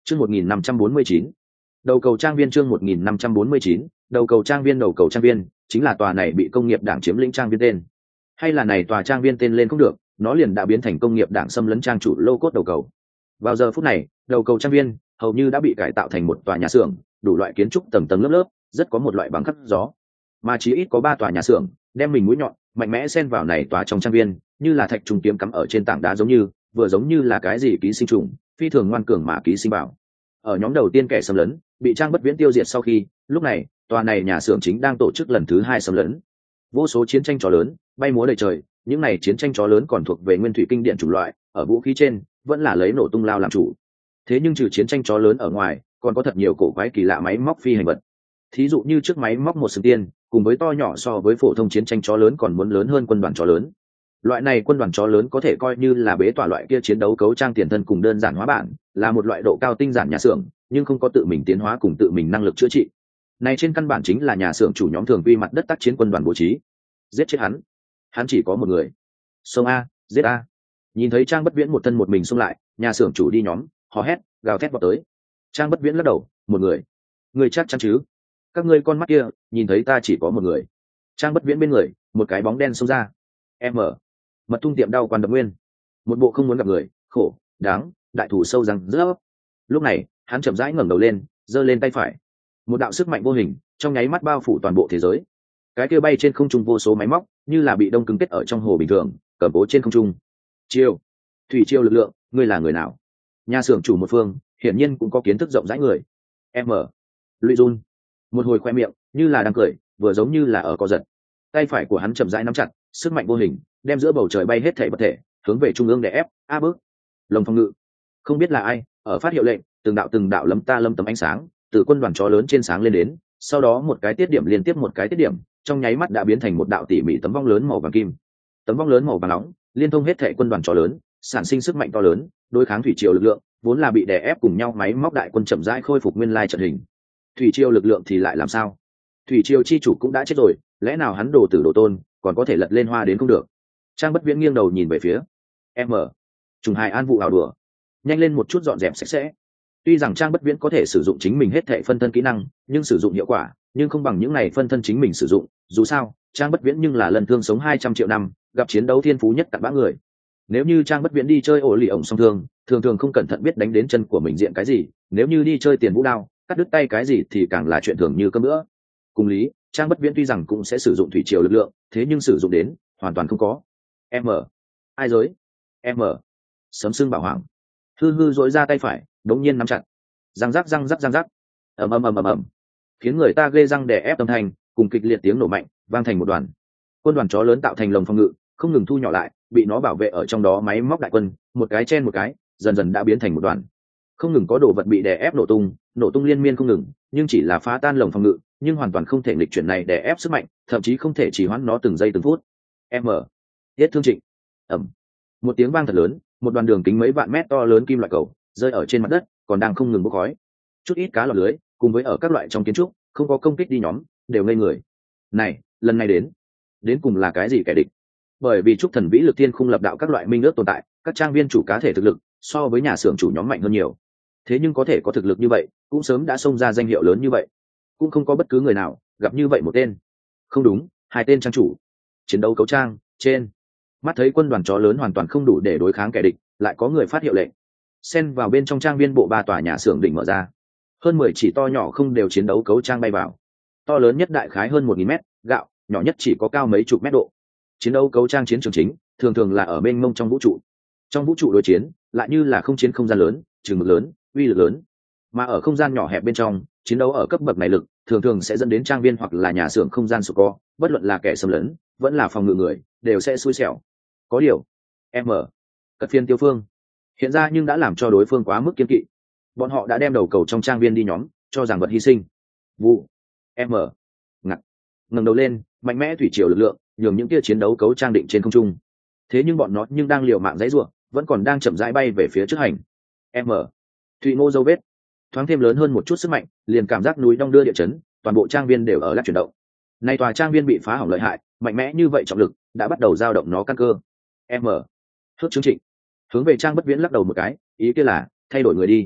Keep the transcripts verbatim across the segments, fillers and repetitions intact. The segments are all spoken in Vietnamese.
Chương một nghìn năm trăm bốn mươi chín, đầu cầu trang viên. Chương một nghìn năm trăm bốn mươi chín, đầu cầu trang viên. Đầu cầu trang viên chính là tòa này bị công nghiệp đảng chiếm lĩnh trang viên tên, hay là này tòa trang viên tên lên không được, nó liền đã biến thành công nghiệp đảng xâm lấn trang chủ lô cốt đầu cầu. Vào giờ phút này, đầu cầu trang viên hầu như đã bị cải tạo thành một tòa nhà xưởng, đủ loại kiến trúc tầng tầng lớp lớp, rất có một loại bằng khắc gió. Mà chỉ ít có ba tòa nhà xưởng đem mình mũi nhọn mạnh mẽ xen vào này tòa trong trang viên, như là thạch trùng kiếm cắm ở trên tảng đá, giống như vừa giống như là cái gì ký sinh trùng, phi thường ngoan cường mà ký sinh bảo. Ở nhóm đầu tiên kẻ xâm lấn bị Trang Bất Viễn tiêu diệt sau khi, lúc này tòa này nhà xưởng chính đang tổ chức lần thứ hai xâm lấn. Vô số chiến tranh chó lớn bay múa đầy trời, những này chiến tranh chó lớn còn thuộc về nguyên thủy kinh điển chủng loại, ở vũ khí trên vẫn là lấy nổ tung lao làm chủ. Thế nhưng trừ chiến tranh chó lớn ở ngoài, còn có thật nhiều cổ quái kỳ lạ máy móc phi hành vật. Thí dụ như trước máy móc một sừng tiên, cùng với to nhỏ so với phổ thông chiến tranh chó lớn còn muốn lớn hơn quân đoàn chó lớn. Loại này quân đoàn chó lớn có thể coi như là bế tỏa loại kia chiến đấu cấu trang tiền thân cùng đơn giản hóa bản, là một loại độ cao tinh giản nhà xưởng, nhưng không có tự mình tiến hóa cùng tự mình năng lực chữa trị. Này trên căn bản chính là nhà xưởng chủ nhóm thường quy mặt đất tác chiến quân đoàn bố trí. Giết chết hắn. Hắn chỉ có một người. Xông a, giết a. Nhìn thấy Trang Bất Viễn một thân một mình xông lại, nhà xưởng chủ đi nhóm, hò hét, gào thét vào tới. Trang Bất Viễn lắc đầu, một người. Người chắc chắn chứ? Các ngươi con mắt kia, nhìn thấy ta chỉ có một người. Trang Bất Viễn bên người, một cái bóng đen xông ra. M. Mật tung tiệm đau quan đập nguyên. Một bộ không muốn gặp người, khổ, đáng, đại thủ sâu răng rớp. Lúc này, hắn chậm rãi ngẩng đầu lên, giơ lên tay phải. Một đạo sức mạnh vô hình trong nháy mắt bao phủ toàn bộ thế giới. Cái kia bay trên không trung vô số máy móc, như là bị đông cứng kết ở trong hồ bình thường, cầm cố trên không trung. Chiêu, thủy chiêu lực lượng, ngươi là người nào? Nhà xưởng chủ một phương, hiển nhiên cũng có kiến thức rộng rãi người. M. Lụy Jun. Một hồi khoe miệng, như là đang cười, vừa giống như là ở co giật. Tay phải của hắn chậm rãi nắm chặt, sức mạnh vô hình đem giữa bầu trời bay hết thảy vật thể hướng về trung ương để ép. A bước, lồng phòng ngự. Không biết là ai ở phát hiệu lệnh, từng đạo từng đạo lấm ta lâm tấm ánh sáng từ quân đoàn chó lớn trên sáng lên đến, sau đó một cái tiết điểm liên tiếp một cái tiết điểm, trong nháy mắt đã biến thành một đạo tỉ mỉ tấm vong lớn màu vàng kim. Tấm vong lớn màu vàng nóng liên thông hết thảy quân đoàn chó lớn, sản sinh sức mạnh to lớn, đối kháng thủy triều lực lượng, vốn là bị đè ép cùng nhau máy móc đại quân chậm rãi khôi phục nguyên lai trận hình. Thủy triều lực lượng thì lại làm sao? Thủy triều chi chủ cũng đã chết rồi, lẽ nào hắn đồ tử đồ tôn còn có thể lật lên hoa đến không được? Trang Bất Viễn nghiêng đầu nhìn về phía M. Trùng Hải An vụ ảo đùa, nhanh lên một chút dọn dẹp sạch sẽ. Tuy rằng Trang Bất Viễn có thể sử dụng chính mình hết thảy phân thân kỹ năng, nhưng sử dụng hiệu quả nhưng không bằng những này phân thân chính mình sử dụng. Dù sao, Trang Bất Viễn nhưng là lần thương sống hai trăm triệu năm, gặp chiến đấu thiên phú nhất cặn bã người. Nếu như Trang Bất Viễn đi chơi ổ lì ổng song thương, thường thường không cẩn thận biết đánh đến chân của mình diện cái gì, nếu như đi chơi tiền vũ đao, cắt đứt tay cái gì thì càng là chuyện thường như cơm nữa. Cùng lý, Trang Bất Viễn tuy rằng cũng sẽ sử dụng thủy triều lực lượng, thế nhưng sử dụng đến hoàn toàn không có. M. Ai giới? M. Sấm sương bảo hoàng. Hư hư dỗi ra tay phải, đống nhiên nắm chặt. Răng rắc răng rắc răng rắc. ầm ầm ầm ầm ầm, khiến người ta ghê răng đè ép âm thanh cùng kịch liệt tiếng nổ mạnh vang thành một đoàn. Quân đoàn chó lớn tạo thành lồng phòng ngự, không ngừng thu nhỏ lại, bị nó bảo vệ ở trong đó máy móc đại quân, một cái chen một cái, dần dần đã biến thành một đoàn. Không ngừng có đồ vật bị đè ép nổ tung, nổ tung liên miên không ngừng, nhưng chỉ là phá tan lồng phòng ngự, nhưng hoàn toàn không thể nghịch chuyển này đè ép sức mạnh, thậm chí không thể chỉ hoãn nó từng giây từng phút. M. Tiết thương trịnh. Ầm. Một tiếng vang thật lớn, một đoàn đường kính mấy vạn mét to lớn kim loại cầu rơi ở trên mặt đất, còn đang không ngừng bốc khói. Chút ít cá lọt lưới, cùng với ở các loại trong kiến trúc, không có công kích đi nhóm, đều ngây người. Này, lần này đến, đến cùng là cái gì kẻ địch? Bởi vì trúc thần vĩ lực tiên khung lập đạo các loại minh ước tồn tại, các trang viên chủ cá thể thực lực so với nhà xưởng chủ nhóm mạnh hơn nhiều. Thế nhưng có thể có thực lực như vậy, cũng sớm đã xông ra danh hiệu lớn như vậy, cũng không có bất cứ người nào gặp như vậy một tên. Không đúng, hai tên trang chủ. Chiến đấu cấu trang trên, mắt thấy quân đoàn chó lớn hoàn toàn không đủ để đối kháng kẻ địch, lại có người phát hiệu lệnh. Xen vào bên trong trang viên bộ ba tòa nhà xưởng đỉnh mở ra, hơn mười chỉ to nhỏ không đều chiến đấu cấu trang bay vào. To lớn nhất đại khái hơn một nghìn mét, gạo nhỏ nhất chỉ có cao mấy chục mét độ. Chiến đấu cấu trang chiến trường chính thường thường là ở bên mông trong vũ trụ. Trong vũ trụ đối chiến lại như là không chiến không gian lớn, trường mực lớn, uy lực lớn. Mà ở không gian nhỏ hẹp bên trong, chiến đấu ở cấp bậc này lực thường thường sẽ dẫn đến trang viên hoặc là nhà xưởng không gian sụp co, bất luận là kẻ xâm lấn vẫn là phòng ngự người đều sẽ xui xẻo. Có điều M. Cật phiên tiêu phương hiện ra nhưng đã làm cho đối phương quá mức kiên kỵ. Bọn họ đã đem đầu cầu trong trang viên đi nhóm, cho rằng vật hy sinh. Vụ M. Ngặt ngẩng đầu lên, mạnh mẽ thủy triều lực lượng nhường những kia chiến đấu cấu trang định trên không trung. Thế nhưng bọn nó nhưng đang liều mạng dãy rủa, vẫn còn đang chậm rãi bay về phía trước hành. M. Thụy Ngô dấu vết thoáng thêm lớn hơn một chút sức mạnh, liền cảm giác núi đong đưa địa chấn, toàn bộ trang viên đều ở lắc chuyển động. Nay tòa trang viên bị phá hỏng lợi hại, mạnh mẽ như vậy trọng lực đã bắt đầu dao động nó căn cơ. M. Hước chứng trịnh hướng về Trang Bất Viễn lắc đầu một cái, ý kia là thay đổi người đi.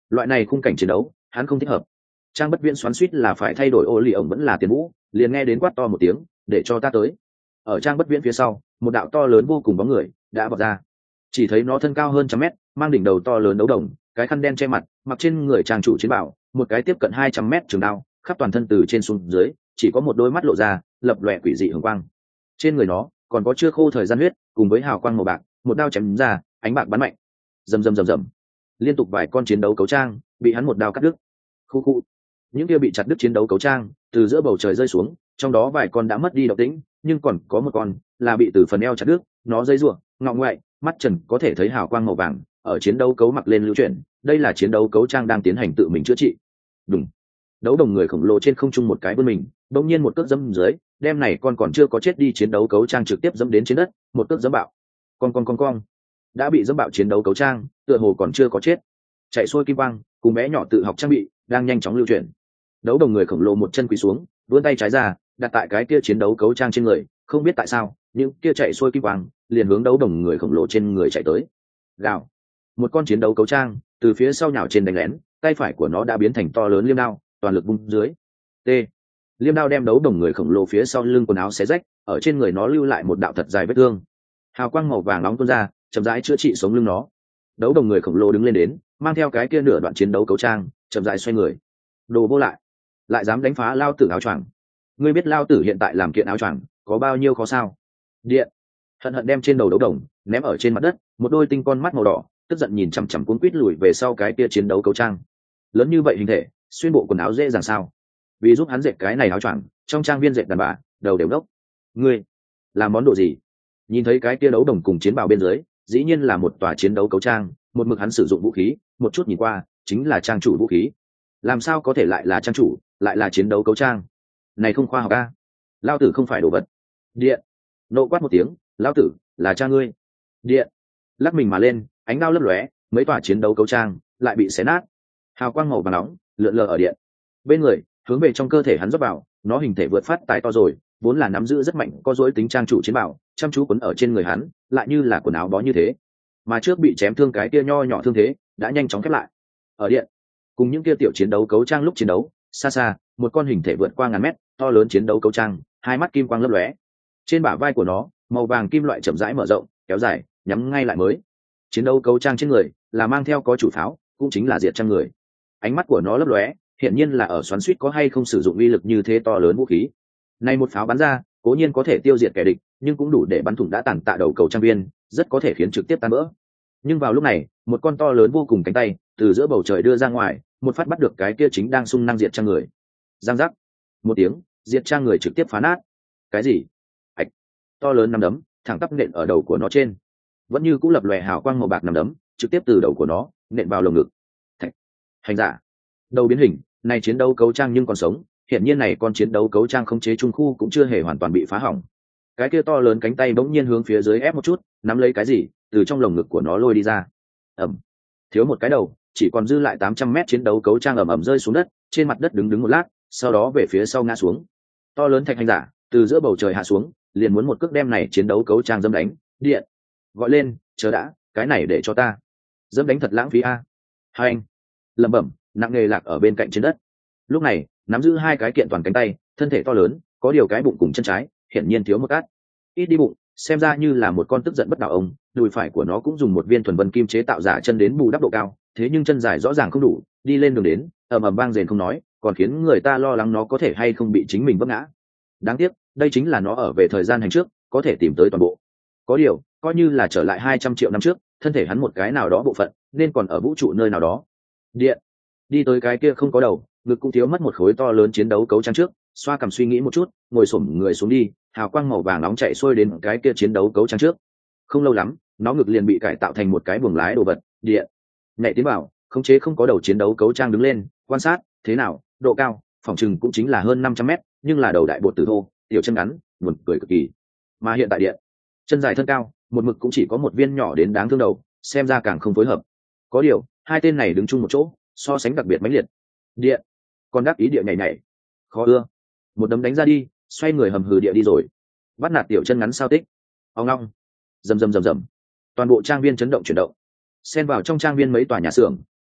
loại này khung cảnh chiến đấu hắn không thích hợp. Trang Bất Viễn xoắn suýt là phải thay đổi ô lì ổng vẫn là tiền vũ, liền nghe đến quát to một tiếng, để cho ta tới. Ở Trang Bất Viễn phía sau, một đạo to lớn vô cùng bóng người đã vọt ra. Chỉ thấy nó thân cao hơn trăm mét, mang đỉnh đầu to lớn đấu đồng, cái khăn đen che mặt, mặc trên người trang chủ chiến bảo, một cái tiếp cận hai trăm mét trường đao, khắp toàn thân từ trên xuống dưới, chỉ có một đôi mắt lộ ra, lập lòe quỷ dị hường quang. Trên người nó còn có chưa khô thời gian huyết, cùng với hào quang màu bạc, một đao chém ra, ánh bạc bắn mạnh. Rầm rầm rầm rầm. Liên tục vài con chiến đấu cấu trang bị hắn một đao cắt đứt. Khu khu. Những kia bị chặt đứt chiến đấu cấu trang từ giữa bầu trời rơi xuống, trong đó vài con đã mất đi động tĩnh, nhưng còn có một con là bị từ phần eo chặt đứt, nó dây rủa, ngọ ngoại, mắt trần có thể thấy hào quang màu vàng ở chiến đấu cấu mặc lên lưu chuyển, đây là chiến đấu cấu trang đang tiến hành tự mình chữa trị. Đúng. Đấu đồng người khổng lồ trên không trung một cái vươn mình, bỗng nhiên một cước dẫm dưới, đem này con còn chưa có chết đi chiến đấu cấu trang trực tiếp dẫm đến trên đất, một cước dẫm bạo. Con con con con đã bị dẫm bạo chiến đấu cấu trang, tựa hồ còn chưa có chết. Chạy xuôi kim quang, cùng bé nhỏ tự học trang bị đang nhanh chóng lưu chuyển. Đấu đồng người khổng lồ một chân quỳ xuống, vươn tay trái ra, đặt tại cái kia chiến đấu cấu trang trên người, không biết tại sao, những kia chạy xuôi kim quang liền hướng đấu đồng người khổng lồ trên người chạy tới. Gào. Một con chiến đấu cấu trang từ phía sau nhào trên đánh lén, tay phải của nó đã biến thành to lớn liêm đao, toàn lực vung dưới. T. Liêm đao đem đấu đồng người khổng lồ phía sau lưng quần áo xé rách, ở trên người nó lưu lại một đạo thật dài vết thương. Hào quang màu vàng nóng tuôn ra, chậm rãi chữa trị sống lưng nó. Đấu đồng người khổng lồ đứng lên đến, mang theo cái kia nửa đoạn chiến đấu cấu trang, chậm rãi xoay người. Đồ vô lại, lại dám đánh phá lao tử áo choàng. Ngươi biết lao tử hiện tại làm kiện áo choàng có bao nhiêu khó sao? Điện. Hận hận đem trên đầu đấu đồng ném ở trên mặt đất, một đôi tinh con mắt màu đỏ tức giận nhìn chằm chằm cuốn quít lùi về sau cái kia chiến đấu cấu trang. Lớn như vậy hình thể, xuyên bộ quần áo dễ dàng sao? Vì giúp hắn dệt cái này áo choàng, trong trang viên dệt đàn bà đầu đều đốc. Ngươi làm món đồ gì? Nhìn thấy cái kia đấu đồng cùng chiến bào bên dưới, dĩ nhiên là một tòa chiến đấu cấu trang, một mực hắn sử dụng vũ khí, một chút nhìn qua chính là trang chủ vũ khí. Làm sao có thể lại là trang chủ, lại là chiến đấu cấu trang? Này không khoa học a. Lao tử không phải đồ vật. Điện. Nộ quát một tiếng, lao tử là cha ngươi. Điện. Lắc mình mà lên, ánh đao lấp lóe, mấy tòa chiến đấu cấu trang lại bị xé nát. Hào quang màu vàng nóng lượn lờ ở điện. Bên người hướng về trong cơ thể hắn rót vào, nó hình thể vượt phát tài to rồi, vốn là nắm giữ rất mạnh có dối tính trang chủ chiến bảo, chăm chú quấn ở trên người hắn, lại như là quần áo bó như thế. Mà trước bị chém thương cái kia nho nhỏ thương thế đã nhanh chóng khép lại. Ở điện, cùng những kia tiểu chiến đấu cấu trang lúc chiến đấu, xa xa, một con hình thể vượt qua ngàn mét, to lớn chiến đấu cấu trang, hai mắt kim quang lấp lóe. Trên bả vai của nó, màu vàng kim loại chậm rãi mở rộng, kéo dài, nhắm ngay lại mới. Chiến đấu cấu trang trên người là mang theo có chủ pháo, cũng chính là diệt trang người. Ánh mắt của nó lấp lóe, hiển nhiên là ở xoắn suýt có hay không sử dụng uy lực như thế to lớn vũ khí. Này một pháo bắn ra, cố nhiên có thể tiêu diệt kẻ địch, nhưng cũng đủ để bắn thủng đã tàn tạ đầu cầu trang viên, rất có thể khiến trực tiếp tan vỡ. Nhưng vào lúc này, một con to lớn vô cùng cánh tay từ giữa bầu trời đưa ra ngoài, một phát bắt được cái kia chính đang xung năng diệt trang người. Giang giác, một tiếng, diệt trang người trực tiếp phá nát. Cái gì? Ạch. To lớn nắm đấm thẳng tắp nện ở đầu của nó trên, vẫn như cũng lập lòe hào quang màu bạc nắm đấm trực tiếp từ đầu của nó nện vào lồng ngực. Thạch. Hành giả. Đầu biến hình, này chiến đấu cấu trang nhưng còn sống, hiện nhiên này con chiến đấu cấu trang khống chế trung khu cũng chưa hề hoàn toàn bị phá hỏng. Cái kia to lớn cánh tay bỗng nhiên hướng phía dưới ép một chút, nắm lấy cái gì từ trong lồng ngực của nó lôi đi ra. Ẩm. Thiếu một cái đầu, chỉ còn dư lại tám trăm mét chiến đấu cấu trang ầm ầm rơi xuống đất, trên mặt đất đứng đứng một lát, sau đó về phía sau ngã xuống. To lớn thạch hành giả từ giữa bầu trời hạ xuống, liền muốn một cước đem này chiến đấu cấu trang dẫm đánh. Điện. Gọi lên, chờ đã, cái này để cho ta. Dẫm đánh thật lãng phí a. Hai anh. Lẩm bẩm, nặng nề lạc ở bên cạnh trên đất. Lúc này, nắm giữ hai cái kiện toàn cánh tay, thân thể to lớn, có điều cái bụng cùng chân trái hiển nhiên thiếu một cát. Ít đi bụng, xem ra như là một con tức giận bất đạo ông, đùi phải của nó cũng dùng một viên thuần vân kim chế tạo giả chân đến bù đắp độ cao, thế nhưng chân dài rõ ràng không đủ, đi lên đường đến, ầm ầm vang rền không nói, còn khiến người ta lo lắng nó có thể hay không bị chính mình vấp ngã. Đáng tiếc, đây chính là nó ở về thời gian hành trước, có thể tìm tới toàn bộ. Có điều, coi như là trở lại hai trăm triệu năm trước, thân thể hắn một cái nào đó bộ phận, nên còn ở vũ trụ nơi nào đó. Điện. Đi tới cái kia không có đầu, ngực cũng thiếu mất một khối to lớn chiến đấu cấu trang trước, xoa cằm suy nghĩ một chút, ngồi xổm người xuống đi, hào quang màu vàng nóng chạy xuôi đến cái kia chiến đấu cấu trang trước. Không lâu lắm, nó ngực liền bị cải tạo thành một cái buồng lái đồ vật. Điện. Nhảy tiến vào, khống chế không có đầu chiến đấu cấu trang đứng lên, quan sát, thế nào, độ cao, phòng trừng cũng chính là hơn năm trăm mét, nhưng là đầu đại bột tử thô, tiểu chân ngắn, buồn cười cực kỳ. Mà hiện tại điện, chân dài thân cao, một mực cũng chỉ có một viên nhỏ đến đáng thương đầu, xem ra càng không phối hợp. Có điều, hai tên này đứng chung một chỗ, so sánh đặc biệt mãnh liệt. Điện. Con đắc ý địa nhảy nhảy, khó ưa, một đấm đánh ra đi, xoay người hầm hừ địa đi rồi. Bắt nạt tiểu chân ngắn sao tích. Ông long. Rầm rầm rầm rầm. Toàn bộ trang viên chấn động chuyển động. Xen vào trong trang viên mấy tòa nhà xưởng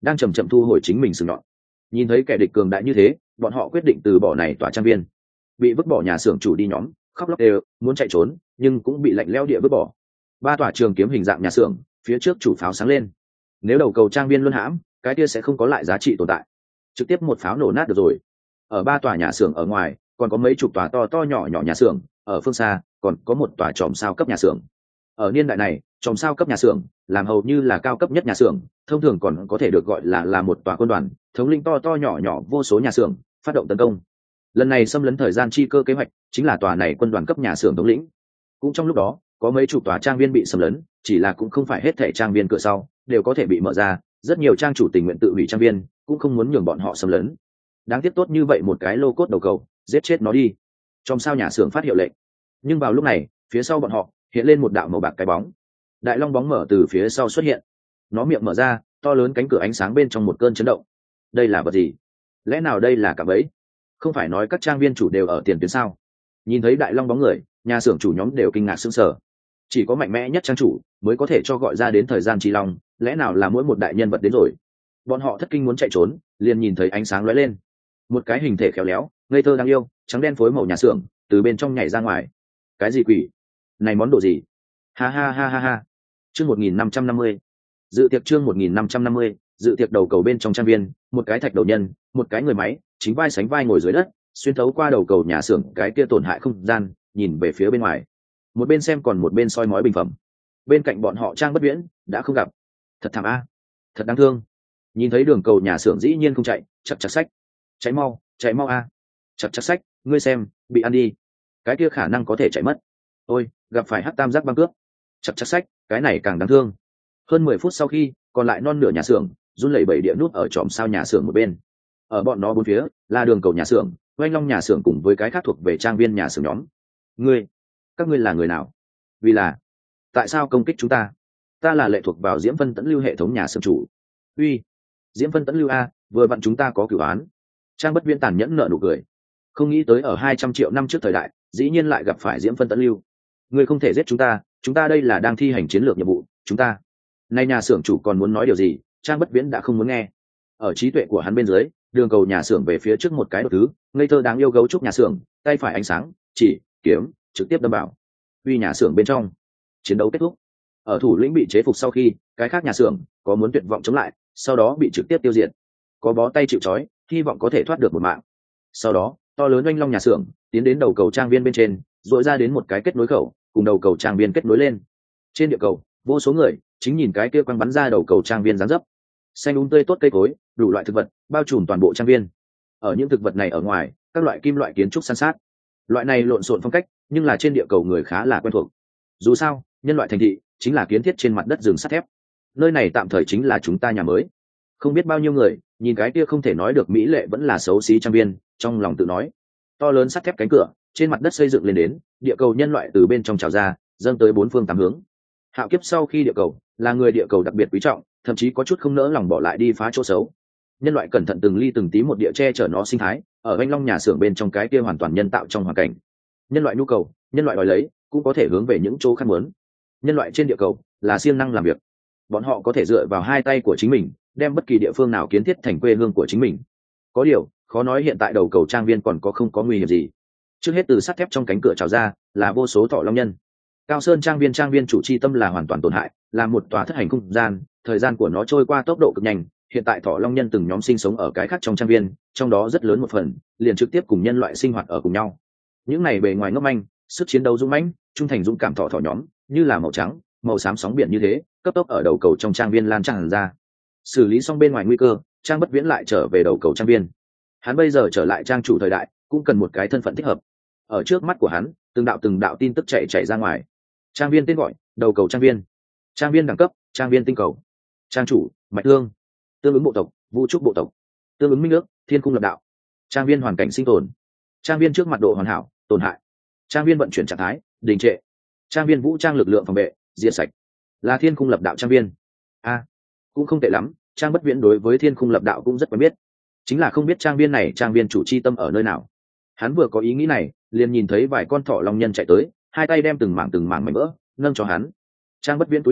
đang chầm chậm thu hồi chính mình sừng nhọn. Nhìn thấy kẻ địch cường đại như thế, bọn họ quyết định từ bỏ này tòa trang viên. Bị vứt bỏ nhà xưởng chủ đi nhóm khóc lóc đều muốn chạy trốn, nhưng cũng bị lạnh lẽo địa vứt bỏ. Ba tòa trường kiếm hình dạng nhà xưởng, phía trước chủ pháo sáng lên. Nếu đầu cầu trang viên luân hãm, cái kia sẽ không có lại giá trị tồn tại, trực tiếp một pháo nổ nát được rồi. Ở ba tòa nhà xưởng ở ngoài, còn có mấy chục tòa to to nhỏ nhỏ nhà xưởng, ở phương xa còn có một tòa chòm sao cấp nhà xưởng. Ở niên đại này, chòm sao cấp nhà xưởng làm hầu như là cao cấp nhất nhà xưởng, thông thường còn có thể được gọi là là một tòa quân đoàn, thống lĩnh to to nhỏ nhỏ vô số nhà xưởng, phát động tấn công. Lần này xâm lấn thời gian chi cơ kế hoạch chính là tòa này quân đoàn cấp nhà xưởng thống lĩnh. Cũng trong lúc đó, có mấy chục tòa trang viên bị xâm lấn, chỉ là cũng không phải hết thảy trang viên cửa sau đều có thể bị mở ra, rất nhiều trang chủ tình nguyện tự hủy trang viên, cũng không muốn nhường bọn họ xâm lấn. Đáng tiếc tốt như vậy một cái lô cốt đầu cầu, giết chết nó đi. Trong sao nhà xưởng phát hiệu lệnh. Nhưng vào lúc này, phía sau bọn họ hiện lên một đạo màu bạc cái bóng. Đại long bóng mở từ phía sau xuất hiện. Nó miệng mở ra, to lớn cánh cửa ánh sáng bên trong một cơn chấn động. Đây là vật gì? Lẽ nào đây là cả bẫy? Không phải nói các trang viên chủ đều ở tiền tuyến sao? Nhìn thấy đại long bóng người, nhà xưởng chủ nhóm đều kinh ngạc sững sờ. Chỉ có mạnh mẽ nhất trang chủ mới có thể cho gọi ra đến thời gian chi long, lẽ nào là mỗi một đại nhân vật đến rồi? Bọn họ thất kinh muốn chạy trốn, liền nhìn thấy ánh sáng lóe lên. Một cái hình thể khéo léo, ngây thơ đáng yêu, trắng đen phối màu nhà xưởng từ bên trong nhảy ra ngoài. Cái gì quỷ? Này món đồ gì? Ha ha ha ha ha. Chương một nghìn năm trăm năm mươi. Dự tiệc chương một nghìn năm trăm năm mươi, dự tiệc đầu cầu bên trong trang viên, một cái thạch đầu nhân, một cái người máy, chính vai sánh vai ngồi dưới đất, xuyên thấu qua đầu cầu nhà xưởng cái kia tổn hại không gian, nhìn về phía bên ngoài. Một bên xem còn một bên soi mói bình phẩm. Bên cạnh bọn họ Trang Bất Viễn đã không gặp. Thật thảm a, thật đáng thương. Nhìn thấy đường cầu nhà xưởng dĩ nhiên không chạy, chặt chặt sách. Cháy mau, cháy mau a. Chặt chặt sách, ngươi xem, bị ăn đi. Cái kia khả năng có thể chạy mất. Ôi, gặp phải hắc tam giác băng cướp. Chặt chặt sách, cái này càng đáng thương. Hơn mười phút sau khi, còn lại non nửa nhà xưởng, run lẩy bẩy địa nút ở chòm sao nhà xưởng một bên. Ở bọn nó bốn phía, là đường cầu nhà xưởng, oanh long nhà xưởng cùng với cái khác thuộc về trang viên nhà xưởng nhóm. Ngươi, các ngươi là người nào? Vì là, tại sao công kích chúng ta? Ta là lệ thuộc vào Diễm Phân Tẫn Lưu hệ thống nhà xưởng chủ. Uy, Diễm Phân Tẫn Lưu a, vừa vặn chúng ta có cửu án. Trang Bất Viễn tàn nhẫn nở nụ cười. Không nghĩ tới ở hai trăm triệu năm trước thời đại, dĩ nhiên lại gặp phải Diễm Phân Tẫn Lưu. Ngươi không thể giết chúng ta, chúng ta đây là đang thi hành chiến lược nhiệm vụ, chúng ta. Nay nhà xưởng chủ còn muốn nói điều gì, Trang Bất Viễn đã không muốn nghe. Ở trí tuệ của hắn bên dưới, đường cầu nhà xưởng về phía trước một cái đột thứ, ngây thơ đáng yêu gấu trúc nhà xưởng, tay phải ánh sáng, chỉ, kiếm, trực tiếp đâm vào. Uy nhà xưởng bên trong, chiến đấu kết thúc. Ở thủ lĩnh bị chế phục sau khi, cái khác nhà xưởng có muốn tuyệt vọng chống lại, sau đó bị trực tiếp tiêu diệt. Có bó tay chịu trói, hy vọng có thể thoát được một mạng. Sau đó, to lớn oanh long nhà xưởng tiến đến đầu cầu trang viên bên trên, dội ra đến một cái kết nối khẩu, cùng đầu cầu trang viên kết nối lên. Trên địa cầu, vô số người chính nhìn cái kia quăng bắn ra đầu cầu trang viên dáng dấp. Xanh um tươi tốt cây cối, đủ loại thực vật bao trùm toàn bộ trang viên. Ở những thực vật này ở ngoài, các loại kim loại kiến trúc san sát. Loại này lộn xộn phong cách, nhưng là trên địa cầu người khá là quen thuộc. Dù sao, nhân loại thành thị chính là kiến thiết trên mặt đất rừng sắt thép. Nơi này tạm thời chính là chúng ta nhà mới. Không biết bao nhiêu người nhìn cái kia không thể nói được mỹ lệ vẫn là xấu xí trang viên, trong lòng tự nói. To lớn sắt thép cánh cửa trên mặt đất xây dựng lên đến, địa cầu nhân loại từ bên trong trào ra, dâng tới bốn phương tám hướng. Hạo kiếp sau khi địa cầu là người địa cầu đặc biệt quý trọng, thậm chí có chút không nỡ lòng bỏ lại đi phá chỗ xấu. Nhân loại cẩn thận từng ly từng tí một địa che chở nó sinh thái, ở anh long nhà xưởng bên trong cái kia hoàn toàn nhân tạo trong hoàn cảnh. Nhân loại nhu cầu, nhân loại đòi lấy, cũng có thể hướng về những chỗ khác muốn. Nhân loại trên địa cầu là siêng năng làm việc, bọn họ có thể dựa vào hai tay của chính mình, đem bất kỳ địa phương nào kiến thiết thành quê hương của chính mình. Có điều, khó nói hiện tại đầu cầu trang viên còn có không có nguy hiểm gì. Trước hết từ sắt thép trong cánh cửa trào ra là vô số thọ long nhân. Cao Sơn trang viên trang viên chủ chi tâm là hoàn toàn tổn hại, là một tòa thất hành không gian, thời gian của nó trôi qua tốc độ cực nhanh. Hiện tại thọ long nhân từng nhóm sinh sống ở cái khác trong trang viên, trong đó rất lớn một phần liền trực tiếp cùng nhân loại sinh hoạt ở cùng nhau. Những này bề ngoài ngốc manh, sức chiến đấu dũng mãnh, trung thành dũng cảm thọ thọ nhóm, như là màu trắng, màu xám sóng biển như thế, cấp tốc ở đầu cầu trong trang viên lan tràn ra. Xử lý xong bên ngoài nguy cơ, Trang Bất Viễn lại trở về đầu cầu trang viên. Hắn bây giờ trở lại trang chủ thời đại, cũng cần một cái thân phận thích hợp. Ở trước mắt của hắn, từng đạo từng đạo tin tức chạy chạy ra ngoài. Trang viên tên gọi, đầu cầu trang viên. Trang viên đẳng cấp, trang viên tinh cầu. Trang chủ, Mạch Hương. Tương ứng bộ tộc, Vũ Trúc bộ tộc. Tương ứng minh nước, Thiên Cung lập đạo. Trang viên hoàn cảnh sinh tồn. Trang viên trước mặt độ hoàn hảo, tổn hại. Trang viên vận chuyển trạng thái, đình trệ. Trang viên vũ trang lực lượng phòng vệ, diệt sạch. Là Thiên Cung lập đạo trang viên. A, cũng không tệ lắm, Trang Bất Viễn đối với Thiên Cung lập đạo cũng rất quen biết. Chính là không biết trang viên này trang viên chủ chi tâm ở nơi nào. Hắn vừa có ý nghĩ này, liền nhìn thấy vài con thỏ long nhân chạy tới, hai tay đem từng mảng từng mảng mảnh vỡ nâng cho hắn. Trang Bất Viễn cúi đầu,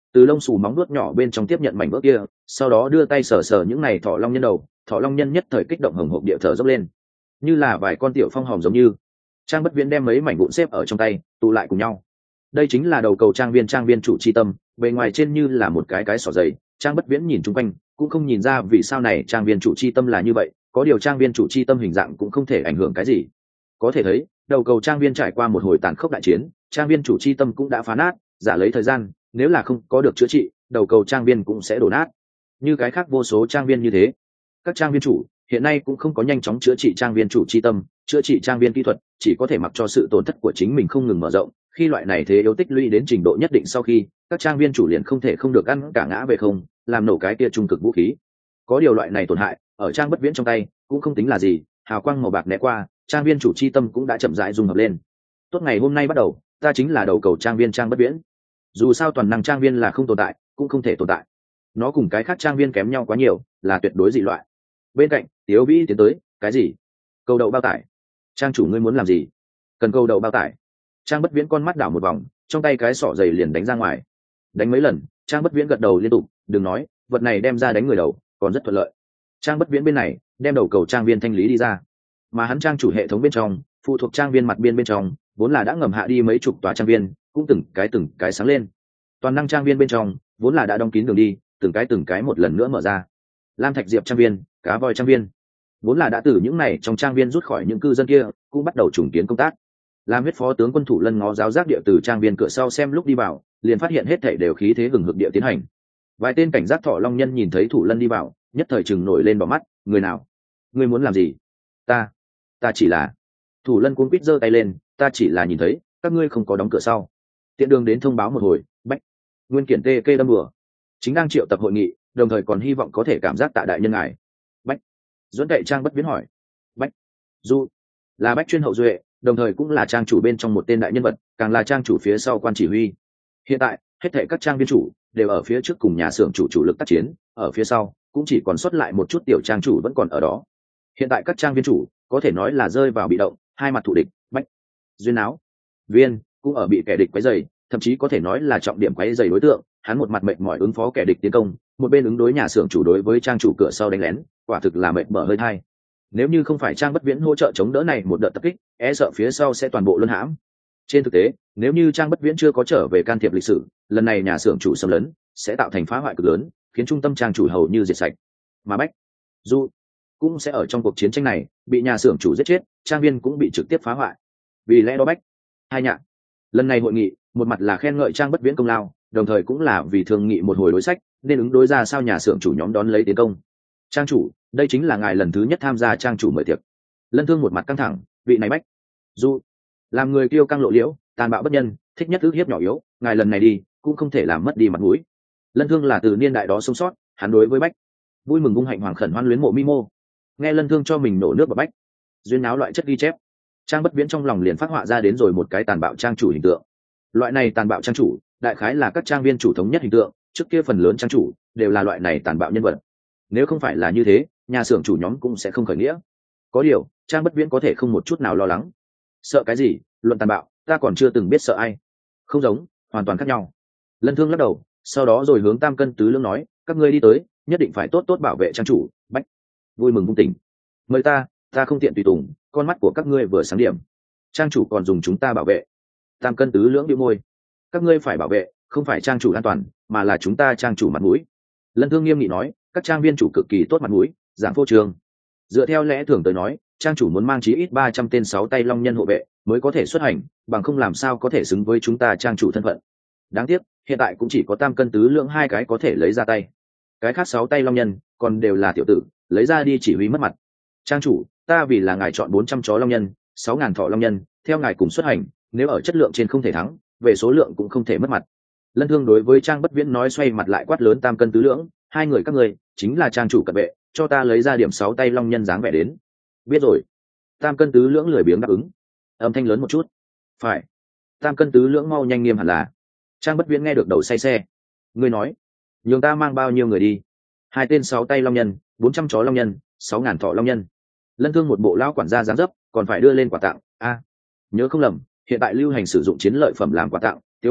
từ lông xù móng nuốt nhỏ bên trong tiếp nhận mảnh vỡ kia, sau đó đưa tay sờ sờ những này thọ long nhân đầu. Thọ long nhân nhất thời kích động hồng hộc địa thở dốc lên, như là vài con tiểu phong hòm giống như. Trang Bất Viễn đem mấy mảnh vụn xếp ở trong tay, tụ lại cùng nhau. Đây chính là đầu cầu trang viên trang viên chủ chi tâm, bề ngoài trên như là một cái cái sỏ dày. Trang Bất Viễn nhìn chung quanh, cũng không nhìn ra vì sao này trang viên chủ chi tâm là như vậy, có điều trang viên chủ chi tâm hình dạng cũng không thể ảnh hưởng cái gì. Có thể thấy, đầu cầu trang viên trải qua một hồi tàn khốc đại chiến, trang viên chủ chi tâm cũng đã phá nát, giả lấy thời gian, nếu là không có được chữa trị, đầu cầu trang viên cũng sẽ đổ nát. Như cái khác vô số trang viên như thế, các trang viên chủ hiện nay cũng không có nhanh chóng chữa trị trang viên chủ chi tâm, chữa trị trang viên kỹ thuật chỉ có thể mặc cho sự tổn thất của chính mình không ngừng mở rộng. Khi loại này thế yếu tích lũy đến trình độ nhất định sau khi, các trang viên chủ liền không thể không được ăn cả ngã về không, làm nổ cái kia trung cực vũ khí. Có điều loại này tổn hại ở Trang Bất Viễn trong tay cũng không tính là gì, hào quang màu bạc né qua, trang viên chủ chi tâm cũng đã chậm rãi dung hợp lên. Tốt, ngày hôm nay bắt đầu, ta chính là đầu cầu trang viên Trang Bất Viễn. Dù sao toàn năng trang viên là không tồn tại, cũng không thể tồn tại. Nó cùng cái khác trang viên kém nhau quá nhiều, là tuyệt đối dị loại. Bên cạnh, Tiếu Vĩ tiến tới, cái gì? Cầu đậu bao tải. Trang chủ ngươi muốn làm gì? Cần cầu đậu bao tải. Trang Bất Viễn con mắt đảo một vòng, trong tay cái sọ dày liền đánh ra ngoài. Đánh mấy lần, Trang Bất Viễn gật đầu liên tục, đừng nói, vật này đem ra đánh người đầu, còn rất thuận lợi. Trang Bất Viễn bên này đem đầu cầu trang viên thanh lý đi ra, mà hắn trang chủ hệ thống bên trong, phụ thuộc trang viên mặt biên bên trong, vốn là đã ngầm hạ đi mấy chục tòa trang viên, cũng từng cái từng cái sáng lên. Toàn năng trang viên bên trong, vốn là đã đóng kín đường đi, từng cái từng cái một lần nữa mở ra. Lam Thạch Diệp trang viên, Cá Voi trang viên, vốn là đã từ những này trong trang viên rút khỏi những cư dân kia, cũng bắt đầu trùng kiến công tác. Lam Huyết phó tướng quân Thủ Lân ngó giáo giác địa từ trang viên cửa sau xem lúc đi vào, liền phát hiện hết thảy đều khí thế hừng hực địa tiến hành. Vài tên cảnh giác thọ long nhân nhìn thấy Thủ Lân đi vào, nhất thời chừng nổi lên bỏ mắt, người nào? Ngươi muốn làm gì? Ta, ta chỉ là. Thủ Lân cuống quýt giơ tay lên, ta chỉ là nhìn thấy các ngươi không có đóng cửa sau, tiện đường đến thông báo một hồi. Bách Nguyên Kiển tê kê đâm bừa, chính đang triệu tập hội nghị, đồng thời còn hy vọng có thể cảm giác tạ đại nhân ngài. Bách Duẫn Cậy Trang Bất Viễn hỏi. Bách Du là Bách chuyên hậu duệ, đồng thời cũng là trang chủ bên trong một tên đại nhân vật, càng là trang chủ phía sau quan chỉ huy. Hiện tại hết thảy các trang viên chủ đều ở phía trước cùng nhà xưởng chủ chủ lực tác chiến, ở phía sau cũng chỉ còn sót lại một chút tiểu trang chủ vẫn còn ở đó. Hiện tại các trang viên chủ có thể nói là rơi vào bị động, hai mặt thù địch. Bách Duyên áo viên cũng ở bị kẻ địch quấy rầy, thậm chí có thể nói là trọng điểm quấy rầy đối tượng. Hắn một mặt mệt mỏi ứng phó kẻ địch tiến công, một bên ứng đối nhà xưởng chủ đối với trang chủ cửa sau đánh lén, quả thực là mệt mỏi hơi thai. Nếu như không phải Trang Bất Viễn hỗ trợ chống đỡ này một đợt tập kích, e sợ phía sau sẽ toàn bộ luân hãm. Trên thực tế, nếu như Trang Bất Viễn chưa có trở về can thiệp lịch sử, lần này nhà xưởng chủ xâm lấn sẽ tạo thành phá hoại cực lớn, khiến trung tâm trang chủ hầu như diệt sạch. Mà Bách Du cũng sẽ ở trong cuộc chiến tranh này bị nhà xưởng chủ giết chết, trang viên cũng bị trực tiếp phá hoại. Vì lẽ đó Bách hai nhạc lần này hội nghị, một mặt là khen ngợi Trang Bất Viễn công lao, đồng thời cũng là vì thương nghị một hồi đối sách nên ứng đối ra sao nhà xưởng chủ nhóm đón lấy tiến công. Trang chủ, đây chính là ngài lần thứ nhất tham gia trang chủ mời tiệc. Lân Thương một mặt căng thẳng, vị này Bách Du làm người kiêu căng lộ liễu, tàn bạo bất nhân, thích nhất ức hiếp nhỏ yếu, ngài lần này đi cũng không thể làm mất đi mặt mũi. Lân Thương là từ niên đại đó sống sót, hắn đối với Bách vui mừng vung hạnh hoàng khẩn hoan luyến mộ mi mô. Nghe Lân Thương cho mình nổ nước vào Bách Duyên áo loại chất ghi chép, Trang Bất Viễn trong lòng liền phát họa ra đến rồi một cái tàn bạo trang chủ hình tượng. Loại này tàn bạo trang chủ đại khái là các trang viên chủ thống nhất hình tượng, trước kia phần lớn trang chủ đều là loại này tàn bạo nhân vật. Nếu không phải là như thế, nhà xưởng chủ nhóm cũng sẽ không khởi nghĩa. Có điều Trang Bất Viễn có thể không một chút nào lo lắng. Sợ cái gì? Luận tàn bạo, ta còn chưa từng biết sợ ai. Không giống, hoàn toàn khác nhau. Lân Thương lắc đầu, sau đó rồi hướng Tam Cân Tứ Lưỡng nói, các ngươi đi tới, nhất định phải tốt tốt bảo vệ trang chủ. Bách vui mừng vung tỉnh, mời ta, ta không tiện tùy tùng, con mắt của các ngươi vừa sáng điểm, trang chủ còn dùng chúng ta bảo vệ. Tam Cân Tứ Lưỡng bĩu môi, các ngươi phải bảo vệ không phải trang chủ an toàn, mà là chúng ta trang chủ mặt mũi. Lân Thương nghiêm nghị nói, các trang viên chủ cực kỳ tốt mặt mũi, giảng phô trương. Dựa theo lẽ thường tới nói, trang chủ muốn mang chí ít ba trăm tên sáu tay long nhân hộ vệ mới có thể xuất hành, bằng không làm sao có thể xứng với chúng ta trang chủ thân phận. Đáng tiếc hiện tại cũng chỉ có Tam Cân Tứ Lưỡng hai cái có thể lấy ra tay, cái khác sáu tay long nhân còn đều là tiểu tử, lấy ra đi chỉ huy mất mặt. Trang chủ, ta vì là ngài chọn bốn trăm chó long nhân, sáu ngàn thọ long nhân, theo ngài cùng xuất hành, nếu ở chất lượng trên không thể thắng, về số lượng cũng không thể mất mặt. Lân Thương đối với Trang Bất Viễn nói, xoay mặt lại quát lớn Tam Cân Tứ Lưỡng, hai người các ngươi chính là trang chủ cận vệ, cho ta lấy ra điểm sáu tay long nhân dáng vẻ đến. Biết rồi. Tam Cân Tứ Lưỡng lười biếng đáp ứng, âm thanh lớn một chút. Phải. Tam Cân Tứ Lưỡng mau nhanh nghiêm hẳn là. Trang Bất Viễn nghe được đầu say xe. Ngươi nói, nhường ta mang bao nhiêu người đi? Hai tên sáu tay long nhân, bốn trăm chó long nhân, sáu ngàn thọ long nhân. Lân Thương một bộ lão quản gia dáng dấp, còn phải đưa lên quà tặng. A, nhớ không lầm, hiện tại lưu hành sử dụng chiến lợi phẩm làm quà tặng, Tiếu Vĩ,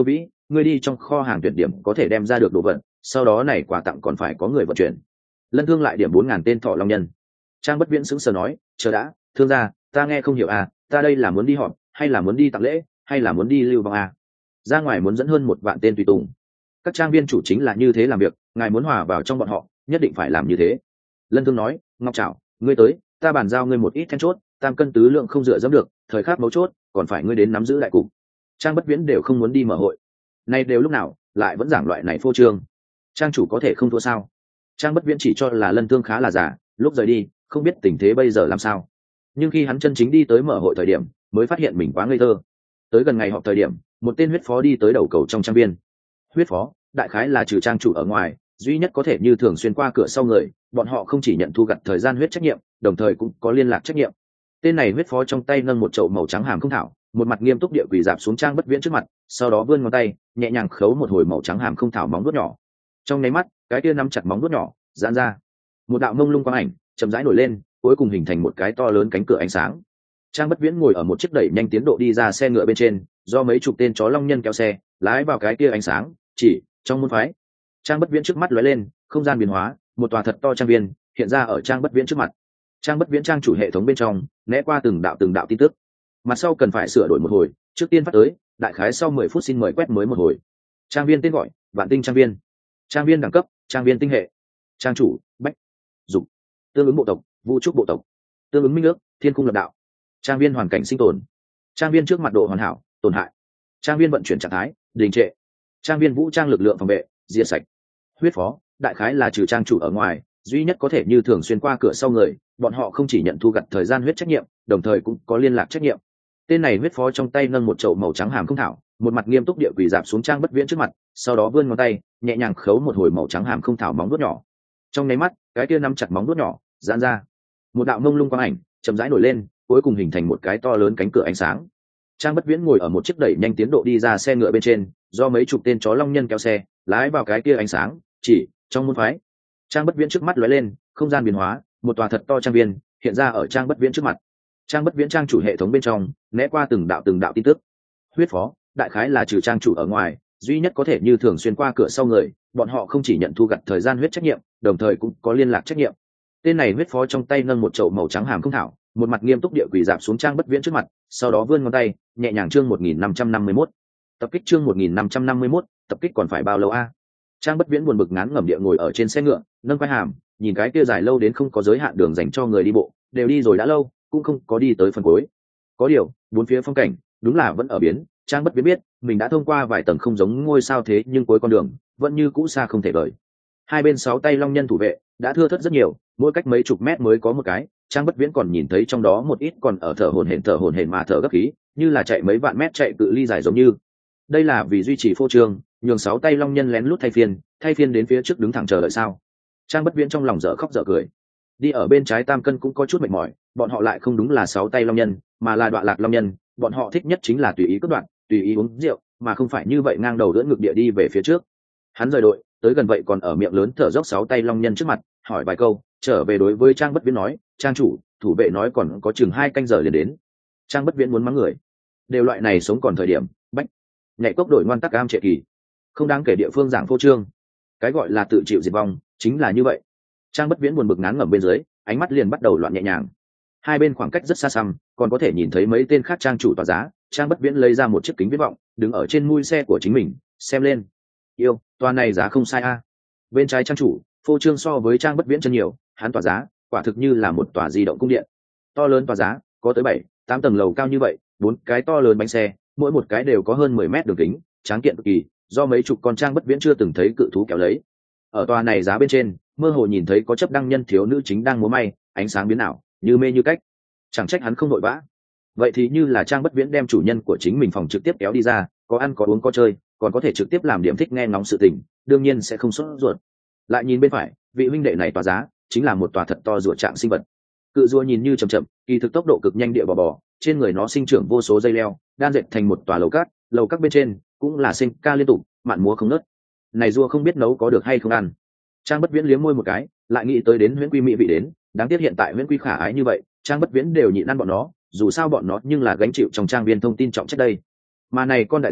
ngươi đi trong kho hàng tuyển điểm có thể đem ra được đồ vật, sau đó này quà tặng còn phải có người vận chuyển. Lân Thương lại điểm bốn ngàn tên thọ long nhân. Trang Bất Viễn sững sờ nói, chờ đã, thương gia, ta nghe không hiểu à, ta đây là muốn đi họp hay là muốn đi tặng lễ hay là muốn đi lưu vong à? Ra ngoài muốn dẫn hơn một vạn tên tùy tùng. Các trang viên chủ chính là như thế làm việc, ngài muốn hòa vào trong bọn họ nhất định phải làm như thế. Lân Thương nói, Ngọc Trảo, ngươi tới, ta bàn giao ngươi một ít then chốt, tam cân tứ lượng không dựa dẫm được, thời khắc mấu chốt còn phải ngươi đến nắm giữ đại cục. Trang Bất Viễn đều không muốn đi mở hội, nay đều lúc nào lại vẫn giảng loại này phô trương. Trang chủ có thể không thua sao? Trang Bất Viễn chỉ cho là Lân Thương khá là giả, lúc rời đi không biết tình thế bây giờ làm sao, nhưng khi hắn chân chính đi tới mở hội thời điểm mới phát hiện mình quá ngây thơ. Tới gần ngày họp thời điểm, một tên huyết phó đi tới đầu cầu trong trang viên. Huyết phó đại khái là trừ trang chủ ở ngoài duy nhất có thể như thường xuyên qua cửa sau người, bọn họ không chỉ nhận thu gặt thời gian huyết trách nhiệm, đồng thời cũng có liên lạc trách nhiệm. Tên này huyết phó trong tay nâng một chậu màu trắng hàm không thảo, một mặt nghiêm túc địa quỳ dạp xuống Trang Bất Viễn trước mặt, sau đó vươn ngón tay nhẹ nhàng khấu một hồi màu trắng hàm không thảo móng vuốt nhỏ. Trong nháy mắt, cái kia nắm chặt móng vuốt nhỏ giãn ra, một đạo mông lung quang ảnh chậm rãi nổi lên, cuối cùng hình thành một cái to lớn cánh cửa ánh sáng. Trang Bất Viễn ngồi ở một chiếc đẩy nhanh tiến độ đi ra xe ngựa bên trên, do mấy chục tên chó long nhân kéo xe lái vào cái kia ánh sáng chỉ trong môn phái. Trang Bất Viễn trước mắt lóe lên, không gian biến hóa, một tòa thật to trang viên hiện ra ở Trang Bất Viễn trước mặt. Trang Bất Viễn trang chủ hệ thống bên trong né qua từng đạo từng đạo tin tức, mặt sau cần phải sửa đổi một hồi, trước tiên phát tới, đại khái sau mười phút xin mời quét mới một hồi. Trang viên tên gọi Vạn Tinh trang viên. Trang viên đẳng cấp trang viên tinh hệ. Trang chủ Bách Dục. Tương ứng bộ tộc Vũ Trúc bộ tộc. Tương ứng minh ước Thiên Cung lập đạo. Trang viên hoàn cảnh sinh tồn. Trang viên trước mặt độ hoàn hảo tổn hại. Trang viên vận chuyển trạng thái đình trệ. Trang viên vũ trang lực lượng phòng vệ diệt sạch. Huyết phó đại khái là trừ trang chủ ở ngoài duy nhất có thể như thường xuyên qua cửa sau người, bọn họ không chỉ nhận thu gặt thời gian huyết trách nhiệm, đồng thời cũng có liên lạc trách nhiệm. Tên này huyết phó trong tay nâng một chậu màu trắng hàm không thảo, một mặt nghiêm túc địa quỳ dạp xuống Trang Bất Viễn trước mặt, sau đó vươn ngón tay nhẹ nhàng khấu một hồi màu trắng hàm không thảo móng vuốt nhỏ. Trong nháy mắt, cái kia nắm chặt móng vuốt nhỏ giãn ra, một đạo mông lung quang ảnh chậm rãi nổi lên, cuối cùng hình thành một cái to lớn cánh cửa ánh sáng. Trang Bất Viễn ngồi ở một chiếc đẩy nhanh tiến độ đi ra xe ngựa bên trên, do mấy chục tên chó long nhân kéo xe lái vào cái kia ánh sáng chỉ trong môn phái. Trang Bất Viễn trước mắt lóe lên, không gian biến hóa, một tòa thật to trang viên hiện ra ở Trang Bất Viễn trước mặt. Trang Bất Viễn trang chủ hệ thống bên trong né qua từng đạo từng đạo tin tức. Huyết phó đại khái là trừ trang chủ ở ngoài duy nhất có thể như thường xuyên qua cửa sau người, bọn họ không chỉ nhận thu gặt thời gian huyết trách nhiệm, đồng thời cũng có liên lạc trách nhiệm. Tên này huyết phó trong tay nâng một chậu màu trắng hàm không thảo, một mặt nghiêm túc địa quỳ dạp xuống Trang Bất Viễn trước mặt, sau đó vươn ngón tay nhẹ nhàng chương một nghìn năm trăm năm mươi mốt. Tập kích chương một nghìn năm trăm năm mươi mốt, tập kích còn phải bao lâu a? Trang Bất Viễn buồn bực ngán ngẩm địa ngồi ở trên xe ngựa, nâng vai hàm, nhìn cái kia dài lâu đến không có giới hạn đường dành cho người đi bộ, đều đi rồi đã lâu, cũng không có đi tới phần cuối. Có điều, bốn phía phong cảnh đúng là vẫn ở biến. Trang Bất Viễn biết, mình đã thông qua vài tầng không giống ngôi sao thế nhưng cuối con đường vẫn như cũ xa không thể vời. Hai bên sáu tay long nhân thủ vệ đã thưa thớt rất nhiều, mỗi cách mấy chục mét mới có một cái. Trang Bất Viễn còn nhìn thấy trong đó một ít còn ở thở hổn hển thở hổn hển mà thở gấp khí, như là chạy mấy vạn mét chạy cự ly dài giống như. Đây là vì duy trì phô trương, nhường sáu tay long nhân lén lút thay phiên, thay phiên đến phía trước đứng thẳng chờ đợi sao? Trang Bất Viễn trong lòng dở khóc dở cười. Đi ở bên trái tam cân cũng có chút mệt mỏi, bọn họ lại không đúng là sáu tay long nhân, mà là đoạn lạc long nhân, bọn họ thích nhất chính là tùy ý cất đoạn, tùy ý uống rượu, mà không phải như vậy ngang đầu đỡ ngực địa đi về phía trước. Hắn rời đội, tới gần vậy còn ở miệng lớn thở dốc sáu tay long nhân trước mặt, hỏi vài câu, trở về đối với Trang Bất Viễn nói, trang chủ, thủ vệ nói còn có chừng hai canh giờ liền đến. Trang Bất Viễn muốn mắng người, đều loại này sống còn thời điểm, bách nhảy cốc đổi ngoan tắc cam trệ kỳ, không đáng kể địa phương giảng phô trương, cái gọi là tự chịu diệt vong chính là như vậy. Trang Bất Viễn buồn bực ngán ngẩm bên dưới, ánh mắt liền bắt đầu loạn nhẹ nhàng. Hai bên khoảng cách rất xa xăm, còn có thể nhìn thấy mấy tên khác trang chủ tòa giá. Trang Bất Viễn lấy ra một chiếc kính viễn vọng, đứng ở trên mui xe của chính mình, xem lên. Yêu, tòa này giá không sai a. Bên trái trang chủ, phô trương so với Trang Bất Viễn chân nhiều, hắn tòa giá, quả thực như là một tòa di động cung điện. To lớn tòa giá, có tới bảy, tám tầng lầu cao như vậy, bốn cái to lớn bánh xe, mỗi một cái đều có hơn mười mét đường kính, tráng kiện cực kỳ, do mấy chục con Trang Bất Viễn chưa từng thấy cự thú kéo lấy. Ở tòa này giá bên trên, mơ hồ nhìn thấy có chấp đăng nhân thiếu nữ chính đang múa may, ánh sáng biến ảo, như mê như cách. Chẳng trách hắn không vội vã. Vậy thì như là Trang Bất Viễn đem chủ nhân của chính mình phòng trực tiếp kéo đi ra, có ăn có uống có chơi, còn có thể trực tiếp làm điểm thích nghe ngóng sự tình, đương nhiên sẽ không sốt ruột. Lại nhìn bên phải, vị huynh đệ này tòa giá, chính là một tòa thật to rùa trạng sinh vật. Cự rùa nhìn như chậm chậm, kỳ thực tốc độ cực nhanh địa bò bò, trên người nó sinh trưởng vô số dây leo, đan dệt thành một tòa lầu cát, lầu các bên trên cũng là sinh ca liên tục, mạn múa không ngớt. Này rùa không biết nấu có được hay không ăn. Trang Bất Viễn liếm môi một cái, lại nghĩ tới đến Huyễn Quy mỹ vị đến, đáng tiếc hiện tại Huyễn Quy khả ái như vậy, Trang Bất Viễn đều nhịn ăn bọn nó, dù sao bọn nó nhưng là gánh chịu trong trang viên thông tin trọng trách đây. Mà này con đại rùa,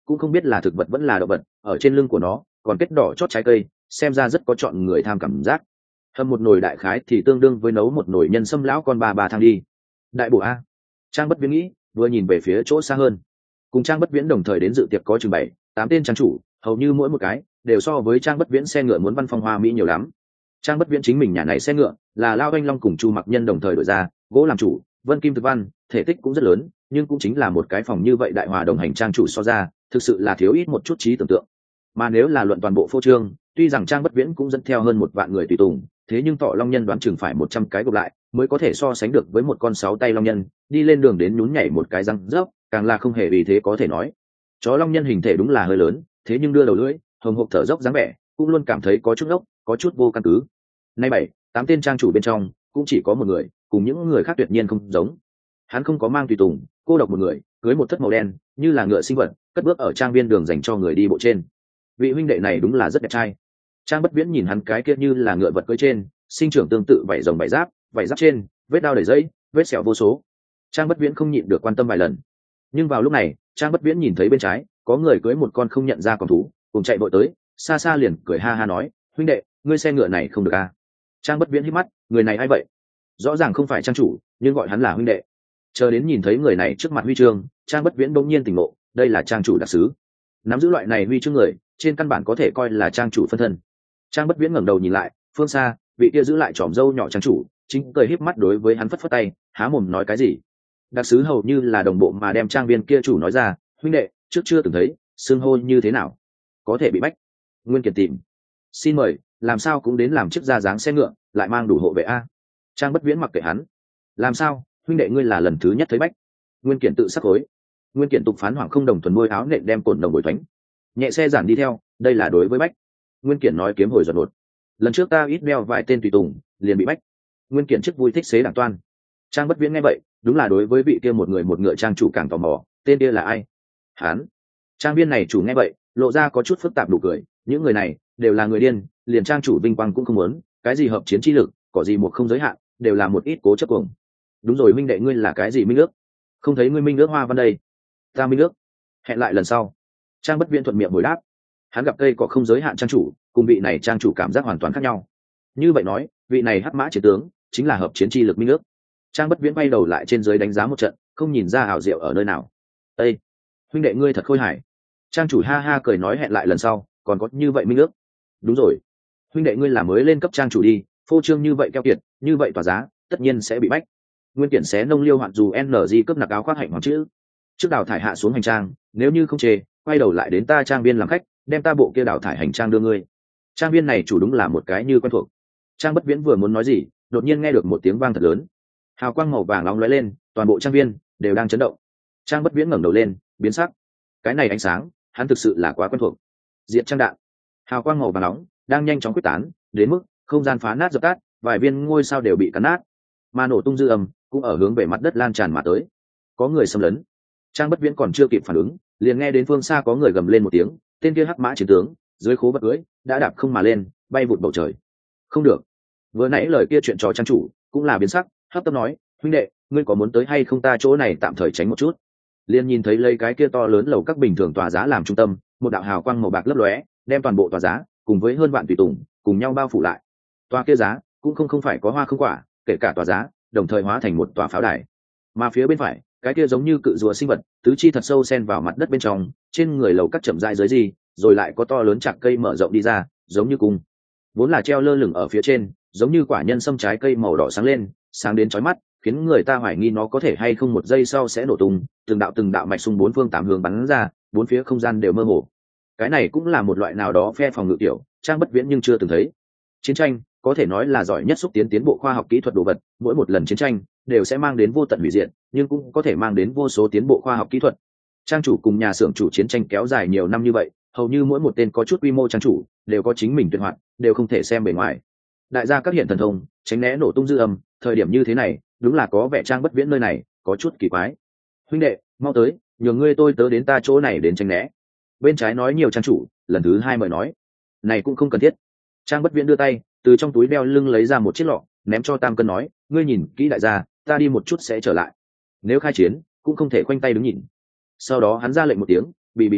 cũng không biết là thực vật vẫn là động vật, ở trên lưng của nó còn kết đỏ chót trái cây, xem ra rất có chọn người tham cảm giác. Hầm một nồi đại khái thì tương đương với nấu một nồi nhân sâm lão con ba ba thang đi. Đại bổ a. Trang Bất Viễn nghĩ, vừa nhìn về phía chỗ xa hơn. Cùng Trang Bất Viễn đồng thời đến dự tiệc có chừng bảy tám tên trang chủ, hầu như mỗi một cái đều so với Trang Bất Viễn xe ngựa muốn văn phong hoa mỹ nhiều lắm. Trang Bất Viễn chính mình nhà này xe ngựa là Lao Anh Long cùng Chu Mặc Nhân đồng thời đổi ra, gỗ làm chủ, vân kim thực văn, thể tích cũng rất lớn, nhưng cũng chính là một cái phòng như vậy đại hòa đồng hành trang chủ so ra, thực sự là thiếu ít một chút trí tưởng tượng. Mà nếu là luận toàn bộ phô trương, tuy rằng Trang Bất Viễn cũng dẫn theo hơn một vạn người tùy tùng, thế nhưng Thọ Long Nhân đoán chừng phải một trăm cái gộp lại mới có thể so sánh được với một con sáu tay long nhân, đi lên đường đến nhún nhảy một cái răng rớp, càng là không hề vì thế có thể nói. Chó long nhân hình thể đúng là hơi lớn, thế nhưng đưa đầu lưỡi, hồng hộc thở dốc dáng vẻ, cũng luôn cảm thấy có chút ốc, có chút vô căn cứ. Nay bảy, tám tên trang chủ bên trong, cũng chỉ có một người, cùng những người khác tuyệt nhiên không giống. Hắn không có mang tùy tùng, cô độc một người, cưới một thất màu đen, như là ngựa sinh vật, cất bước ở trang viên đường dành cho người đi bộ trên. Vị huynh đệ này đúng là rất đẹp trai. Trang Bất Viễn nhìn hắn cái kia như là ngựa vật cưỡi trên, sinh trưởng tương tự vảy rồng vảy giáp, vảy giáp trên, vết đao đầy dây, vết sẹo vô số. Trang Bất Viễn không nhịn được quan tâm vài lần. Nhưng vào lúc này, Trang Bất Viễn nhìn thấy bên trái có người cưỡi một con không nhận ra con thú, cùng chạy vội tới, xa xa liền cười ha ha nói, huynh đệ, ngươi xe ngựa này không được à? Trang Bất Viễn hít mắt, người này ai vậy? Rõ ràng không phải trang chủ, nhưng gọi hắn là huynh đệ. Chờ đến nhìn thấy người này trước mặt huy chương, Trang Bất Viễn bỗng nhiên tỉnh ngộ, đây là trang chủ đặc sứ. Nắm giữ loại này huy chương người, trên căn bản có thể coi là trang chủ phân thân. Trang Bất Viễn ngẩng đầu nhìn lại, phương xa, vị kia giữ lại tròm râu nhỏ trang chủ, chính cười híp mắt đối với hắn phất phất tay, há mồm nói cái gì. Đặc sứ hầu như là đồng bộ mà đem trang viên kia chủ nói ra, huynh đệ, trước chưa từng thấy, xưng hô như thế nào? Có thể bị bách. Nguyên Kiệt tìm. Xin mời, làm sao cũng đến làm chiếc da dáng xe ngựa, lại mang đủ hộ vệ a. Trang Bất Viễn mặc kệ hắn. Làm sao, huynh đệ ngươi là lần thứ nhất thấy bách? Nguyên Kiệt tự sắc hối. Nguyên Kiệt tục phán hoàng không đồng thuần môi áo nện đem cồn đồng bồi thoánh. Nhẹ xe giản đi theo, đây là đối với bách. Nguyên Kiệt nói kiếm hồi giọt nột. Lần trước ta ít đeo vài tên tùy tùng, liền bị bách. Nguyên Kiệt chức vui thích xế đảng toan. Trang Bất Viễn nghe vậy, đúng là đối với vị kia một người một ngựa trang chủ càng tò mò, tên kia là ai? Hán. Trang viên này chủ nghe vậy, lộ ra có chút phức tạp đủ cười, những người này đều là người điên, liền trang chủ vinh quang cũng không muốn, cái gì hợp chiến chi lực, có gì một không giới hạn, đều là một ít cố chấp cuồng. Đúng rồi minh đệ ngươi là cái gì minh ước? Không thấy ngươi minh ước hoa văn đây. Ta minh ước. Hẹn lại lần sau. Trang Bất Viễn thuận miệng hồi đáp. Hắn gặp cây có không giới hạn trang chủ, cùng vị này trang chủ cảm giác hoàn toàn khác nhau. Như vậy nói, vị này hắc mã chiến tướng chính là hợp chiến chi lực minh ước. Trang Bất Viễn bay đầu lại trên dưới đánh giá một trận, không nhìn ra ảo diệu ở nơi nào. Ê, huynh đệ ngươi thật khôi hài. Trang chủ ha ha cười nói hẹn lại lần sau, còn có như vậy minh ước. Đúng rồi, huynh đệ ngươi là mới lên cấp trang chủ đi, phô trương như vậy keo kiệt, như vậy tỏa giá, tất nhiên sẽ bị bách. Nguyên Kiển xé nông liêu hoạn dù en gi cấp nặc áo khoác hạnh hoàng chữ. Trước đào thải hạ xuống hành trang, nếu như không chê, quay đầu lại đến ta trang viên làm khách, đem ta bộ kia đào thải hành trang đưa ngươi. Trang viên này chủ đúng là một cái như quen thuộc. Trang Bất Viễn vừa muốn nói gì, đột nhiên nghe được một tiếng vang thật lớn. Hào quang màu vàng nóng lóe lên, toàn bộ trang viên đều đang chấn động. Trang Bất Viễn ngẩng đầu lên, biến sắc. Cái này ánh sáng, hắn thực sự là quá quen thuộc. Diệt trang đạn. Hào quang màu vàng nóng đang nhanh chóng quyết tán, đến mức không gian phá nát dập tắt, vài viên ngôi sao đều bị cắn nát. Mà nổ tung dư âm cũng ở hướng về mặt đất lan tràn mà tới. Có người xâm lấn. Trang Bất Viễn còn chưa kịp phản ứng, liền nghe đến phương xa có người gầm lên một tiếng, tên kia hắc mã chiến tướng, dưới khố vật cưới, đã đạp không mà lên, bay vụt bầu trời. Không được. Vừa nãy lời kia chuyện trò trang chủ, cũng là biến sắc, hấp tấp nói, huynh đệ, ngươi có muốn tới hay không ta chỗ này tạm thời tránh một chút. Liền nhìn thấy lấy cái kia to lớn lầu các bình thường tòa giá làm trung tâm, một đạo hào quang màu bạc lấp lóe, đem toàn bộ tòa giá cùng với hơn vạn tùy tùng cùng nhau bao phủ lại. Tòa kia giá cũng không không phải có hoa không quả, kể cả tòa giá đồng thời hóa thành một tòa pháo đài. Mà phía bên phải, cái kia giống như cự rùa sinh vật, tứ chi thật sâu xen vào mặt đất bên trong, trên người lầu các chậm rãi dưới gì, rồi lại có to lớn chạc cây mở rộng đi ra, giống như cung. Vốn là treo lơ lửng ở phía trên, giống như quả nhân sâm trái cây màu đỏ sáng lên, sáng đến chói mắt, khiến người ta hoài nghi nó có thể hay không một giây sau sẽ nổ tung, từng đạo từng đạo mạch xung bốn phương tám hướng bắn ra, bốn phía không gian đều mơ hồ. Cái này cũng là một loại nào đó phe phòng ngự tiểu, Trang Bất Viễn nhưng chưa từng thấy. Chiến tranh có thể nói là giỏi nhất xúc tiến tiến bộ khoa học kỹ thuật đồ vật, mỗi một lần chiến tranh đều sẽ mang đến vô tận hủy diệt, nhưng cũng có thể mang đến vô số tiến bộ khoa học kỹ thuật. Trang chủ cùng nhà xưởng chủ chiến tranh kéo dài nhiều năm như vậy, hầu như mỗi một tên có chút quy mô trang chủ đều có chính mình tuyệt hoạt, đều không thể xem bề ngoài. Đại gia các hiện thần thông, tránh né nổ tung dư âm, thời điểm như thế này, đúng là có vẻ Trang Bất Viễn nơi này có chút kỳ quái. Huynh đệ, mau tới, nhường ngươi tôi tớ đến ta chỗ này đến tránh né. Bên trái nói nhiều trang chủ, lần thứ hai mời nói, này cũng không cần thiết. Trang Bất Viễn đưa tay từ trong túi đeo lưng lấy ra một chiếc lọ, ném cho Tam Cân nói, ngươi nhìn kỹ đại gia, ta đi một chút sẽ trở lại. Nếu khai chiến, cũng không thể khoanh tay đứng nhìn. Sau đó hắn ra lệnh một tiếng, bị bị hạ,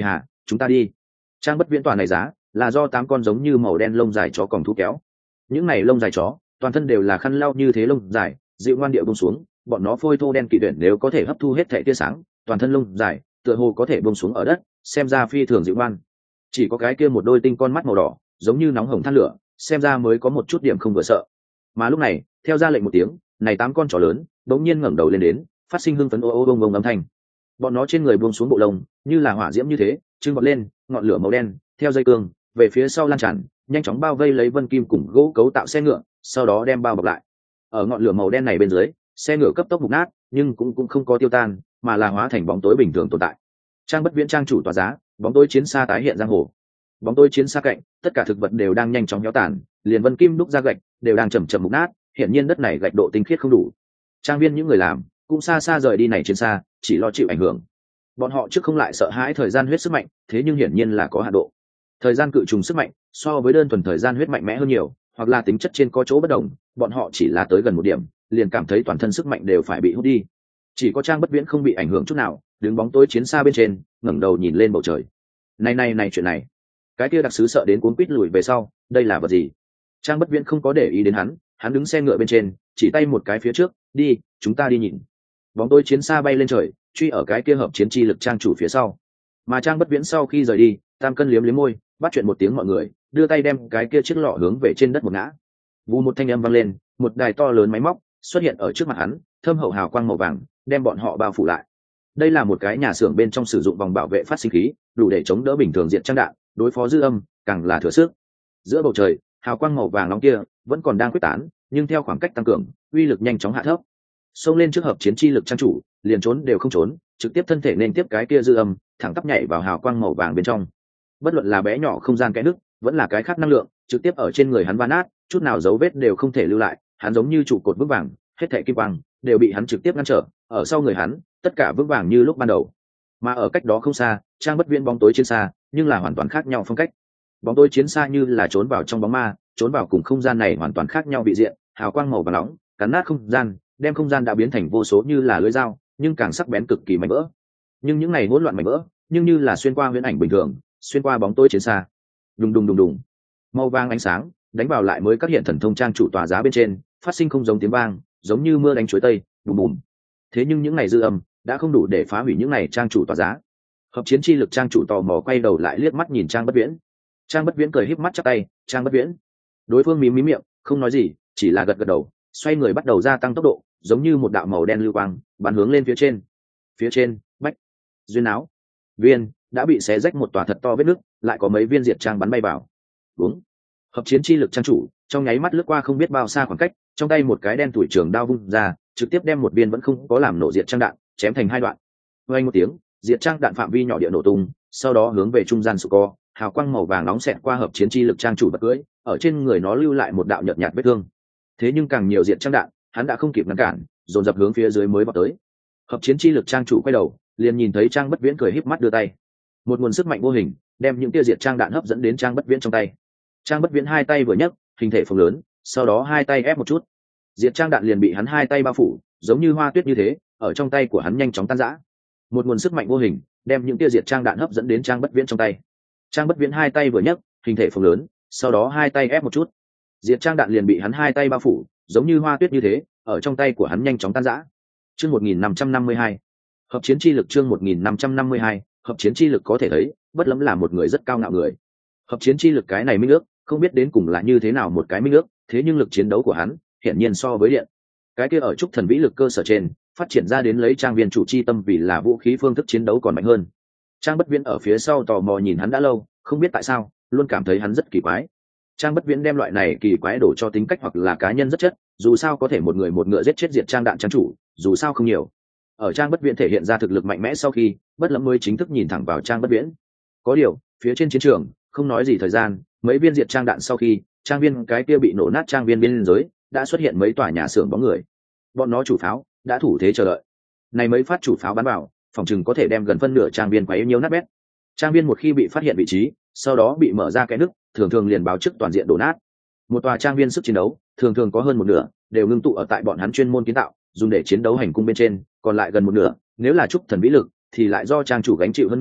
chúng ta đi. Trang Bất Viễn tòa này giá là do tám con giống như màu đen lông dài chó còng thú kéo. Những này lông dài chó toàn thân đều là khăn lau như thế lông dài, dịu ngoan địa buông xuống, bọn nó phôi thô đen kỵ tuyển nếu có thể hấp thu hết thể tia sáng, toàn thân lông dài tựa hồ có thể buông xuống ở đất, xem ra phi thường dịu ngoan. Chỉ có cái kia một đôi tinh con mắt màu đỏ giống như nóng hồng than lửa, xem ra mới có một chút điểm không vừa sợ. Mà lúc này theo ra lệnh một tiếng, này tám con chó lớn đống nhiên ngẩng đầu lên đến, phát sinh hưng phấn ô ô bông bông âm thanh. Bọn nó trên người buông xuống bộ lông như là hỏa diễm như thế trưng bọt lên, ngọn lửa màu đen theo dây cương về phía sau lan tràn, nhanh chóng bao vây lấy Vân Kim cùng gỗ cấu tạo xe ngựa, sau đó đem bao bọc lại. Ở ngọn lửa màu đen này bên dưới, xe ngựa cấp tốc mục nát, nhưng cũng cũng không có tiêu tan, mà là hóa thành bóng tối bình thường tồn tại. Trang Bất Viễn trang chủ tòa giá, bóng tối chiến xa tái hiện giang hồ. Bóng tối chiến xa cạnh, tất cả thực vật đều đang nhanh chóng héo tàn, liền Vân Kim đúc ra gạch đều đang chậm chậm mục nát, hiển nhiên đất này gạch độ tinh khiết không đủ. Trang viên những người làm cũng xa xa rời đi này chiến xa, chỉ lo chịu ảnh hưởng. Bọn họ trước không lại sợ hãi thời gian huyết sức mạnh, thế nhưng hiển nhiên là có hạn độ. Thời gian cự trùng sức mạnh so với đơn thuần thời gian huyết mạnh mẽ hơn nhiều, hoặc là tính chất trên có chỗ bất đồng, bọn họ chỉ là tới gần một điểm liền cảm thấy toàn thân sức mạnh đều phải bị hút đi. Chỉ có Trang Bất Viễn không bị ảnh hưởng chút nào, đứng bóng tối chiến xa bên trên, ngẩng đầu nhìn lên bầu trời. Này này này chuyện này, cái kia đặc sứ sợ đến cuốn quýt lùi về sau, đây là vật gì? Trang Bất Viễn không có để ý đến hắn, hắn đứng xe ngựa bên trên, chỉ tay một cái phía trước, đi, chúng ta đi nhìn. Bóng tối chiến xa bay lên trời, truy ở cái kia hợp chiến chi lực trang chủ phía sau. Mà Trang Bất Viễn sau khi rời đi, tam cân liếm liếm môi, bắt chuyện một tiếng mọi người, đưa tay đem cái kia chiếc lọ hướng về trên đất một ngã. Vù một thanh âm vang lên, một đài to lớn máy móc xuất hiện ở trước mặt hắn, thơm hậu hào quang màu vàng đem bọn họ bao phủ lại. Đây là một cái nhà xưởng bên trong sử dụng vòng bảo vệ phát sinh khí, đủ để chống đỡ bình thường diện trang đạn, đối phó dư âm càng là thừa sức. Giữa bầu trời, hào quang màu vàng nóng kia vẫn còn đang quyết tán, nhưng theo khoảng cách tăng cường, uy lực nhanh chóng hạ thấp. Xông lên trước hợp chiến chi lực trang chủ, liền trốn đều không trốn, trực tiếp thân thể nên tiếp cái kia dư âm, thẳng tắp nhảy vào hào quang màu vàng bên trong. Bất luận là bé nhỏ không gian kẽ nứt, vẫn là cái khác năng lượng, trực tiếp ở trên người hắn va nát, chút nào dấu vết đều không thể lưu lại, hắn giống như trụ cột vững vàng, hết thảy kim quang đều bị hắn trực tiếp ngăn trở, ở sau người hắn, tất cả vững vàng như lúc ban đầu. Mà ở cách đó không xa, Trang Bất Viễn bóng tối chiến xa, nhưng là hoàn toàn khác nhau phong cách. Bóng tối chiến xa như là trốn vào trong bóng ma, trốn vào cùng không gian này hoàn toàn khác nhau bị diện, hào quang màu vàng nóng, cắn nát không gian, đem không gian đã biến thành vô số như là lưỡi dao, nhưng càng sắc bén cực kỳ mảnh vỡ. Nhưng những này hỗn loạn mảnh vỡ, nhưng như là xuyên qua huyễn ảnh bình thường, xuyên qua bóng tối chiến xa. Đùng đùng đùng đùng. Màu vàng ánh sáng đánh vào lại mới các hiện thần thông trang chủ tòa giá bên trên, phát sinh không giống tiếng vang, giống như mưa đánh chuối tây, bùm bùm. Thế nhưng những này dư âm đã không đủ để phá hủy những này trang chủ tòa giá. Hợp chiến chi lực trang chủ tò mò quay đầu lại liếc mắt nhìn Trang Bất Viễn. Trang Bất Viễn cười híp mắt chắp tay, "Trang Bất Viễn." Đối phương mím mím miệng, không nói gì, chỉ là gật gật đầu, xoay người bắt đầu gia tăng tốc độ, giống như một đạo màu đen lưu quang, bắn hướng lên phía trên. Phía trên, bách, duyên áo, viên đã bị xé rách một tòa thật to vết nứt, lại có mấy viên diệt trang bắn bay vào. Đúng. Hợp chiến chi lực trang chủ, trong nháy mắt lướt qua không biết bao xa khoảng cách, trong tay một cái đen tuổi trường đao vung ra, trực tiếp đem một viên vẫn không có làm nổ diệt trang đạn, chém thành hai đoạn. Vang một tiếng, diệt trang đạn phạm vi nhỏ địa nổ tung, sau đó hướng về trung gian sụp co, hào quang màu vàng nóng xẹt qua hợp chiến chi lực trang chủ bật cưỡi, ở trên người nó lưu lại một đạo nhợt nhạt vết thương. Thế nhưng càng nhiều diệt trang đạn, hắn đã không kịp ngăn cản, dồn dập hướng phía dưới mới vọt tới. Hợp chiến chi lực trang chủ quay đầu, liền nhìn thấy Trang Bất Viễn cười híp mắt đưa tay, một nguồn sức mạnh vô hình đem những tia diệt trang đạn hấp dẫn đến Trang Bất Viễn trong tay. Trang Bất Viễn hai tay vừa nhấc, hình thể phồng lớn, sau đó hai tay ép một chút, diệt trang đạn liền bị hắn hai tay bao phủ, giống như hoa tuyết như thế, ở trong tay của hắn nhanh chóng tan rã. Một nguồn sức mạnh vô hình đem những tia diệt trang đạn hấp dẫn đến Trang Bất Viễn trong tay. Trang Bất Viễn hai tay vừa nhấc, hình thể phồng lớn, sau đó hai tay ép một chút, diệt trang đạn liền bị hắn hai tay bao phủ, giống như hoa tuyết như thế, ở trong tay của hắn nhanh chóng tan rã. Chương một nghìn năm trăm năm mươi hai, hợp chiến chi lực. Chương một nghìn năm trăm năm mươi hai, hợp chiến chi lực. Có thể thấy, Bất Lâm là một người rất cao ngạo người. Hợp chiến chi lực cái này minh ước, không biết đến cùng là như thế nào một cái minh ước, thế nhưng lực chiến đấu của hắn, hiển nhiên so với điện, cái kia ở trúc thần vĩ lực cơ sở trên, phát triển ra đến lấy trang viên chủ chi tâm vì là vũ khí phương thức chiến đấu còn mạnh hơn. Trang Bất Viễn ở phía sau tò mò nhìn hắn đã lâu, không biết tại sao, luôn cảm thấy hắn rất kỳ quái. Trang Bất Viễn đem loại này kỳ quái đổ cho tính cách hoặc là cá nhân rất chất, dù sao có thể một người một ngựa giết chết diệt trang đạn trang chủ, dù sao không nhiều. Ở Trang Bất Viễn thể hiện ra thực lực mạnh mẽ sau khi, Bất Lâm mới chính thức nhìn thẳng vào Trang Bất Viễn. Có điều, phía trên chiến trường, không nói gì thời gian, mấy viên diệt trang đạn sau khi, trang viên cái kia bị nổ nát trang viên biên giới, đã xuất hiện mấy tòa nhà xưởng bóng người. Bọn nó chủ pháo đã thủ thế chờ đợi. Này mấy phát chủ pháo bắn vào, phòng chừng có thể đem gần phân nửa trang viên quấy nhiều nát bét. Trang viên một khi bị phát hiện vị trí, sau đó bị mở ra cái nứt, thường thường liền báo trước toàn diện đổ nát. Một tòa trang viên sức chiến đấu, thường thường có hơn một nửa đều ngưng tụ ở tại bọn hắn chuyên môn kiến tạo, dùng để chiến đấu hành cung bên trên, còn lại gần một nửa, nếu là trúc thần vĩ lực, thì lại do trang chủ gánh chịu hơn nửa,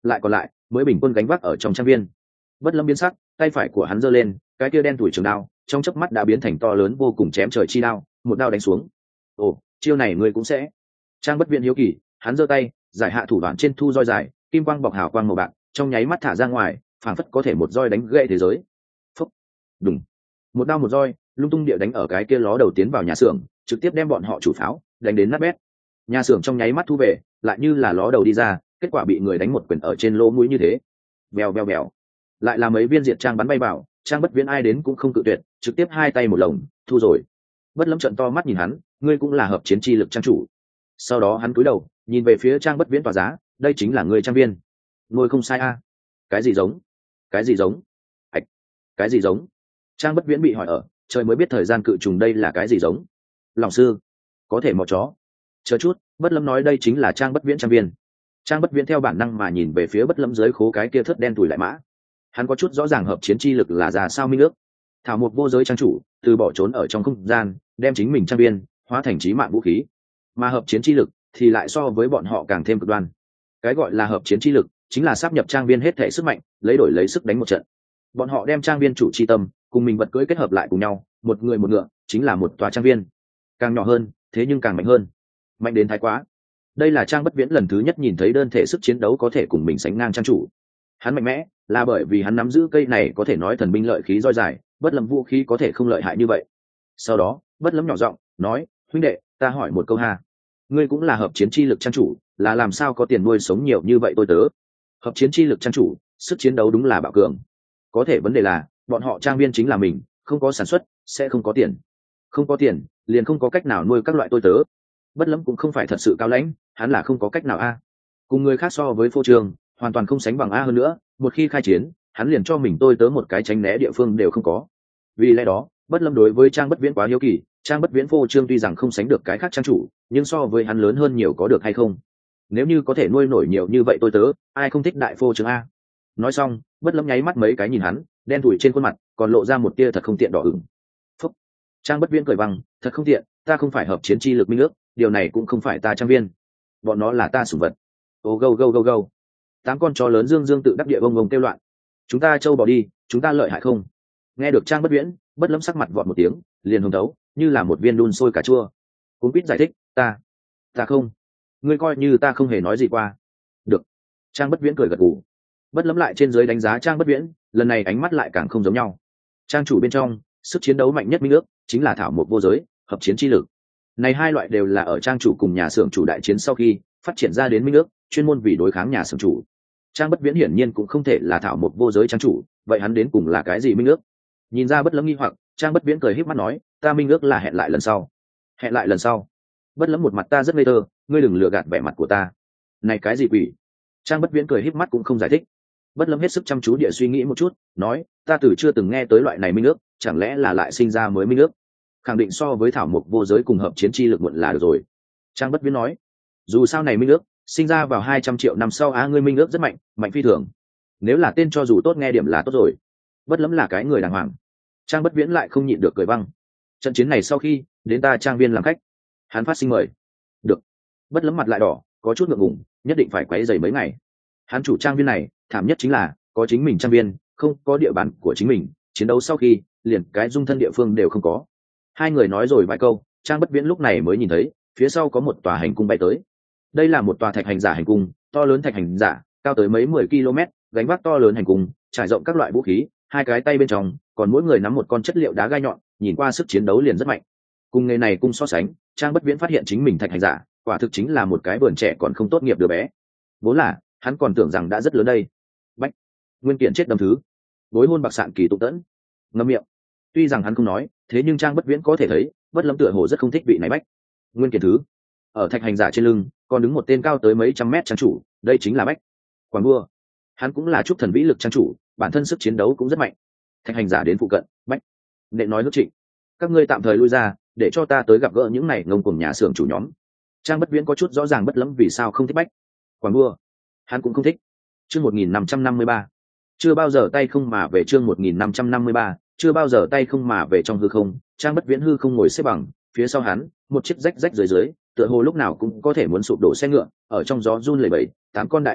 lại còn lại mới bình quân gánh vác ở trong trang viên. Bất Lâm biến sắc, tay phải của hắn giơ lên, cái kia đen tuổi trường đao trong chớp mắt đã biến thành to lớn vô cùng chém trời chi đao, một đao đánh xuống. Ồ, chiêu này ngươi cũng sẽ? Trang Bất Viễn hiếu kỳ, hắn giơ tay giải hạ thủ đoạn trên thu roi dài, kim quang bọc hào quang màu bạc trong nháy mắt thả ra ngoài, phảng phất có thể một roi đánh gãy thế giới. Phúc, đùng, một đao một roi lung tung địa đánh ở cái kia ló đầu tiến vào nhà xưởng, trực tiếp đem bọn họ chủ pháo đánh đến nát bét. Nhà xưởng trong nháy mắt thu về, lại như là ló đầu đi ra, kết quả bị người đánh một quyền ở trên lỗ mũi như thế. Bèo bèo bèo, lại là mấy viên diệt trang bắn bay vào. Trang Bất Viễn ai đến cũng không cự tuyệt, trực tiếp hai tay một lồng thu rồi. Bất Lâm trận to mắt nhìn hắn, ngươi cũng là hợp chiến chi lực trang chủ. Sau đó hắn cúi đầu nhìn về phía Trang Bất Viễn tỏa giá, đây chính là người trang viên. Ngôi không sai a. Cái gì giống? Cái gì giống? Ảch, cái gì giống? Trang Bất Viễn bị hỏi ở, trời mới biết thời gian cự trùng đây là cái gì giống. Lòng sư, có thể mò chó. Chờ chút, Bất Lâm nói đây chính là Trang Bất Viễn trang viên. Trang Bất Viễn theo bản năng mà nhìn về phía Bất Lâm dưới khố cái kia thớt đen tủi lại mã. Hắn có chút rõ ràng hợp chiến chi lực là ra sao minh ước. Thảo một vô giới trang chủ từ bỏ trốn ở trong không gian, đem chính mình trang viên hóa thành chí mạng vũ khí, mà hợp chiến chi lực thì lại so với bọn họ càng thêm cực đoan. Cái gọi là hợp chiến chi lực chính là sáp nhập trang viên hết thể sức mạnh, lấy đổi lấy sức đánh một trận. Bọn họ đem trang viên chủ chi tâm cùng mình vật cưỡi kết hợp lại cùng nhau, một người một ngựa chính là một tòa trang viên. Càng nhỏ hơn thế nhưng càng mạnh hơn, mạnh đến thái quá. Đây là Trang Bất Viễn lần thứ nhất nhìn thấy đơn thể sức chiến đấu có thể cùng mình sánh ngang trang chủ. Hắn mạnh mẽ là bởi vì hắn nắm giữ cây này có thể nói thần binh lợi khí roi dài, Bất Lâm vũ khí có thể không lợi hại như vậy. Sau đó Bất Lâm nhỏ giọng nói, huynh đệ, ta hỏi một câu ha, ngươi cũng là hợp chiến chi lực trang chủ, là làm sao có tiền nuôi sống nhiều như vậy tôi tớ? Hợp chiến chi lực trang chủ sức chiến đấu đúng là bạo cường, có thể vấn đề là bọn họ trang viên chính là mình, không có sản xuất sẽ không có tiền, không có tiền liền không có cách nào nuôi các loại tôi tớ. Bất Lâm cũng không phải thật sự cao lãnh, hắn là không có cách nào a, cùng người khác so với phô trương hoàn toàn không sánh bằng a, hơn nữa một khi khai chiến hắn liền cho mình tôi tớ một cái tránh né địa phương đều không có. Vì lẽ đó Bất Lâm đối với Trang Bất Viễn quá hiếu kỳ. Trang Bất Viễn phô trương tuy rằng không sánh được cái khác trang chủ, nhưng so với hắn lớn hơn nhiều, có được hay không? Nếu như có thể nuôi nổi nhiều như vậy tôi tớ, ai không thích đại phô trương a? Nói xong Bất Lâm nháy mắt mấy cái nhìn hắn, đen thủi trên khuôn mặt còn lộ ra một tia thật không tiện đỏ ửng. Phúc. Trang Bất Viễn cười văng, thật không tiện, ta không phải hợp chiến chi lực minh ước, điều này cũng không phải ta trang viên, bọn nó là ta sủng vật. Ô gâu gâu gâu gâu, tám con chó lớn dương dương tự đắc địa bông bông kêu loạn. Chúng ta trâu bỏ đi, chúng ta lợi hại không? Nghe được Trang Bất Viễn, Bất Lâm sắc mặt vọt một tiếng, liền hồng thấu như là một viên đun sôi cà chua. Cũng biết giải thích, ta ta không, ngươi coi như ta không hề nói gì qua. Được. Trang Bất Viễn cười gật gù. Bất Lâm lại trên dưới đánh giá Trang Bất Viễn, lần này ánh mắt lại càng không giống nhau. Trang chủ bên trong sức chiến đấu mạnh nhất minh ước chính là thảo một vô giới hợp chiến chi lực. Này hai loại đều là ở trang chủ cùng nhà xưởng chủ đại chiến sau khi phát triển ra đến minh ước, chuyên môn vì đối kháng nhà xưởng chủ. Trang Bất Viễn hiển nhiên cũng không thể là thảo một vô giới trang chủ, vậy hắn đến cùng là cái gì minh ước? Nhìn ra Bất Lâm nghi hoặc, Trang Bất Viễn cười híp mắt nói, ta minh ước là hẹn lại lần sau. Hẹn lại lần sau? Bất Lâm một mặt ta rất ngây thơ, ngươi đừng lừa gạt vẻ mặt của ta. Này cái gì quỷ? Trang Bất Viễn cười híp mắt cũng không giải thích. Bất Lâm hết sức chăm chú địa suy nghĩ một chút, nói, ta từ chưa từng nghe tới loại này minh ước, chẳng lẽ là lại sinh ra mới minh ước? Khẳng định so với thảo mục vô giới cùng hợp chiến chi lực muộn là được rồi. Trang Bất Viễn nói, dù sao này minh ước sinh ra vào hai trăm triệu năm sau á, ngươi minh ước rất mạnh, mạnh phi thường. Nếu là tên cho dù tốt nghe điểm là tốt rồi. Bất Lâm là cái người đàng hoàng. Trang Bất Viễn lại không nhịn được cười văng. Trận chiến này sau khi đến ta trang viên làm khách, hắn phát sinh mời. Được. Bất Lâm mặt lại đỏ, có chút ngượng ngùng, nhất định phải quấy rầy mấy ngày. Hắn chủ trang viên này thảm nhất chính là có chính mình trang viên, không có địa bàn của chính mình, chiến đấu sau khi liền cái dung thân địa phương đều không có. Hai người nói rồi vài câu, Trang Bất Viễn lúc này mới nhìn thấy phía sau có một tòa hành cung bay tới. Đây là một tòa thạch hành giả hành cung, to lớn thạch hành giả, cao tới mấy mười km, gánh vác to lớn hành cung, trải rộng các loại vũ khí, hai cái tay bên trong còn mỗi người nắm một con chất liệu đá gai nhọn, nhìn qua sức chiến đấu liền rất mạnh. Cùng nghề này cung so sánh, Trang Bất Viễn phát hiện chính mình thạch hành giả quả thực chính là một cái vườn trẻ còn không tốt nghiệp đứa bé. Vốn là hắn còn tưởng rằng đã rất lớn đây. Bách nguyên kiện chết đâm thứ, đối hôn bạc sạn kỳ tụ tẫn, ngậm miệng. Tuy rằng hắn không nói, thế nhưng Trang Bất Viễn có thể thấy Bất Lâm tựa hồ rất không thích vị này bách nguyên kiện thứ. Ở thạch hành giả trên lưng còn đứng một tên cao tới mấy trăm mét trang chủ, đây chính là bách Quảng Đua. Hắn cũng là trúc thần vĩ lực trang chủ, bản thân sức chiến đấu cũng rất mạnh. Thạch hành giả đến phụ cận, bách nệ nói nước trịnh, các ngươi tạm thời lui ra, để cho ta tới gặp gỡ những này ngông cuồng nhà xưởng chủ nhóm. Trang Bất Viễn có chút rõ ràng Bất Lâm vì sao không thích bách Quảng Đua, hắn cũng không thích. Chương một nghìn năm trăm năm mươi ba, chưa bao giờ tay không mà về. Chương một nghìn năm trăm năm mươi ba, chưa bao giờ tay không mà về. Trong hư không, Trang Bất Viễn hư không ngồi xếp bằng, phía sau hắn một chiếc rách rách dưới dưới, tựa hồ lúc nào cũng có thể muốn sụp đổ xe ngựa, ở trong gió run lẩy bẩy, tám con đại hắc cầu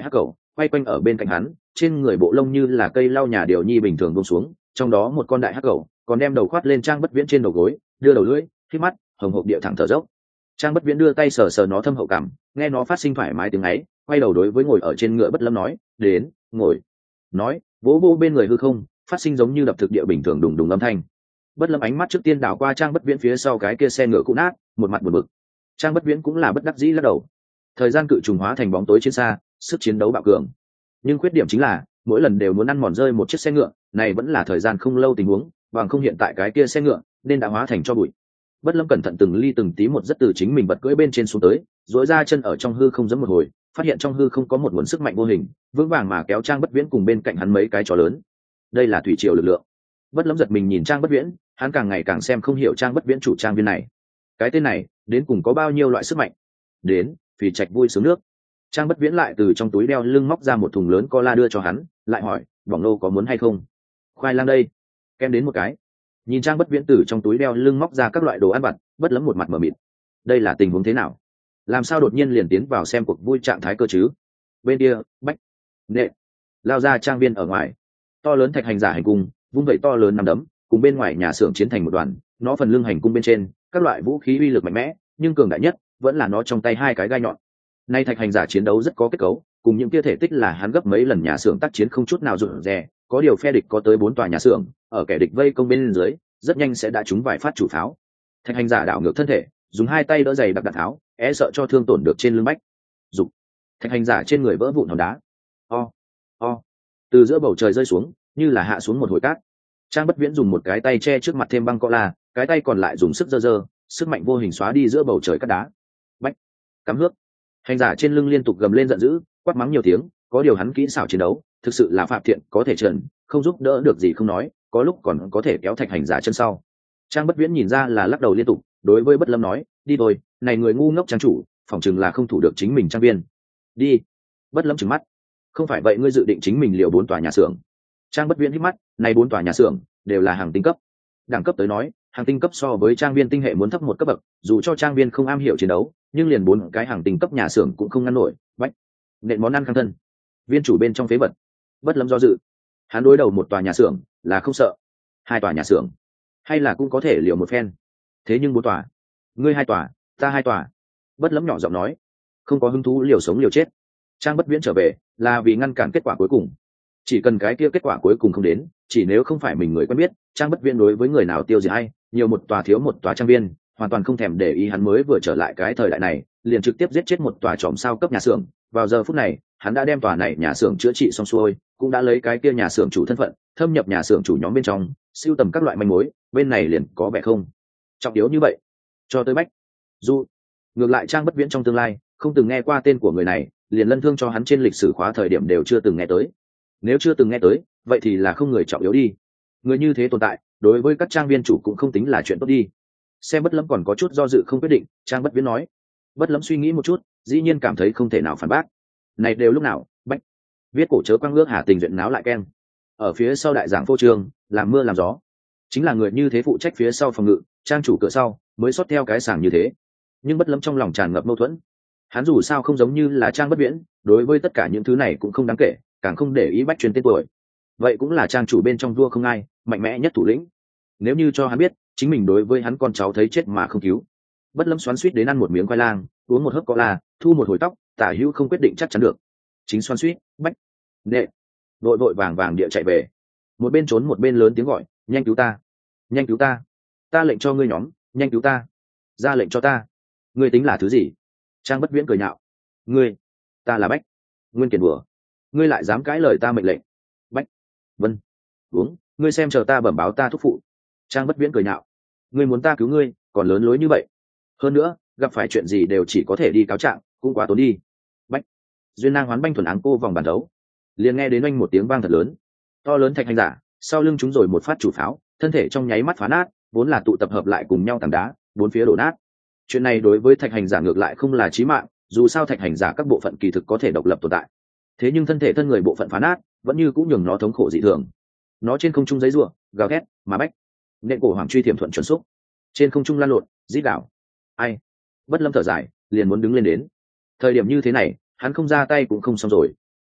quay quanh ở bên cạnh hắn, trên người bộ lông như là cây lau nhà điều nhi bình thường buông xuống, trong đó một con đại hắc cầu còn đem đầu khoát lên Trang Bất Viễn trên đầu gối, đưa đầu lưỡi khi mắt hồng hộc địa thẳng thở dốc. Trang Bất Viễn đưa tay sờ sờ nó thâm hậu cảm, nghe nó phát sinh thoải mái tiếng ấy, quay đầu đối với ngồi ở trên ngựa Bất Lâm nói, đến ngồi. Nói vỗ vỗ bên người hư không, phát sinh giống như đập thực địa bình thường đùng đùng âm thanh. Bất Lâm ánh mắt trước tiên đảo qua Trang Bất Viễn phía sau cái kia xe ngựa cũ nát, một mặt buồn bực. Trang Bất Viễn cũng là bất đắc dĩ lắc đầu. Thời gian cự trùng hóa thành bóng tối trên xa, sức chiến đấu bạo cường, nhưng khuyết điểm chính là mỗi lần đều muốn ăn mòn rơi một chiếc xe ngựa, này vẫn là thời gian không lâu tình huống, bằng không hiện tại cái kia xe ngựa nên đã hóa thành cho bụi. Bất Lâm cẩn thận từng ly từng tí một rất từ chính mình bật cưỡi bên trên xuống tới, duỗi ra chân ở trong hư không giẫm một hồi, phát hiện trong hư không có một nguồn sức mạnh vô hình, vững vàng mà kéo Trang Bất Viễn cùng bên cạnh hắn mấy cái chó lớn. Đây là thủy triều lực lượng. Bất Lâm giật mình nhìn Trang Bất Viễn, hắn càng ngày càng xem không hiểu Trang Bất Viễn chủ trang viên này, cái tên này đến cùng có bao nhiêu loại sức mạnh. Đến Phì Trạch vui sướng nước. Trang Bất Viễn lại từ trong túi đeo lưng móc ra một thùng lớn cola đưa cho hắn, lại hỏi bỏng nô có muốn hay không. Khoai lang đây, kem đến một cái. Nhìn Trang Bất Viễn từ trong túi đeo lưng móc ra các loại đồ ăn vặt, Bất Lâm một mặt mở mịt. Đây là tình huống thế nào? Làm sao đột nhiên liền tiến vào xem cuộc vui trạng thái cơ chứ? Bên kia Bách Nệ lao ra trang viên ở ngoài, to lớn thạch hành giả hành cung vung vẩy to lớn nằm đấm cùng bên ngoài nhà xưởng chiến thành một đoàn. Nó phần lưng hành cung bên trên các loại vũ khí uy lực mạnh mẽ, nhưng cường đại nhất vẫn là nó trong tay hai cái gai nhọn. Nay thạch hành giả chiến đấu rất có kết cấu, cùng những kia thể tích là hắn gấp mấy lần nhà xưởng tác chiến không chút nào rụt rè. Có điều phe địch có tới bốn tòa nhà xưởng, ở kẻ địch vây công bên dưới rất nhanh sẽ đã trúng vài phát chủ pháo. Thạch hành giả đảo ngược thân thể, dùng hai tay đỡ giày đặc đạn tháo, e sợ cho thương tổn được trên lưng Bách Dục. Thạch hành giả trên người vỡ vụn hòn đá, o o từ giữa bầu trời rơi xuống, như là hạ xuống một hồi cát. Trang Bất Viễn dùng một cái tay che trước mặt thêm băng cola, cái tay còn lại dùng sức giơ giơ, sức mạnh vô hình xóa đi giữa bầu trời cát đá. Bách cắm hước. Hành giả trên lưng liên tục gầm lên giận dữ, quát mắng nhiều tiếng, có điều hắn kỹ xảo chiến đấu thực sự là phạm thiện có thể trần, không giúp đỡ được gì không nói, có lúc còn có thể kéo thạch hành giả chân sau. Trang Bất Viễn nhìn ra là lắc đầu liên tục, đối với Bất Lâm nói, đi thôi, này người ngu ngốc trang chủ phỏng chừng là không thủ được chính mình trang viên. Đi. Bất Lâm trừng mắt, không phải vậy ngươi dự định chính mình liều bốn tòa nhà xưởng? Trang Bất Viễn hít mắt, này bốn tòa nhà xưởng đều là hàng tinh cấp. Đẳng cấp tới nói, hàng tinh cấp so với trang viên tinh hệ muốn thấp một cấp bậc, dù cho trang viên không am hiểu chiến đấu, nhưng liền bốn cái hàng tinh cấp nhà xưởng cũng không ngăn nổi. Bách nện món ăn khang thân, viên chủ bên trong phế vật. Bất Lâm do dự, hắn đối đầu một tòa nhà xưởng là không sợ, hai tòa nhà xưởng hay là cũng có thể liều một phen. Thế nhưng bốn tòa, ngươi hai tòa, ta hai tòa. Bất Lâm nhỏ giọng nói, không có hứng thú liều sống liều chết. Trang Bất Viễn trở về là vì ngăn cản kết quả cuối cùng, chỉ cần cái kia kết quả cuối cùng không đến, chỉ nếu không phải mình người quen biết, Trang Bất Viễn đối với người nào tiêu diệt hay nhiều một tòa thiếu một tòa trang viên hoàn toàn không thèm để ý. Hắn mới vừa trở lại cái thời đại này, liền trực tiếp giết chết một tòa trộm sao cấp nhà xưởng. Vào giờ phút này, hắn đã đem tòa này nhà xưởng chữa trị xong xuôi, cũng đã lấy cái kia nhà xưởng chủ thân phận thâm nhập nhà xưởng chủ nhóm bên trong, siêu tầm các loại manh mối. Bên này liền có vẻ không trọng yếu như vậy. Cho tới Bách Du, ngược lại Trang Bất Viễn trong tương lai không từng nghe qua tên của người này, liền lân thương cho hắn trên lịch sử khóa thời điểm đều chưa từng nghe tới. Nếu chưa từng nghe tới, vậy thì là không người trọng yếu đi. Người như thế tồn tại, đối với các trang viên chủ cũng không tính là chuyện tốt đi. Xem Bất Lâm còn có chút do dự không quyết định, Trang Bất Viễn nói. Bất Lâm suy nghĩ một chút, dĩ nhiên cảm thấy không thể nào phản bác. Này đều lúc nào, Bách viết cổ chớ quang ước hà tình duyện náo lại ken. Ở phía sau đại giảng phô trường, làm mưa làm gió. Chính là người như thế phụ trách phía sau phòng ngự, trang chủ cửa sau, mới xót theo cái sàng như thế. Nhưng Bất Lâm trong lòng tràn ngập mâu thuẫn. Hắn dù sao không giống như là Trang Bất Viễn, đối với tất cả những thứ này cũng không đáng kể, càng không để ý Bách truyền tên tuổi. Vậy cũng là trang chủ bên trong vua không ai, mạnh mẽ nhất thủ lĩnh. Nếu như cho hắn biết, chính mình đối với hắn con cháu thấy chết mà không cứu. Bất Lâm xoắn xuýt đến ăn một miếng khoai lang, uống một hớp cola, thu một hồi tóc, tả hữu không quyết định chắc chắn được. Chính xoắn xuýt, Bách Nệ vội vội vàng vàng địa chạy về, một bên trốn một bên lớn tiếng gọi, nhanh cứu ta, nhanh cứu ta, ta lệnh cho ngươi nhóm, nhanh cứu ta, ra lệnh cho ta. Ngươi tính là thứ gì? Trang Bất Viễn cười nhạo, ngươi, ta là Bách Nguyên Kiền đùa, ngươi lại dám cãi lời ta mệnh lệnh? Bách Vân uống, ngươi xem chờ ta bẩm báo ta thúc phụ. Trang Bất Viễn cười nhạo, ngươi muốn ta cứu ngươi còn lớn lối như vậy, hơn nữa gặp phải chuyện gì đều chỉ có thể đi cáo trạng, cũng quá tốn đi. Bách Duyên Nang hoán banh thuần áng cô vòng bàn đấu, liền nghe đến oanh một tiếng vang thật lớn. To lớn thạch hành giả sau lưng chúng rồi một phát chủ pháo, thân thể trong nháy mắt phá nát, vốn là tụ tập hợp lại cùng nhau tảng đá bốn phía đổ nát. Chuyện này đối với thạch hành giả ngược lại không là chí mạng, dù sao thạch hành giả các bộ phận kỳ thực có thể độc lập tồn tại, thế nhưng thân thể thân người bộ phận phá nát vẫn như cũng nhường nó thống khổ dị thường. Nó trên không trung giấy rủa gào thét, mà Bách nện cổ hoàng truy thiểm thuận chuẩn xúc, trên không trung lan lộn rít đảo. Ai? Bất Lâm thở dài, liền muốn đứng lên đến. Thời điểm như thế này, hắn không ra tay cũng không xong rồi.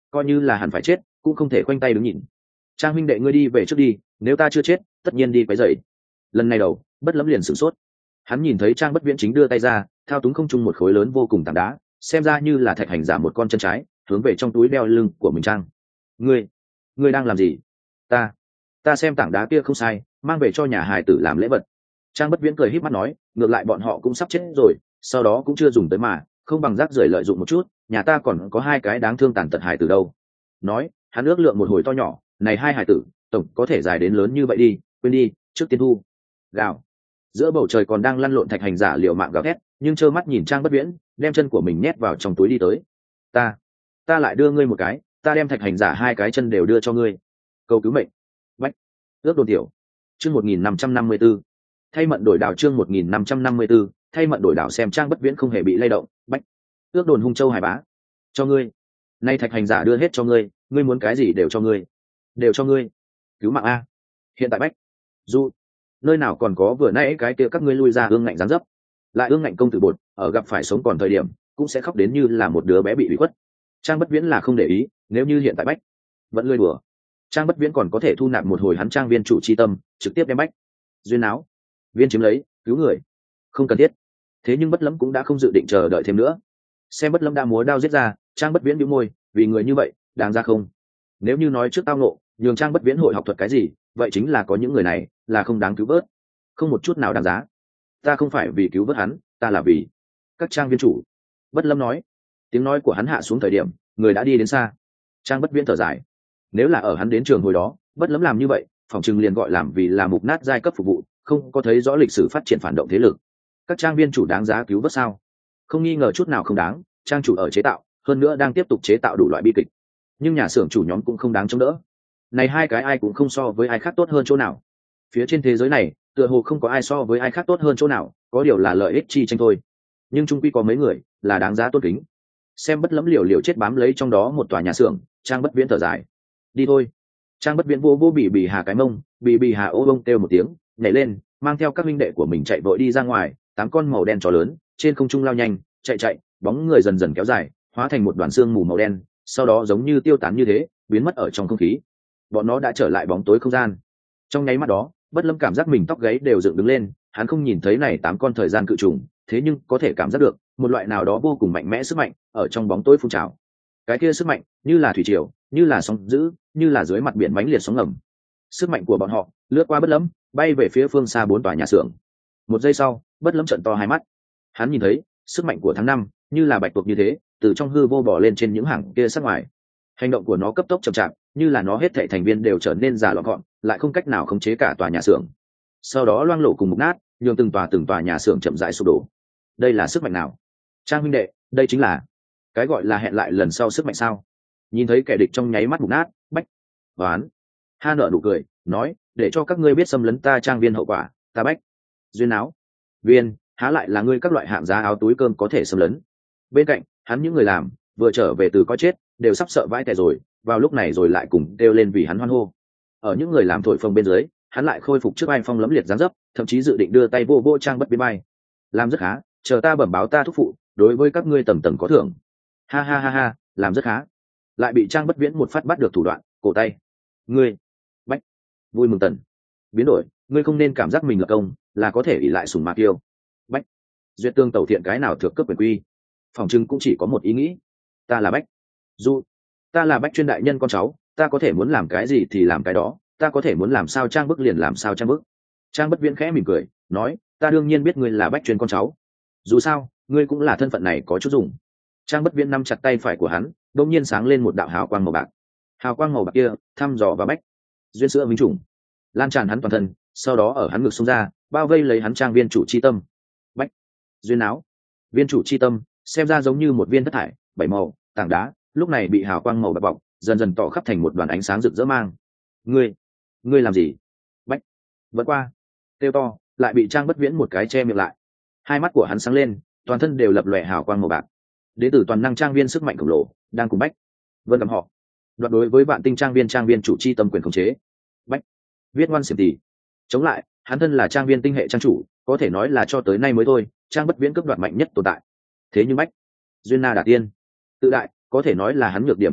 coi như là hẳn phải chết cũng không thể khoanh tay đứng nhìn. Trang huynh đệ ngươi đi về trước đi, nếu ta chưa chết tất nhiên đi quấy rầy. Lần này đầu Bất Lâm liền sửng sốt. Hắn nhìn thấy Trang Bất Viễn chính đưa tay ra thao túng không trung một khối lớn vô cùng tảng đá, xem ra như là thạch hành giả một con chân trái hướng về trong túi đeo lưng của mình. Trang, ngươi ngươi đang làm gì? Ta ta xem tảng đá kia không sai, mang về cho nhà hài tử làm lễ vật. Trang Bất Viễn cười híp mắt nói, ngược lại bọn họ cũng sắp chết rồi, sau đó cũng chưa dùng tới mà, không bằng rác rưởi lợi dụng một chút, nhà ta còn có hai cái đáng thương tàn tật hài tử đâu. Nói, hắn ước lượng một hồi to nhỏ, này hai hài tử, tổng có thể dài đến lớn như vậy đi, quên đi, trước tiên thu. Gào. Giữa bầu trời còn đang lăn lộn thạch hành giả liều mạng gào thét, nhưng trơ mắt nhìn Trang Bất Viễn, đem chân của mình nhét vào trong túi đi tới. Ta, ta lại đưa ngươi một cái, ta đem thạch hành giả hai cái chân đều đưa cho ngươi. Cầu cứu mệnh. Bách. Ước đồn tiểu. Chương một nghìn năm trăm năm mươi 554. Thay mận đổi đảo chương một nghìn năm trăm năm mươi 554, thay mận đổi đảo xem Trang Bất Viễn không hề bị lay động. Bách. Ước đồn hung châu hải bá. Cho ngươi. Nay thạch hành giả đưa hết cho ngươi, ngươi muốn cái gì đều cho ngươi. Đều cho ngươi. Cứu mạng a. Hiện tại Bách. Du. Nơi nào còn có vừa nãy cái kia các ngươi lui ra ương ngạnh dáng dấp. Lại ương ngạnh công tử bột, ở gặp phải sống còn thời điểm, cũng sẽ khóc đến như là một đứa bé bị ủy khuất. Trang Bất Viễn là không để ý, nếu như hiện tại Bách vẫn lười đùa, Trang Bất Viễn còn có thể thu nạp một hồi hắn Trang viên chủ chi tâm, trực tiếp đem Bách duyên áo viên chiếm lấy, cứu người không cần thiết. Thế nhưng Bất Lâm cũng đã không dự định chờ đợi thêm nữa. Xem Bất Lâm đã múa đao giết ra, Trang Bất Viễn bĩu môi, vì người như vậy đáng ra không? Nếu như nói trước tao nộ nhường Trang Bất Viễn hội học thuật cái gì, vậy chính là có những người này là không đáng cứu vớt, không một chút nào đáng giá. Ta không phải vì cứu vớt hắn, ta là vì các Trang viên chủ. Bất Lâm nói. Tiếng nói của hắn hạ xuống thời điểm, người đã đi đến xa. Trang Bất Viễn thở dài. Nếu là ở hắn đến trường hồi đó, Bất Lâm làm như vậy, phòng trừng liền gọi làm vì là mục nát giai cấp phục vụ, không có thấy rõ lịch sử phát triển phản động thế lực. Các trang viên chủ đáng giá cứu vớt sao? Không nghi ngờ chút nào không đáng. Trang chủ ở chế tạo, hơn nữa đang tiếp tục chế tạo đủ loại bi kịch, nhưng nhà xưởng chủ nhóm cũng không đáng chống đỡ. Này hai cái ai cũng không so với ai khác tốt hơn chỗ nào. Phía trên thế giới này, tựa hồ không có ai so với ai khác tốt hơn chỗ nào, có điều là lợi ích chi tranh thôi. Nhưng chung quy có mấy người là đáng giá tôn kính. Xem Bất Lâm liều liều chết bám lấy trong đó một tòa nhà xưởng, Trang Bất Viễn thở dài. Đi thôi. Trang Bất Viễn vô vô bỉ bỉ hà cái mông, bỉ bỉ hà ô bông kêu một tiếng, nhảy lên, mang theo các huynh đệ của mình chạy vội đi ra ngoài. Tám con màu đen chó lớn trên không trung lao nhanh, chạy chạy, bóng người dần dần kéo dài, hóa thành một đoàn xương mù màu đen, sau đó giống như tiêu tán như thế, biến mất ở trong không khí. Bọn nó đã trở lại bóng tối không gian. Trong nháy mắt đó, Bất Lâm cảm giác mình tóc gáy đều dựng đứng lên. Hắn không nhìn thấy này tám con thời gian cự trùng, thế nhưng có thể cảm giác được một loại nào đó vô cùng mạnh mẽ sức mạnh ở trong bóng tối phun trào. Cái kia sức mạnh như là thủy triều, như là sóng dữ, như là dưới mặt biển mãnh liệt sóng ngầm. Sức mạnh của bọn họ lướt qua Bất Lâm, bay về phía phương xa bốn tòa nhà xưởng. Một giây sau, Bất Lâm trợn to hai mắt. Hắn nhìn thấy sức mạnh của tháng năm như là bạch tuộc như thế, từ trong hư vô bò lên trên những hàng kia sát ngoài. Hành động của nó cấp tốc chậm chạp, như là nó hết thảy thành viên đều trở nên già lọn gọn, lại không cách nào khống chế cả tòa nhà xưởng. Sau đó loang lổ cùng mục nát, nhường từng tòa từng tòa nhà xưởng chậm rãi sụp đổ. Đây là sức mạnh nào? Trang huynh đệ, đây chính là cái gọi là hẹn lại lần sau sức mạnh sao? Nhìn thấy kẻ địch trong nháy mắt mục nát, Bách Hoán ha nở nụ cười, nói, để cho các ngươi biết xâm lấn ta Trang viên hậu quả, ta Bách duyên áo viên há lại là ngươi các loại hạng giá áo túi cơm có thể xâm lấn. Bên cạnh hắn những người làm vừa trở về từ coi chết, đều sắp sợ vãi tè rồi, vào lúc này rồi lại cùng kêu lên vì hắn hoan hô. Ở những người làm thổi phồng bên dưới, hắn lại khôi phục trước ai phong lẫm liệt dáng dấp, thậm chí dự định đưa tay vô vô Trang Bất Viễn bay. Làm rất khá, chờ ta bẩm báo ta thúc phụ, đối với các ngươi tầm tầm có thưởng. Ha ha ha ha, làm rất khá. Lại bị Trang Bất Viễn một phát bắt được thủ đoạn, cổ tay. Ngươi, Bách, vui mừng tần. Biến đổi, ngươi không nên cảm giác mình là công, là có thể ỷ lại sủng mạc yêu. Bách, duyệt tương tẩu thiện cái nào thượng cấp quyền quy. Phòng trưng cũng chỉ có một ý nghĩ, ta là Bách Du, ta là Bách chuyên đại nhân con cháu, ta có thể muốn làm cái gì thì làm cái đó, ta có thể muốn làm sao Trang bức liền làm sao Trang bức. Trang Bất Viễn khẽ mỉm cười, nói, ta đương nhiên biết ngươi là Bách chuyên con cháu, dù sao ngươi cũng là thân phận này có chút dùng. Trang Bất Viễn nắm chặt tay phải của hắn, đột nhiên sáng lên một đạo hào quang màu bạc. Hào quang màu bạc kia thăm dò vào Bách duyên sữa minh trùng, lan tràn hắn toàn thân, sau đó ở hắn ngực xông ra, bao vây lấy hắn Trang viên chủ chi tâm. Bách duyên áo viên chủ chi tâm xem ra giống như một viên thất thải bảy màu tảng đá, lúc này bị hào quang màu bạc bọc, dần dần tỏ khắp thành một đoàn ánh sáng rực rỡ mang. Ngươi, ngươi làm gì? Bách vẫn qua kêu to, lại bị Trang Bất Viễn một cái che miệng lại. Hai mắt của hắn sáng lên, toàn thân đều lập lòe hào quang màu bạc. Đế tử toàn năng trang viên sức mạnh khổng lồ đang cùng Bách vân cầm họ đoạt đối với vạn tinh trang viên trang viên chủ chi tâm quyền khống chế. Bách viết ngoan xiểm tỷ chống lại, hắn thân là trang viên tinh hệ trang chủ, có thể nói là cho tới nay mới thôi Trang Bất Viễn cướp đoạt mạnh nhất tồn tại. Thế nhưng Bách duyên na đả tiên tự đại, có thể nói là hắn nhược điểm lớn nhất,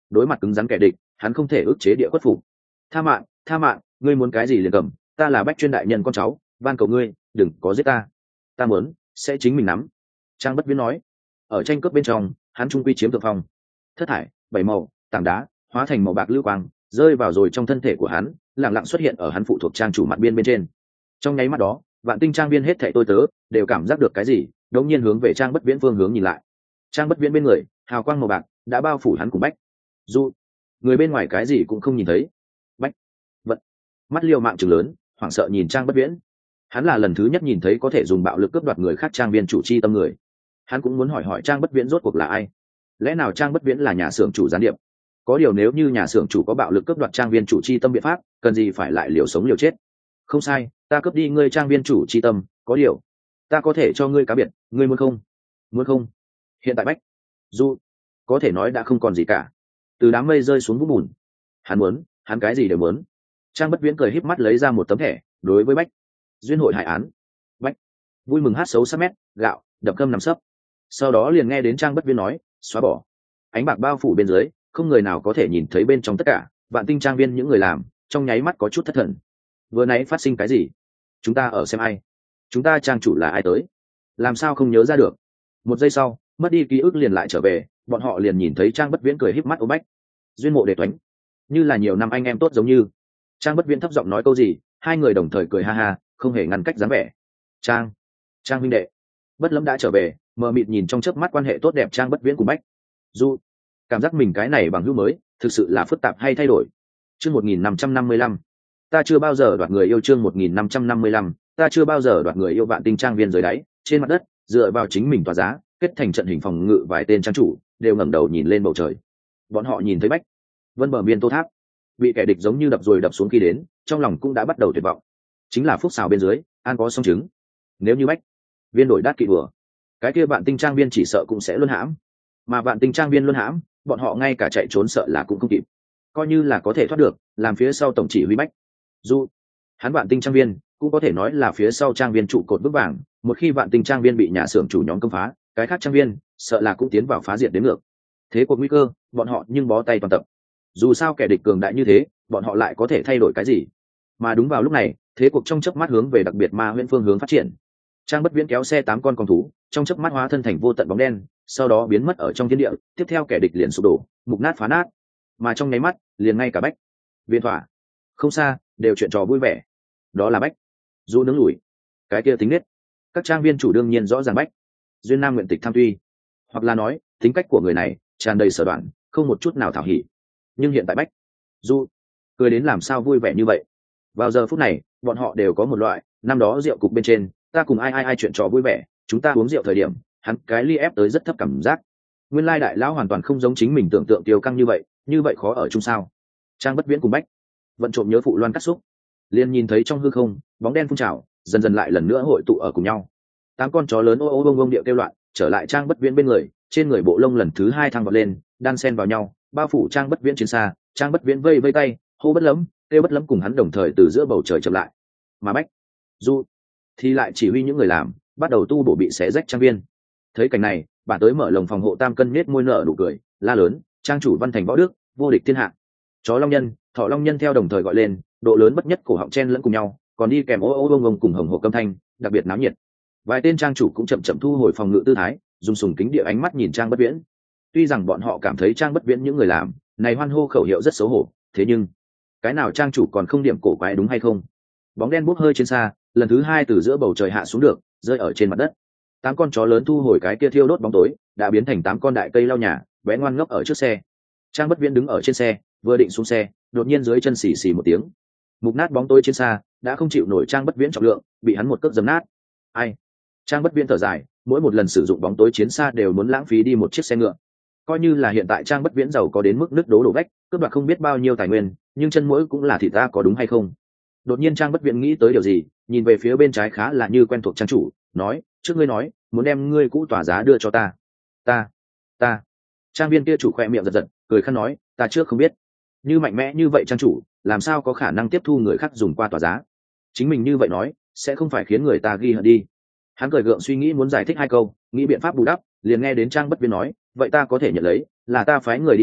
đối mặt cứng rắn kẻ địch hắn không thể ức chế địa khuất phục. Tha mạng, tha mạng, ngươi muốn cái gì liền cầm, ta là Bách Chuyên đại nhân con cháu, van cầu ngươi đừng có giết ta, ta muốn sẽ chính mình nắm. Trang Bất Viễn nói. Ở tranh cướp bên trong hắn trung quy chiếm thượng phong. Thất thải bảy màu tảng đá hóa thành màu bạc lưu quang rơi vào rồi trong thân thể của hắn, lặng lặng xuất hiện ở hắn phụ thuộc trang chủ mặt biên bên trên. Trong nháy mắt đó vạn tinh trang viên hết thảy tôi tớ đều cảm giác được cái gì, đột nhiên hướng về Trang Bất Viễn phương hướng nhìn lại. Trang Bất Viễn bên người hào quang màu bạc đã bao phủ hắn cùng Bách Du, người bên ngoài cái gì cũng không nhìn thấy. Bách Vận mắt liều mạng trừng lớn, hoảng sợ nhìn Trang Bất Viễn. Hắn là lần thứ nhất nhìn thấy có thể dùng bạo lực cướp đoạt người khác trang viên chủ chi tâm người. Hắn cũng muốn hỏi hỏi Trang Bất Viễn rốt cuộc là ai. Lẽ nào Trang Bất Viễn là nhà xưởng chủ gián điệp? Có điều nếu như nhà xưởng chủ có bạo lực cướp đoạt trang viên chủ chi tâm biện pháp, cần gì phải lại liều sống liều chết? Không sai, ta cướp đi ngươi trang viên chủ chi tâm, có điều ta có thể cho ngươi cá biệt, ngươi muốn không? Muốn không? Hiện tại Bách Du có thể nói đã không còn gì cả. Từ đám mây rơi xuống vũng bùn. Hắn muốn, hắn cái gì đều muốn. Trang Bất Viễn cười híp mắt lấy ra một tấm thẻ, đối với Bách Duyên hội hải án. Bách vui mừng hát xấu sắc mét, gạo, đập cơm nằm sấp. Sau đó liền nghe đến Trang Bất Viễn nói, xóa bỏ. Ánh bạc bao phủ bên dưới, không người nào có thể nhìn thấy bên trong tất cả. Vạn tinh trang viên những người làm trong nháy mắt có chút thất thần. Vừa nãy phát sinh cái gì? Chúng ta ở xem ai? Chúng ta trang chủ là ai tới? Làm sao không nhớ ra được? Một giây sau, mất đi ký ức liền lại trở về, bọn họ liền nhìn thấy Trang Bất Viễn cười híp mắt ôm Bách Duyên mộ để toánh, như là nhiều năm anh em tốt giống như. Trang Bất Viễn thấp giọng nói câu gì, hai người đồng thời cười ha ha, không hề ngăn cách dáng vẻ. Trang, Trang huynh đệ. Bất Lâm đã trở về, mờ mịt nhìn trong chớp mắt quan hệ tốt đẹp Trang Bất Viễn cùng Bách Du, cảm giác mình cái này bằng hữu mới, thực sự là phức tạp hay thay đổi. Chương một nghìn năm trăm năm mươi lăm, ta chưa bao giờ đoạt người yêu. Chương một nghìn năm trăm năm mươi lăm, ta chưa bao giờ đoạt người yêu. Vạn tinh trang viên dưới đáy, trên mặt đất, dựa vào chính mình tỏa giá, kết thành trận hình phòng ngự, vài tên trang chủ đều ngẩng đầu nhìn lên bầu trời. Bọn họ nhìn thấy Bách Vân bờ biên Tô Tháp bị kẻ địch giống như đập rồi đập xuống, khi đến trong lòng cũng đã bắt đầu tuyệt vọng. Chính là phúc xào bên dưới an có song chứng, nếu như Bách Viên đổi đát kỵ bừa, cái kia Vạn tinh trang viên chỉ sợ cũng sẽ luân hãm. Mà Vạn tinh trang viên luân hãm, bọn họ ngay cả chạy trốn sợ là cũng không kịp. Coi như là có thể thoát được, làm phía sau tổng chỉ huy Bách Du, hắn Vạn tinh trang viên cũng có thể nói là phía sau trang viên trụ cột vững vàng. Một khi Vạn tinh trang viên bị nhà xưởng chủ nhóm công phá, cái khác trang viên sợ là cũng tiến vào phá diệt đến ngược. Thế cuộc nguy cơ, bọn họ nhưng bó tay toàn tập. Dù sao kẻ địch cường đại như thế, bọn họ lại có thể thay đổi cái gì? Mà đúng vào lúc này, thế cuộc trong chớp mắt hướng về đặc biệt ma huyễn phương hướng phát triển. Trang Bất Viễn kéo xe tám con con thú, trong chớp mắt hóa thân thành vô tận bóng đen, sau đó biến mất ở trong thiên địa. Tiếp theo kẻ địch liền sụp đổ, mục nát phá nát. Mà trong nháy mắt, liền ngay cả Bách Viên thỏa không xa, đều chuyện trò vui vẻ. Đó là Bách Du nướng lùi, cái kia tính nết. Các trang viên chủ đương nhiên rõ ràng Bách Duyên nam nguyện tịch tham tuy, hoặc là nói tính cách của người này tràn đầy sở đoạn, không một chút nào thảo hỉ. Nhưng hiện tại Bách Du cười đến làm sao vui vẻ như vậy. Vào giờ phút này, bọn họ đều có một loại năm đó rượu cục bên trên, ta cùng ai ai ai chuyện trò vui vẻ, chúng ta uống rượu thời điểm, hắn cái ly ép tới rất thấp cảm giác. Nguyên lai đại lão hoàn toàn không giống chính mình tưởng tượng tiêu căng như vậy, như vậy khó ở chung sao? Trang Bất Viễn cùng Bách Vận trộm nhớ phụ loan cắt xúc, liền nhìn thấy trong hư không, bóng đen phun trào, dần dần lại lần nữa hội tụ ở cùng nhau. Tám con chó lớn ô ô bông bông điệu kêu loạn, trở lại Trang Bất Viễn bên người, trên người bộ lông lần thứ hai thăng vọt lên, đan xen vào nhau, bao phủ Trang Bất Viễn chiến xa. Trang Bất Viễn vây vây tay, hô Bất Lấm, kêu Bất Lấm cùng hắn đồng thời từ giữa bầu trời chậm lại. Mà Bách Du thì lại chỉ huy những người làm, bắt đầu tu bổ bị xé rách trang viên. Thấy cảnh này, bản tới mở lồng phòng hộ tam cân nết môi nở nụ cười, la lớn, trang chủ Văn Thành Võ Đức, vô địch thiên hạ. Chó Long Nhân, Thỏ Long Nhân theo đồng thời gọi lên, độ lớn bất nhất cổ họng chen lẫn cùng nhau, còn đi kèm ô ô bông bông cùng hồng hộ âm thanh, đặc biệt náo nhiệt. Vài tên trang chủ cũng chậm chậm thu hồi phòng ngự tư thái, dùng sùng kính địa ánh mắt nhìn Trang Bất Viễn. Tuy rằng bọn họ cảm thấy Trang Bất Viễn những người làm này hoan hô khẩu hiệu rất xấu hổ, thế nhưng cái nào trang chủ còn không điểm cổ quái đúng hay không? Bóng đen bốc hơi trên xa, lần thứ hai từ giữa bầu trời hạ xuống được, rơi ở trên mặt đất. Tám con chó lớn thu hồi cái kia thiêu đốt bóng tối, đã biến thành tám con đại cây lau nhà, bé ngoan ngốc ở trước xe. Trang Bất Viễn đứng ở trên xe, vừa định xuống xe, đột nhiên dưới chân xì xì một tiếng, mục nát bóng tối trên xa đã không chịu nổi Trang Bất Viễn trọng lượng, bị hắn một cước giấm nát. Ai? Trang Bất Viễn thở dài, mỗi một lần sử dụng bóng tối chiến xa đều muốn lãng phí đi một chiếc xe ngựa. Coi như là hiện tại Trang Bất Viễn giàu có đến mức nứt đố đổ vách, cướp đoạt không biết bao nhiêu tài nguyên, nhưng chân mũi cũng là thịt ta, có đúng hay không? Đột nhiên Trang Bất Viễn nghĩ tới điều gì, nhìn về phía bên trái khá là như quen thuộc trang chủ, nói, trước ngươi nói muốn đem ngươi cũ tỏa giá đưa cho ta. Ta, ta. Trang viên kia chủ khoe miệng giật giật, cười khăn nói, ta trước không biết. Như mạnh mẽ như vậy trang chủ, làm sao có khả năng tiếp thu người khác dùng qua tỏa giá? Chính mình như vậy nói, sẽ không phải khiến người ta ghi hận đi. Hắn cười gượng suy nghĩ muốn giải thích hai câu, nghĩ biện pháp bù đắp, liền nghe đến Trang Bất Viễn nói, vậy ta có thể nhận lấy, là ta phái người đi lấy,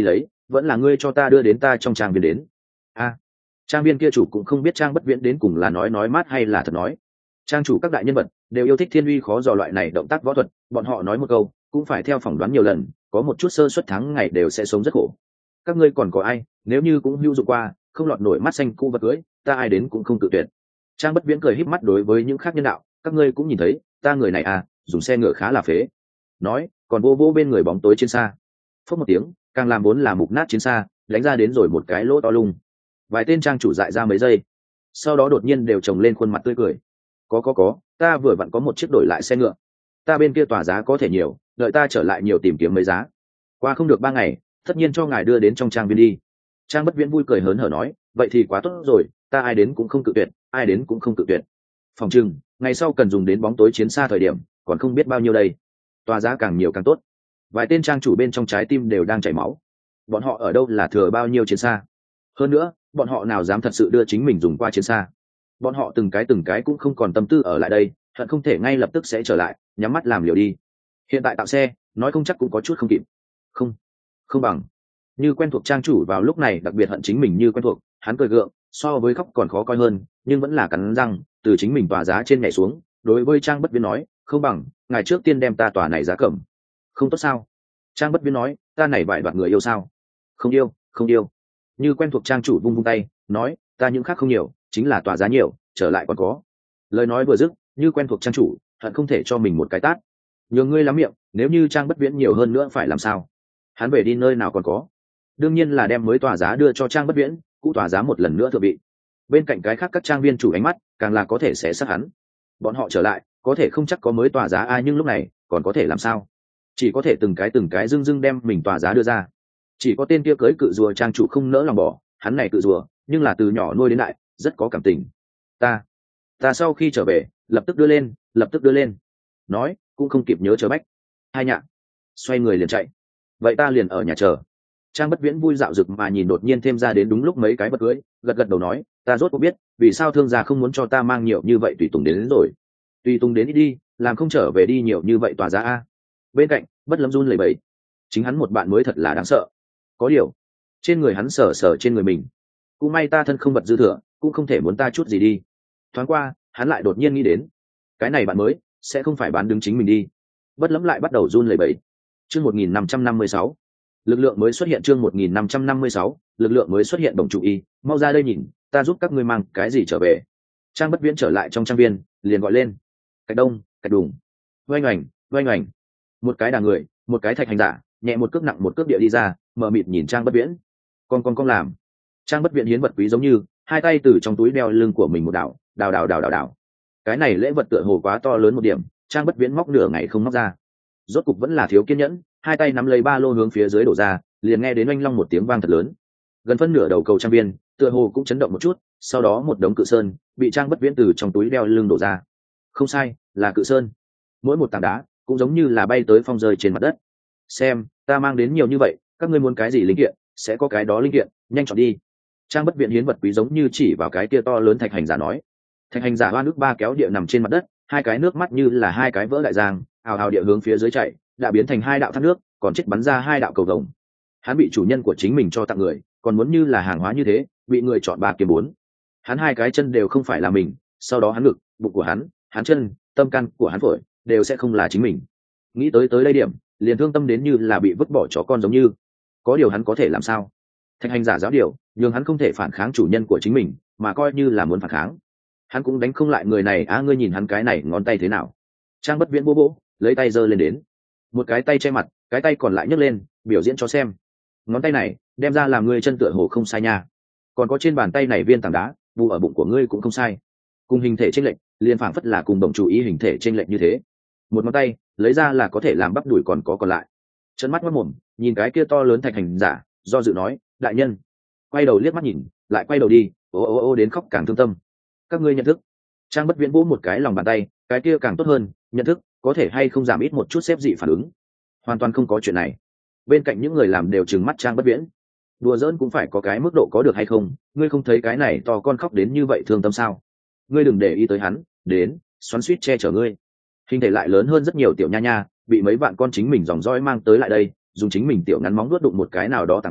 vẫn là ngươi cho ta đưa đến ta trong trang viên đến. A, trang viên kia chủ cũng không biết Trang Bất Viễn đến cùng là nói nói mát hay là thật nói. Trang chủ các đại nhân vật đều yêu thích thiên uy khó dò loại này động tác võ thuật, bọn họ nói một câu cũng phải theo phỏng đoán nhiều lần, có một chút sơ suất thắng ngày đều sẽ sống rất khổ. Các ngươi còn có ai nếu như cũng hữu dụng qua, không lọt nổi mắt xanh cu vật cưới, ta ai đến cũng không tự tuyệt. Trang Bất Viễn cười híp mắt đối với những khác nhân đạo, các ngươi cũng nhìn thấy ta người này à, dùng xe ngựa khá là phế. Nói còn vô vô bên người bóng tối trên xa, phất một tiếng, càng làm vốn là mục nát chiến xa đánh ra đến rồi một cái lỗ to lung. Vài tên trang chủ dại ra mấy giây, sau đó đột nhiên đều trồng lên khuôn mặt tươi cười. có có có ta vừa vặn có một chiếc đổi lại xe ngựa, ta bên kia tòa giá có thể nhiều, đợi ta trở lại nhiều tìm kiếm mấy giá, qua không được ba ngày tất nhiên cho ngài đưa đến trong trang viên đi. Trang Bất Viễn vui cười hớn hở nói, vậy thì quá tốt rồi, ta ai đến cũng không cự tuyệt, ai đến cũng không cự tuyệt. Phòng chừng ngày sau cần dùng đến bóng tối chiến xa thời điểm còn không biết bao nhiêu đây, tòa giá càng nhiều càng tốt. Vài tên trang chủ bên trong trái tim đều đang chảy máu, bọn họ ở đâu là thừa bao nhiêu chiến xa, hơn nữa bọn họ nào dám thật sự đưa chính mình dùng qua chiến xa. Bọn họ từng cái từng cái cũng không còn tâm tư ở lại đây, hận không thể ngay lập tức sẽ trở lại nhắm mắt làm liều đi. Hiện tại tạo xe nói không chắc cũng có chút không kịp. Không, không bằng. Như quen thuộc trang chủ vào lúc này đặc biệt hận chính mình như quen thuộc, hắn cười gượng, so với khóc còn khó coi hơn, nhưng vẫn là cắn răng từ chính mình tòa giá trên nhảy xuống, đối với Trang Bất Viễn nói, không bằng ngài trước tiên đem ta tòa này giá cẩm. Không tốt sao? Trang Bất Viễn nói, ta này vài đoạt người yêu sao? Không yêu, không yêu. Như quen thuộc trang chủ vung vung tay nói, ta những khác không nhiều, chính là tòa giá nhiều, trở lại còn có. Lời nói vừa dứt, như quen thuộc trang chủ hận không thể cho mình một cái tát. Nhường ngươi lắm miệng, nếu như Trang Bất Viễn nhiều hơn nữa phải làm sao? Hắn về đi nơi nào còn có? Đương nhiên là đem mới tòa giá đưa cho Trang Bất Viễn, cũ tòa giá một lần nữa thượng vị. Bên cạnh cái khác các trang viên chủ ánh mắt càng là có thể sẽ sát hắn. Bọn họ trở lại có thể không chắc có mới tòa giá ai, nhưng lúc này còn có thể làm sao? Chỉ có thể từng cái từng cái dưng dưng đem mình tòa giá đưa ra. Chỉ có tên kia cưới cự rùa trang chủ không nỡ lòng bỏ, hắn này cự rùa nhưng là từ nhỏ nuôi đến đại, rất có cảm tình. Ta, ta sau khi trở về lập tức đưa lên, lập tức đưa lên. Nói cũng không kịp nhớ chờ bách. Hai nhạ, xoay người liền chạy. Vậy ta liền ở nhà chờ. Trang Bất Viễn vui dạo rực mà nhìn đột nhiên thêm ra đến đúng lúc mấy cái vật cưới, gật gật đầu nói, ta rốt cuộc biết vì sao thương gia không muốn cho ta mang nhiều như vậy tùy tùng đến, đến rồi. Tùy tùng đến đi đi, làm không trở về đi nhiều như vậy tòa giá a. Bên cạnh Bất Lâm run lẩy bẩy, chính hắn một bạn mới thật là đáng sợ. Có điều trên người hắn sở sở trên người mình, cũng may ta thân không vật dư thừa, cũng không thể muốn ta chút gì đi. Thoáng qua hắn lại đột nhiên nghĩ đến, cái này bạn mới sẽ không phải bán đứng chính mình đi. Bất Lâm lại bắt đầu run lẩy bẩy. Chương một nghìn năm trăm năm mươi sáu, lực lượng mới xuất hiện. Chương một nghìn năm trăm năm mươi sáu, lực lượng mới xuất hiện. Đồng chủ y, mau ra đây nhìn, ta giúp các ngươi mang cái gì trở về. Trang Bất Viễn trở lại trong trang viên liền gọi lên, cạch đông, cạch đùng, oanh oành, oanh oành. Một cái đà người, một cái thạch hành giả nhẹ một cước nặng một cước địa đi ra, mờ mịt nhìn Trang Bất Viễn. Con con con làm. Trang Bất Viễn hiến vật quý giống như hai tay từ trong túi đeo lưng của mình một đảo đào đào đào đào đào. Cái này lễ vật tựa hồ quá to lớn một điểm, Trang Bất Viễn móc nửa ngày không móc ra. Rốt cục vẫn là thiếu kiên nhẫn, hai tay nắm lấy ba lô hướng phía dưới đổ ra, liền nghe đến oanh long một tiếng vang thật lớn. Gần phân nửa đầu cầu trang viên tựa hồ cũng chấn động một chút, sau đó một đống cự sơn bị Trang Bất Viễn từ trong túi đeo lưng đổ ra. Không sai, là cự sơn. Mỗi một tảng đá cũng giống như là bay tới phong rơi trên mặt đất. Xem, ta mang đến nhiều như vậy, các ngươi muốn cái gì linh kiện, sẽ có cái đó linh kiện, nhanh chọn đi. Trang Bất Viễn hiến vật quý giống như chỉ vào cái kia to lớn thạch hành giả nói. Thạch hành giả hoa nước ba kéo địa nằm trên mặt đất, hai cái nước mắt như là hai cái vỡ đại giang, ào ào địa hướng phía dưới chạy, đã biến thành hai đạo thác nước, còn chết bắn ra hai đạo cầu vồng. Hắn bị chủ nhân của chính mình cho tặng người, còn muốn như là hàng hóa như thế, bị người chọn ba kiếm bốn. Hắn hai cái chân đều không phải là mình, sau đó hắn ngực, bụng của hắn, hắn chân, tâm can của hắn phổi đều sẽ không là chính mình. Nghĩ tới tới đây điểm, liền thương tâm đến như là bị vứt bỏ chó con giống như. Có điều hắn có thể làm sao? Thạch hành giả giáo điều, nhưng hắn không thể phản kháng chủ nhân của chính mình, mà coi như là muốn phản kháng, hắn cũng đánh không lại người này. Á, ngươi nhìn hắn cái này ngón tay thế nào? Trang Bất Viễn bố bố, lấy tay giơ lên đến, một cái tay che mặt, cái tay còn lại nhấc lên, biểu diễn cho xem. Ngón tay này đem ra làm ngươi chân tựa hồ không sai nha, còn có trên bàn tay này viên tảng đá vụ ở bụng của ngươi cũng không sai, cùng hình thể chênh lệch liền phảng phất là cùng đồng chủ ý hình thể chênh lệch như thế. Một ngón tay lấy ra là có thể làm bắp đùi còn có còn lại. Chân mắt mất mồm nhìn cái kia to lớn thạch hành giả, do dự nói, đại nhân. Quay đầu liếc mắt nhìn, lại quay đầu đi, ô ô ô đến khóc càng thương tâm. Các ngươi nhận thức? Trang Bất Viễn vỗ một cái lòng bàn tay, cái kia càng tốt hơn, nhận thức, có thể hay không giảm ít một chút xếp dị phản ứng? Hoàn toàn không có chuyện này. Bên cạnh những người làm đều trừng mắt Trang Bất Viễn. Đùa giỡn cũng phải có cái mức độ có được hay không? Ngươi không thấy cái này to con khóc đến như vậy thương tâm sao? Ngươi đừng để ý tới hắn, đến xoắn suýt che chở ngươi. Hình thể lại lớn hơn rất nhiều tiểu nha nha, bị mấy vạn con chính mình dòng dõi mang tới lại đây, dùng chính mình tiểu ngắn móng nuốt đụng một cái nào đó tảng đá,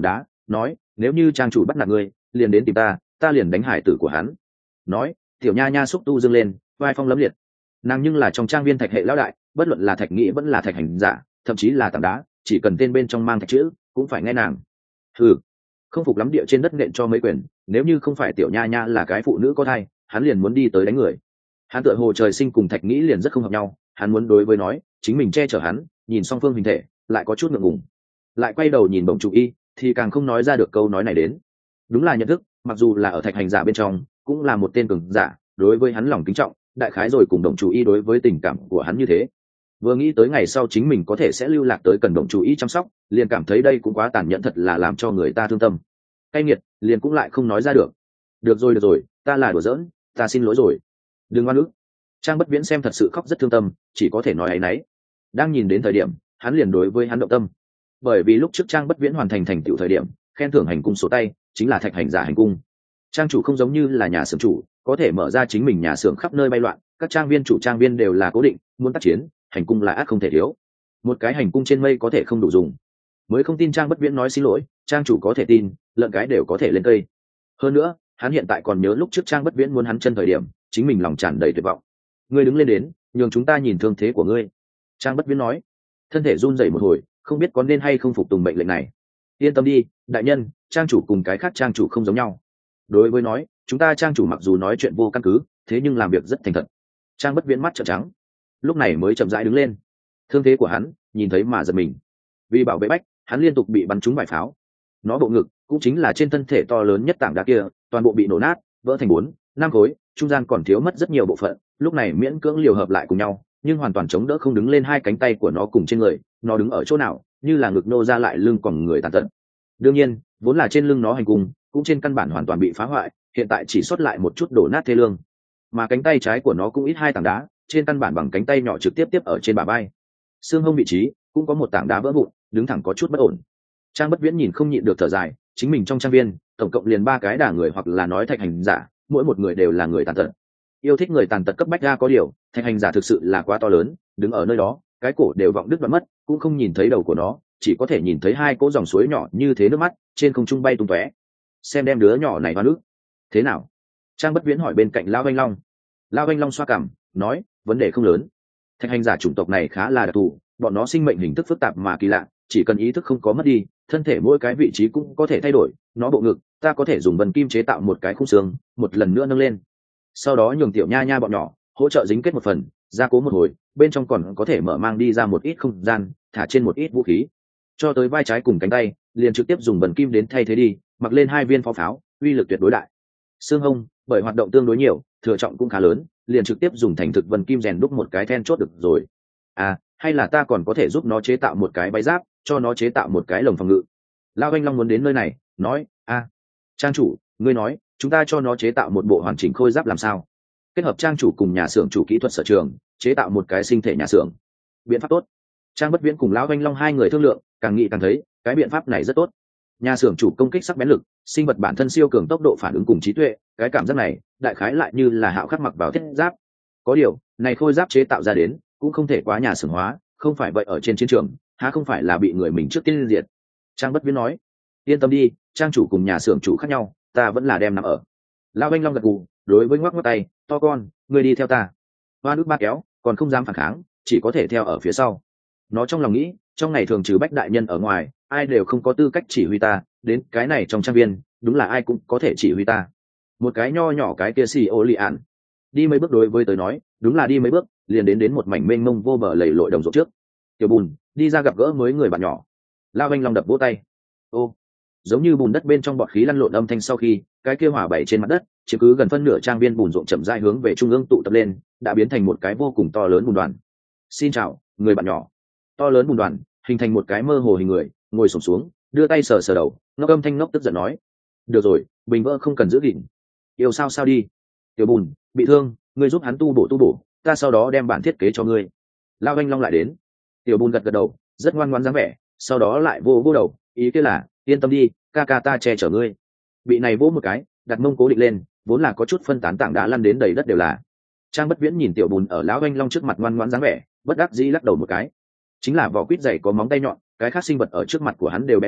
nói nếu như trang chủ bắt nạt ngươi liền đến tìm ta ta liền đánh hải tử của hắn. Nói tiểu nha nha xúc tu dâng lên vai phong lấm liệt. Nàng nhưng là trong trang viên thạch hệ lão đại, bất luận là thạch nghĩ vẫn là thạch hành giả, thậm chí là tảng đá, chỉ cần tên bên trong mang thạch chữ cũng phải nghe nàng. Ừ, không phục lắm địa trên đất nện cho mấy quyền, nếu như không phải tiểu nha nha là cái phụ nữ có thai hắn liền muốn đi tới đánh người. Hắn tựa hồ trời sinh cùng thạch nghĩ liền rất không hợp nhau, hắn muốn đối với nói chính mình che chở hắn, nhìn song phương hình thể lại có chút ngượng ngùng, lại quay đầu nhìn bổng chủ y thì càng không nói ra được câu nói này đến. Đúng là nhận thức, mặc dù là ở thạch hành giả bên trong cũng là một tên cường giả, đối với hắn lòng kính trọng đại khái rồi cùng đồng chủ y đối với tình cảm của hắn như thế. Vừa nghĩ tới ngày sau chính mình có thể sẽ lưu lạc tới cần đồng chủ y chăm sóc, liền cảm thấy đây cũng quá tàn nhẫn thật là làm cho người ta thương tâm. Cay nghiệt, liền cũng lại không nói ra được. Được rồi được rồi, ta là đùa giỡn, ta xin lỗi rồi. Đừng oan ức. Trang Bất Viễn xem thật sự khóc rất thương tâm, chỉ có thể nói áy náy. Đang nhìn đến thời điểm, hắn liền đối với hắn động tâm. Bởi vì lúc trước Trang Bất Viễn hoàn thành thành tựu thời điểm, khen thưởng hành cung số tay, chính là thạch hành giả hành cung. Trang chủ không giống như là nhà xưởng chủ, có thể mở ra chính mình nhà xưởng khắp nơi bay loạn, các trang viên chủ trang viên đều là cố định, muốn tác chiến, hành cung là ác không thể thiếu. Một cái hành cung trên mây có thể không đủ dùng. Mới không tin Trang Bất Viễn nói xin lỗi, trang chủ có thể tin, lợn cái đều có thể lên cây. Hơn nữa, hắn hiện tại còn nhớ lúc trước Trang Bất Viễn muốn hắn chân thời điểm, chính mình lòng tràn đầy tuyệt vọng. Ngươi đứng lên đến, nhường chúng ta nhìn thương thế của ngươi. Trang Bất Viễn nói, thân thể run rẩy một hồi, không biết có nên hay không phục tùng mệnh lệnh này. Yên tâm đi, đại nhân, trang chủ cùng cái khác trang chủ không giống nhau. Đối với nói, chúng ta trang chủ mặc dù nói chuyện vô căn cứ, thế nhưng làm việc rất thành thật. Trang Bất Viễn mắt trợn trắng, lúc này mới chậm rãi đứng lên. Thương thế của hắn, nhìn thấy mà giật mình. Vì bảo vệ bách, hắn liên tục bị bắn trúng vài pháo. Nó bộ ngực, cũng chính là trên thân thể to lớn nhất tảng đá kia, toàn bộ bị nổ nát, vỡ thành bốn, năm khối, trung gian còn thiếu mất rất nhiều bộ phận. Lúc này miễn cưỡng liều hợp lại cùng nhau, nhưng hoàn toàn chống đỡ không đứng lên hai cánh tay của nó cùng trên người. Nó đứng ở chỗ nào, như là ngực nô ra lại lưng còn người tàn tật. Đương nhiên, vốn là trên lưng nó hành cung, cũng trên căn bản hoàn toàn bị phá hoại, hiện tại chỉ sót lại một chút đổ nát thê lương. Mà cánh tay trái của nó cũng ít hai tảng đá, trên căn bản bằng cánh tay nhỏ trực tiếp tiếp ở trên bả vai. Xương hông vị trí cũng có một tảng đá vỡ vụn, đứng thẳng có chút bất ổn. Trang Bất Viễn nhìn không nhịn được thở dài, chính mình trong trang viên, tổng cộng liền ba cái đả người hoặc là nói thạch hành giả, mỗi một người đều là người tàn tật. Yêu thích người tàn tật cấp bách ra có điều, thạch hành giả thực sự là quá to lớn, đứng ở nơi đó, cái cổ đều vọng đứt đoạn mất, cũng không nhìn thấy đầu của nó, chỉ có thể nhìn thấy hai cỗ dòng suối nhỏ như thế nước mắt trên không trung bay tung tóe. Xem đem đứa nhỏ này hoa nước thế nào? Trang Bất Viễn hỏi bên cạnh Lão Anh Long. Lão Anh Long xoa cằm, nói vấn đề không lớn. Thạch hành giả chủng tộc này khá là đặc thù, bọn nó sinh mệnh hình thức phức tạp mà kỳ lạ, chỉ cần ý thức không có mất đi, thân thể mỗi cái vị trí cũng có thể thay đổi. Nó bộ ngực, ta có thể dùng vân kim chế tạo một cái khung xương, một lần nữa nâng lên, sau đó nhường tiểu nha nha bọn nhỏ hỗ trợ dính kết một phần, gia cố một hồi, bên trong còn có thể mở mang đi ra một ít không gian, thả trên một ít vũ khí, cho tới vai trái cùng cánh tay liền trực tiếp dùng vần kim đến thay thế đi, mặc lên hai viên pháo pháo, uy lực tuyệt đối đại. Xương hông bởi hoạt động tương đối nhiều, thừa trọng cũng khá lớn, liền trực tiếp dùng thành thực vần kim rèn đúc một cái then chốt được rồi. À, hay là ta còn có thể giúp nó chế tạo một cái váy giáp, cho nó chế tạo một cái lồng phòng ngự. Lao Anh Long muốn đến nơi này, nói, a, trang chủ, ngươi nói, chúng ta cho nó chế tạo một bộ hoàn chỉnh khôi giáp làm sao? Kết hợp trang chủ cùng nhà xưởng chủ kỹ thuật sở trường, chế tạo một cái sinh thể nhà xưởng. Biện pháp tốt. Trang Bất Viễn cùng Lão Anh Long hai người thương lượng, càng nghĩ càng thấy, cái biện pháp này rất tốt. Nhà xưởng chủ công kích sắc bén lực, sinh vật bản thân siêu cường tốc độ phản ứng cùng trí tuệ, cái cảm giác này, đại khái lại như là Hạo khắc mặc vào thiết giáp. Có điều, này khôi giáp chế tạo ra đến, cũng không thể quá nhà xưởng hóa, không phải vậy ở trên chiến trường, há không phải là bị người mình trước tiên diệt. Trang Bất Viễn nói, yên tâm đi, trang chủ cùng nhà xưởng chủ khác nhau, ta vẫn là đem nằm ở. Lão Anh Long gật gù, đối với ngoắc ngoắc tay, to con, ngươi đi theo ta. Hoa nước ba kéo, còn không dám phản kháng, chỉ có thể theo ở phía sau. Nó trong lòng nghĩ, trong ngày thường trừ Bách đại nhân ở ngoài, ai đều không có tư cách chỉ huy ta, đến cái này trong trang viên, đúng là ai cũng có thể chỉ huy ta. Một cái nho nhỏ cái kia xì ô lì ạn, đi mấy bước đối với tới nói, đúng là đi mấy bước, liền đến đến một mảnh mênh mông vô bờ lầy lội đồng ruộng trước. Tiểu Bùn, đi ra gặp gỡ mới người bạn nhỏ. Lao Anh Long đập vỗ tay. Ô, giống như bùn đất bên trong bọt khí lăn lộn âm thanh sau khi, cái kia hỏa bảy trên mặt đất, chỉ cứ gần phân nửa trang viên bùn ruộng chậm rãi hướng về trung ương tụ tập lên, đã biến thành một cái vô cùng to lớn bùn đoàn. Xin chào, người bạn nhỏ. To lớn bùn đoàn hình thành một cái mơ hồ hình người, ngồi xổm xuống, đưa tay sờ sờ đầu, ngốc âm thanh ngốc tức giận nói, được rồi, bình vỡ không cần giữ gìn. Yêu sao sao đi. Tiểu Bùn bị thương, ngươi giúp hắn tu bổ tu bổ, ta sau đó đem bản thiết kế cho ngươi. Lao Anh Long lại đến. Tiểu Bùn gật gật đầu, rất ngoan ngoãn dáng vẻ, sau đó lại vô vô đầu, ý kia là, yên tâm đi, ca ca ta che chở ngươi. Bị này vỗ một cái, đặt mông cố định lên, vốn là có chút phân tán tảng đá lăn đến đầy đất đều là. Trang Bất Viễn nhìn Tiểu Bùn ở lão Anh Long trước mặt ngoan ngoãn dáng vẻ, bất đắc dĩ lắc đầu một cái. Chính là vỏ quýt dày có móng tay nhọn, cái khác sinh vật ở trước mặt của hắn đều bén ngoan,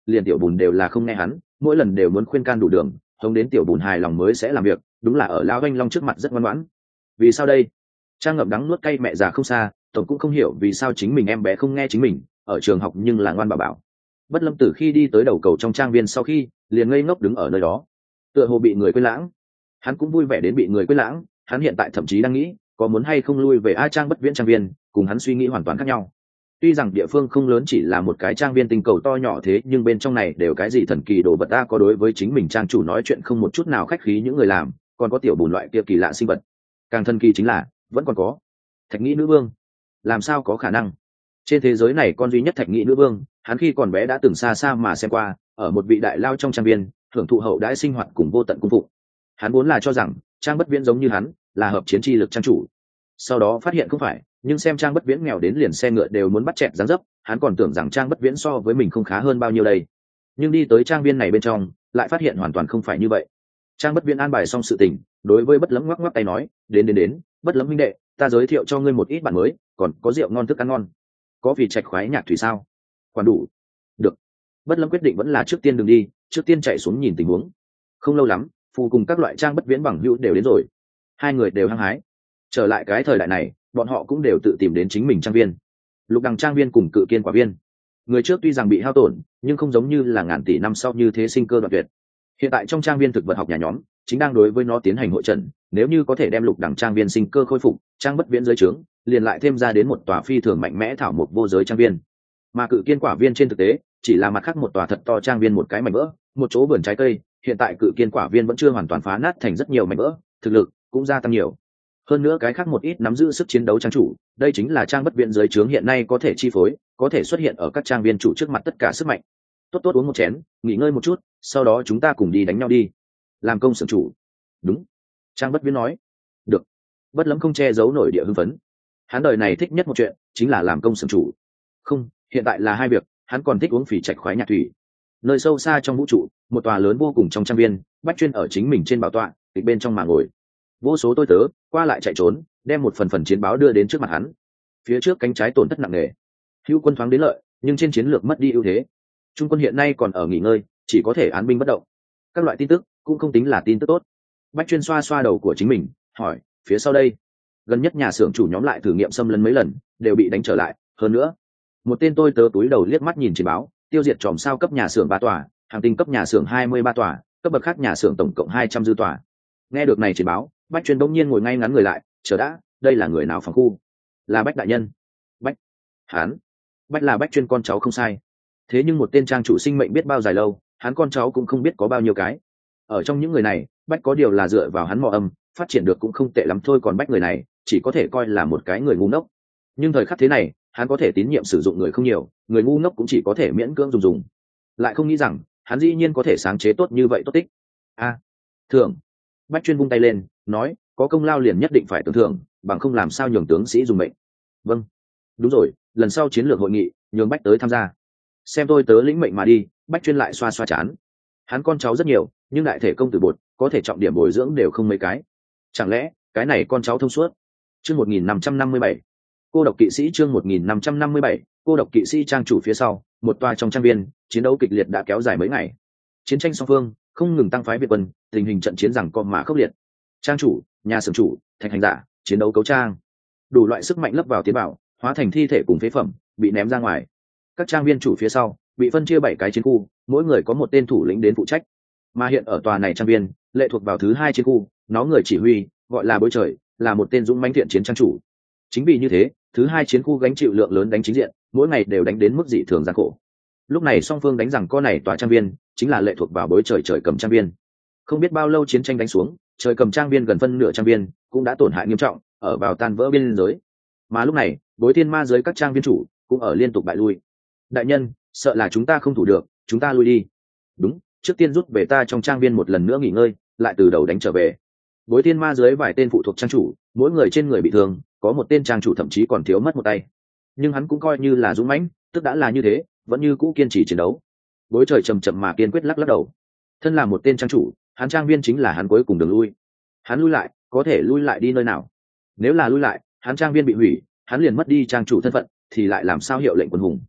liền tiểu bùn đều là không nghe hắn, mỗi lần đều muốn khuyên can đủ đường, hống đến tiểu bùn hài lòng mới sẽ làm việc, đúng là ở lão anh long trước mặt rất ngoan ngoãn. Vì sao đây? Trang ngậm đắng nuốt cay, mẹ già không xa, tổng cũng không hiểu vì sao chính mình em bé không nghe chính mình, ở trường học nhưng là ngoan bảo bảo. Bất Lâm từ khi đi tới đầu cầu trong trang viên sau khi, liền ngây ngốc đứng ở nơi đó, tựa hồ bị người quên lãng. Hắn cũng vui vẻ đến bị người quên lãng, hắn hiện tại thậm chí đang nghĩ có muốn hay không lui về A Trang Bất Viễn trang viên, cùng hắn suy nghĩ hoàn toàn khác nhau. Tuy rằng địa phương không lớn, chỉ là một cái trang viên tinh cầu to nhỏ, thế nhưng bên trong này đều cái gì thần kỳ đồ vật ta có đối với chính mình trang chủ nói chuyện không một chút nào khách khí những người làm, còn có tiểu bùn loại kia kỳ lạ sinh vật. Càng thần kỳ chính là vẫn còn có Thạch Nghĩ nữ vương. Làm sao có khả năng? Trên thế giới này con duy nhất Thạch Nghĩ nữ vương, hắn khi còn bé đã từng xa xa mà xem qua, ở một vị đại lao trong trang viên, hưởng thụ hậu đãi sinh hoạt cùng vô tận cung phụng. Hắn vốn là cho rằng Trang Bất Viễn giống như hắn, là hợp chiến chi lực trang chủ. Sau đó phát hiện không phải, nhưng xem Trang Bất Viễn nghèo đến liền xe ngựa đều muốn bắt chẹt dáng dấp, hắn còn tưởng rằng Trang Bất Viễn so với mình không khá hơn bao nhiêu đây. Nhưng đi tới trang viên này bên trong, lại phát hiện hoàn toàn không phải như vậy. Trang Bất Viễn an bài xong sự tình, đối với Bất Lẫm ngoắc ngoắc tay nói, đến đến đến, Bất Lẫm huynh đệ, ta giới thiệu cho ngươi một ít bạn mới, còn có rượu ngon thức ăn ngon. Có vì trạch khoái nhạc thủy sao? Quản đủ. Được. Bất Lẫm quyết định vẫn là trước tiên đừng đi, trước tiên chạy xuống nhìn tình huống. Không lâu lắm, phù cùng các loại Trang Bất Viễn bằng hữu đều đến rồi. Hai người đều hăng hái. Trở lại cái thời đại này, bọn họ cũng đều tự tìm đến chính mình trang viên. Lục Đằng trang viên cùng Cự Kiên quả viên, người trước tuy rằng bị hao tổn, nhưng không giống như là ngàn tỷ năm sau như thế sinh cơ đoạn tuyệt. Hiện tại trong trang viên thực vật học nhà nhóm chính đang đối với nó tiến hành hội trần, nếu như có thể đem Lục Đằng trang viên sinh cơ khôi phục, Trang Bất Viễn dưới trướng liền lại thêm ra đến một tòa phi thường mạnh mẽ thảo mộc vô giới trang viên. Mà Cự Kiên quả viên trên thực tế chỉ là mặt khác một tòa thật to trang viên, một cái mảnh vỡ, một chỗ vườn trái cây. Hiện tại Cự Kiên quả viên vẫn chưa hoàn toàn phá nát thành rất nhiều mảnh vỡ, thực lực cũng gia tăng nhiều. Hơn nữa cái khác một ít nắm giữ sức chiến đấu trang chủ, đây chính là Trang Bất Viễn dưới trướng hiện nay có thể chi phối, có thể xuất hiện ở các trang viên chủ trước mặt tất cả sức mạnh. Tốt tốt uống một chén, nghỉ ngơi một chút, sau đó chúng ta cùng đi đánh nhau đi. Làm công xưởng chủ. Đúng. Trang Bất Viễn nói. Được. Bất Lẫm không che giấu nổi địa hưng phấn. Hắn đời này thích nhất một chuyện chính là làm công xưởng chủ. Không, hiện tại là hai việc, hắn còn thích uống phỉ trạch khoái nhạc thủy. Nơi sâu xa trong vũ trụ, một tòa lớn vô cùng trong trang viên, Bách Chuyên ở chính mình trên bảo tọa, kịch bên trong mà ngồi. Vô số tôi tớ qua lại chạy trốn, đem một phần phần chiến báo đưa đến trước mặt hắn. Phía trước cánh trái tổn thất nặng nề, hữu quân thoáng đến lợi, nhưng trên chiến lược mất đi ưu thế. Trung quân hiện nay còn ở nghỉ ngơi, chỉ có thể án binh bất động. Các loại tin tức cũng không tính là tin tức tốt. Bách Chuyên xoa xoa đầu của chính mình, hỏi, phía sau đây? Gần nhất nhà xưởng chủ nhóm lại thử nghiệm xâm lấn mấy lần, đều bị đánh trở lại. Hơn nữa, một tên tôi tớ túi đầu liếc mắt nhìn chiến báo, tiêu diệt chòm sao cấp nhà xưởng ba tòa, hàng tinh cấp nhà xưởng hai mươi ba tòa, cấp bậc khác nhà xưởng tổng cộng hai trăm dư tòa. Nghe được này chiến báo, Bách Chuyên bỗng nhiên ngồi ngay ngắn người lại, chờ đã, đây là người nào phòng khu? Là Bách đại nhân. Bách? Hán? Bách là Bách Chuyên con cháu không sai. Thế nhưng một tên trang chủ sinh mệnh biết bao dài lâu, hắn con cháu cũng không biết có bao nhiêu cái. Ở trong những người này, Bách có điều là dựa vào hắn mò âm, phát triển được cũng không tệ lắm thôi, còn Bách người này, chỉ có thể coi là một cái người ngu ngốc. Nhưng thời khắc thế này, hắn có thể tín nhiệm sử dụng người không nhiều, người ngu ngốc cũng chỉ có thể miễn cưỡng dùng dùng. Lại không nghĩ rằng, hắn dĩ nhiên có thể sáng chế tốt như vậy tốt tích. A, à, thưởng. Bách Chuyên vung tay lên, nói, có công lao liền nhất định phải tưởng thưởng, bằng không làm sao nhường tướng sĩ dùng mệnh. Vâng, đúng rồi, lần sau chiến lược hội nghị nhường Bách tới tham gia. Xem tôi tớ lĩnh mệnh mà đi. Bách Chuyên lại xoa xoa chán. Hắn con cháu rất nhiều, nhưng đại thể công tử bột có thể trọng điểm bồi dưỡng đều không mấy cái. Chẳng lẽ cái này con cháu thông suốt? Chương một nghìn năm trăm năm mươi bảy, cô độc kỵ sĩ. Chương một nghìn năm trăm năm mươi bảy, cô độc kỵ sĩ. Trang chủ phía sau, một tòa trong trang viên, chiến đấu kịch liệt đã kéo dài mấy ngày. Chiến tranh song phương không ngừng tăng phái việt quân, tình hình trận chiến rằng co mà khốc liệt. Trang chủ, nhà xưởng chủ, thạch hành giả, chiến đấu cấu trang, đủ loại sức mạnh lấp vào tiến bảo, hóa thành thi thể cùng phế phẩm bị ném ra ngoài. Các trang viên chủ phía sau bị phân chia bảy cái chiến khu, mỗi người có một tên thủ lĩnh đến phụ trách. Mà hiện ở tòa này trang viên lệ thuộc vào thứ hai chiến khu, nó người chỉ huy gọi là Bối Trời, là một tên dũng mãnh thiện chiến trang chủ. Chính vì như thế, thứ hai chiến khu gánh chịu lượng lớn đánh chính diện, mỗi ngày đều đánh đến mức dị thường gian khổ. Lúc này song phương đánh rằng con này tòa trang viên chính là lệ thuộc vào Bối Trời trời cầm trang viên. Không biết bao lâu chiến tranh đánh xuống, trời cầm trang viên gần phân nửa trang viên cũng đã tổn hại nghiêm trọng, ở vào tan vỡ biên giới. Mà lúc này, Bối Thiên Ma dưới các trang viên chủ cũng ở liên tục bại lui. Đại nhân, sợ là chúng ta không thủ được, chúng ta lui đi. Đúng, trước tiên rút về ta trong trang viên một lần nữa nghỉ ngơi, lại từ đầu đánh trở về. Bối Thiên Ma dưới vài tên phụ thuộc trang chủ, mỗi người trên người bị thương, có một tên trang chủ thậm chí còn thiếu mất một tay. Nhưng hắn cũng coi như là dũng mãnh, tức đã là như thế, vẫn như cũ kiên trì chiến đấu. Bối Trời chậm chậm mà kiên quyết lắc lắc đầu. Thân là một tên trang chủ, hắn trang viên chính là hắn cuối cùng đường lui. Hắn lui lại, có thể lui lại đi nơi nào? Nếu là lui lại, hắn trang viên bị hủy, hắn liền mất đi trang chủ thân phận, thì lại làm sao hiệu lệnh quân hùng?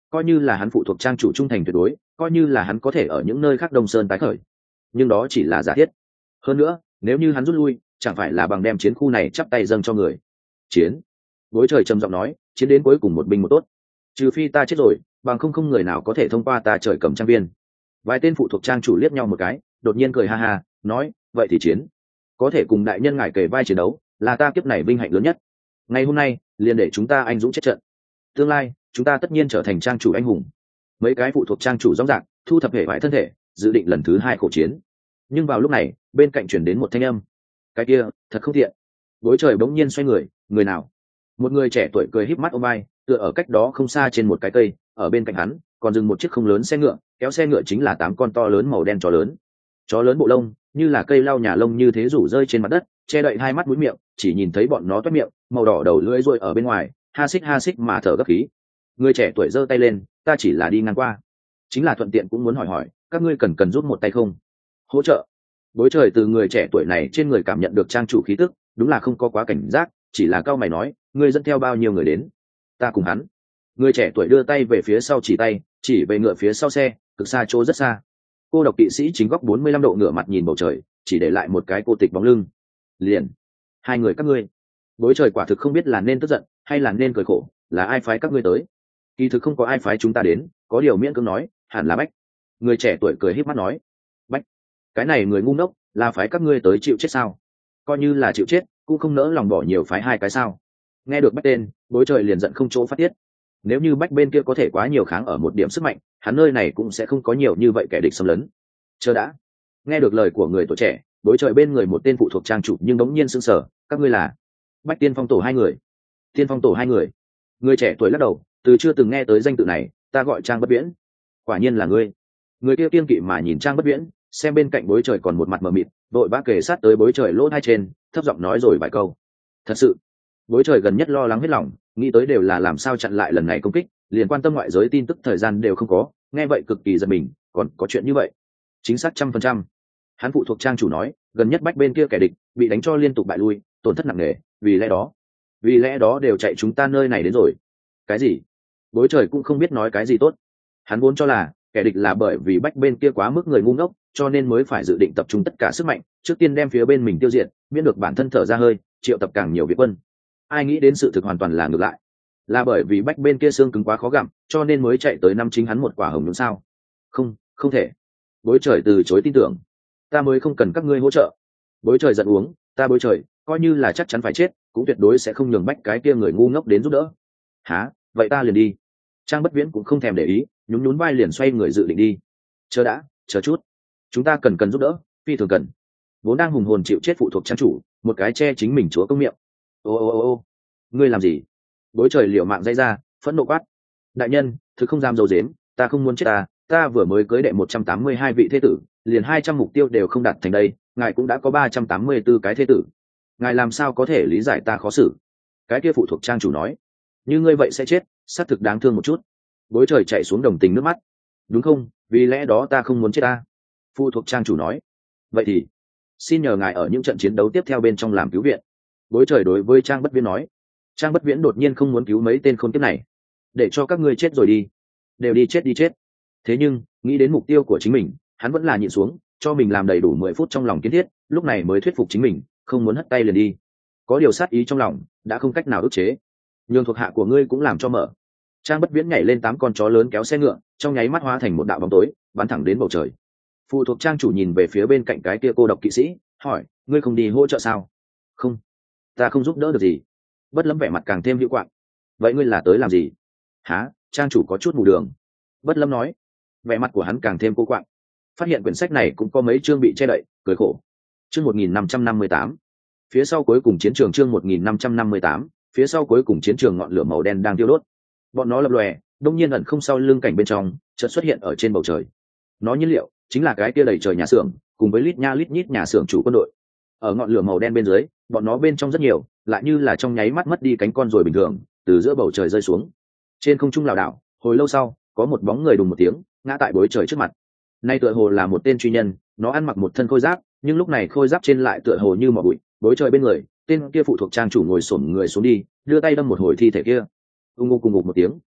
coi như là hắn phụ thuộc trang chủ trung thành tuyệt đối, coi như là hắn có thể ở những nơi khác đông sơn tái khởi, nhưng đó chỉ là giả thiết. Hơn nữa nếu như hắn rút lui, chẳng phải là bằng đem chiến khu này chắp tay dâng cho người. Chiến. Bối trời trầm giọng nói, chiến đến cuối cùng một binh một tốt, trừ phi ta chết rồi, bằng không không người nào có thể thông qua ta trời cầm trang viên. Vài tên phụ thuộc trang chủ liếc nhau một cái, đột nhiên cười ha ha nói, vậy thì chiến. Có thể cùng đại nhân ngài kề vai chiến đấu là ta kiếp này vinh hạnh lớn nhất. Ngày hôm nay liền để chúng ta anh dũng chết trận, tương lai chúng ta tất nhiên trở thành trang chủ anh hùng. Mấy cái phụ thuộc trang chủ rõ ràng thu thập hệ vải thân thể, dự định lần thứ hai khổ chiến. Nhưng vào lúc này bên cạnh chuyển đến một thanh âm, cái kia thật không thiện. Bối trời bỗng nhiên xoay người, người nào? Một người trẻ tuổi cười híp mắt ôm vai, tựa ở cách đó không xa trên một cái cây, ở bên cạnh hắn còn dừng một chiếc không lớn xe ngựa, kéo xe ngựa chính là tám con to lớn màu đen chó lớn. Chó lớn bộ lông như là cây lau nhà lông như thế rủ rơi trên mặt đất, che đậy hai mắt mũi miệng, chỉ nhìn thấy bọn nó toét miệng, màu đỏ đầu lưỡi rôi ở bên ngoài, ha xích ha xích mà thở gấp khí. Người trẻ tuổi giơ tay lên, ta chỉ là đi ngang qua, chính là thuận tiện cũng muốn hỏi hỏi, các ngươi cần cần giúp một tay không? Hỗ trợ. Bối trời từ người trẻ tuổi này trên người cảm nhận được trang chủ khí tức, đúng là không có quá cảnh giác, chỉ là cao mày nói, ngươi dẫn theo bao nhiêu người đến? Ta cùng hắn. Người trẻ tuổi đưa tay về phía sau chỉ tay, chỉ về ngựa phía sau xe, cực xa chỗ rất xa. Cô độc kỵ sĩ chính góc bốn mươi lăm độ ngửa mặt nhìn bầu trời, chỉ để lại một cái cô tịch bóng lưng. Liền, hai người các ngươi. Bối trời quả thực không biết là nên tức giận hay là nên cười khổ, là ai phái các ngươi tới? Kỳ thực không có ai phái chúng ta đến, có điều miễn cưỡng nói, hẳn là Bách. Người trẻ tuổi cười híp mắt nói, Bách, cái này người ngu ngốc, là phái các ngươi tới chịu chết sao? Coi như là chịu chết, cũng không nỡ lòng bỏ nhiều phái hai cái sao? Nghe được Bách tên, bối trời liền giận không chỗ phát tiết. Nếu như Bách bên kia có thể quá nhiều kháng ở một điểm sức mạnh, hắn nơi này cũng sẽ không có nhiều như vậy kẻ địch xâm lấn. Chờ đã. Nghe được lời của người tuổi trẻ, bối trời bên người một tên phụ thuộc trang chủ nhưng đống nhiên sững sờ, các ngươi là? Bách Tiên Phong tổ hai người. Tiên Phong tổ hai người. Người trẻ tuổi lắc đầu, từ chưa từng nghe tới danh tự này, ta gọi Trang Bất Viễn. Quả nhiên là ngươi. Người kia kiên kỵ mà nhìn Trang Bất Viễn, xem bên cạnh bối trời còn một mặt mờ mịt, đội vã kề sát tới bối trời lỗ hai trên, thấp giọng nói rồi vài câu. Thật sự, bối trời gần nhất lo lắng hết lòng, nghĩ tới đều là làm sao chặn lại lần này công kích, liền quan tâm ngoại giới tin tức thời gian đều không có, nghe vậy cực kỳ giật mình, còn có chuyện như vậy? Chính xác trăm phần trăm. Hắn phụ thuộc trang chủ nói, gần nhất Bách bên kia kẻ địch bị đánh cho liên tục bại lui, tổn thất nặng nề, vì lẽ đó, vì lẽ đó đều chạy chúng ta nơi này đến rồi. Cái gì? Bối trời cũng không biết nói cái gì tốt. Hắn vốn cho là kẻ địch là bởi vì Bách bên kia quá mức người ngu ngốc, cho nên mới phải dự định tập trung tất cả sức mạnh, trước tiên đem phía bên mình tiêu diệt, miễn được bản thân thở ra hơi, triệu tập càng nhiều viện quân. Ai nghĩ đến sự thực hoàn toàn là ngược lại, là bởi vì Bách bên kia xương cứng quá khó gặm, cho nên mới chạy tới năm chính hắn một quả hồng đúng sao? Không, không thể. Bối trời từ chối tin tưởng. Ta mới không cần các ngươi hỗ trợ. Bối trời giận uống, ta bối trời coi như là chắc chắn phải chết, cũng tuyệt đối sẽ không nhường Bách cái kia người ngu ngốc đến giúp đỡ. Hả? Vậy ta liền đi. Trang Bất Viễn cũng không thèm để ý, nhún nhún vai liền xoay người dự định đi. Chờ đã, chờ chút, chúng ta cần cần giúp đỡ, phi thường cần. Vốn đang hùng hồn chịu chết phụ thuộc trang chủ, một cái che chính mình chúa công miệng. Ô ô ô ô, ngươi làm gì? Bối trời liều mạng dây ra, phẫn nộ quát. Đại nhân, thực không dám dầu dếm, ta không muốn chết ta, ta vừa mới cưới đệ một trăm tám mươi hai vị thế tử, liền hai trăm mục tiêu đều không đạt thành đây, ngài cũng đã có ba trăm tám mươi tư cái thế tử. Ngài làm sao có thể lý giải ta khó xử? Cái kia phụ thuộc trang chủ nói, như ngươi vậy sẽ chết, xác thực đáng thương một chút. Bối trời chạy xuống đồng tình nước mắt. Đúng không, vì lẽ đó ta không muốn chết ta. Phụ thuộc trang chủ nói, vậy thì xin nhờ ngài ở những trận chiến đấu tiếp theo bên trong làm cứu viện. Bối trời đối với Trang Bất Viễn nói. Trang Bất Viễn đột nhiên không muốn cứu mấy tên khốn kiếp này, để cho các ngươi chết rồi đi, đều đi chết đi chết. Thế nhưng nghĩ đến mục tiêu của chính mình, hắn vẫn là nhịn xuống, cho mình làm đầy đủ mười phút trong lòng kiến thiết, lúc này mới thuyết phục chính mình không muốn hất tay liền đi. Có điều sát ý trong lòng đã không cách nào ức chế. Nhường thuộc hạ của ngươi cũng làm cho mở. Trang Bất Viễn nhảy lên tám con chó lớn kéo xe ngựa, trong nháy mắt hóa thành một đạo bóng tối, bắn thẳng đến bầu trời. Phụ thuộc trang chủ nhìn về phía bên cạnh cái kia cô độc kỵ sĩ, hỏi, ngươi không đi hỗ trợ sao? Không, ta không giúp đỡ được gì. Bất Lâm vẻ mặt càng thêm hữu quạng. Vậy ngươi là tới làm gì? Hả? Trang chủ có chút mù đường. Bất Lâm nói. Vẻ mặt của hắn càng thêm cô quạng. Phát hiện quyển sách này cũng có mấy chương bị che đậy, cười khổ. Chương một nghìn năm trăm năm mươi tám. Phía sau cuối cùng chiến trường chương một nghìn năm trăm năm mươi tám, phía sau cuối cùng chiến trường ngọn lửa màu đen đang thiêu đốt. Bọn nó lập lòe, đông nhiên ẩn không sau lưng cảnh bên trong, chợt xuất hiện ở trên bầu trời. Nó nhiên liệu chính là cái kia đầy trời nhà xưởng, cùng với lít nha lít nhít nhà xưởng chủ quân đội. Ở ngọn lửa màu đen bên dưới, bọn nó bên trong rất nhiều, lại như là trong nháy mắt mất đi cánh con rồi bình thường, từ giữa bầu trời rơi xuống. Trên không trung lảo đảo, hồi lâu sau, có một bóng người đùng một tiếng, ngã tại bối trời trước mặt. Nay tựa hồ là một tên truy nhân, nó ăn mặc một thân khôi giáp, nhưng lúc này khôi giáp trên lại tựa hồ như mỏ bụi. Bối trời bên người, tên kia phụ thuộc trang chủ ngồi xổm người xuống đi, đưa tay đâm một hồi thi thể kia. Ung ung cùng ngục một tiếng,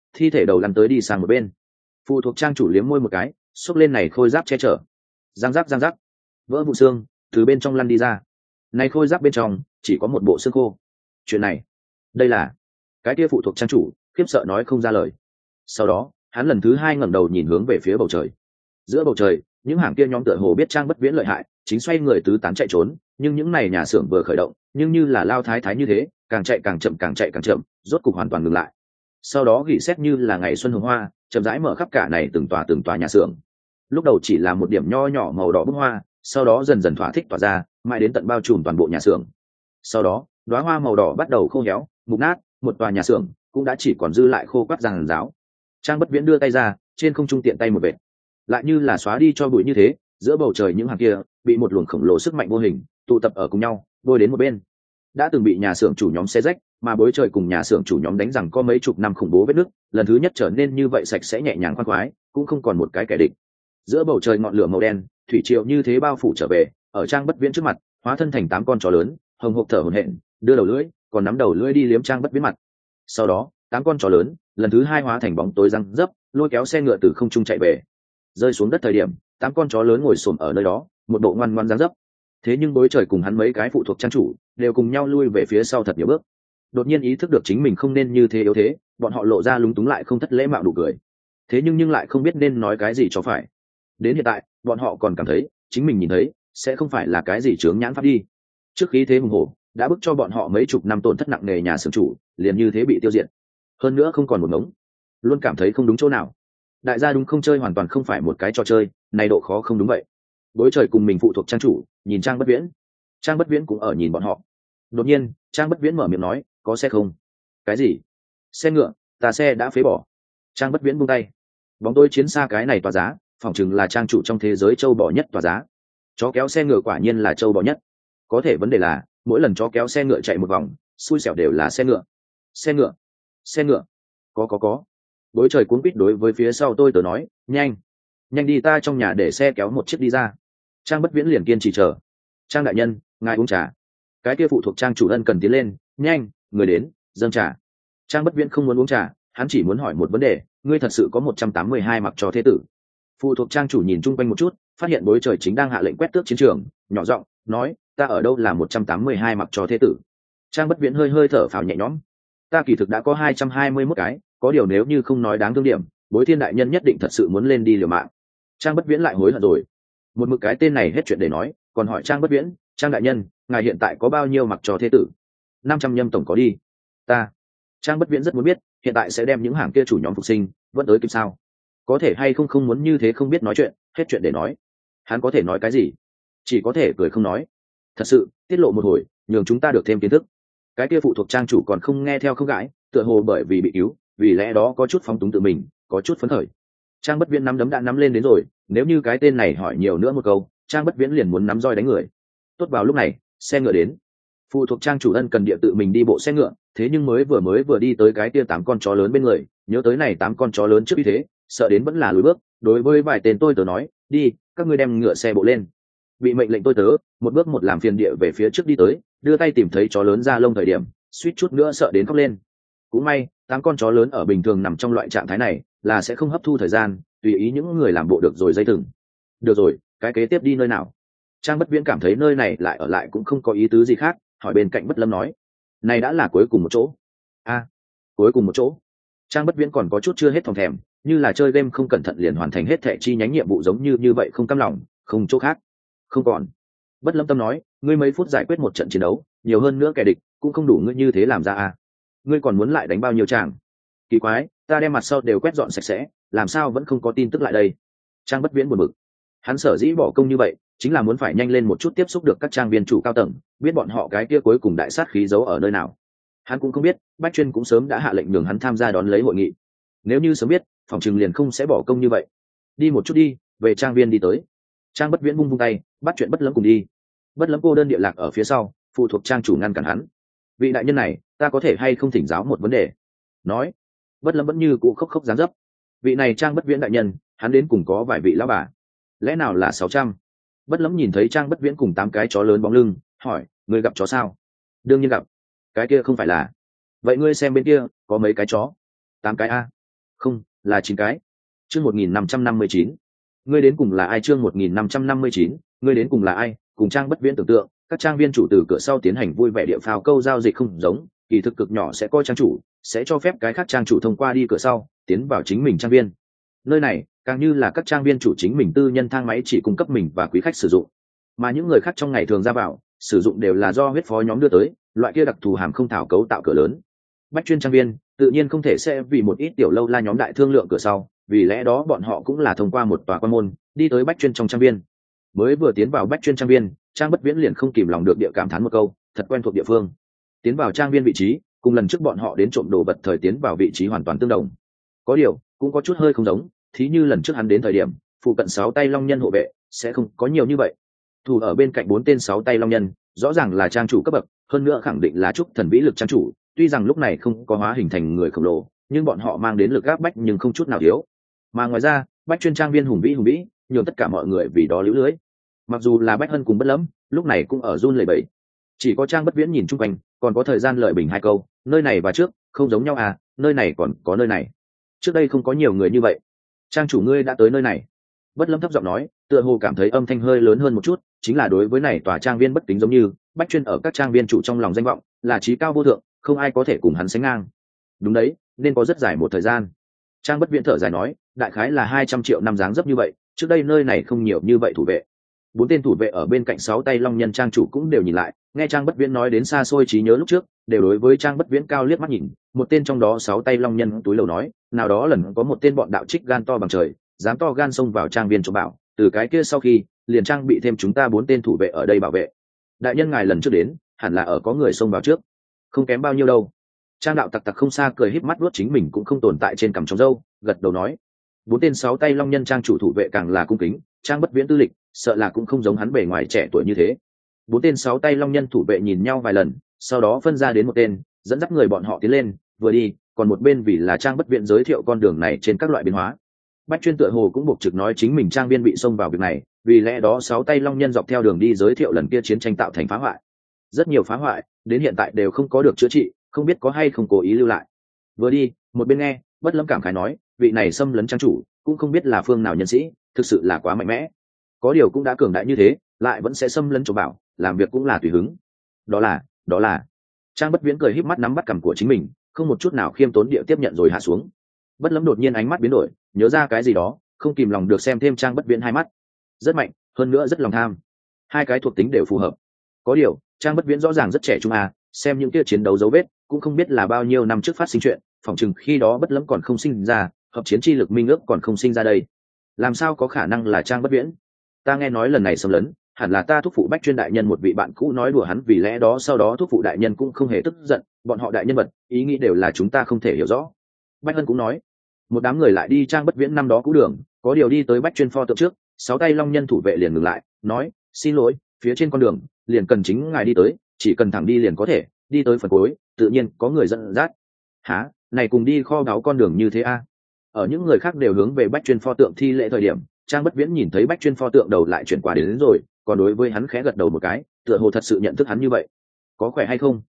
thi thể đầu lăn tới đi sang một bên. Phụ thuộc trang chủ liếm môi một cái, xốc lên này khôi giáp che chở. Giang giác giang giác, vỡ vụ xương từ bên trong lăn đi ra. Này khôi giáp bên trong chỉ có một bộ xương khô. Chuyện này, đây là cái kia phụ thuộc trang chủ khiếp sợ nói không ra lời. Sau đó hắn lần thứ hai ngẩng đầu nhìn hướng về phía bầu trời. Giữa bầu trời, những hàng kia nhóm tựa hồ biết Trang Bất Viễn lợi hại, chính xoay người tứ tán chạy trốn, nhưng những này nhà xưởng vừa khởi động, nhưng như là lao thái thái như thế, càng chạy càng chậm càng chạy càng chậm, rốt cục hoàn toàn ngừng lại. Sau đó gỉ xét như là ngày xuân hồng hoa, chậm rãi mở khắp cả này từng tòa từng tòa nhà xưởng. Lúc đầu chỉ là một điểm nho nhỏ màu đỏ bức hoa, sau đó dần dần thỏa thích tỏa ra, mãi đến tận bao trùm toàn bộ nhà xưởng. Sau đó, đóa hoa màu đỏ bắt đầu khô héo, mục nát, một tòa nhà xưởng cũng đã chỉ còn dư lại khô quắt ràng ráo. Trang Bất Viễn đưa tay ra, trên không trung tiện tay một vệt, lại như là xóa đi cho bụi như thế, giữa bầu trời những hàng kia bị một luồng khổng lồ sức mạnh vô hình tụ tập ở cùng nhau, bôi đến một bên. Đã từng bị nhà xưởng chủ nhóm xé rách, mà bối trời cùng nhà xưởng chủ nhóm đánh rằng có mấy chục năm khủng bố vết nứt, lần thứ nhất trở nên như vậy sạch sẽ nhẹ nhàng khoan khoái, cũng không còn một cái kẻ địch. Giữa bầu trời ngọn lửa màu đen, thủy triều như thế bao phủ trở về, ở Trang Bất Viễn trước mặt, hóa thân thành tám con chó lớn, hồng hộc thở hổn hển, đưa đầu lưỡi, còn nắm đầu lưỡi đi liếm Trang Bất Viễn mặt. Sau đó, tám con chó lớn lần thứ hai hóa thành bóng tối răng dấp, lôi kéo xe ngựa từ không trung chạy về. Rơi xuống đất thời điểm, tám con chó lớn ngồi xổm ở nơi đó, một bộ ngoan ngoãn dáng dấp. Thế nhưng bối trời cùng hắn mấy cái phụ thuộc trang chủ đều cùng nhau lui về phía sau thật nhiều bước. Đột nhiên ý thức được chính mình không nên như thế yếu thế, bọn họ lộ ra lúng túng lại không thất lễ mạo đủ cười. Thế nhưng nhưng lại không biết nên nói cái gì cho phải. Đến hiện tại, bọn họ còn cảm thấy chính mình nhìn thấy sẽ không phải là cái gì chướng nhãn pháp đi. Trước khí thế hùng hổ đã bức cho bọn họ mấy chục năm tổn thất nặng nề nhà xưởng chủ, liền như thế bị tiêu diệt. Hơn nữa không còn một ngống, luôn cảm thấy không đúng chỗ nào. Đại gia đúng không chơi hoàn toàn không phải một cái trò chơi, này độ khó không đúng vậy. Bối trời cùng mình phụ thuộc trang chủ nhìn Trang Bất Viễn, Trang Bất Viễn cũng ở nhìn bọn họ. Đột nhiên Trang Bất Viễn mở miệng nói, có xe không? Cái gì? Xe ngựa? Ta xe đã phế bỏ. Trang Bất Viễn buông tay. Bóng tối chiến xa cái này tỏa giá, phỏng chừng là trang chủ trong thế giới châu bò nhất tỏa giá. Chó kéo xe ngựa quả nhiên là châu bò nhất. Có thể vấn đề là mỗi lần chó kéo xe ngựa chạy một vòng, xui xẻo đều là xe ngựa. Xe ngựa, xe ngựa. Có có có. Bối trời cuống quýt đối với phía sau tôi tớ nói, nhanh, nhanh đi, ta trong nhà để xe kéo một chiếc đi ra. Trang Bất Viễn liền kiên trì chờ. Trang đại nhân, ngài uống trà. Cái kia phụ thuộc trang chủ ân cần tiến lên, nhanh, người đến, dâng trà. Trang Bất Viễn không muốn uống trà, hắn chỉ muốn hỏi một vấn đề, ngươi thật sự có một trăm tám mươi hai mặc cho thế tử? Phụ thuộc trang chủ nhìn chung quanh một chút, phát hiện bối trời chính đang hạ lệnh quét tước chiến trường, nhỏ giọng nói, ta ở đâu là một trăm tám mươi hai mặc cho thế tử? Trang Bất Viễn hơi hơi thở phào nhẹ nhõm, ta kỳ thực đã có hai trăm hai mươi mốt cái, có điều nếu như không nói đáng thương điểm, Bối Thiên đại nhân nhất định thật sự muốn lên đi liều mạng. Trang Bất Viễn lại hối hận rồi, một mực cái tên này hết chuyện để nói, còn hỏi Trang Bất Viễn, Trang đại nhân, ngài hiện tại có bao nhiêu mặc cho thế tử? Năm trăm nhâm tổng có đi. Ta, Trang Bất Viễn rất muốn biết, hiện tại sẽ đem những hàng kia chủ nhóm phục sinh vẫn tới kịp sao? Có thể hay không không muốn như thế, không biết nói chuyện, hết chuyện để nói. Hắn có thể nói cái gì? Chỉ có thể cười không nói. Thật sự, tiết lộ một hồi, nhường chúng ta được thêm kiến thức. Cái kia phụ thuộc trang chủ còn không nghe theo không gãi, tựa hồ bởi vì bị cứu, vì lẽ đó có chút phóng túng tự mình, có chút phấn khởi. Trang Bất Viễn nắm đấm đã nắm lên đến rồi, nếu như cái tên này hỏi nhiều nữa một câu, Trang Bất Viễn liền muốn nắm roi đánh người. Tốt vào lúc này, xe ngựa đến. Phụ thuộc trang chủ ân cần địa tự mình đi bộ xe ngựa, thế nhưng mới vừa mới vừa đi tới cái kia tám con chó lớn bên người, nhớ tới này tám con chó lớn trước như thế, sợ đến vẫn là lùi bước. Đối với vài tên tôi tớ nói, đi, các ngươi đem ngựa xe bộ lên. Bị mệnh lệnh tôi tớ, một bước một làm phiền địa về phía trước đi tới, đưa tay tìm thấy chó lớn ra lông thời điểm, suýt chút nữa sợ đến khóc lên. Cũng may, tám con chó lớn ở bình thường nằm trong loại trạng thái này, là sẽ không hấp thu thời gian, tùy ý những người làm bộ được rồi dây thừng. Được rồi, cái kế tiếp đi nơi nào? Trang Bất Viễn cảm thấy nơi này lại ở lại cũng không có ý tứ gì khác, hỏi bên cạnh Bất Lâm nói, này đã là cuối cùng một chỗ. A, à, cuối cùng một chỗ. Trang Bất Viễn còn có chút chưa hết phòng thèm, như là chơi game không cẩn thận liền hoàn thành hết thệ chi nhánh nhiệm vụ giống như như vậy, không cam lòng, không chỗ khác. Không còn. Bất Lâm Tâm nói, ngươi mấy phút giải quyết một trận chiến đấu, nhiều hơn nữa kẻ địch cũng không đủ ngươi như thế làm ra à? Ngươi còn muốn lại đánh bao nhiêu tràng? Kỳ quái, ta đem mặt sau đều quét dọn sạch sẽ, làm sao vẫn không có tin tức lại đây? Trang Bất Viễn buồn bực. Hắn sở dĩ bỏ công như vậy, chính là muốn phải nhanh lên một chút tiếp xúc được các trang viên chủ cao tầng, biết bọn họ cái kia cuối cùng đại sát khí giấu ở nơi nào. Hắn cũng không biết, Bách Chuyên cũng sớm đã hạ lệnh nhường hắn tham gia đón lấy hội nghị. Nếu như sớm biết, phòng trừng liền không sẽ bỏ công như vậy. Đi một chút đi, về trang viên đi tới. Trang Bất Viễn bung bung tay, bắt chuyện Bất Lâm cùng đi. Bất Lâm cô đơn địa lạc ở phía sau, phụ thuộc trang chủ ngăn cản hắn. Vị đại nhân này, ta có thể hay không thỉnh giáo một vấn đề? Nói. Bất Lâm vẫn như cũ khóc khóc dáng dấp. Vị này Trang Bất Viễn đại nhân, hắn đến cùng có vài vị lão bà. Lẽ nào là sáu trăm? Bất Lâm nhìn thấy Trang Bất Viễn cùng tám cái chó lớn bóng lưng, hỏi, ngươi gặp chó sao? Đương nhiên gặp. Cái kia không phải là. Vậy ngươi xem bên kia, có mấy cái chó? Tám cái a. Không, là chín cái. Chương một nghìn năm trăm năm mươi chín. Ngươi đến cùng là ai? Chương một nghìn năm trăm năm mươi chín. Ngươi đến cùng là ai? Cùng Trang Bất Viễn tưởng tượng, các trang viên chủ từ cửa sau tiến hành vui vẻ địa phao câu giao dịch không giống, kỳ thực cực nhỏ sẽ coi trang chủ, sẽ cho phép cái khác trang chủ thông qua đi cửa sau, tiến vào chính mình trang viên. Nơi này, càng như là các trang viên chủ chính mình tư nhân thang máy chỉ cung cấp mình và quý khách sử dụng, mà những người khác trong ngày thường ra vào, sử dụng đều là do huyết phó nhóm đưa tới, loại kia đặc thù hàm không thảo cấu tạo cửa lớn. Bách chuyên trang viên tự nhiên không thể sẽ vì một ít tiểu lâu la nhóm đại thương lượng cửa sau, vì lẽ đó bọn họ cũng là thông qua một tòa quan môn đi tới bách chuyên trong trang viên. Mới vừa tiến vào bách chuyên trang viên, Trang Bất Viễn liền không kìm lòng được địa cảm thán một câu, thật quen thuộc địa phương. Tiến vào trang viên vị trí, cùng lần trước bọn họ đến trộm đồ vật thời tiến vào vị trí hoàn toàn tương đồng. Có điều, cũng có chút hơi không giống, thí như lần trước hắn đến thời điểm, phụ cận sáu tay long nhân hộ vệ sẽ không có nhiều như vậy. Thủ ở bên cạnh bốn tên sáu tay long nhân, rõ ràng là trang chủ cấp bậc, hơn nữa khẳng định là trúc thần vĩ lực trang chủ, tuy rằng lúc này không có hóa hình thành người khổng lồ, nhưng bọn họ mang đến lực áp bách nhưng không chút nào yếu. Mà ngoài ra, bách chuyên trang viên hùng vĩ hùng vĩ, nhường tất cả mọi người vì đó liễu lưới. Mặc dù là Bách Hân cùng Bất Lâm, lúc này cũng ở run lẩy bẩy. Chỉ có Trang Bất Viễn nhìn chung quanh, còn có thời gian lợi bình hai câu, nơi này và trước không giống nhau à, nơi này còn có nơi này. Trước đây không có nhiều người như vậy. Trang chủ ngươi đã tới nơi này. Bất Lâm thấp giọng nói, tựa hồ cảm thấy âm thanh hơi lớn hơn một chút, chính là đối với này tòa trang viên bất kính giống như, Bách chuyên ở các trang viên chủ trong lòng danh vọng, là trí cao vô thượng, không ai có thể cùng hắn sánh ngang. Đúng đấy, nên có rất dài một thời gian. Trang Bất Viễn thở dài nói, đại khái là hai trăm triệu năm dáng dấp như vậy, trước đây nơi này không nhiều như vậy thủ vệ. Bốn tên thủ vệ ở bên cạnh sáu tay long nhân trang chủ cũng đều nhìn lại, nghe Trang Bất Viễn nói đến xa xôi trí nhớ lúc trước, đều đối với Trang Bất Viễn cao liếc mắt nhìn. Một tên trong đó sáu tay long nhân túi lầu nói, nào đó lần có một tên bọn đạo trích gan to bằng trời, dám to gan xông vào trang viên trộm bảo, từ cái kia sau khi liền trang bị thêm chúng ta bốn tên thủ vệ ở đây bảo vệ. Đại nhân ngài lần trước đến, hẳn là ở có người xông vào trước, không kém bao nhiêu đâu. Trang đạo tặc tặc không xa cười híp mắt nuốt chính mình cũng không tồn tại trên cằm trong râu, gật đầu nói. Bốn tên sáu tay long nhân trang chủ thủ vệ càng là cung kính, Trang Bất Viễn tư lịch, sợ là cũng không giống hắn bề ngoài trẻ tuổi như thế. Bốn tên sáu tay long nhân thủ vệ nhìn nhau vài lần, sau đó phân ra đến một tên, dẫn dắt người bọn họ tiến lên, vừa đi, còn một bên vì là Trang Bất Viễn giới thiệu con đường này trên các loại biến hóa. Bách chuyên tựa hồ cũng buộc trực nói chính mình trang viên bị xông vào việc này, vì lẽ đó sáu tay long nhân dọc theo đường đi giới thiệu lần kia chiến tranh tạo thành phá hoại. Rất nhiều phá hoại, đến hiện tại đều không có được chữa trị, không biết có hay không cố ý lưu lại. Vừa đi, một bên nghe, Bất Lâm cảm khái nói, vị này xâm lấn trang chủ, cũng không biết là phương nào nhân sĩ, thực sự là quá mạnh mẽ. Có điều cũng đã cường đại như thế, lại vẫn sẽ xâm lấn trộm bảo, làm việc cũng là tùy hứng. Đó là, đó là. Trang Bất Viễn cười híp mắt nắm bắt cằm của chính mình, không một chút nào khiêm tốn địa tiếp nhận rồi hạ xuống. Bất Lâm đột nhiên ánh mắt biến đổi, nhớ ra cái gì đó, không kìm lòng được xem thêm Trang Bất Viễn hai mắt. Rất mạnh, hơn nữa rất lòng tham. Hai cái thuộc tính đều phù hợp. Có điều, Trang Bất Viễn rõ ràng rất trẻ trung à, xem những kia chiến đấu dấu vết, cũng không biết là bao nhiêu năm trước phát sinh chuyện, phỏng chừng khi đó Bất Lâm còn không sinh ra, hợp chiến chi lực minh ước còn không sinh ra đây. Làm sao có khả năng là Trang Bất Viễn? Ta nghe nói lần này xâm lấn, hẳn là ta thúc phụ Bách chuyên đại nhân một vị bạn cũ nói đùa hắn, vì lẽ đó sau đó thúc phụ đại nhân cũng không hề tức giận, bọn họ đại nhân vật, ý nghĩ đều là chúng ta không thể hiểu rõ. Bách Hân cũng nói, một đám người lại đi Trang Bất Viễn năm đó cũ đường, có điều đi tới Bách chuyên pho tượng trước, sáu tay long nhân thủ vệ liền ngừng lại, nói, xin lỗi, phía trên con đường liền cần chính ngài đi tới, chỉ cần thẳng đi liền có thể, đi tới phần cuối tự nhiên có người dẫn dắt. Hả, này cùng đi kho báu con đường như thế a? À? Ở những người khác đều hướng về Bách chuyên pho tượng thi lễ thời điểm, Trang Bất Viễn nhìn thấy Bách chuyên pho tượng đầu lại chuyển qua đến, đến rồi, còn đối với hắn khẽ gật đầu một cái, tựa hồ thật sự nhận thức hắn như vậy. Có khỏe hay không?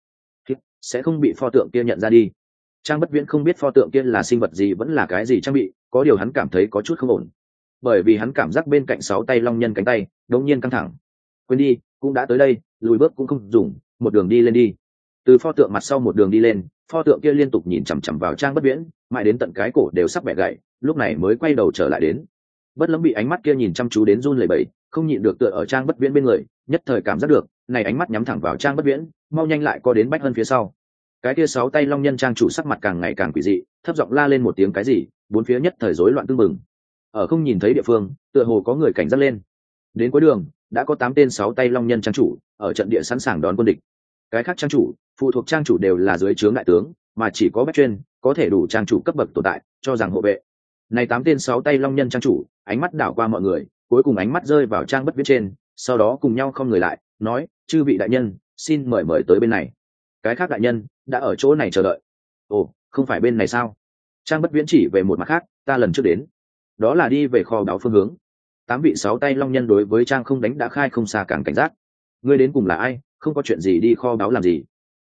Sẽ không bị pho tượng kia nhận ra đi. Trang Bất Viễn không biết pho tượng kia là sinh vật gì vẫn là cái gì trang bị, có điều hắn cảm thấy có chút không ổn, bởi vì hắn cảm giác bên cạnh sáu tay long nhân cánh tay đột nhiên căng thẳng. Quên đi, cũng đã tới đây, lùi bước cũng không dùng, một đường đi lên đi. Từ pho tượng mặt sau một đường đi lên, pho tượng kia liên tục nhìn chằm chằm vào Trang Bất Viễn, mãi đến tận cái cổ đều sắp bẻ gãy, lúc này mới quay đầu trở lại đến. Bất Lâm bị ánh mắt kia nhìn chăm chú đến run lẩy bẩy, không nhịn được tựa ở Trang Bất Viễn bên người, nhất thời cảm giác được, này ánh mắt nhắm thẳng vào Trang Bất Viễn, mau nhanh lại co đến Bách Hân phía sau. Cái kia sáu tay long nhân trang chủ sắc mặt càng ngày càng quỷ dị, thấp giọng la lên một tiếng cái gì, bốn phía nhất thời rối loạn tương mừng. Ở không nhìn thấy địa phương, tựa hồ có người cảnh giác lên. Đến cuối đường, đã có tám tên sáu tay long nhân trang chủ ở trận địa sẵn sàng đón quân địch. Cái khác trang chủ, phụ thuộc trang chủ đều là dưới trướng đại tướng, mà chỉ có Bách chuyên có thể đủ trang chủ cấp bậc tồn tại, cho rằng hộ vệ. Này tám tên sáu tay long nhân trang chủ, ánh mắt đảo qua mọi người, cuối cùng ánh mắt rơi vào Trang Bất Viễn trên, sau đó cùng nhau không người lại, nói, chư vị đại nhân, xin mời mời tới bên này. Cái khác đại nhân đã ở chỗ này chờ đợi. Ồ, không phải bên này sao? Trang Bất Viễn chỉ về một mặt khác, ta lần trước đến, đó là đi về kho báu phương hướng. Tám vị sáu tay long nhân đối với Trang không đánh đã khai không xa càng cảnh giác. Ngươi đến cùng là ai, không có chuyện gì đi kho báu làm gì?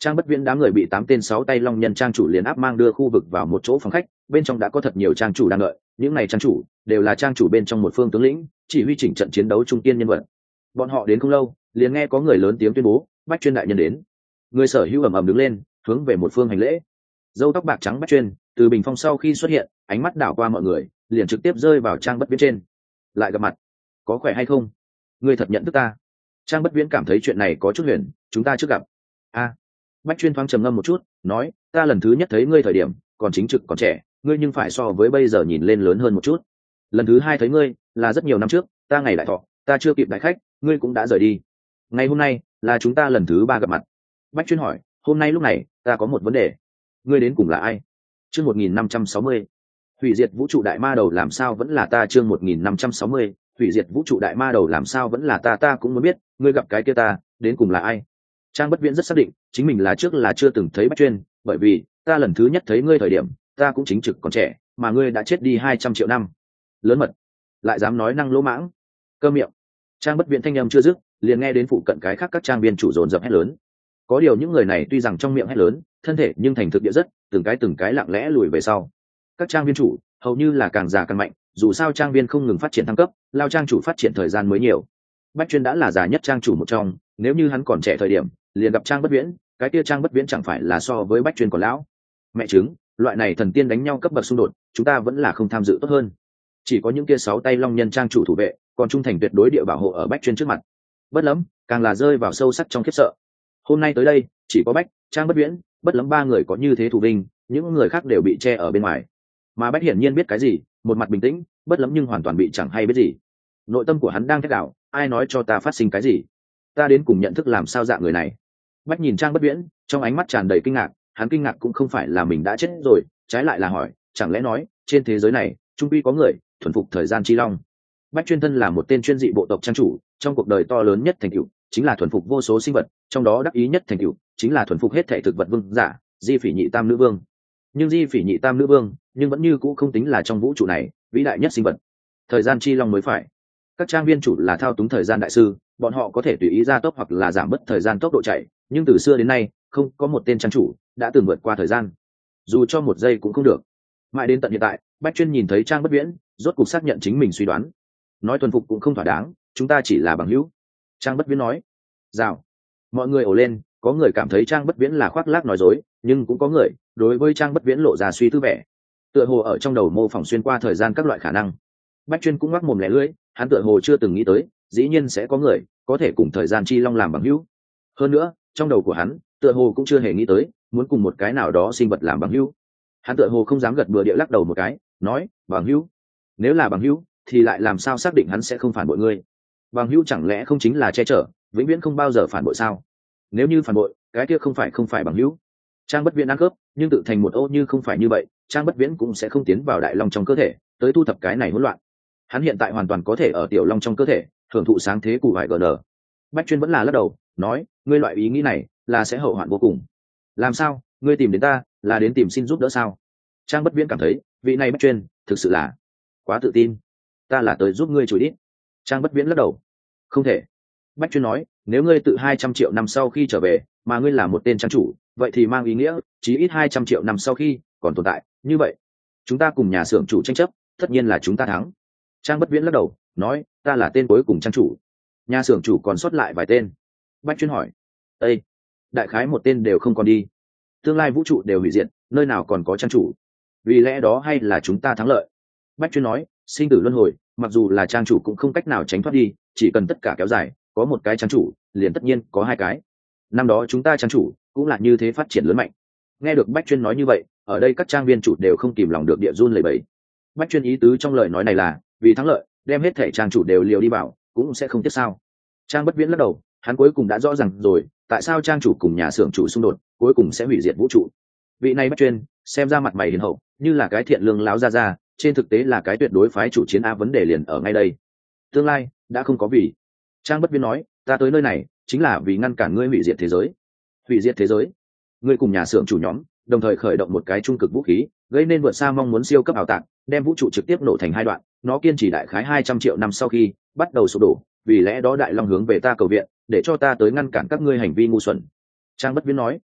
Trang Bất Viễn đám người bị tám tên sáu tay long nhân trang chủ liền áp mang đưa khu vực vào một chỗ phòng khách, bên trong đã có thật nhiều trang chủ đang đợi, những này trang chủ đều là trang chủ bên trong một phương tướng lĩnh, chỉ huy chỉnh trận chiến đấu trung kiên nhân vật. Bọn họ đến không lâu, liền nghe có người lớn tiếng tuyên bố, Bách Chuyên đại nhân đến. Người sở hữu ầm ầm đứng lên, hướng về một phương hành lễ. Dâu tóc bạc trắng Bách Chuyên, từ bình phong sau khi xuất hiện, ánh mắt đảo qua mọi người, liền trực tiếp rơi vào Trang Bất Viễn trên. Lại gặp mặt, có khỏe hay không? Ngươi thật nhận thức ta? Trang Bất Viễn cảm thấy chuyện này có chút huyền, chúng ta chưa gặp. A. Bách Chuyên thoáng trầm ngâm một chút, nói, ta lần thứ nhất thấy ngươi thời điểm còn chính trực còn trẻ, ngươi nhưng phải so với bây giờ nhìn lên lớn hơn một chút. Lần thứ hai thấy ngươi là rất nhiều năm trước, ta ngày đại thọ, ta chưa kịp đại khách, ngươi cũng đã rời đi. Ngày hôm nay là chúng ta lần thứ ba gặp mặt. Bách Chuyên hỏi, hôm nay lúc này ta có một vấn đề, ngươi đến cùng là ai? Chương một nghìn năm trăm sáu mươi, hủy diệt vũ trụ đại ma đầu làm sao vẫn là ta. Chương một nghìn năm trăm sáu mươi, hủy diệt vũ trụ đại ma đầu làm sao vẫn là ta. Ta cũng muốn biết, ngươi gặp cái kia ta đến cùng là ai? Trang Bất Viễn rất xác định chính mình là trước là chưa từng thấy Bách Chuyên, bởi vì ta lần thứ nhất thấy ngươi thời điểm ta cũng chính trực còn trẻ, mà ngươi đã chết đi hai trăm triệu năm. Lớn mật, lại dám nói năng lỗ mãng. Cơ miệng. Trang Bất Viễn thanh âm chưa dứt, liền nghe đến phụ cận cái khác các trang viên chủ dồn dập hét lớn. Có điều những người này tuy rằng trong miệng hét lớn, thân thể nhưng thành thực địa rất, từng cái từng cái lặng lẽ lùi về sau. Các trang viên chủ hầu như là càng già càng mạnh, dù sao trang viên không ngừng phát triển thăng cấp, lao trang chủ phát triển thời gian mới nhiều. Bách Chuyên đã là già nhất trang chủ một trong, nếu như hắn còn trẻ thời điểm liền gặp Trang Bất Viễn, cái kia Trang Bất Viễn chẳng phải là so với Bách Chuyên còn lão. Mẹ chứng, loại này thần tiên đánh nhau cấp bậc xung đột, chúng ta vẫn là không tham dự tốt hơn. Chỉ có những kia sáu tay long nhân trang chủ thủ vệ, còn trung thành tuyệt đối địa bảo hộ ở Bách Chuyên trước mặt. Bất Lấm càng là rơi vào sâu sắc trong khiếp sợ. Hôm nay tới đây, chỉ có Bách, Trang Bất Viễn, Bất Lấm ba người có như thế thủ vinh, những người khác đều bị che ở bên ngoài. Mà Bách hiển nhiên biết cái gì, một mặt bình tĩnh, Bất Lấm nhưng hoàn toàn bị chẳng hay biết gì. Nội tâm của hắn đang thét đảo, ai nói cho ta phát sinh cái gì? Ta đến cùng nhận thức làm sao dạng người này. Bách nhìn Trang Bất Viễn, trong ánh mắt tràn đầy kinh ngạc, hắn kinh ngạc cũng không phải là mình đã chết rồi, trái lại là hỏi, chẳng lẽ nói trên thế giới này trung quy có người thuần phục thời gian chi long? Bách Chuyên thân là một tên chuyên dị bộ tộc trang chủ, trong cuộc đời to lớn nhất thành tựu chính là thuần phục vô số sinh vật, trong đó đắc ý nhất thành tựu chính là thuần phục hết thể thực vật vương giả, Di Phỉ Nhị Tam Nữ Vương. Nhưng Di Phỉ Nhị Tam Nữ Vương, nhưng vẫn như cũ không tính là trong vũ trụ này vĩ đại nhất sinh vật. Thời gian chi long mới phải. Các trang viên chủ là thao túng thời gian đại sư, bọn họ có thể tùy ý gia tốc hoặc là giảm bớt thời gian tốc độ chạy, nhưng từ xưa đến nay không có một tên trang chủ đã từng vượt qua thời gian, dù cho một giây cũng không được. Mãi đến tận hiện tại, Bách Chuyên nhìn thấy Trang Bất Viễn, rốt cục xác nhận chính mình suy đoán. Nói thuần phục cũng không thỏa đáng, chúng ta chỉ là bằng hữu. Trang Bất Viễn nói. Rào. Mọi người ồ lên, có người cảm thấy Trang Bất Viễn là khoác lác nói dối, nhưng cũng có người đối với Trang Bất Viễn lộ ra suy tư vẻ, tựa hồ ở trong đầu mô phỏng xuyên qua thời gian các loại khả năng. Bách Chuyên cũng ngoác mồm lẻ lưỡi, hắn tựa hồ chưa từng nghĩ tới, dĩ nhiên sẽ có người có thể cùng thời gian chi long làm bằng hữu. Hơn nữa, trong đầu của hắn, tựa hồ cũng chưa hề nghĩ tới muốn cùng một cái nào đó sinh vật làm bằng hữu. Hắn tựa hồ không dám gật bừa địa lắc đầu một cái, nói, bằng hữu? Nếu là bằng hữu, thì lại làm sao xác định hắn sẽ không phản bội ngươi? Bằng hữu chẳng lẽ không chính là che chở, vĩnh viễn không bao giờ phản bội sao? Nếu như phản bội, cái kia không phải không phải bằng hữu. Trang Bất Viễn ăn cướp, nhưng tự thành một ô như không phải như vậy, Trang Bất Viễn cũng sẽ không tiến vào đại long trong cơ thể, tới thu thập cái này hỗn loạn. Hắn hiện tại hoàn toàn có thể ở tiểu long trong cơ thể hưởng thụ sáng thế cụ vải gn. Bách Chuyên vẫn là lắc đầu, nói, ngươi loại ý nghĩ này là sẽ hậu hoạn vô cùng. Làm sao, ngươi tìm đến ta là đến tìm xin giúp đỡ sao? Trang Bất Viễn cảm thấy vị này Bách Chuyên thực sự là quá tự tin. Ta là tới giúp ngươi chối ít. Trang Bất Viễn lắc đầu, không thể. Bách Chuyên nói, nếu ngươi tự hai trăm triệu năm sau khi trở về mà ngươi là một tên trang chủ, vậy thì mang ý nghĩa chí ít hai trăm triệu năm sau khi còn tồn tại, như vậy chúng ta cùng nhà xưởng chủ tranh chấp, tất nhiên là chúng ta thắng. Trang Bất Viễn lắc đầu, nói, ta là tên cuối cùng trang chủ, nhà xưởng chủ còn sót lại vài tên. Bách Chuyên hỏi, ê, đại khái một tên đều không còn đi, tương lai vũ trụ đều hủy diệt, nơi nào còn có trang chủ? Vì lẽ đó hay là chúng ta thắng lợi? Bách Chuyên nói, sinh tử luân hồi, mặc dù là trang chủ cũng không cách nào tránh thoát đi, chỉ cần tất cả kéo dài, có một cái trang chủ liền tất nhiên có hai cái. Năm đó chúng ta trang chủ cũng là như thế phát triển lớn mạnh. Nghe được Bách Chuyên nói như vậy, ở đây các trang viên chủ đều không kìm lòng được địa run lẩy bẩy. Bách Chuyên ý tứ trong lời nói này là vì thắng lợi đem hết thể trang chủ đều liều đi vào, cũng sẽ không tiếc sao? Trang Bất Viễn lắc đầu, hắn cuối cùng đã rõ ràng rồi tại sao trang chủ cùng nhà xưởng chủ xung đột cuối cùng sẽ hủy diệt vũ trụ. Vị này Bách Chuyên xem ra mặt mày hiền hậu, như là cái thiện lương láo ra ra, trên thực tế là cái tuyệt đối phái chủ chiến. A, vấn đề liền ở ngay đây, tương lai đã không có vì. Trang Bất Viễn nói, ta tới nơi này chính là vì ngăn cản ngươi hủy diệt thế giới. Hủy diệt thế giới? Ngươi cùng nhà xưởng chủ nhóm đồng thời khởi động một cái trung cực vũ khí, gây nên vượt xa mong muốn siêu cấp ảo tạc, đem vũ trụ trực tiếp nổ thành hai đoạn. Nó kiên trì đại khái hai trăm triệu năm sau khi bắt đầu sụp đổ, vì lẽ đó đại long hướng về ta cầu viện, để cho ta tới ngăn cản các ngươi hành vi ngu xuẩn. Trang Bất Viễn nói,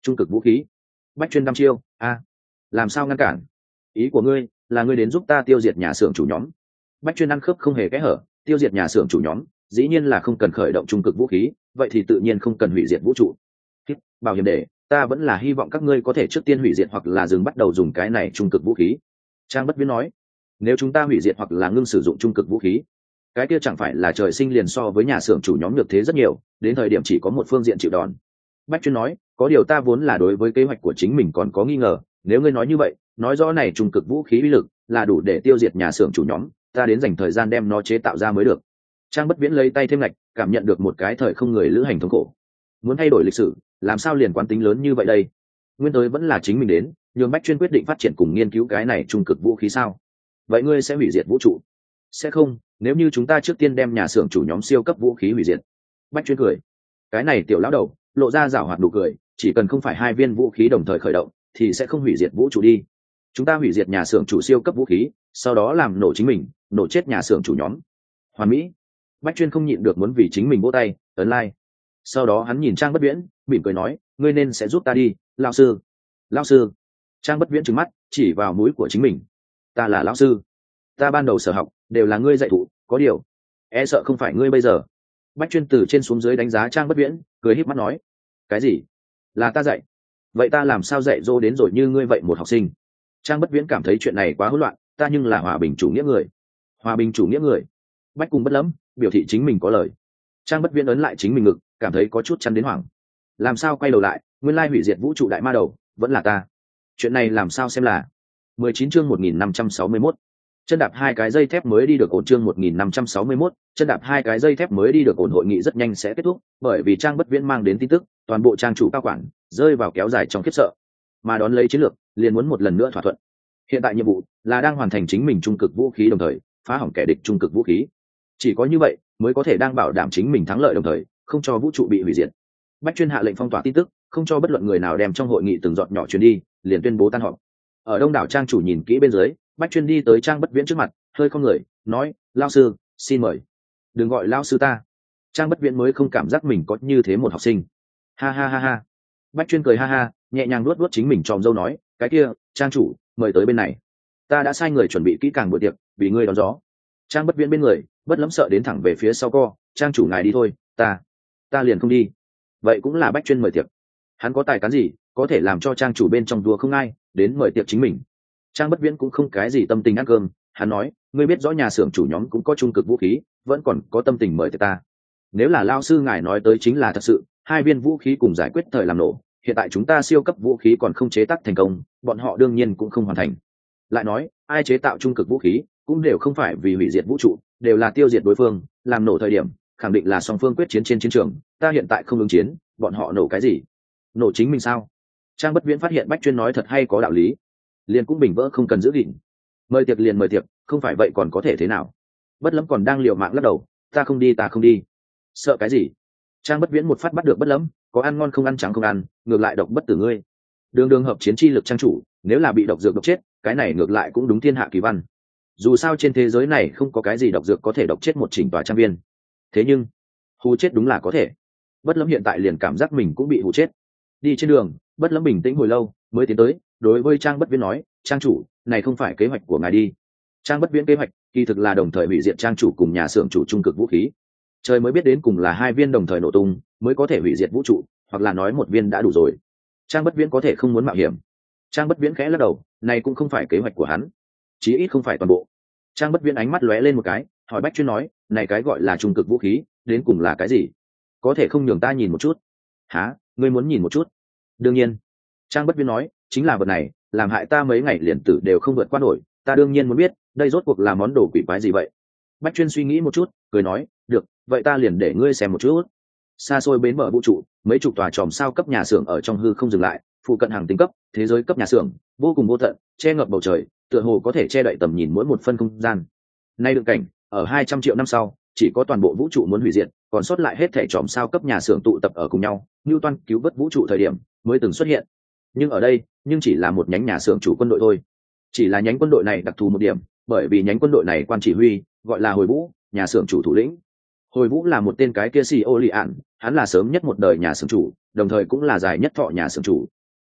trung cực vũ khí. Bách Chuyên đăm chiêu, a, làm sao ngăn cản? Ý của ngươi là ngươi đến giúp ta tiêu diệt nhà xưởng chủ nhóm? Bách Chuyên ăn khớp không hề kẽ hở, tiêu diệt nhà xưởng chủ nhóm, dĩ nhiên là không cần khởi động trung cực vũ khí, vậy thì tự nhiên không cần hủy diệt vũ trụ. Bảo hiểm để, ta vẫn là hy vọng các ngươi có thể trước tiên hủy diệt hoặc là dừng bắt đầu dùng cái này trung cực vũ khí. Trang Bất Viễn nói, nếu chúng ta hủy diệt hoặc là ngưng sử dụng trung cực vũ khí, cái kia chẳng phải là trời sinh liền so với nhà xưởng chủ nhóm được thế rất nhiều, đến thời điểm chỉ có một phương diện chịu đòn. Bách Chuyên nói, có điều ta vốn là đối với kế hoạch của chính mình còn có nghi ngờ, nếu ngươi nói như vậy, nói rõ này trung cực vũ khí uy lực là đủ để tiêu diệt nhà xưởng chủ nhóm, ta đến dành thời gian đem nó chế tạo ra mới được. Trang Bất Viễn lấy tay thêm lạch, cảm nhận được một cái thời không người lữ hành thống khổ. Muốn thay đổi lịch sử, làm sao liền quán tính lớn như vậy đây? Nguyên tới vẫn là chính mình đến, nhưng Bách Chuyên quyết định phát triển cùng nghiên cứu cái này trung cực vũ khí sao? Vậy ngươi sẽ hủy diệt vũ trụ? Sẽ không, nếu như chúng ta trước tiên đem nhà xưởng chủ nhóm siêu cấp vũ khí hủy diệt. Bách Chuyên cười. Cái này tiểu lão đầu, lộ ra giảo hoạt nụ cười, chỉ cần không phải hai viên vũ khí đồng thời khởi động, thì sẽ không hủy diệt vũ trụ đi. Chúng ta hủy diệt nhà xưởng chủ siêu cấp vũ khí, sau đó làm nổ chính mình, nổ chết nhà xưởng chủ nhóm. Hoàn mỹ. Bách Chuyên không nhịn được muốn vì chính mình vỗ tay, ấn like. Sau đó hắn nhìn Trang Bất Viễn, mỉm cười nói, ngươi nên sẽ giúp ta đi, lão sư. Lão sư. Trang Bất Viễn trừng mắt, chỉ vào mũi của chính mình. Ta là lão sư. Ta ban đầu sở học đều là ngươi dạy thụ, có điều e sợ không phải ngươi bây giờ. Bách Chuyên từ trên xuống dưới đánh giá Trang Bất Viễn, cười híp mắt nói, cái gì? Là ta dạy? Vậy ta làm sao dạy dỗ đến rồi như ngươi vậy một học sinh? Trang Bất Viễn cảm thấy chuyện này quá hỗn loạn, ta nhưng là hòa bình chủ nghĩa người. Hòa bình chủ nghĩa người. Bách Cùng Bất Lẫm biểu thị chính mình có lời. Trang Bất Viễn ấn lại chính mình ngực, cảm thấy có chút chăn đến hoảng. Làm sao quay đầu lại, nguyên lai hủy diệt vũ trụ đại ma đầu vẫn là ta. Chuyện này làm sao xem là mười chín chương một nghìn năm trăm sáu mươi mốt. Chân đạp hai cái dây thép mới đi được ổn. Chương một nghìn năm trăm sáu mươi mốt, chân đạp hai cái dây thép mới đi được ổn. Hội nghị rất nhanh sẽ kết thúc, bởi vì Trang Bất Viễn mang đến tin tức, toàn bộ trang chủ cao quản rơi vào kéo dài trong khiếp sợ, mà đón lấy chiến lược liền muốn một lần nữa thỏa thuận. Hiện tại nhiệm vụ là đang hoàn thành chính mình trung cực vũ khí, đồng thời phá hỏng kẻ địch trung cực vũ khí. Chỉ có như vậy mới có thể đang bảo đảm chính mình thắng lợi, đồng thời không cho vũ trụ bị hủy diệt. Bách Chuyên hạ lệnh phong tỏa tin tức, không cho bất luận người nào đem trong hội nghị từng giọt nhỏ truyền đi, liền tuyên bố tan họp. Ở đông đảo trang chủ nhìn kỹ bên dưới, Bách Chuyên đi tới Trang Bất Viễn trước mặt, hơi không người nói, lão sư, xin mời. Đừng gọi lão sư ta. Trang Bất Viễn mới không cảm giác mình có như thế một học sinh. Ha ha ha ha. Bách Chuyên cười ha ha, nhẹ nhàng nuốt nuốt chính mình tròm dâu nói, cái kia, trang chủ, mời tới bên này. Ta đã sai người chuẩn bị kỹ càng buổi tiệc, vì ngươi đón gió. Trang Bất Viễn bên người, Bất Lẫm sợ đến thẳng về phía sau co, trang chủ ngài đi thôi, ta, ta liền không đi. Vậy cũng là Bách Chuyên mời tiệc. Hắn có tài cán gì, có thể làm cho trang chủ bên trong đùa không ai đến mời tiệc chính mình. Trang Bất Viễn cũng không cái gì tâm tình ăn cơm, hắn nói, ngươi biết rõ nhà xưởng chủ nhóm cũng có trung cực vũ khí, vẫn còn có tâm tình mời tiệc ta. Nếu là lao sư ngài nói tới chính là thật sự, hai viên vũ khí cùng giải quyết thời làm nổ, hiện tại chúng ta siêu cấp vũ khí còn không chế tác thành công, bọn họ đương nhiên cũng không hoàn thành. Lại nói, ai chế tạo trung cực vũ khí cũng đều không phải vì hủy diệt vũ trụ, đều là tiêu diệt đối phương, làm nổ thời điểm khẳng định là song phương quyết chiến trên chiến trường, ta hiện tại không ứng chiến, bọn họ nổ cái gì? Nổ chính mình sao? Trang Bất Viễn phát hiện Bách Chuyên nói thật hay có đạo lý, liền cũng bình vỡ không cần giữ gìn. Mời tiệc liền mời tiệc, không phải vậy còn có thể thế nào? Bất Lẫm còn đang liều mạng lắc đầu, ta không đi, ta không đi. Sợ cái gì? Trang Bất Viễn một phát bắt được Bất Lẫm, có ăn ngon không ăn trắng không ăn, ngược lại độc bất tử ngươi. Đường đường hợp chiến chi lực trang chủ, nếu là bị độc dược độc chết, cái này ngược lại cũng đúng thiên hạ kỳ văn. Dù sao trên thế giới này không có cái gì độc dược có thể độc chết một chỉnh tòa trang viên. Thế nhưng, hù chết đúng là có thể. Bất Lẫm hiện tại liền cảm giác mình cũng bị hù chết. Đi trên đường, Bất Lẫm bình tĩnh hồi lâu, mới tiến tới, đối với Trang Bất Viễn nói, trang chủ, này không phải kế hoạch của ngài đi. Trang Bất Viễn kế hoạch, kỳ thực là đồng thời hủy diệt trang chủ cùng nhà xưởng chủ trung cực vũ khí. Trời mới biết đến cùng là hai viên đồng thời nổ tung mới có thể hủy diệt vũ trụ, hoặc là nói một viên đã đủ rồi. Trang Bất Viễn có thể không muốn mạo hiểm. Trang Bất Viễn khẽ lắc đầu, này cũng không phải kế hoạch của hắn, chí ít không phải toàn bộ. Trang Bất Viễn ánh mắt lóe lên một cái, hỏi Bách Chuyên nói, này cái gọi là trung cực vũ khí, đến cùng là cái gì? Có thể không nhường ta nhìn một chút? Hả, ngươi muốn nhìn một chút? Đương nhiên. Trang Bất Viễn nói, chính là vật này, làm hại ta mấy ngày liền tử đều không vượt qua nổi, ta đương nhiên muốn biết, đây rốt cuộc là món đồ quỷ quái gì vậy? Bách Chuyên suy nghĩ một chút, cười nói, được, vậy ta liền để ngươi xem một chút. Xa xôi bến bờ vũ trụ, mấy chục tòa chòm sao cấp nhà xưởng ở trong hư không dừng lại, phụ cận hàng tinh cấp, thế giới cấp nhà xưởng, vô cùng vô tận, che ngập bầu trời, tựa hồ có thể che đậy tầm nhìn mỗi một phân không gian. Nay đương cảnh, ở hai trăm triệu năm sau, chỉ có toàn bộ vũ trụ muốn hủy diệt, còn sót lại hết thảy chòm sao cấp nhà xưởng tụ tập ở cùng nhau, Newton cứu vớt vũ trụ thời điểm mới từng xuất hiện. Nhưng ở đây, nhưng chỉ là một nhánh nhà xưởng chủ quân đội thôi. Chỉ là nhánh quân đội này đặc thù một điểm, bởi vì nhánh quân đội này quan chỉ huy gọi là Hồi Vũ, nhà xưởng chủ thủ lĩnh. Hồi Vũ là một tên cái kia xì ô lì ạn, hắn là sớm nhất một đời nhà xưởng chủ, đồng thời cũng là dài nhất thọ nhà xưởng chủ,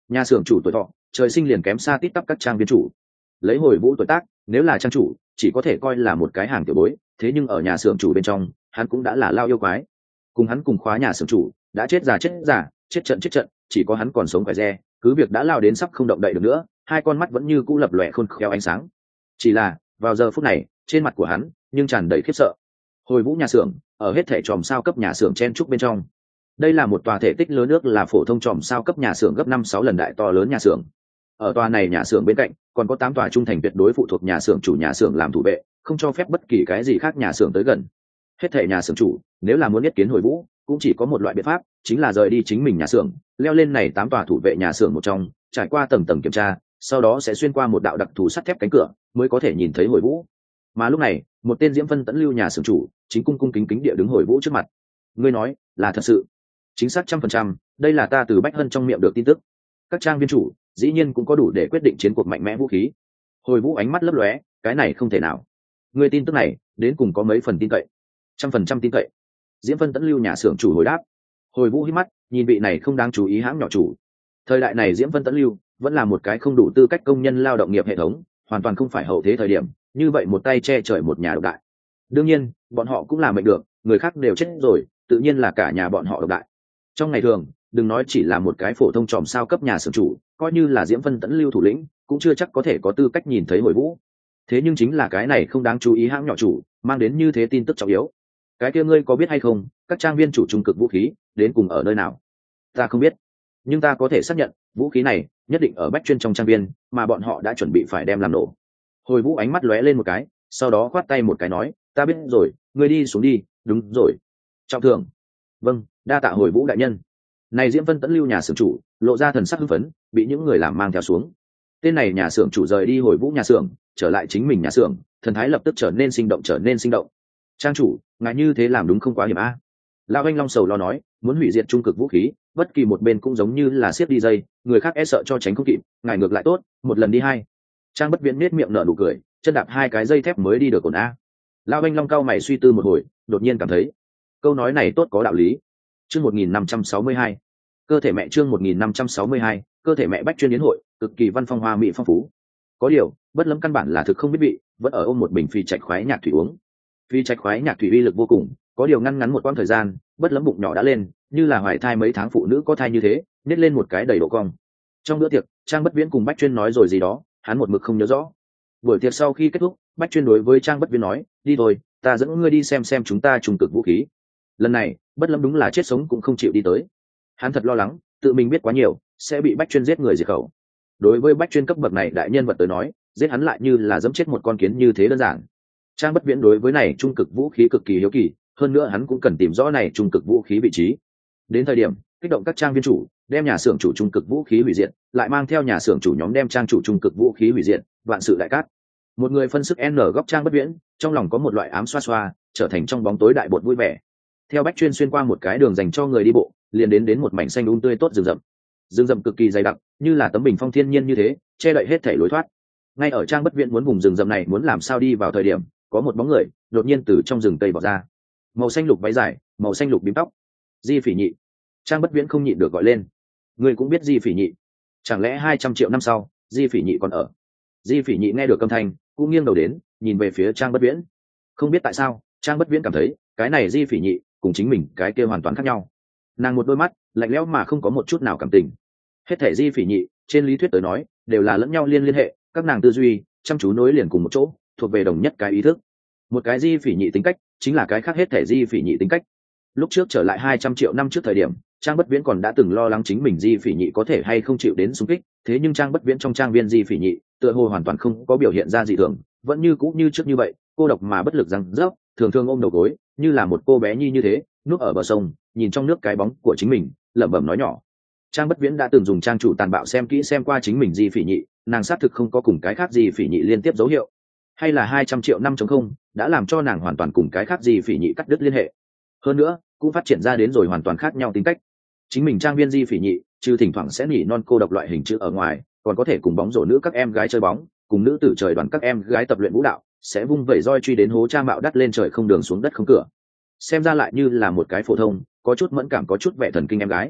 Nhà xưởng chủ tuổi thọ trời sinh liền kém xa tít tắp các trang viên chủ. Lấy Hồi Vũ tuổi tác, nếu là trang chủ chỉ có thể coi là một cái hàng tiểu bối, thế nhưng ở nhà xưởng chủ bên trong hắn cũng đã là lao yêu quái. Cùng hắn cùng khóa nhà xưởng chủ đã chết già chết già, chết trận chết trận, chỉ có hắn còn sống khỏe re, cứ việc đã lao đến sắp không động đậy được nữa, hai con mắt vẫn như cũ lập lòe khôn khéo ánh sáng. Chỉ là vào giờ phút này trên mặt của hắn nhưng tràn đầy khiếp sợ. Hồi Vũ nhà xưởng ở hết thể tròm sao cấp nhà xưởng chen trúc bên trong, đây là một tòa thể tích lớn nước là phổ thông tròm sao cấp nhà xưởng gấp năm sáu lần đại to lớn nhà xưởng. Ở tòa này nhà xưởng bên cạnh còn có tám tòa trung thành tuyệt đối phụ thuộc nhà xưởng chủ nhà xưởng làm thủ vệ, không cho phép bất kỳ cái gì khác nhà xưởng tới gần. Hết thể nhà xưởng chủ nếu là muốn nhất kiến Hồi Vũ cũng chỉ có một loại biện pháp, chính là rời đi chính mình nhà xưởng, leo lên này tám tòa thủ vệ nhà xưởng một trong, trải qua tầng tầng kiểm tra, sau đó sẽ xuyên qua một đạo đặc thù sắt thép cánh cửa mới có thể nhìn thấy Hồi Vũ. Mà lúc này một tên Diễm Vân Tẫn Lưu nhà xưởng chủ chính cung cung kính kính địa đứng Hồi Vũ trước mặt. Ngươi nói là thật sự? Chính xác trăm phần trăm, đây là ta từ Bách Hân trong miệng được tin tức. Các trang viên chủ dĩ nhiên cũng có đủ để quyết định chiến cuộc mạnh mẽ vũ khí. Hồi Vũ ánh mắt lấp lóe, cái này không thể nào. Ngươi tin tức này đến cùng có mấy phần tin cậy? Trăm phần trăm tin cậy. Diễm Vân Tẫn Lưu nhà xưởng chủ hồi đáp. Hồi Vũ hít mắt nhìn vị này không đáng chú ý hãng nhỏ chủ. Thời đại này Diễm Vân Tẫn Lưu vẫn là một cái không đủ tư cách công nhân lao động nghiệp hệ thống, hoàn toàn không phải hậu thế thời điểm như vậy một tay che trời một nhà độc đại. Đương nhiên bọn họ cũng làm mệnh được, người khác đều chết rồi, tự nhiên là cả nhà bọn họ độc đại. Trong ngày thường đừng nói chỉ là một cái phổ thông tròm sao cấp nhà xưởng chủ, coi như là Diễm Vân Tẫn Lưu thủ lĩnh cũng chưa chắc có thể có tư cách nhìn thấy Hồi Vũ. Thế nhưng chính là cái này không đáng chú ý hãng nhỏ chủ mang đến như thế tin tức trọng yếu. Cái kia ngươi có biết hay không, các trang viên chủ trung cực vũ khí đến cùng ở nơi nào? Ta không biết, nhưng ta có thể xác nhận vũ khí này nhất định ở Bách Chuyên trong trang viên, mà bọn họ đã chuẩn bị phải đem làm nổ. Hồi Vũ ánh mắt lóe lên một cái, sau đó khoát tay một cái nói, ta biết rồi, ngươi đi xuống đi. Đúng rồi, trọng thưởng. Vâng, đa tạ Hồi Vũ đại nhân. Này Diễm Vân Tẫn Lưu nhà xưởng chủ lộ ra thần sắc hưng phấn, bị những người làm mang theo xuống. Tên này nhà xưởng chủ rời đi Hồi Vũ nhà xưởng, trở lại chính mình nhà xưởng, thần thái lập tức trở nên sinh động trở nên sinh động. Trang chủ, ngài như thế làm đúng không quá hiểm a? Lão Anh Long sầu lo nói, muốn hủy diệt trung cực vũ khí, bất kỳ một bên cũng giống như là siết đi dây, người khác e sợ cho tránh không kịp, ngài ngược lại tốt, một lần đi hai. Trang Bất Viễn nết miệng nở nụ cười, chân đạp hai cái dây thép mới đi được ổn a. Lão Anh Long cao mày suy tư một hồi, đột nhiên cảm thấy câu nói này tốt có đạo lý. Chương một nghìn năm trăm sáu mươi hai, cơ thể mẹ chương một nghìn năm trăm sáu mươi hai, cơ thể mẹ Bách Chuyên yến hội, cực kỳ văn phong hoa mỹ phong phú. Có điều, Bất Lâm căn bản là thực không biết vị, vẫn ở ôm một bình phi trạch khoái nhạc thủy uống. Phi trạch khoái nhạc thủy uy lực vô cùng, có điều ngăn ngắn một quãng thời gian, Bất Lâm bụng nhỏ đã lên, như là hoài thai mấy tháng phụ nữ có thai như thế, nhét lên một cái đầy độ cong. Trong bữa tiệc, Trang Bất Viễn cùng Bách Chuyên nói rồi gì đó, hắn một mực không nhớ rõ. Buổi tiệc sau khi kết thúc, Bách Chuyên đối với Trang Bất Viễn nói, đi thôi, ta dẫn ngươi đi xem xem chúng ta trung cực vũ khí. Lần này Bất Lâm đúng là chết sống cũng không chịu đi tới. Hắn thật lo lắng tự mình biết quá nhiều sẽ bị Bách Chuyên giết người diệt khẩu. Đối với Bách Chuyên cấp bậc này đại nhân vật tới nói, giết hắn lại như là dẫm chết một con kiến như thế đơn giản. Trang Bất Viễn đối với này trung cực vũ khí cực kỳ hiếu kỳ, hơn nữa hắn cũng cần tìm rõ này trung cực vũ khí vị trí. Đến thời điểm kích động các trang viên chủ đem nhà xưởng chủ trung cực vũ khí hủy diệt, lại mang theo nhà xưởng chủ nhóm đem trang chủ trung cực vũ khí hủy diệt, vạn sự đại cát. Một người phân sức n góc Trang Bất Viễn trong lòng có một loại ám xoa xoa, trở thành trong bóng tối đại bột vui vẻ. Theo Bách Chuyên xuyên qua một cái đường dành cho người đi bộ, liền đến đến một mảnh xanh um tươi tốt rừng rậm. Rừng rậm cực kỳ dày đặc, như là tấm bình phong thiên nhiên như thế, che đậy hết thảy lối thoát. Ngay ở Trang Bất Viễn muốn vùng rừng rậm này muốn làm sao đi vào thời điểm, có một bóng người đột nhiên từ trong rừng tây vọt ra. Màu xanh lục váy dài, màu xanh lục bím tóc. Di Phỉ Nhị. Trang Bất Viễn không nhịn được gọi lên. Người cũng biết Di Phỉ Nhị? Chẳng lẽ hai trăm triệu năm sau, Di Phỉ Nhị còn ở? Di Phỉ Nhị nghe được âm thanh, cũng nghiêng đầu đến, nhìn về phía Trang Bất Viễn. Không biết tại sao, Trang Bất Viễn cảm thấy, cái này Di Phỉ Nhị cùng chính mình cái kia hoàn toàn khác nhau. Nàng một đôi mắt lạnh lẽo mà không có một chút nào cảm tình. Hết thể Di Phỉ Nhị trên lý thuyết tới nói đều là lẫn nhau liên liên hệ, các nàng tư duy chăm chú nối liền cùng một chỗ, thuộc về đồng nhất cái ý thức. Một cái Di Phỉ Nhị tính cách chính là cái khác hết thể Di Phỉ Nhị tính cách. Lúc trước trở lại hai trăm triệu năm trước thời điểm, Trang Bất Viễn còn đã từng lo lắng chính mình Di Phỉ Nhị có thể hay không chịu đến xung kích, thế nhưng Trang Bất Viễn trong trang viên Di Phỉ Nhị tựa hồ hoàn toàn không có biểu hiện ra dị thường, vẫn như cũ như trước như vậy, cô độc mà bất lực răng rớp, thường thường ôm đầu gối, như là một cô bé nhi như thế, núp ở bờ sông, nhìn trong nước cái bóng của chính mình, lẩm bẩm nói nhỏ. Trang Bất Viễn đã từng dùng trang chủ tàn bạo xem kỹ xem qua chính mình Di Phỉ Nhị, nàng xác thực không có cùng cái khác Di Phỉ Nhị liên tiếp dấu hiệu, hay là hai trăm triệu năm chống không đã làm cho nàng hoàn toàn cùng cái khác Di Phỉ Nhị cắt đứt liên hệ. Hơn nữa, cũng phát triển ra đến rồi hoàn toàn khác nhau tính cách. Chính mình trang viên Di Phỉ Nhị, trừ thỉnh thoảng sẽ nhỉ non cô độc loại hình chữ ở ngoài, còn có thể cùng bóng rổ nữ các em gái chơi bóng, cùng nữ tử trời đoàn các em gái tập luyện vũ đạo, sẽ vung vẩy roi truy đến hố cha mạo đắt lên trời không đường xuống đất không cửa. Xem ra lại như là một cái phổ thông, có chút mẫn cảm có chút vẻ thần kinh em gái.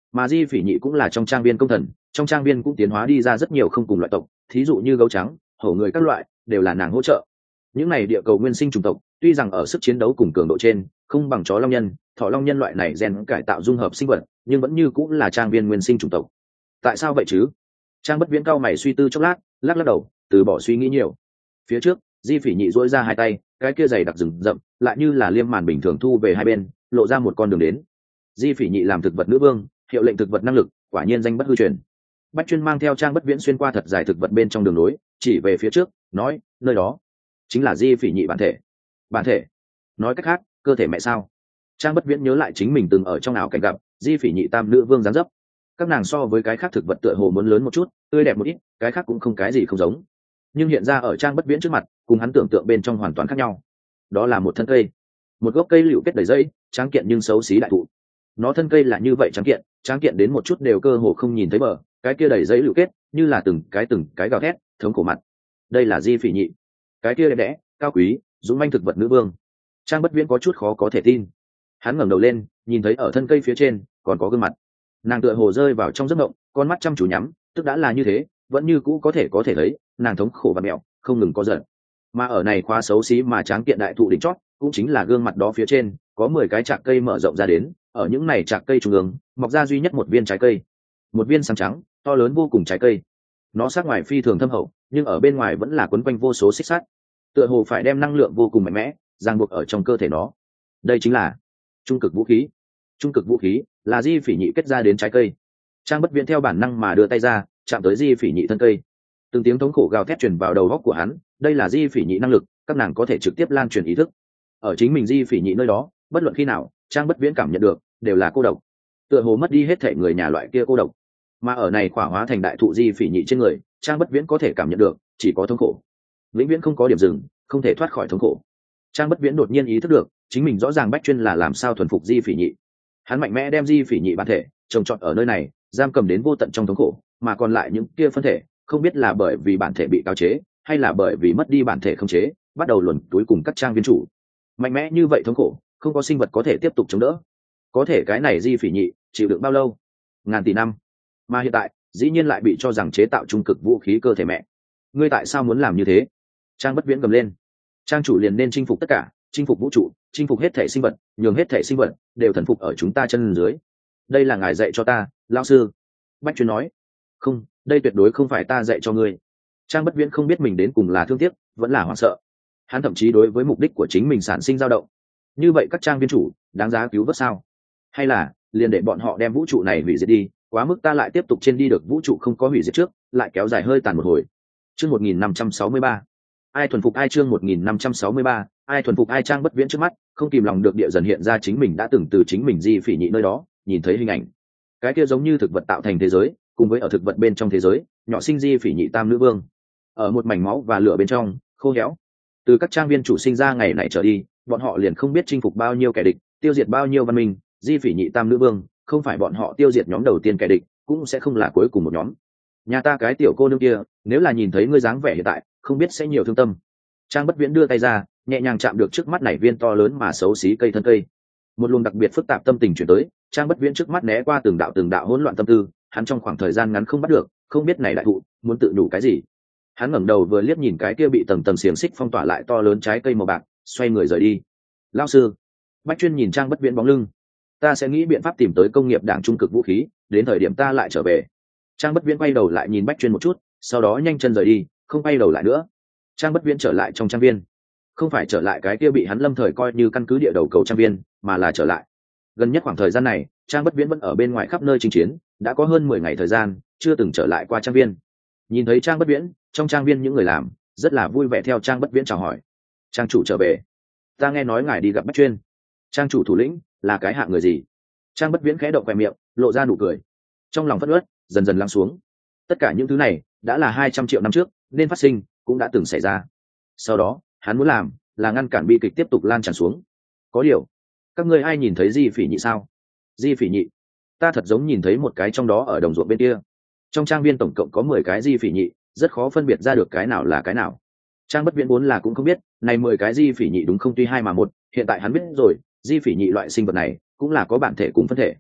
mà di phỉ nhị cũng là trong trang viên công thần, trong trang viên cũng tiến hóa đi ra rất nhiều không cùng loại tộc, thí dụ như gấu trắng, hổ người các loại đều là nàng hỗ trợ. Những này địa cầu nguyên sinh chủng tộc tuy rằng ở sức chiến đấu cùng cường độ trên không bằng chó long nhân, thỏ long nhân loại này gen cải tạo dung hợp sinh vật, nhưng vẫn như cũng là trang viên nguyên sinh chủng tộc. Tại sao vậy chứ? Trang Bất Viễn cao mày suy tư chốc lát, lắc lắc đầu, từ bỏ suy nghĩ nhiều. Phía trước di phỉ nhị duỗi ra hai tay, cái kia dày đặc rừng rậm lại như là liêm màn bình thường thu về hai bên, lộ ra một con đường đến. Di phỉ nhị làm thực vật nữ vương, hiệu lệnh thực vật năng lực quả nhiên danh bất hư truyền. Bách Chuyên mang theo Trang Bất Viễn xuyên qua thật dài thực vật bên trong đường nối, chỉ về phía trước, nói, nơi đó chính là di phỉ nhị bản thể. Bản thể? Nói cách khác, cơ thể mẹ sao? Trang Bất Viễn nhớ lại chính mình từng ở trong ảo cảnh gặp di phỉ nhị tam nữ vương dáng dấp. Các nàng so với cái khác thực vật tựa hồ muốn lớn một chút, tươi đẹp một ít, cái khác cũng không cái gì không giống. Nhưng hiện ra ở Trang Bất Viễn trước mặt, cùng hắn tưởng tượng bên trong hoàn toàn khác nhau. Đó là một thân cây, một gốc cây liễu kết đầy dây, tráng kiện nhưng xấu xí đại thụ. Nó thân cây là như vậy tráng kiện, tráng kiện đến một chút đều cơ hồ không nhìn thấy bờ, cái kia đầy dây liễu kết, như là từng cái từng cái gào thét, thống khổ mặt. Đây là di phỉ nhị, cái kia đẹp đẽ, cao quý, dũng manh thực vật nữ vương. Trang Bất Viễn có chút khó có thể tin. Hắn ngẩng đầu lên, nhìn thấy ở thân cây phía trên còn có gương mặt. Nàng tựa hồ rơi vào trong giấc mộng, con mắt chăm chú nhắm, tức đã là như thế, vẫn như cũ có thể có thể thấy, nàng thống khổ và mẹo, không ngừng có giận. Mà ở này khóa xấu xí mà tráng kiện đại thụ đỉnh chót, cũng chính là gương mặt đó phía trên, có mười cái trạc cây mở rộng ra đến, ở những này trạc cây trung ương, mọc ra duy nhất một viên trái cây. Một viên sáng trắng, to lớn vô cùng trái cây. Nó sắc ngoài phi thường thâm hậu, nhưng ở bên ngoài vẫn là quấn quanh vô số xích sắt, tựa hồ phải đem năng lượng vô cùng mạnh mẽ ràng buộc ở trong cơ thể nó. Đây chính là trung cực vũ khí. Trung cực vũ khí là di phỉ nhị kết ra đến trái cây. Trang Bất Viễn theo bản năng mà đưa tay ra, chạm tới di phỉ nhị thân cây. Từng tiếng thống khổ gào thét truyền vào đầu óc của hắn, đây là di phỉ nhị năng lực, các nàng có thể trực tiếp lan truyền ý thức. Ở chính mình di phỉ nhị nơi đó, bất luận khi nào, Trang Bất Viễn cảm nhận được đều là cô độc, tựa hồ mất đi hết thể người nhà loại kia cô độc. Mà ở này khỏa hóa thành đại thụ di phỉ nhị trên người, Trang Bất Viễn có thể cảm nhận được chỉ có thống khổ, vĩnh viễn không có điểm dừng, không thể thoát khỏi thống khổ. Trang Bất Viễn đột nhiên ý thức được chính mình rõ ràng Bách Chuyên là làm sao thuần phục di phỉ nhị. Hắn mạnh mẽ đem di phỉ nhị bản thể trồng trọt ở nơi này, giam cầm đến vô tận trong thống khổ, mà còn lại những kia phân thể không biết là bởi vì bản thể bị cáo chế hay là bởi vì mất đi bản thể không chế, bắt đầu luồn túi cùng các trang viên chủ. Mạnh mẽ như vậy thống khổ, không có sinh vật có thể tiếp tục chống đỡ. Có thể cái này di phỉ nhị chịu đựng bao lâu? Ngàn tỷ năm. Mà hiện tại dĩ nhiên lại bị cho rằng chế tạo trung cực vũ khí cơ thể mẹ. Ngươi tại sao muốn làm như thế? Trang Bất Viễn gầm lên. Trang chủ liền nên chinh phục tất cả, chinh phục vũ trụ, chinh phục hết thể sinh vật, nhường hết thể sinh vật đều thần phục ở chúng ta chân dưới. Đây là ngài dạy cho ta, lão sư. Bách Chuyên nói. Không, đây tuyệt đối không phải ta dạy cho ngươi. Trang Bất Viễn không biết mình đến cùng là thương tiếc vẫn là hoảng sợ. Hắn thậm chí đối với mục đích của chính mình sản sinh dao động. Như vậy các trang viên chủ đáng giá cứu vớt sao? Hay là liền để bọn họ đem vũ trụ này hủy diệt đi, quá mức ta lại tiếp tục trên đi được vũ trụ không có hủy diệt trước, lại kéo dài hơi tàn một hồi. Chương một nghìn năm trăm sáu mươi ba. Ai thuần phục ai? Chương một nghìn năm trăm sáu mươi ba. Ai thuần phục ai? Trang Bất Viễn trước mắt không kìm lòng được địa dần hiện ra chính mình đã từng từ chính mình di phỉ nhị nơi đó nhìn thấy hình ảnh. Cái kia giống như thực vật tạo thành thế giới, cùng với ở thực vật bên trong thế giới nhỏ sinh di phỉ nhị tam nữ vương, ở một mảnh máu và lửa bên trong khô héo. Từ các trang viên chủ sinh ra ngày này trở đi, bọn họ liền không biết chinh phục bao nhiêu kẻ địch, tiêu diệt bao nhiêu văn minh. Di phỉ nhị tam nữ vương không phải bọn họ tiêu diệt nhóm đầu tiên kẻ địch, cũng sẽ không là cuối cùng một nhóm. Nhà ta cái tiểu cô nương kia, nếu là nhìn thấy ngươi dáng vẻ hiện tại, không biết sẽ nhiều thương tâm. Trang Bất Viễn đưa tay ra, nhẹ nhàng chạm được trước mắt này viên to lớn mà xấu xí cây thân cây. Một luồng đặc biệt phức tạp tâm tình chuyển tới, Trang Bất Viễn trước mắt né qua từng đạo từng đạo hỗn loạn tâm tư, hắn trong khoảng thời gian ngắn không bắt được, không biết này đại thụ muốn tự nhủ cái gì. Hắn ngẩng đầu vừa liếc nhìn cái kia bị tầng tầng xiềng xích phong tỏa lại to lớn trái cây màu bạc, xoay người rời đi. Lão sư. Bách Chuyên nhìn Trang Bất Viễn bóng lưng. Ta sẽ nghĩ biện pháp tìm tới công nghiệp đảng trung cực vũ khí, đến thời điểm ta lại trở về. Trang Bất Viễn quay đầu lại nhìn Bách Chuyên một chút, sau đó nhanh chân rời đi, không quay đầu lại nữa. Trang Bất Viễn trở lại trong trang viên, không phải trở lại cái kia bị hắn lâm thời coi như căn cứ địa đầu cầu trang viên, mà là trở lại. Gần nhất khoảng thời gian này, Trang Bất Viễn vẫn ở bên ngoài khắp nơi chinh chiến, đã có hơn mười ngày thời gian chưa từng trở lại qua trang viên. Nhìn thấy Trang Bất Viễn, trong trang viên những người làm rất là vui vẻ theo Trang Bất Viễn chào hỏi. Trang chủ trở về, ta nghe nói ngài đi gặp Bách Chuyên. Trang chủ thủ lĩnh là cái hạng người gì? Trang Bất Viễn khẽ động khoe miệng, lộ ra nụ cười, trong lòng phất ớt dần dần lắng xuống. Tất cả những thứ này đã là hai trăm triệu năm trước nên phát sinh, cũng đã từng xảy ra. Sau đó hắn muốn làm là ngăn cản bi kịch tiếp tục lan tràn xuống. Có điều, các ngươi ai nhìn thấy di phỉ nhị sao? Di phỉ nhị? Ta thật giống nhìn thấy một cái trong đó ở đồng ruộng bên kia. Trong trang viên tổng cộng có mười cái di phỉ nhị, rất khó phân biệt ra được cái nào là cái nào. Trang Bất Viễn vốn là cũng không biết, này mười cái di phỉ nhị đúng không tuy hai mà một, hiện tại hắn biết rồi, di phỉ nhị loại sinh vật này cũng là có bản thể cùng phân thể.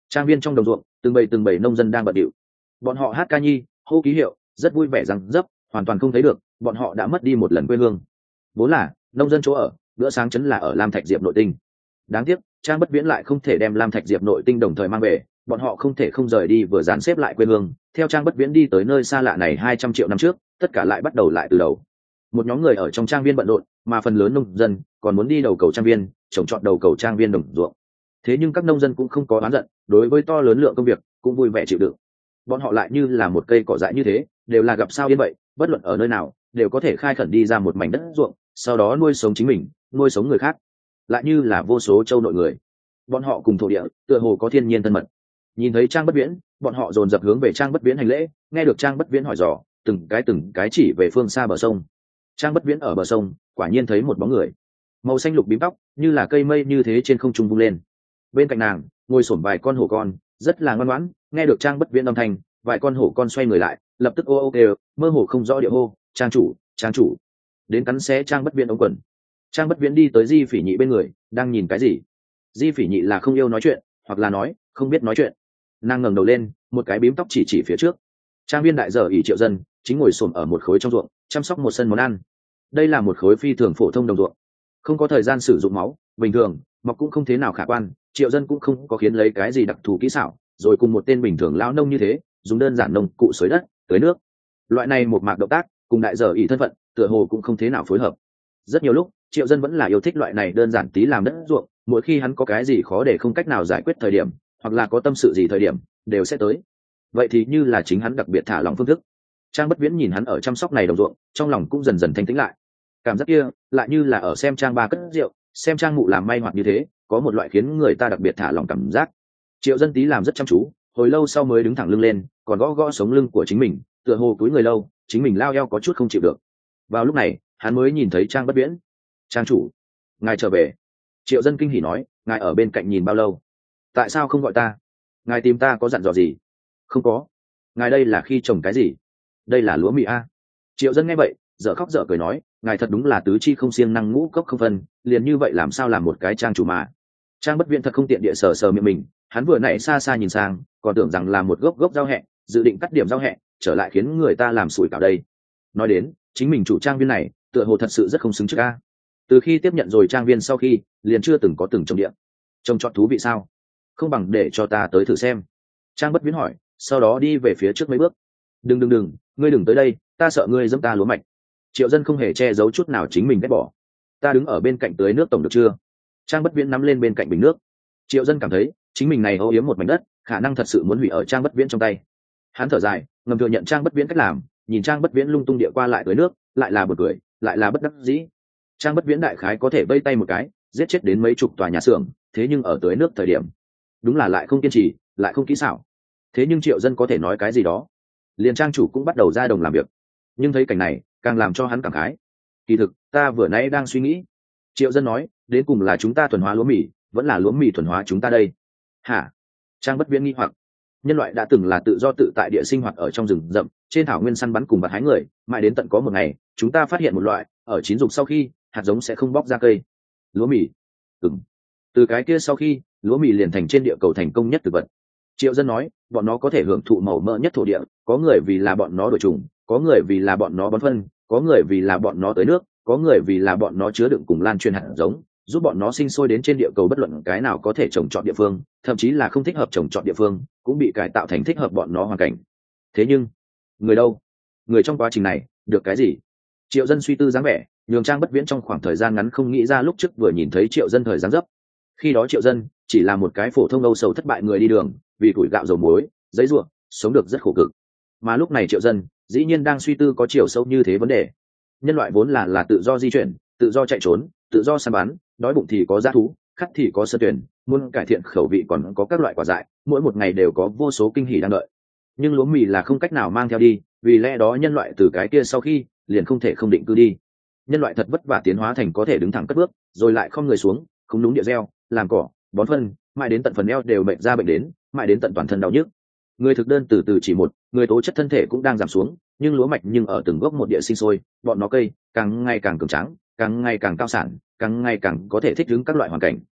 Trang viên trong đồng ruộng, từng bầy từng bầy nông dân đang bận điệu, bọn họ hát ca nhi, hô ký hiệu, rất vui vẻ rằng dấp, hoàn toàn không thấy được bọn họ đã mất đi một lần quê hương. Vốn là nông dân chỗ ở, bữa sáng chấn là ở Lam Thạch Diệp nội tinh. Đáng tiếc Trang Bất Viễn lại không thể đem Lam Thạch Diệp nội tinh đồng thời mang về, bọn họ không thể không rời đi vừa dàn xếp lại quê hương, theo Trang Bất Viễn đi tới nơi xa lạ này hai trăm triệu năm trước, tất cả lại bắt đầu lại từ đầu. Một nhóm người ở trong trang viên bận rộn, mà phần lớn nông dân còn muốn đi đầu cầu trang viên, trồng trọt đầu cầu trang viên đồng ruộng. Thế nhưng các nông dân cũng không có oán giận, đối với to lớn lượng công việc cũng vui vẻ chịu đựng. Bọn họ lại như là một cây cỏ dại như thế, đều là gặp sao yên vậy, bất luận ở nơi nào đều có thể khai khẩn đi ra một mảnh đất ruộng, sau đó nuôi sống chính mình, nuôi sống người khác. Lại như là vô số châu nội người, bọn họ cùng thổ địa tựa hồ có thiên nhiên thân mật. Nhìn thấy Trang Bất Viễn, bọn họ dồn dập hướng về Trang Bất Viễn hành lễ, nghe được Trang Bất Viễn hỏi dò, từng cái từng cái chỉ về phương xa bờ sông. Trang Bất Viễn ở bờ sông quả nhiên thấy một bóng người, màu xanh lục bím tóc như là cây mây như thế trên không trung vung lên. Bên cạnh nàng ngồi xổm vài con hổ con, rất là ngoan ngoãn. Nghe được Trang Bất Viễn âm thanh, vài con hổ con xoay người lại, lập tức ô ô kêu, mơ hồ không rõ địa hô, trang chủ, trang chủ, đến cắn xé Trang Bất Viễn ống quần. Trang Bất Viễn đi tới Di Phỉ Nhị bên người, đang nhìn cái gì? Di Phỉ Nhị là không yêu nói chuyện, hoặc là nói không biết nói chuyện. Nàng ngẩng đầu lên, một cái bím tóc chỉ chỉ phía trước. Trang viên đại giờ ỷ Triệu Dân chính ngồi xổm ở một khối trong ruộng, chăm sóc một sân món ăn. Đây là một khối phi thường phổ thông đồng ruộng, không có thời gian sử dụng máu, bình thường mọc cũng không thế nào khả quan. Triệu Dân cũng không có khiến lấy cái gì đặc thù kỹ xảo, rồi cùng một tên bình thường lão nông như thế, dùng đơn giản nông cụ xới đất, tưới nước. Loại này một mạc động tác, cùng đại giờ ỷ thân phận, tựa hồ cũng không thế nào phối hợp. Rất nhiều lúc, Triệu Dân vẫn là yêu thích loại này đơn giản tí làm đất ruộng, mỗi khi hắn có cái gì khó để không cách nào giải quyết thời điểm, hoặc là có tâm sự gì thời điểm, đều sẽ tới. Vậy thì như là chính hắn đặc biệt thả lòng phương thức. Trang Bất Viễn nhìn hắn ở chăm sóc này đồng ruộng, trong lòng cũng dần dần thanh tĩnh lại. Cảm giác kia, lại như là ở xem Trang ba cất rượu, xem Trang mụ làm may hoặc như thế, có một loại khiến người ta đặc biệt thả lòng cảm giác. Triệu Dân tí làm rất chăm chú, hồi lâu sau mới đứng thẳng lưng lên, còn gõ gõ sống lưng của chính mình, tựa hồ túi người lâu, chính mình lao eo có chút không chịu được. Vào lúc này, hắn mới nhìn thấy Trang Bất Viễn. Trang chủ, ngài trở về. Triệu Dân kinh hỉ nói, ngài ở bên cạnh nhìn bao lâu? Tại sao không gọi ta? Ngài tìm ta có dặn dò gì? Không có. Ngài đây là khi trồng cái gì? Đây là lúa mì a. Triệu Dân nghe vậy, dở khóc dở cười nói, ngài thật đúng là tứ chi không siêng năng ngũ cốc không phân, liền như vậy làm sao làm một cái trang chủ mà. Trang Bất Viễn thật không tiện địa sờ sờ miệng mình, hắn vừa nãy xa xa nhìn sang, còn tưởng rằng là một gốc gốc rau hẹ, dự định cắt điểm rau hẹ, trở lại khiến người ta làm sủi cảo đây. Nói đến, chính mình chủ trang viên này, tựa hồ thật sự rất không xứng trước a. Từ khi tiếp nhận rồi trang viên sau khi, liền chưa từng có từng trồng điện. Trông trọt thú vị sao? Không bằng để cho ta tới thử xem. Trang Bất Viễn hỏi, sau đó đi về phía trước mấy bước. Đừng đừng đừng, ngươi đừng tới đây, ta sợ ngươi giẫm ta lúa mạch. Triệu Dân không hề che giấu chút nào chính mình ghét bỏ. Ta đứng ở bên cạnh tưới nước tổng được chưa? Trang Bất Viễn nắm lên bên cạnh bình nước. Triệu Dân cảm thấy chính mình này âu yếm một mảnh đất, khả năng thật sự muốn hủy ở Trang Bất Viễn trong tay. Hắn thở dài, ngầm thừa nhận Trang Bất Viễn cách làm, nhìn Trang Bất Viễn lung tung địa qua lại tưới nước, lại là bật cười, lại là bất đắc dĩ. Trang Bất Viễn đại khái có thể vây tay một cái, giết chết đến mấy chục tòa nhà xưởng, thế nhưng ở tưới nước thời điểm, đúng là lại không kiên trì, lại không kỹ xảo. Thế nhưng Triệu Dân có thể nói cái gì đó? Liền trang chủ cũng bắt đầu ra đồng làm việc, nhưng thấy cảnh này càng làm cho hắn cảm khái. Kỳ thực ta vừa nãy đang suy nghĩ. Triệu Dân nói, đến cùng là chúng ta thuần hóa lúa mì, vẫn là lúa mì thuần hóa chúng ta đây? Hả? Trang Bất Viễn nghi hoặc. Nhân loại đã từng là tự do tự tại địa sinh hoạt ở trong rừng rậm, trên thảo nguyên săn bắn cùng bạt hái người, mãi đến tận có một ngày chúng ta phát hiện một loại ở chín dục sau khi hạt giống sẽ không bóc ra cây. Lúa mì. Ừm. Từ cái kia sau khi, lúa mì liền thành trên địa cầu thành công nhất thực vật. Triệu Dân nói, bọn nó có thể hưởng thụ màu mỡ nhất thổ địa, có người vì là bọn nó đổi trùng, có người vì là bọn nó bón phân, có người vì là bọn nó tưới nước, có người vì là bọn nó chứa đựng cùng lan truyền hạt giống, giúp bọn nó sinh sôi đến trên địa cầu bất luận cái nào có thể trồng trọt địa phương, thậm chí là không thích hợp trồng trọt địa phương, cũng bị cải tạo thành thích hợp bọn nó hoàn cảnh. Thế nhưng, người đâu? Người trong quá trình này, được cái gì? Triệu Dân suy tư dáng vẻ, nhường Trang Bất Viễn trong khoảng thời gian ngắn không nghĩ ra lúc trước vừa nhìn thấy Triệu Dân thời dáng dấp. Khi đó Triệu Dân chỉ là một cái phổ thông âu sầu thất bại người đi đường, vì củi gạo dầu muối, giấy ruộng, sống được rất khổ cực. Mà lúc này Triệu Dân dĩ nhiên đang suy tư có chiều sâu như thế vấn đề. Nhân loại vốn là là tự do di chuyển, tự do chạy trốn, tự do săn bắn, đói bụng thì có dã thú, khát thì có sơn tuyển, muốn cải thiện khẩu vị còn có các loại quả dại, mỗi một ngày đều có vô số kinh hỉ đang đợi. Nhưng lúa mì là không cách nào mang theo đi, vì lẽ đó nhân loại từ cái kia sau khi liền không thể không định cư đi. Nhân loại thật vất vả tiến hóa thành có thể đứng thẳng cất bước, rồi lại không người xuống, không đúng địa gieo, làm cỏ, bón phân, mãi đến tận phần eo đều bệnh ra bệnh đến, mãi đến tận toàn thân đau nhức. Người thực đơn từ từ chỉ một, người tố chất thân thể cũng đang giảm xuống, nhưng lúa mạch nhưng ở từng gốc một địa sinh sôi, bọn nó cây càng ngày càng cường tráng, càng ngày càng cao sản, càng ngày càng có thể thích ứng các loại hoàn cảnh.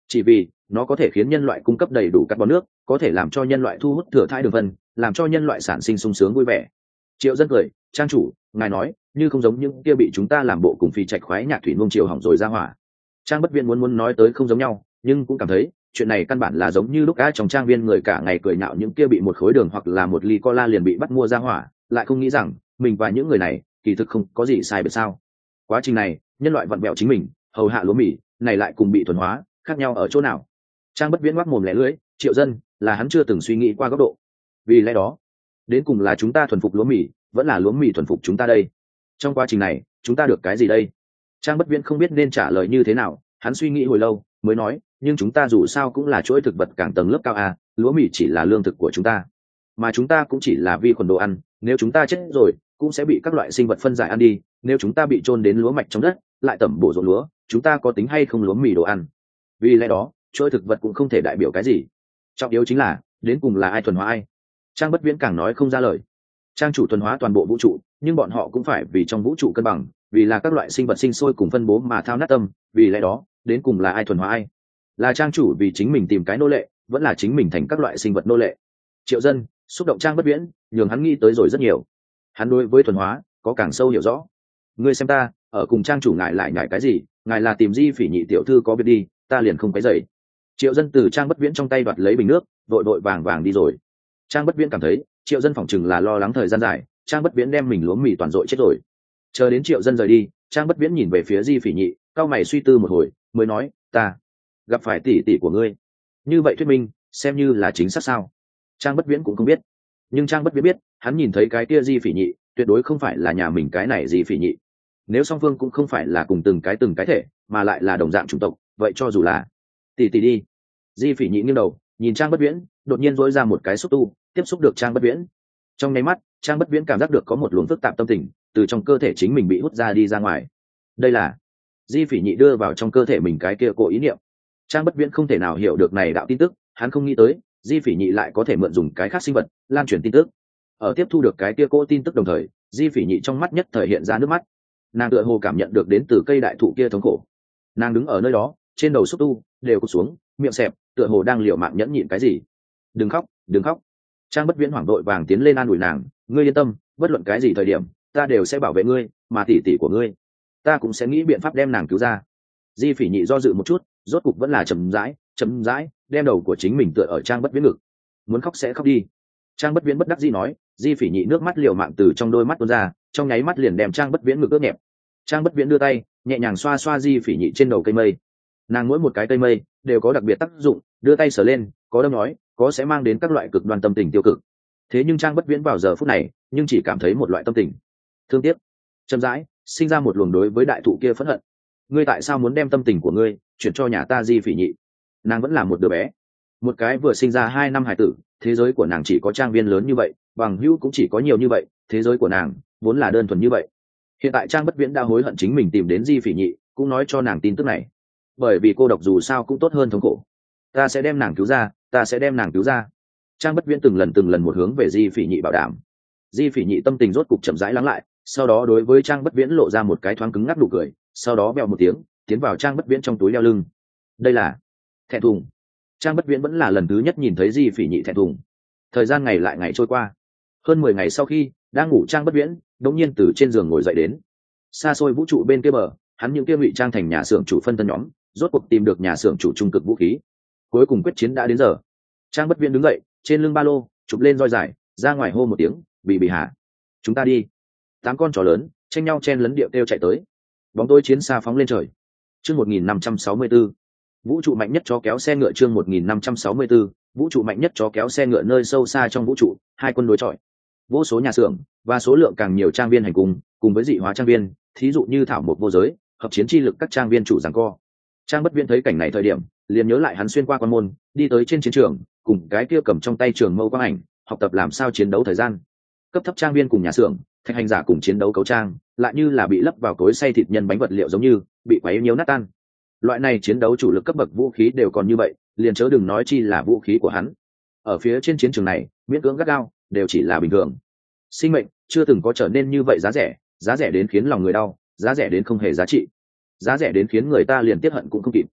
chỉ vì nó có thể khiến nhân loại cung cấp đầy đủ carbon nước, có thể làm cho nhân loại thu hút thừa thãi đường vân, làm cho nhân loại sản sinh sung sướng vui vẻ. Triệu Dân cười, trang chủ, ngài nói như không giống những kia bị chúng ta làm bộ cùng phi trạch khoái nhạc thủy nuông chiều hỏng rồi ra hỏa. Trang Bất Viễn muốn muốn nói tới không giống nhau, nhưng cũng cảm thấy chuyện này căn bản là giống như lúc á trong trang viên người cả ngày cười nhạo những kia bị một khối đường hoặc là một ly cola liền bị bắt mua ra hỏa, lại không nghĩ rằng mình và những người này kỳ thực không có gì sai biệt sao. Quá trình này nhân loại vặn vẹo chính mình, hầu hạ lúa mì này lại cùng bị thuần hóa, khác nhau ở chỗ nào? Trang Bất Viễn ngoác mồm lẻ lưỡi, Triệu Dân là hắn chưa từng suy nghĩ qua góc độ. Vì lẽ đó đến cùng là chúng ta thuần phục lúa mì, vẫn là lúa mì thuần phục chúng ta đây? Trong quá trình này chúng ta được cái gì đây? Trang Bất Viễn không biết nên trả lời như thế nào, hắn suy nghĩ hồi lâu mới nói, nhưng chúng ta dù sao cũng là chuỗi thực vật càng tầng lớp cao à, lúa mì chỉ là lương thực của chúng ta, mà chúng ta cũng chỉ là vi khuẩn đồ ăn, nếu chúng ta chết rồi cũng sẽ bị các loại sinh vật phân giải ăn đi, nếu chúng ta bị chôn đến lúa mạch trong đất lại tẩm bổ ruộng lúa, chúng ta có tính hay không lúa mì đồ ăn? Vì lẽ đó chuỗi thực vật cũng không thể đại biểu cái gì, trọng yếu chính là đến cùng là ai thuần hóa ai. Trang Bất Viễn càng nói không ra lời. Trang chủ thuần hóa toàn bộ vũ trụ, nhưng bọn họ cũng phải vì trong vũ trụ cân bằng, vì là các loại sinh vật sinh sôi cùng phân bố mà thao nát tâm, vì lẽ đó đến cùng là ai thuần hóa ai? Là trang chủ vì chính mình tìm cái nô lệ, vẫn là chính mình thành các loại sinh vật nô lệ? Triệu Dân xúc động Trang Bất Viễn, nhường hắn nghĩ tới rồi rất nhiều. Hắn đối với thuần hóa có càng sâu hiểu rõ. Ngươi xem ta ở cùng trang chủ ngài lại nhảy cái gì? Ngài là tìm Di Phỉ nhị tiểu thư có việc đi, ta liền không cái dậy. Triệu Dân từ Trang Bất Viễn trong tay đoạt lấy bình nước, vội vội vàng vàng đi rồi. Trang Bất Viễn cảm thấy Triệu Dân phỏng chừng là lo lắng thời gian dài, Trang Bất Viễn đem mình lúa mì toàn dội chết rồi. Chờ đến Triệu Dân rời đi, Trang Bất Viễn nhìn về phía Di Phỉ nhị, cao mày suy tư một hồi mới nói, ta gặp phải tỷ tỷ của ngươi, như vậy thuyết minh xem như là chính xác sao? Trang Bất Viễn cũng không biết, nhưng Trang Bất Viễn biết hắn nhìn thấy cái kia Di Phỉ nhị tuyệt đối không phải là nhà mình cái này Di Phỉ nhị. Nếu song phương cũng không phải là cùng từng cái từng cái thể, mà lại là đồng dạng chủng tộc, vậy cho dù là tỷ tỷ đi. Di Phỉ nhị nghiêng đầu nhìn Trang Bất Viễn, đột nhiên dỗi ra một cái xúc tu tiếp xúc được Trang Bất Viễn. Trong nháy mắt Trang Bất Viễn cảm giác được có một luồng phức tạp tâm tình từ trong cơ thể chính mình bị hút ra đi ra ngoài. Đây là Di Phỉ nhị đưa vào trong cơ thể mình cái kia cổ ý niệm. Trang Bất Viễn không thể nào hiểu được này đạo tin tức, hắn không nghĩ tới Di Phỉ nhị lại có thể mượn dùng cái khác sinh vật lan truyền tin tức. Ở tiếp thu được cái kia cổ tin tức đồng thời, Di Phỉ nhị trong mắt nhất thời hiện ra nước mắt. Nàng tựa hồ cảm nhận được đến từ cây đại thụ kia thống khổ. Nàng đứng ở nơi đó, trên đầu xúc tu đều cụp xuống, miệng xẹp, tựa hồ đang liều mạng nhẫn nhịn cái gì. Đừng khóc, đừng khóc. Trang Bất Viễn hoảng đội vàng tiến lên an ủi nàng, ngươi yên tâm, bất luận cái gì thời điểm ta đều sẽ bảo vệ ngươi, mà tỷ tỷ của ngươi ta cũng sẽ nghĩ biện pháp đem nàng cứu ra. Di Phỉ nhị do dự một chút, rốt cục vẫn là chậm rãi chậm rãi đem đầu của chính mình tựa ở Trang Bất Viễn ngực. Muốn khóc sẽ khóc đi. Trang Bất Viễn bất đắc dĩ nói. Di Phỉ nhị nước mắt liều mạng từ trong đôi mắt tuôn ra, trong nháy mắt liền đem Trang Bất Viễn ngực ướt nhẹp. Trang Bất Viễn đưa tay nhẹ nhàng xoa xoa Di Phỉ nhị trên đầu cây mây. Nàng mỗi một cái cây mây đều có đặc biệt tác dụng, đưa tay sờ lên có đâm nói, có sẽ mang đến các loại cực đoan tâm tình tiêu cực. Thế nhưng Trang Bất Viễn vào giờ phút này nhưng chỉ cảm thấy một loại tâm tình thương tiếc, chậm rãi sinh ra một luồng đối với đại thụ kia phẫn hận. Ngươi tại sao muốn đem tâm tình của ngươi chuyển cho nhà ta Di Phỉ nhị? Nàng vẫn là một đứa bé, một cái vừa sinh ra hai năm hải tử, thế giới của nàng chỉ có trang viên lớn như vậy, bằng hữu cũng chỉ có nhiều như vậy, thế giới của nàng vốn là đơn thuần như vậy. Hiện tại Trang Bất Viễn đã hối hận chính mình tìm đến Di Phỉ nhị, cũng nói cho nàng tin tức này, bởi vì cô độc dù sao cũng tốt hơn thống khổ. Ta sẽ đem nàng cứu ra, ta sẽ đem nàng cứu ra. Trang Bất Viễn từng lần từng lần một hướng về Di Phỉ nhị bảo đảm. Di Phỉ nhị tâm tình rốt cục chậm rãi lắng lại, sau đó đối với Trang Bất Viễn lộ ra một cái thoáng cứng ngắc nụ cười, sau đó vèo một tiếng tiến vào Trang Bất Viễn trong túi đeo lưng. Đây là thẹn thùng. Trang Bất Viễn vẫn là lần thứ nhất nhìn thấy Di Phỉ nhị thẹn thùng. Thời gian ngày lại ngày trôi qua, hơn mười ngày sau khi đang ngủ, Trang Bất Viễn đột nhiên từ trên giường ngồi dậy đến. Xa xôi vũ trụ bên kia bờ, hắn những kia ngụy trang thành nhà xưởng chủ phân thân nhóm rốt cuộc tìm được nhà xưởng chủ trung cực vũ khí. Cuối cùng quyết chiến đã đến giờ. Trang Bất Viễn đứng dậy, trên lưng ba lô chụp lên roi dài, ra ngoài hô một tiếng, bị bị hạ, chúng ta đi. Tám con chó lớn tranh nhau chen lấn điệu kêu chạy tới. Bóng tối chiến xa phóng lên trời. Chương một nghìn năm trăm sáu mươi tư, vũ trụ mạnh nhất chó kéo xe ngựa. Chương một nghìn năm trăm sáu mươi tư, vũ trụ mạnh nhất chó kéo xe ngựa. Nơi sâu xa trong vũ trụ, hai quân đối chọi. Vô số nhà xưởng và số lượng càng nhiều trang viên hành cùng, cùng với dị hóa trang viên, thí dụ như thảo mộc vô giới, hợp chiến chi lực các trang viên chủ giằng co. Trang Bất Viễn thấy cảnh này thời điểm, liền nhớ lại hắn xuyên qua quan môn, đi tới trên chiến trường, cùng cái kia cầm trong tay trường mâu quang ảnh, học tập làm sao chiến đấu thời gian. Cấp thấp trang viên cùng nhà xưởng, thạch hành giả cùng chiến đấu cấu trang, lại như là bị lấp vào cối xay thịt nhân bánh vật liệu giống như bị quấy nhiễu nát tan. Loại này chiến đấu chủ lực cấp bậc vũ khí đều còn như vậy, liền chớ đừng nói chi là vũ khí của hắn. Ở phía trên chiến trường này, miễn cưỡng gắt gao, đều chỉ là bình thường. Sinh mệnh chưa từng có trở nên như vậy giá rẻ, giá rẻ đến khiến lòng người đau, giá rẻ đến không hề giá trị, giá rẻ đến khiến người ta liền tiếc hận cũng không kịp.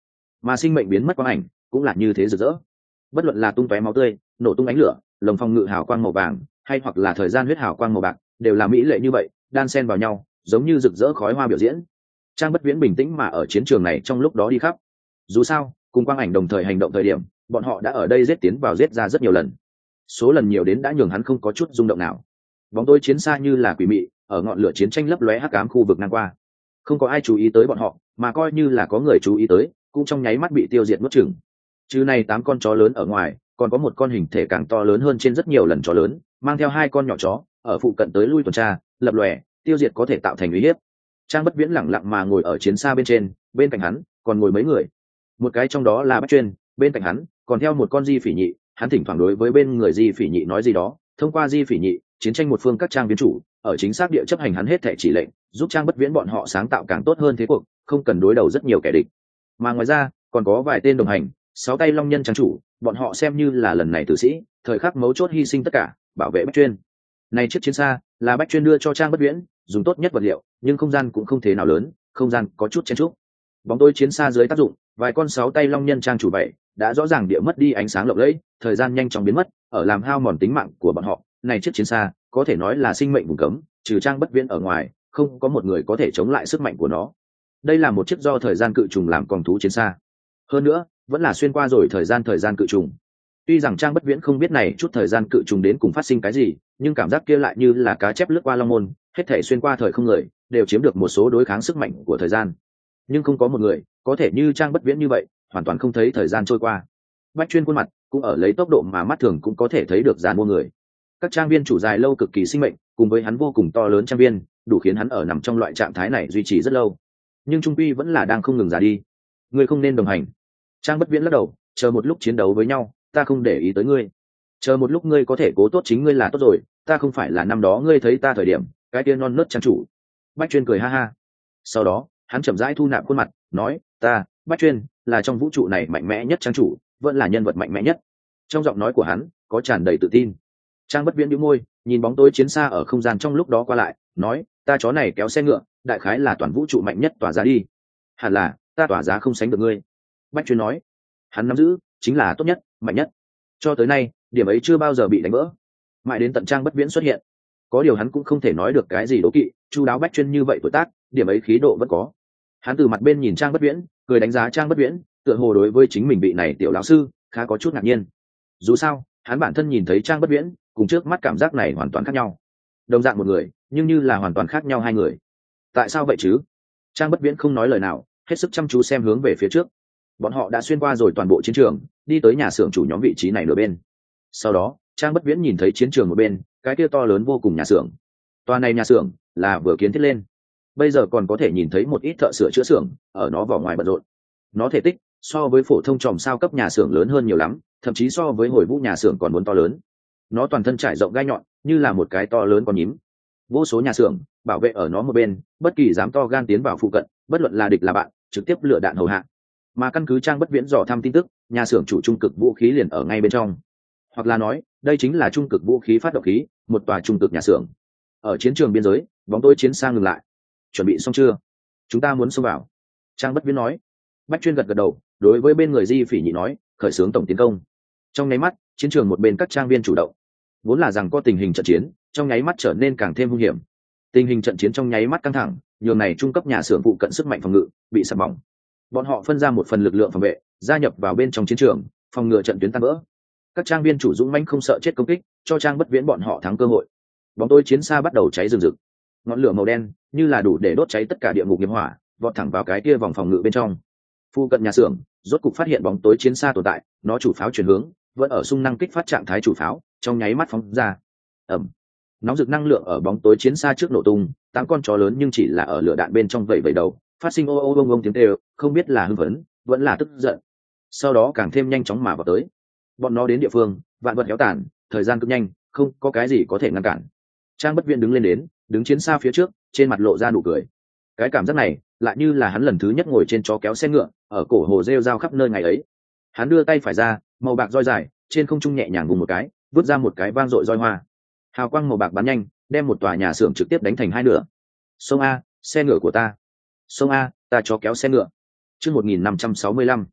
mà sinh mệnh biến mất quang ảnh cũng là như thế rực rỡ. Bất luận là tung tóe máu tươi, nổ tung ánh lửa, lồng phòng ngự hào quang màu vàng, hay hoặc là thời gian huyết hào quang màu bạc, đều là mỹ lệ như vậy, đan xen vào nhau, giống như rực rỡ khói hoa biểu diễn. Trang Bất Viễn bình tĩnh mà ở chiến trường này trong lúc đó đi khắp. Dù sao, cùng quang ảnh đồng thời hành động thời điểm, bọn họ đã ở đây giết tiến vào giết ra rất nhiều lần. Số lần nhiều đến đã nhường hắn không có chút rung động nào. Bóng tối chiến xa như là quỷ mị, ở ngọn lửa chiến tranh lấp lóe hắc ám khu vực ngang qua. Không có ai chú ý tới bọn họ, mà coi như là có người chú ý tới, cũng trong nháy mắt bị tiêu diệt nuốt chửng. Chứ này tám con chó lớn ở ngoài, còn có một con hình thể càng to lớn hơn trên rất nhiều lần chó lớn, mang theo hai con nhỏ chó, ở phụ cận tới lui tuần tra, lập lòe, tiêu diệt có thể tạo thành uy hiếp. Trang Bất Viễn lẳng lặng mà ngồi ở chiến xa bên trên, bên cạnh hắn còn ngồi mấy người. Một cái trong đó là Bách Chuyên, bên cạnh hắn còn theo một con Di Phỉ Nhị, hắn thỉnh thoảng đối với bên người Di Phỉ Nhị nói gì đó, thông qua Di Phỉ Nhị, chiến tranh một phương các trang viên chủ, ở chính xác địa chấp hành hắn hết thảy chỉ lệnh, giúp Trang Bất Viễn bọn họ sáng tạo càng tốt hơn thế cuộc, không cần đối đầu rất nhiều kẻ địch. Mà ngoài ra, còn có vài tên đồng hành, sáu tay long nhân trang chủ, bọn họ xem như là lần này tử sĩ, thời khắc mấu chốt hy sinh tất cả, bảo vệ Bách Chuyên. Này chiếc chiến xa là Bách Chuyên đưa cho Trang Bất Viễn, dùng tốt nhất vật liệu, nhưng không gian cũng không thế nào lớn, không gian có chút chen chúc. Bóng tối chiến xa dưới tác dụng, vài con sáu tay long nhân trang chủ bảy đã rõ ràng địa mất đi ánh sáng lộng lẫy, thời gian nhanh chóng biến mất, ở làm hao mòn tính mạng của bọn họ. Này chiếc chiến xa có thể nói là sinh mệnh vùng cấm, trừ Trang Bất Viễn ở ngoài, không có một người có thể chống lại sức mạnh của nó. Đây là một chiếc do thời gian cự trùng làm con thú chiến xa, hơn nữa vẫn là xuyên qua rồi thời gian thời gian cự trùng. Tuy rằng Trang Bất Viễn không biết này chút thời gian cự trùng đến cùng phát sinh cái gì, nhưng cảm giác kia lại như là cá chép lướt qua long môn, hết thể xuyên qua thời không người đều chiếm được một số đối kháng sức mạnh của thời gian. Nhưng không có một người có thể như Trang Bất Viễn như vậy, hoàn toàn không thấy thời gian trôi qua. Bách Chuyên khuôn mặt cũng ở lấy tốc độ mà mắt thường cũng có thể thấy được giàn mua người. Các trang viên chủ dài lâu cực kỳ sinh mệnh, cùng với hắn vô cùng to lớn trang viên, đủ khiến hắn ở nằm trong loại trạng thái này duy trì rất lâu. Nhưng trung quy vẫn là đang không ngừng già đi. Ngươi không nên đồng hành. Trang Bất Viễn lắc đầu, chờ một lúc chiến đấu với nhau, ta không để ý tới ngươi. Chờ một lúc ngươi có thể cố tốt chính ngươi là tốt rồi, ta không phải là năm đó ngươi thấy ta thời điểm cái kia non nớt trang chủ. Bách Chuyên cười ha ha. Sau đó hắn chậm rãi thu nạp khuôn mặt, nói, ta Bách Chuyên là trong vũ trụ này mạnh mẽ nhất trang chủ, vẫn là nhân vật mạnh mẽ nhất. Trong giọng nói của hắn có tràn đầy tự tin. Trang Bất Viễn nhíu môi, nhìn bóng tối chiến xa ở không gian trong lúc đó qua lại, nói, ta chó này kéo xe ngựa, đại khái là toàn vũ trụ mạnh nhất tỏa giá đi. Hẳn là ta tỏa giá không sánh được ngươi. Bách Chuyên nói, hắn nắm giữ chính là tốt nhất, mạnh nhất. Cho tới nay điểm ấy chưa bao giờ bị đánh vỡ, mãi đến tận Trang Bất Viễn xuất hiện. Có điều hắn cũng không thể nói được cái gì đố kỵ, chu đáo Bách Chuyên như vậy tuổi tác, điểm ấy khí độ vẫn có. Hắn từ mặt bên nhìn Trang Bất Viễn, cười đánh giá Trang Bất Viễn, tựa hồ đối với chính mình vị này tiểu lão sư khá có chút ngạc nhiên. Dù sao hắn bản thân nhìn thấy Trang Bất Viễn cùng trước mắt cảm giác này hoàn toàn khác nhau, đồng dạng một người nhưng như là hoàn toàn khác nhau hai người. Tại sao vậy chứ? Trang Bất Viễn không nói lời nào, hết sức chăm chú xem hướng về phía trước. Bọn họ đã xuyên qua rồi toàn bộ chiến trường, đi tới nhà xưởng chủ nhóm vị trí này nửa bên. Sau đó Trang Bất Viễn nhìn thấy chiến trường một bên, cái kia to lớn vô cùng nhà xưởng. Toàn này nhà xưởng là vừa kiến thiết lên, bây giờ còn có thể nhìn thấy một ít thợ sửa chữa xưởng ở nó vỏ ngoài bận rộn. Nó thể tích so với phổ thông tròm sao cấp nhà xưởng lớn hơn nhiều lắm, thậm chí so với hồi vũ nhà xưởng còn muốn to lớn. Nó toàn thân trải rộng gai nhọn, như là một cái to lớn con nhím. Vô số nhà xưởng bảo vệ ở nó một bên, bất kỳ dám to gan tiến vào phụ cận, bất luận là địch là bạn, trực tiếp lựa đạn hầu hạ. Mà căn cứ Trang Bất Viễn dò thăm tin tức, nhà xưởng chủ trung cực vũ khí liền ở ngay bên trong, hoặc là nói đây chính là trung cực vũ khí phát động khí, một tòa trung cực nhà xưởng. Ở chiến trường biên giới, bóng tối chiến xa ngừng lại. Chuẩn bị xong chưa? Chúng ta muốn xông vào. Trang Bất Viễn nói. Bách Chuyên gật gật đầu, đối với bên người Di Phỉ Nhị nói, khởi xướng tổng tiến công. Trong nháy mắt, chiến trường một bên các trang viên chủ động, vốn là rằng có tình hình trận chiến, trong nháy mắt trở nên càng thêm hung hiểm. Tình hình trận chiến trong nháy mắt căng thẳng, nhường này trung cấp nhà xưởng phụ cận sức mạnh phòng ngự bị sập bỏng. Bọn họ phân ra một phần lực lượng phòng vệ, gia nhập vào bên trong chiến trường, phòng ngừa trận tuyến tan vỡ. Các trang viên chủ dũng mãnh không sợ chết công kích, cho Trang Bất Viễn bọn họ thắng cơ hội. Bóng tối chiến xa bắt đầu cháy rừng rực, ngọn lửa màu đen như là đủ để đốt cháy tất cả địa ngục nghiệp hỏa, vọt thẳng vào cái kia vòng phòng ngự bên trong. Phu cận nhà xưởng rốt cục phát hiện bóng tối chiến xa tồn tại, nó chủ pháo chuyển hướng, vẫn ở xung năng kích phát trạng thái chủ pháo, trong nháy mắt phóng ra. Ầm, nóng rực năng lượng ở bóng tối chiến xa trước nổ tung, tám con chó lớn nhưng chỉ là ở lửa đạn bên trong vẩy vẩy đầu, phát sinh ô ô ông ông tiếng kêu, không biết là hưng phấn vẫn là tức giận. Sau đó càng thêm nhanh chóng mà vào tới. Bọn nó đến địa phương, vạn vật héo tàn, thời gian cực nhanh, không có cái gì có thể ngăn cản. Trang Bất Viễn đứng lên đến, đứng chiến xa phía trước, trên mặt lộ ra nụ cười. Cái cảm giác này lại như là hắn lần thứ nhất ngồi trên chó kéo xe ngựa, ở cổ hồ rêu rao khắp nơi ngày ấy. Hắn đưa tay phải ra, màu bạc roi dài trên không trung nhẹ nhàng vùng một cái, vứt ra một cái vang dội roi hoa. Hào quang màu bạc bắn nhanh, đem một tòa nhà xưởng trực tiếp đánh thành hai nửa. Sông a, xe ngựa của ta. Sông a, ta chó kéo xe ngựa. Chương một nghìn năm trăm sáu mươi lăm.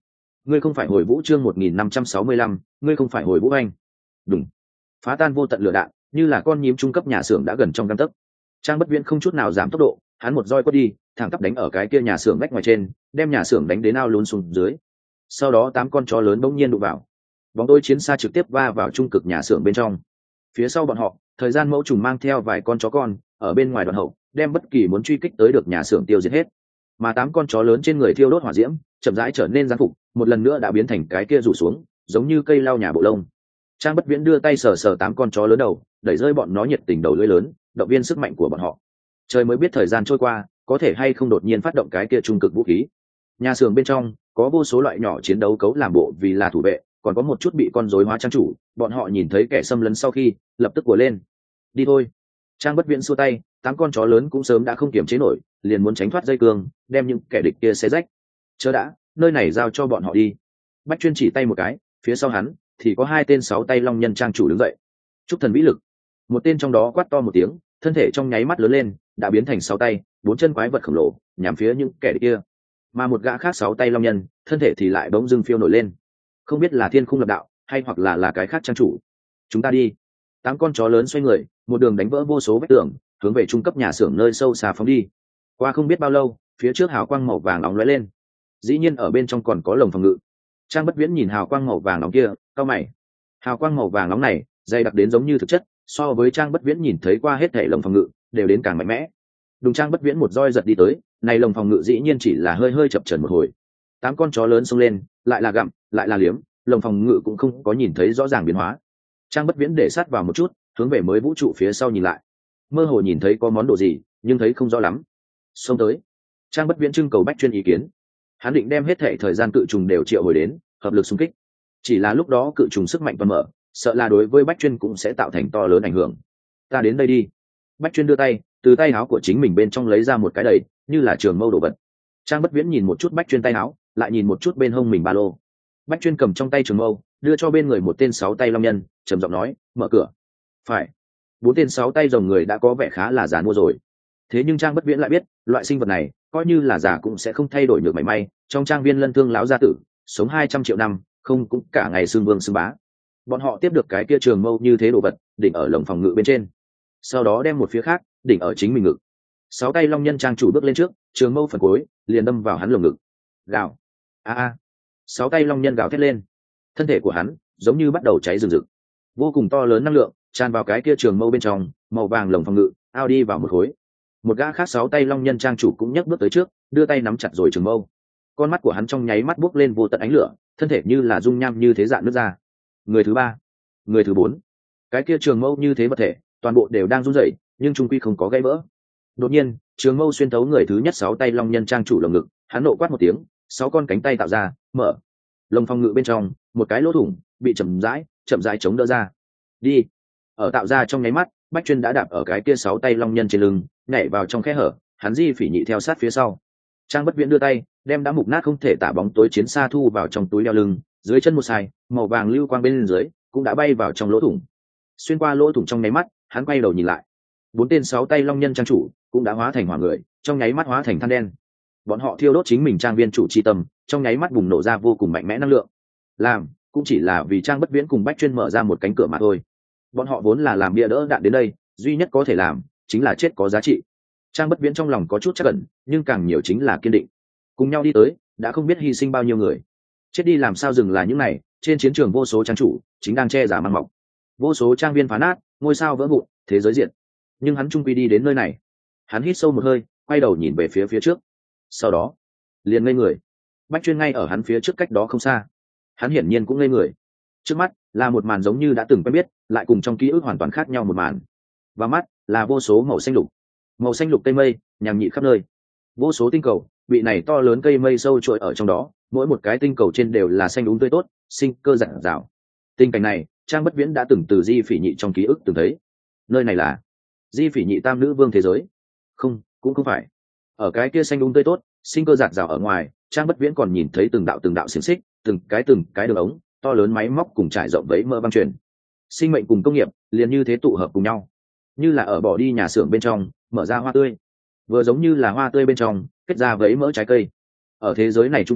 ngươi không phải hồi vũ chương một nghìn năm trăm sáu mươi lăm, ngươi không phải hồi vũ anh. Đúng. Phá tan vô tận lửa đạn, như là con nhím trung cấp nhà xưởng đã gần trong gang tấc. Trang Bất Viễn không chút nào giảm tốc độ, hắn một roi quất đi, thẳng tắp đánh ở cái kia nhà xưởng vách ngoài trên, đem nhà xưởng đánh đến ao lún xuống dưới. Sau đó tám con chó lớn bỗng nhiên đụng vào. Bóng tối chiến xa trực tiếp va vào trung cực nhà xưởng bên trong. Phía sau bọn họ, thời gian mẫu trùng mang theo vài con chó con, ở bên ngoài đoàn hậu, đem bất kỳ muốn truy kích tới được nhà xưởng tiêu diệt hết. Mà tám con chó lớn trên người thiêu đốt hỏa diễm, chậm rãi trở nên gián phục, một lần nữa đã biến thành cái kia rủ xuống, giống như cây lau nhà bộ lông. Trang Bất Viễn đưa tay sờ sờ tám con chó lớn đầu, đẩy rơi bọn nó nhiệt tình đầu lưỡi lớn, động viên sức mạnh của bọn họ. Trời mới biết thời gian trôi qua, có thể hay không đột nhiên phát động cái kia trung cực vũ khí. Nhà xưởng bên trong có vô số loại nhỏ chiến đấu cấu làm bộ vì là thủ vệ, còn có một chút bị con rối hóa trang chủ, bọn họ nhìn thấy kẻ xâm lấn sau khi, lập tức của lên. Đi thôi. Trang Bất Viễn xua tay, tám con chó lớn cũng sớm đã không kiềm chế nổi, liền muốn tránh thoát dây cương, đem những kẻ địch kia xé rách. Chớ đã, nơi này giao cho bọn họ đi. Bách Chuyên chỉ tay một cái, phía sau hắn thì có hai tên sáu tay long nhân trang chủ đứng dậy. Chúc thần vĩ lực. Một tên trong đó quát to một tiếng, thân thể trong nháy mắt lớn lên, đã biến thành sáu tay, bốn chân quái vật khổng lồ, nhắm phía những kẻ địch kia. Mà một gã khác sáu tay long nhân, thân thể thì lại bỗng dưng phiêu nổi lên. Không biết là thiên khung lập đạo, hay hoặc là là cái khác trang chủ. Chúng ta đi. Tám con chó lớn xoay người, một đường đánh vỡ vô số vách tường, hướng về trung cấp nhà xưởng nơi sâu xa phóng đi. Qua không biết bao lâu, phía trước hào quang màu vàng nóng lóe lên. Dĩ nhiên ở bên trong còn có lồng phòng ngự. Trang Bất Viễn nhìn hào quang màu vàng nóng kia, cau mày. Hào quang màu vàng nóng này, dày đặc đến giống như thực chất, so với Trang Bất Viễn nhìn thấy qua hết thảy lồng phòng ngự, đều đến càng mạnh mẽ. Đùng Trang Bất Viễn một roi giật đi tới, này lồng phòng ngự dĩ nhiên chỉ là hơi hơi chập chờn một hồi. Tám con chó lớn xông lên, lại là gặm, lại là liếm, lồng phòng ngự cũng không có nhìn thấy rõ ràng biến hóa. Trang Bất Viễn để sát vào một chút, hướng về mới vũ trụ phía sau nhìn lại. Mơ hồ nhìn thấy có món đồ gì, nhưng thấy không rõ lắm. Xông tới. Trang Bất Viễn trưng cầu Bách Chuyên ý kiến. Hắn định đem hết thảy thời gian cự trùng đều triệu hồi đến, hợp lực xung kích. Chỉ là lúc đó cự trùng sức mạnh toàn mở, sợ là đối với Bách Chuyên cũng sẽ tạo thành to lớn ảnh hưởng. Ta đến đây đi. Bách Chuyên đưa tay, từ tay áo của chính mình bên trong lấy ra một cái đầy, như là trường mâu đồ vật. Trang Bất Viễn nhìn một chút Bách Chuyên tay áo, lại nhìn một chút bên hông mình ba lô. Bách Chuyên cầm trong tay trường mâu, đưa cho bên người một tên sáu tay long nhân, trầm giọng nói, mở cửa. Phải. Bốn tên sáu tay rồng người đã có vẻ khá là già mua rồi. Thế nhưng Trang Bất Viễn lại biết, loại sinh vật này, coi như là già cũng sẽ không thay đổi được mảy may. Trong trang viên lân thương lão gia tử, sống hai trăm triệu năm, không cũng cả ngày xương vương xương bá. Bọn họ tiếp được cái kia trường mâu như thế đồ vật, đỉnh ở lồng phòng ngự bên trên. Sau đó đem một phía khác, đỉnh ở chính mình ngực. Sáu tay long nhân trang chủ bước lên trước, trường mâu phần cuối liền đâm vào hắn lồng ngực. Gào. A a. Sáu tay long nhân gào thét lên. Thân thể của hắn giống như bắt đầu cháy rừng rực. Vô cùng to lớn năng lượng tràn vào cái kia trường mâu bên trong, màu vàng lồng phòng ngự ao đi vào một khối. Một gã khác sáu tay long nhân trang chủ cũng nhấc bước tới trước, đưa tay nắm chặt rồi trường mâu. Con mắt của hắn trong nháy mắt buốc lên vô tận ánh lửa, thân thể như là dung nham như thế dạn nước ra. Người thứ ba, người thứ bốn, cái kia trường mâu như thế vật thể, toàn bộ đều đang run rẩy, nhưng trung quy không có gãy vỡ. Đột nhiên, trường mâu xuyên thấu người thứ nhất sáu tay long nhân trang chủ lồng ngực, hắn nộ quát một tiếng, sáu con cánh tay tạo ra, mở. Lồng phòng ngự bên trong, một cái lỗ thủng bị chậm rãi, chậm rãi chống đỡ ra. Đi. Ở tạo ra trong nháy mắt, Bách Chuyên đã đạp ở cái kia sáu tay long nhân trên lưng, nhảy vào trong khe hở, hắn di phỉ nhị theo sát phía sau. Trang Bất Viễn đưa tay, đem đã mục nát không thể tả bóng tối chiến xa thu vào trong túi đeo lưng, dưới chân một sai, màu vàng lưu quang bên dưới cũng đã bay vào trong lỗ thủng. Xuyên qua lỗ thủng trong nháy mắt, hắn quay đầu nhìn lại. Bốn tên sáu tay long nhân trang chủ cũng đã hóa thành hỏa người, trong nháy mắt hóa thành than đen. Bọn họ thiêu đốt chính mình trang viên chủ chi tâm, trong nháy mắt bùng nổ ra vô cùng mạnh mẽ năng lượng. Làm, cũng chỉ là vì Trang Bất Viễn cùng Bách Chuyên mở ra một cánh cửa mà thôi. Bọn họ vốn là làm bia đỡ đạn đến đây, duy nhất có thể làm chính là chết có giá trị. Trang Bất Viễn trong lòng có chút chắc ẩn, nhưng càng nhiều chính là kiên định. Cùng nhau đi tới, đã không biết hy sinh bao nhiêu người. Chết đi làm sao dừng là những này, trên chiến trường vô số trang chủ chính đang che giả mang mọc. Vô số trang viên phá nát, ngôi sao vỡ vụn, thế giới diệt. Nhưng hắn trung quy đi đến nơi này. Hắn hít sâu một hơi, quay đầu nhìn về phía phía trước. Sau đó, liền ngây người. Bách Chuyên ngay ở hắn phía trước cách đó không xa. Hắn hiển nhiên cũng ngây người. Trước mắt là một màn giống như đã từng quen biết, lại cùng trong ký ức hoàn toàn khác nhau một màn. Và mắt là vô số màu xanh lục. Màu xanh lục cây mây nhằm nhị khắp nơi. Vô số tinh cầu bị này to lớn cây mây sâu trội ở trong đó, mỗi một cái tinh cầu trên đều là xanh đúng tươi tốt, sinh cơ rạng rào. Tình cảnh này, Trang Bất Viễn đã từng từ Di Phỉ Nhị trong ký ức từng thấy. Nơi này là Di Phỉ Nhị tam nữ vương thế giới. Không, cũng không phải. Ở cái kia xanh đúng tươi tốt, sinh cơ rạng rào ở ngoài, Trang Bất Viễn còn nhìn thấy từng đạo từng đạo xiềng xích, từng cái từng cái đường ống, to lớn máy móc cùng trải rộng vẫy mỡ băng truyền. Sinh mệnh cùng công nghiệp liền như thế tụ hợp cùng nhau, như là ở bỏ đi nhà xưởng bên trong mở ra hoa tươi, vừa giống như là hoa tươi bên trong kết ra vẫy mỡ trái cây. Ở thế giới này trung tâm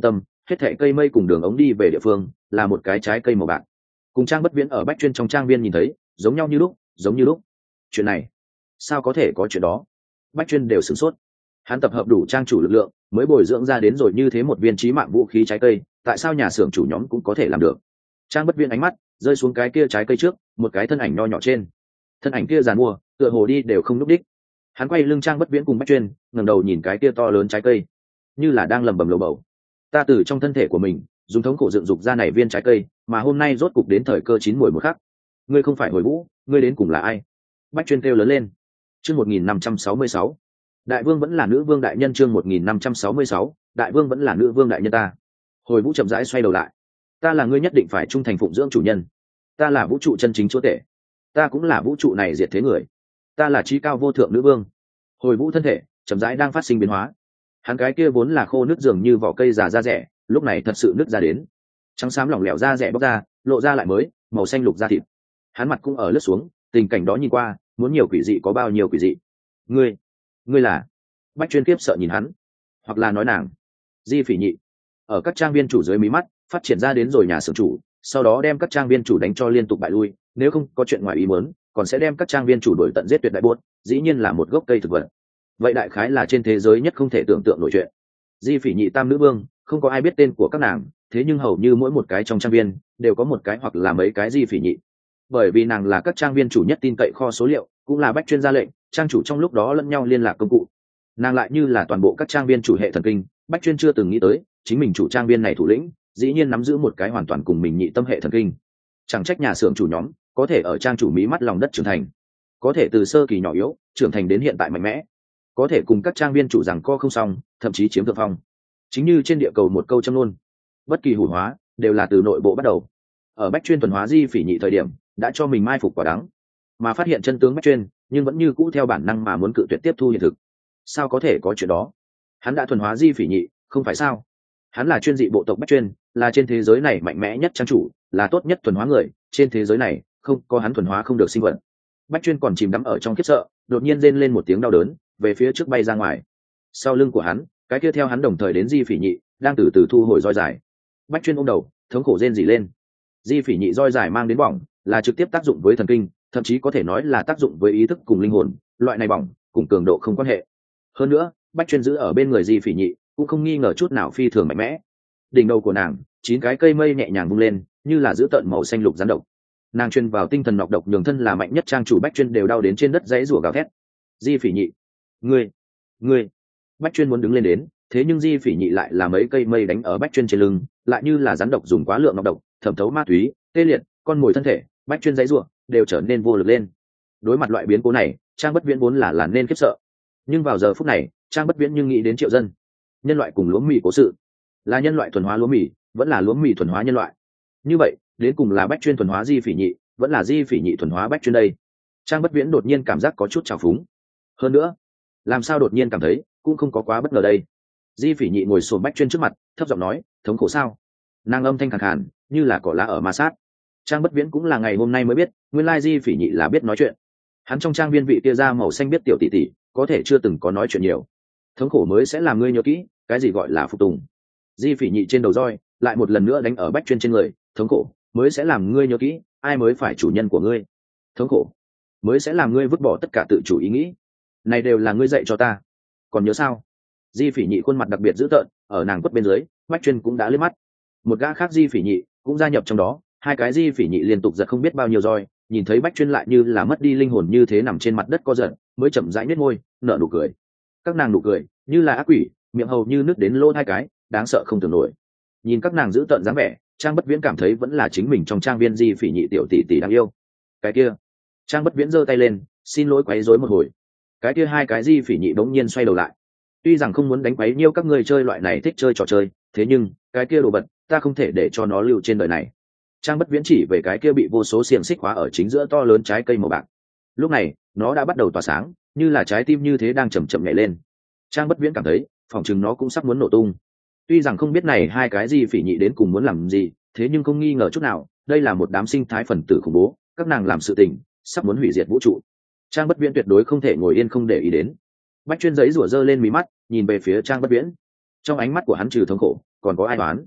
hết thảy cây mây cùng đường ống đi về địa phương là một cái trái cây màu bạc. Cùng Trang Bất Viễn ở Bách Chuyên trong trang viên nhìn thấy giống nhau như lúc, giống như lúc. Chuyện này sao có thể có chuyện đó? Bách Chuyên đều sửng sốt. Hắn tập hợp đủ trang chủ lực lượng mới bồi dưỡng ra đến rồi như thế một viên chí mạng vũ khí trái cây, tại sao nhà xưởng chủ nhóm cũng có thể làm được? Trang Bất Viễn ánh mắt rơi xuống cái kia trái cây trước, một cái thân ảnh nho nhỏ trên. Thân ảnh kia giàn mua, tựa hồ đi đều không lúc đích. Hắn quay lưng Trang Bất Viễn cùng Bách Chuyên, ngẩng đầu nhìn cái kia to lớn trái cây, như là đang lẩm bẩm lầu bầu. Ta từ trong thân thể của mình dùng thống khổ dựng dục ra này viên trái cây, mà hôm nay rốt cục đến thời cơ chín muồi một khắc. Ngươi không phải Hồi Vũ, ngươi đến cùng là ai? Bách Chuyên kêu lớn lên. Chương một nghìn năm trăm sáu mươi sáu. Đại vương vẫn là nữ vương đại nhân. Chương một nghìn năm trăm sáu mươi sáu. Đại vương vẫn là nữ vương đại nhân. Ta. Hồi Vũ chậm rãi xoay đầu lại. Ta là ngươi nhất định phải trung thành phụng dưỡng chủ nhân. Ta là vũ trụ chân chính chúa tể. Ta cũng là vũ trụ này diệt thế người. Ta là trí cao vô thượng nữ vương. Hồi Vũ thân thể chậm rãi đang phát sinh biến hóa. Hắn cái kia vốn là khô nứt dường như vỏ cây già da rẻ, lúc này thật sự nứt ra đến. Trắng xám lỏng lẻo da rẻ bóc ra, lộ ra lại mới, màu xanh lục da thịt. Hắn mặt cũng ở lướt xuống, tình cảnh đó nhìn qua, muốn nhiều quỷ dị có bao nhiêu quỷ dị. Ngươi, ngươi là? Bách Chuyên kiếp sợ nhìn hắn, hoặc là nói nàng. Di Phỉ Nhị ở các trang viên chủ dưới mí mắt phát triển ra đến rồi nhà xưởng chủ, sau đó đem các trang viên chủ đánh cho liên tục bại lui, nếu không có chuyện ngoài ý muốn, còn sẽ đem các trang viên chủ đuổi tận giết tuyệt đại buốt, dĩ nhiên là một gốc cây thực vật. Vậy đại khái là trên thế giới nhất không thể tưởng tượng nổi chuyện. Di Phỉ Nhị tam nữ vương, không có ai biết tên của các nàng, thế nhưng hầu như mỗi một cái trong trang viên đều có một cái hoặc là mấy cái Di Phỉ Nhị. Bởi vì nàng là các trang viên chủ nhất tin cậy kho số liệu, cũng là Bách Chuyên ra lệnh, trang chủ trong lúc đó lẫn nhau liên lạc công cụ. Nàng lại như là toàn bộ các trang viên chủ hệ thần kinh, Bách Chuyên chưa từng nghĩ tới, chính mình chủ trang viên này thủ lĩnh, dĩ nhiên nắm giữ một cái hoàn toàn cùng mình nhị tâm hệ thần kinh. Chẳng trách nhà xưởng chủ nhóm có thể ở trang chủ mỹ mắt lòng đất trưởng thành, có thể từ sơ kỳ nhỏ yếu trưởng thành đến hiện tại mạnh mẽ, có thể cùng các trang viên chủ rằng co không xong, thậm chí chiếm thượng phong. Chính như trên địa cầu một câu châm luôn, bất kỳ hủ hóa đều là từ nội bộ bắt đầu. Ở Bách Chuyên thuần hóa Di Phỉ Nhị thời điểm, đã cho mình mai phục quả đắng, mà phát hiện chân tướng Bách Chuyên, nhưng vẫn như cũ theo bản năng mà muốn cự tuyệt tiếp thu hiện thực. Sao có thể có chuyện đó? Hắn đã thuần hóa Di Phỉ Nhị, không phải sao? Hắn là chuyên dị bộ tộc Bách Chuyên, là trên thế giới này mạnh mẽ nhất trang chủ, là tốt nhất thuần hóa người, trên thế giới này không có hắn thuần hóa không được sinh vật. Bách Chuyên còn chìm đắm ở trong khiếp sợ, đột nhiên rên lên một tiếng đau đớn, về phía trước bay ra ngoài. Sau lưng của hắn, cái kia theo hắn đồng thời đến Di Phỉ Nhị, đang từ từ thu hồi roi dài. Bách Chuyên ôm đầu, thống khổ rên rỉ lên. Di Phỉ Nhị roi dài mang đến bỏng, là trực tiếp tác dụng với thần kinh, thậm chí có thể nói là tác dụng với ý thức cùng linh hồn, loại này bỏng cùng cường độ không quan hệ. Hơn nữa, Bách Chuyên giữ ở bên người Di Phỉ Nhị, cũng không nghi ngờ chút nào phi thường mạnh mẽ. Đỉnh đầu của nàng, chín cái cây mây nhẹ nhàng vung lên, như là giữ tận màu xanh lục rắn độc. Nàng truyền vào tinh thần nọc độc, nhường thân là mạnh nhất trang chủ Bách Chuyên đều đau đến trên đất dãy rủa gào thét. Di Phỉ Nhị, ngươi, ngươi! Bách Chuyên muốn đứng lên đến, thế nhưng Di Phỉ Nhị lại là mấy cây mây đánh ở Bách Chuyên trên lưng, lại như là rắn độc dùng quá lượng nọc độc, thẩm thấu ma túy, tê liệt, con mồi thân thể, Bách Chuyên dãy rủa đều trở nên vô lực lên. Đối mặt loại biến cố này, Trang Bất Viễn vốn là là nên khiếp sợ, nhưng vào giờ phút này, Trang Bất Viễn nhưng nghĩ đến Triệu Dân, nhân loại cùng lúa mì cố sự, là nhân loại thuần hóa lúa mì, vẫn là lúa mì thuần hóa nhân loại. Như vậy, đến cùng là Bách Chuyên thuần hóa Di Phỉ Nhị, vẫn là Di Phỉ Nhị thuần hóa Bách Chuyên đây? Trang Bất Viễn đột nhiên cảm giác có chút trào phúng. Hơn nữa, làm sao đột nhiên cảm thấy cũng không có quá bất ngờ đây. Di Phỉ Nhị ngồi xổm Bách Chuyên trước mặt, thấp giọng nói, thống khổ sao? Nàng âm thanh khàn khàn, như là cỏ lá ở ma sát. Trang Bất Viễn cũng là ngày hôm nay mới biết, nguyên lai Di Phỉ Nhị là biết nói chuyện. Hắn trong trang viên vị kia da màu xanh biết tiểu tỷ tỷ, có thể chưa từng có nói chuyện nhiều. Thống khổ mới sẽ làm ngươi nhớ kỹ, cái gì gọi là phục tùng. Di Phỉ Nhị trên đầu roi, lại một lần nữa đánh ở Bách Chuyên trên người, thống khổ mới sẽ làm ngươi nhớ kỹ, ai mới phải chủ nhân của ngươi. Thống khổ mới sẽ làm ngươi vứt bỏ tất cả tự chủ ý nghĩ. Này đều là ngươi dạy cho ta, còn nhớ sao? Di Phỉ Nhị khuôn mặt đặc biệt dữ tợn, ở nàng quất bên dưới, Bách Chuyên cũng đã liếc mắt. Một gã khác Di Phỉ Nhị cũng gia nhập trong đó, hai cái Di Phỉ Nhị liên tục giật không biết bao nhiêu roi, nhìn thấy Bách Chuyên lại như là mất đi linh hồn như thế nằm trên mặt đất co giật, mới chậm rãi nhếch môi, nở nụ cười. Các nàng nụ cười như là ác quỷ, miệng hầu như nước đến lỗ hai cái, đáng sợ không tưởng nổi. Nhìn các nàng giữ tợn dáng vẻ, Trang Bất Viễn cảm thấy vẫn là chính mình trong trang viên Di Phỉ Nhị tiểu tỷ tỷ đáng yêu. Cái kia, Trang Bất Viễn giơ tay lên, xin lỗi quấy rối một hồi. Cái kia hai cái Di Phỉ Nhị bỗng nhiên xoay đầu lại. Tuy rằng không muốn đánh quấy nhiêu các ngươi chơi loại này thích chơi trò chơi, thế nhưng cái kia đồ vật, ta không thể để cho nó lưu trên đời này. Trang Bất Viễn chỉ về cái kia bị vô số xiềng xích khóa ở chính giữa to lớn trái cây màu bạc. Lúc này, nó đã bắt đầu tỏa sáng, như là trái tim như thế đang chậm chậm nhảy lên. Trang Bất Viễn cảm thấy, phòng chừng nó cũng sắp muốn nổ tung. Tuy rằng không biết này hai cái Di Phỉ Nhị đến cùng muốn làm gì, thế nhưng không nghi ngờ chút nào, đây là một đám sinh thái phần tử khủng bố, các nàng làm sự tình, sắp muốn hủy diệt vũ trụ. Trang Bất Viễn tuyệt đối không thể ngồi yên không để ý đến. Bách Chuyên giấy rủa dơ lên mí mắt, nhìn về phía Trang Bất Viễn. Trong ánh mắt của hắn trừ thống khổ, còn có ai đoán,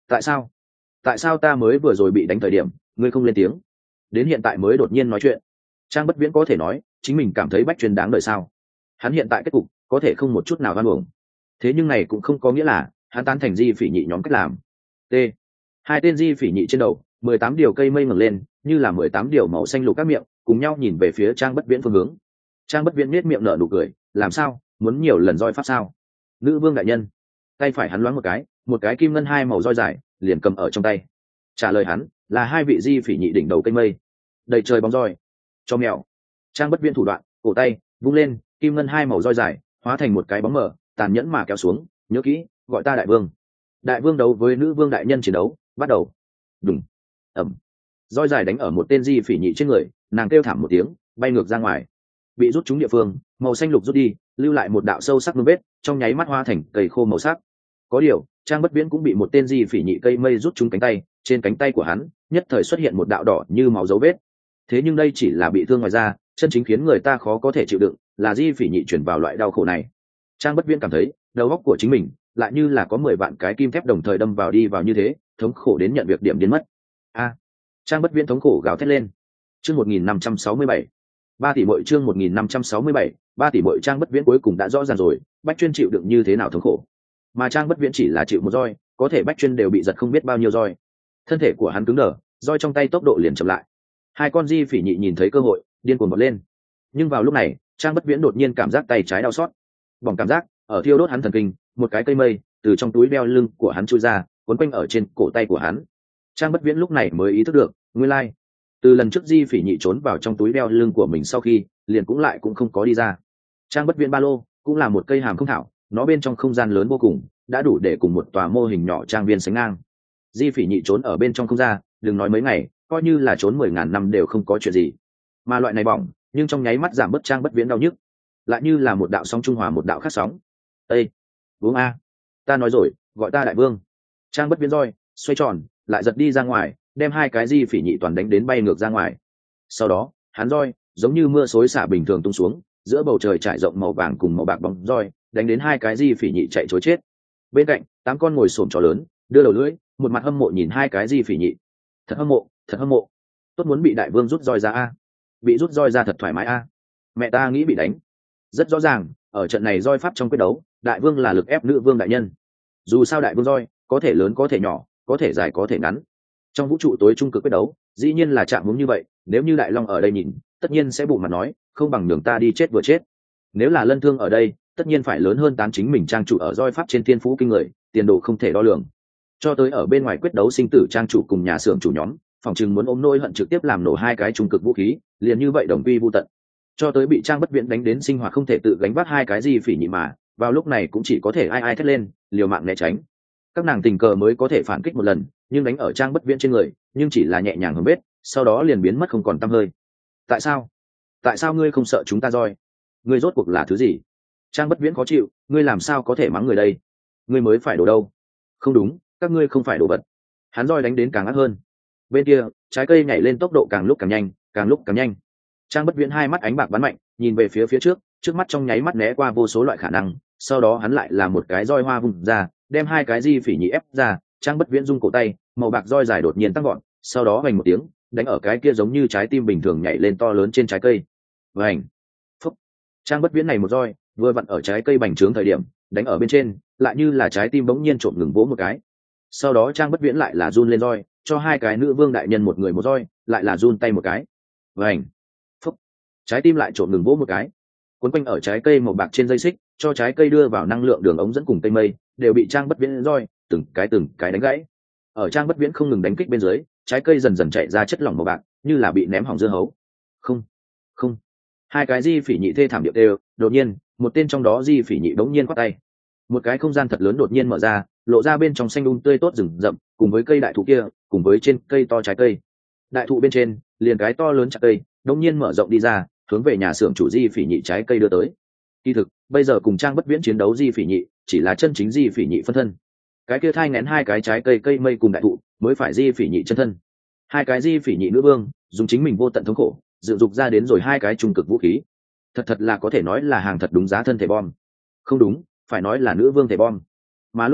tại sao tại sao ta mới vừa rồi bị đánh thời điểm ngươi không lên tiếng, đến hiện tại mới đột nhiên nói chuyện? Trang Bất Viễn có thể nói chính mình cảm thấy Bách Chuyên đáng đợi sao? Hắn hiện tại kết cục có thể không một chút nào hoan uổng, thế nhưng này cũng không có nghĩa là hắn tán thành Di Phỉ Nhị nhóm cách làm. T hai tên Di Phỉ Nhị trên đầu mười tám điều cây mây ngẩng lên, như là mười tám điều màu xanh lục các miệng cùng nhau nhìn về phía Trang Bất Viễn phương hướng. Trang Bất Viễn nhếch miệng nở nụ cười, làm sao, muốn nhiều lần roi pháp sao? Nữ vương đại nhân. Tay phải hắn loáng một cái, một cái kim ngân hai màu roi dài liền cầm ở trong tay. Trả lời hắn là hai vị Di Phỉ Nhị đỉnh đầu cây mây, đầy trời bóng roi. Cho mèo. Trang Bất Viễn thủ đoạn, cổ tay vung lên, kim ngân hai màu roi dài hóa thành một cái bóng mờ, tàn nhẫn mà kéo xuống. Nhớ kỹ, gọi ta đại vương. Đại vương đấu với nữ vương đại nhân chiến đấu bắt đầu. Đùng. Ẩm. Roi dài đánh ở một tên Di Phỉ Nhị trên người, nàng kêu thảm một tiếng, bay ngược ra ngoài. Bị rút trúng địa phương, màu xanh lục rút đi, lưu lại một đạo sâu sắc vương vết, trong nháy mắt hóa thành cây khô màu sắc. Có điều, Trang Bất Viễn cũng bị một tên Di Phỉ Nhị cây mây rút trúng cánh tay, trên cánh tay của hắn nhất thời xuất hiện một đạo đỏ như máu dấu vết. Thế nhưng đây chỉ là bị thương ngoài da, chân chính khiến người ta khó có thể chịu đựng là Di Phỉ Nhị chuyển vào loại đau khổ này. Trang Bất Viễn cảm thấy đầu óc của chính mình lại như là có mười vạn cái kim thép đồng thời đâm vào đi vào như thế, thống khổ đến nhận việc điểm biến mất. A! Trang Bất Viễn thống khổ gào thét lên. Chương một nghìn năm trăm sáu mươi bảy. Ba tỷ muội chương một nghìn năm trăm sáu mươi bảy, ba tỷ muội. Trang Bất Viễn cuối cùng đã rõ ràng rồi, Bách Chuyên chịu đựng như thế nào thống khổ. Mà Trang Bất Viễn chỉ là chịu một roi, có thể Bách Chuyên đều bị giật không biết bao nhiêu roi. Thân thể của hắn cứng đờ, roi trong tay tốc độ liền chậm lại. Hai con Di Phỉ Nhị nhìn thấy cơ hội, điên cuồng vọt lên. Nhưng vào lúc này, Trang Bất Viễn đột nhiên cảm giác tay trái đau xót. Bỏng cảm giác ở thiêu đốt hắn thần kinh, một cái cây mây từ trong túi đeo lưng của hắn chui ra, quấn quanh ở trên cổ tay của hắn. Trang Bất Viễn lúc này mới ý thức được, nguyên lai, like. Từ lần trước Di Phỉ Nhị trốn vào trong túi đeo lưng của mình sau khi, liền cũng lại cũng không có đi ra. Trang Bất Viễn ba lô cũng là một cây hàm không thảo, nó bên trong không gian lớn vô cùng, đã đủ để cùng một tòa mô hình nhỏ trang viên sánh ngang. Di Phỉ Nhị trốn ở bên trong không ra, đừng nói mấy ngày, coi như là trốn mười ngàn năm đều không có chuyện gì. Mà loại này bỏng, nhưng trong nháy mắt giảm bớt Trang Bất Viễn đau nhức, lại như là một đạo sóng trung hòa một đạo khác sóng. Ê, uống a, ta nói rồi, gọi ta đại vương. Trang Bất Viễn roi xoay tròn, lại giật đi ra ngoài, đem hai cái Di Phỉ Nhị toàn đánh đến bay ngược ra ngoài. Sau đó, hắn roi giống như mưa xối xả bình thường tung xuống, giữa bầu trời trải rộng màu vàng cùng màu bạc bóng roi, đánh đến hai cái Di Phỉ Nhị chạy trối chết. Bên cạnh, tám con ngồi xổm chó lớn, đưa đầu lưỡi, một mặt hâm mộ nhìn hai cái Di Phỉ Nhị. Thật hâm mộ, thật hâm mộ. Tốt muốn bị đại vương rút roi ra a. Bị rút roi ra thật thoải mái a. Mẹ ta nghĩ bị đánh. Rất rõ ràng, ở trận này roi pháp trong quyết đấu, đại vương là lực ép nữ vương đại nhân. Dù sao đại vương roi có thể lớn có thể nhỏ, có thể dài có thể ngắn. Trong vũ trụ tối trung cực quyết đấu, dĩ nhiên là chạm muốn như vậy, nếu như đại long ở đây nhìn, tất nhiên sẽ bụng mặt nói, không bằng nhường ta đi chết vừa chết. Nếu là Lân Thương ở đây, tất nhiên phải lớn hơn tán chính mình trang chủ ở roi pháp trên thiên phú kinh người, tiền đồ không thể đo lường. Cho tới ở bên ngoài quyết đấu sinh tử trang chủ cùng nhà xưởng chủ nhóm, phòng chừng muốn ôm nỗi hận trực tiếp làm nổ hai cái trung cực vũ khí, liền như vậy đồng quy vu tận. Cho tới bị Trang Bất Viễn đánh đến sinh hoạt không thể tự gánh vác hai cái Di Phỉ Nhị mà, vào lúc này cũng chỉ có thể ai ai thét lên, liều mạng né tránh. Các nàng tình cờ mới có thể phản kích một lần, nhưng đánh ở Trang Bất Viễn trên người, nhưng chỉ là nhẹ nhàng hớm bết, sau đó liền biến mất không còn tăm hơi. Tại sao? Tại sao ngươi không sợ chúng ta roi? Ngươi rốt cuộc là thứ gì? Trang Bất Viễn khó chịu, ngươi làm sao có thể mắng người đây? Ngươi mới phải đồ đâu? Không đúng, các ngươi không phải đồ vật. Hắn roi đánh đến càng ác hơn. Bên kia, trái cây nhảy lên tốc độ càng lúc càng nhanh, càng lúc càng nhanh. Trang Bất Viễn hai mắt ánh bạc bắn mạnh, nhìn về phía phía trước, trước mắt trong nháy mắt né qua vô số loại khả năng, sau đó hắn lại là một cái roi hoa vùng ra, đem hai cái Di Phỉ Nhị ép ra. Trang Bất Viễn rung cổ tay, màu bạc roi dài đột nhiên tăng gọn, sau đó vành một tiếng, đánh ở cái kia giống như trái tim bình thường nhảy lên to lớn trên trái cây. Vành. Phúc. Trang Bất Viễn này một roi, vừa vặn ở trái cây bành trướng thời điểm, đánh ở bên trên, lại như là trái tim bỗng nhiên trộm ngừng vỗ một cái. Sau đó Trang Bất Viễn lại là run lên roi, cho hai cái nữ vương đại nhân một người một roi, lại là run tay một cái. Vành. Phúc. Trái tim lại trộm ngừng vỗ một cái. Cuốn quanh ở trái cây màu bạc trên dây xích, cho trái cây đưa vào năng lượng đường ống dẫn cùng cây mây, đều bị Trang Bất Viễn roi từng cái từng cái đánh gãy. Ở Trang Bất Viễn không ngừng đánh kích bên dưới, trái cây dần dần chạy ra chất lỏng màu bạc, như là bị ném hỏng dưa hấu. Không, không. Hai cái Di Phỉ Nhị thê thảm điệu đều, đột nhiên, một tên trong đó Di Phỉ Nhị bỗng nhiên quát tay. Một cái không gian thật lớn đột nhiên mở ra, lộ ra bên trong xanh um tươi tốt rừng rậm, cùng với cây đại thụ kia, cùng với trên cây to trái cây. Đại thụ bên trên, liền cái to lớn trái cây, đột nhiên mở rộng đi ra, hướng về nhà xưởng chủ Di Phỉ Nhị trái cây đưa tới. Kỳ thực, bây giờ cùng Trang Bất Viễn chiến đấu Di Phỉ Nhị, chỉ là chân chính Di Phỉ Nhị phân thân. Cái kia thai nghén hai cái trái cây cây mây cùng đại thụ, mới phải Di Phỉ Nhị chân thân. Hai cái Di Phỉ Nhị nữ vương, dùng chính mình vô tận thống khổ, dựng dục ra đến rồi hai cái trung cực vũ khí. Thật thật là có thể nói là hàng thật đúng giá thân thể bom. Không đúng, phải nói là nữ vương thể bom. Mà lúc này,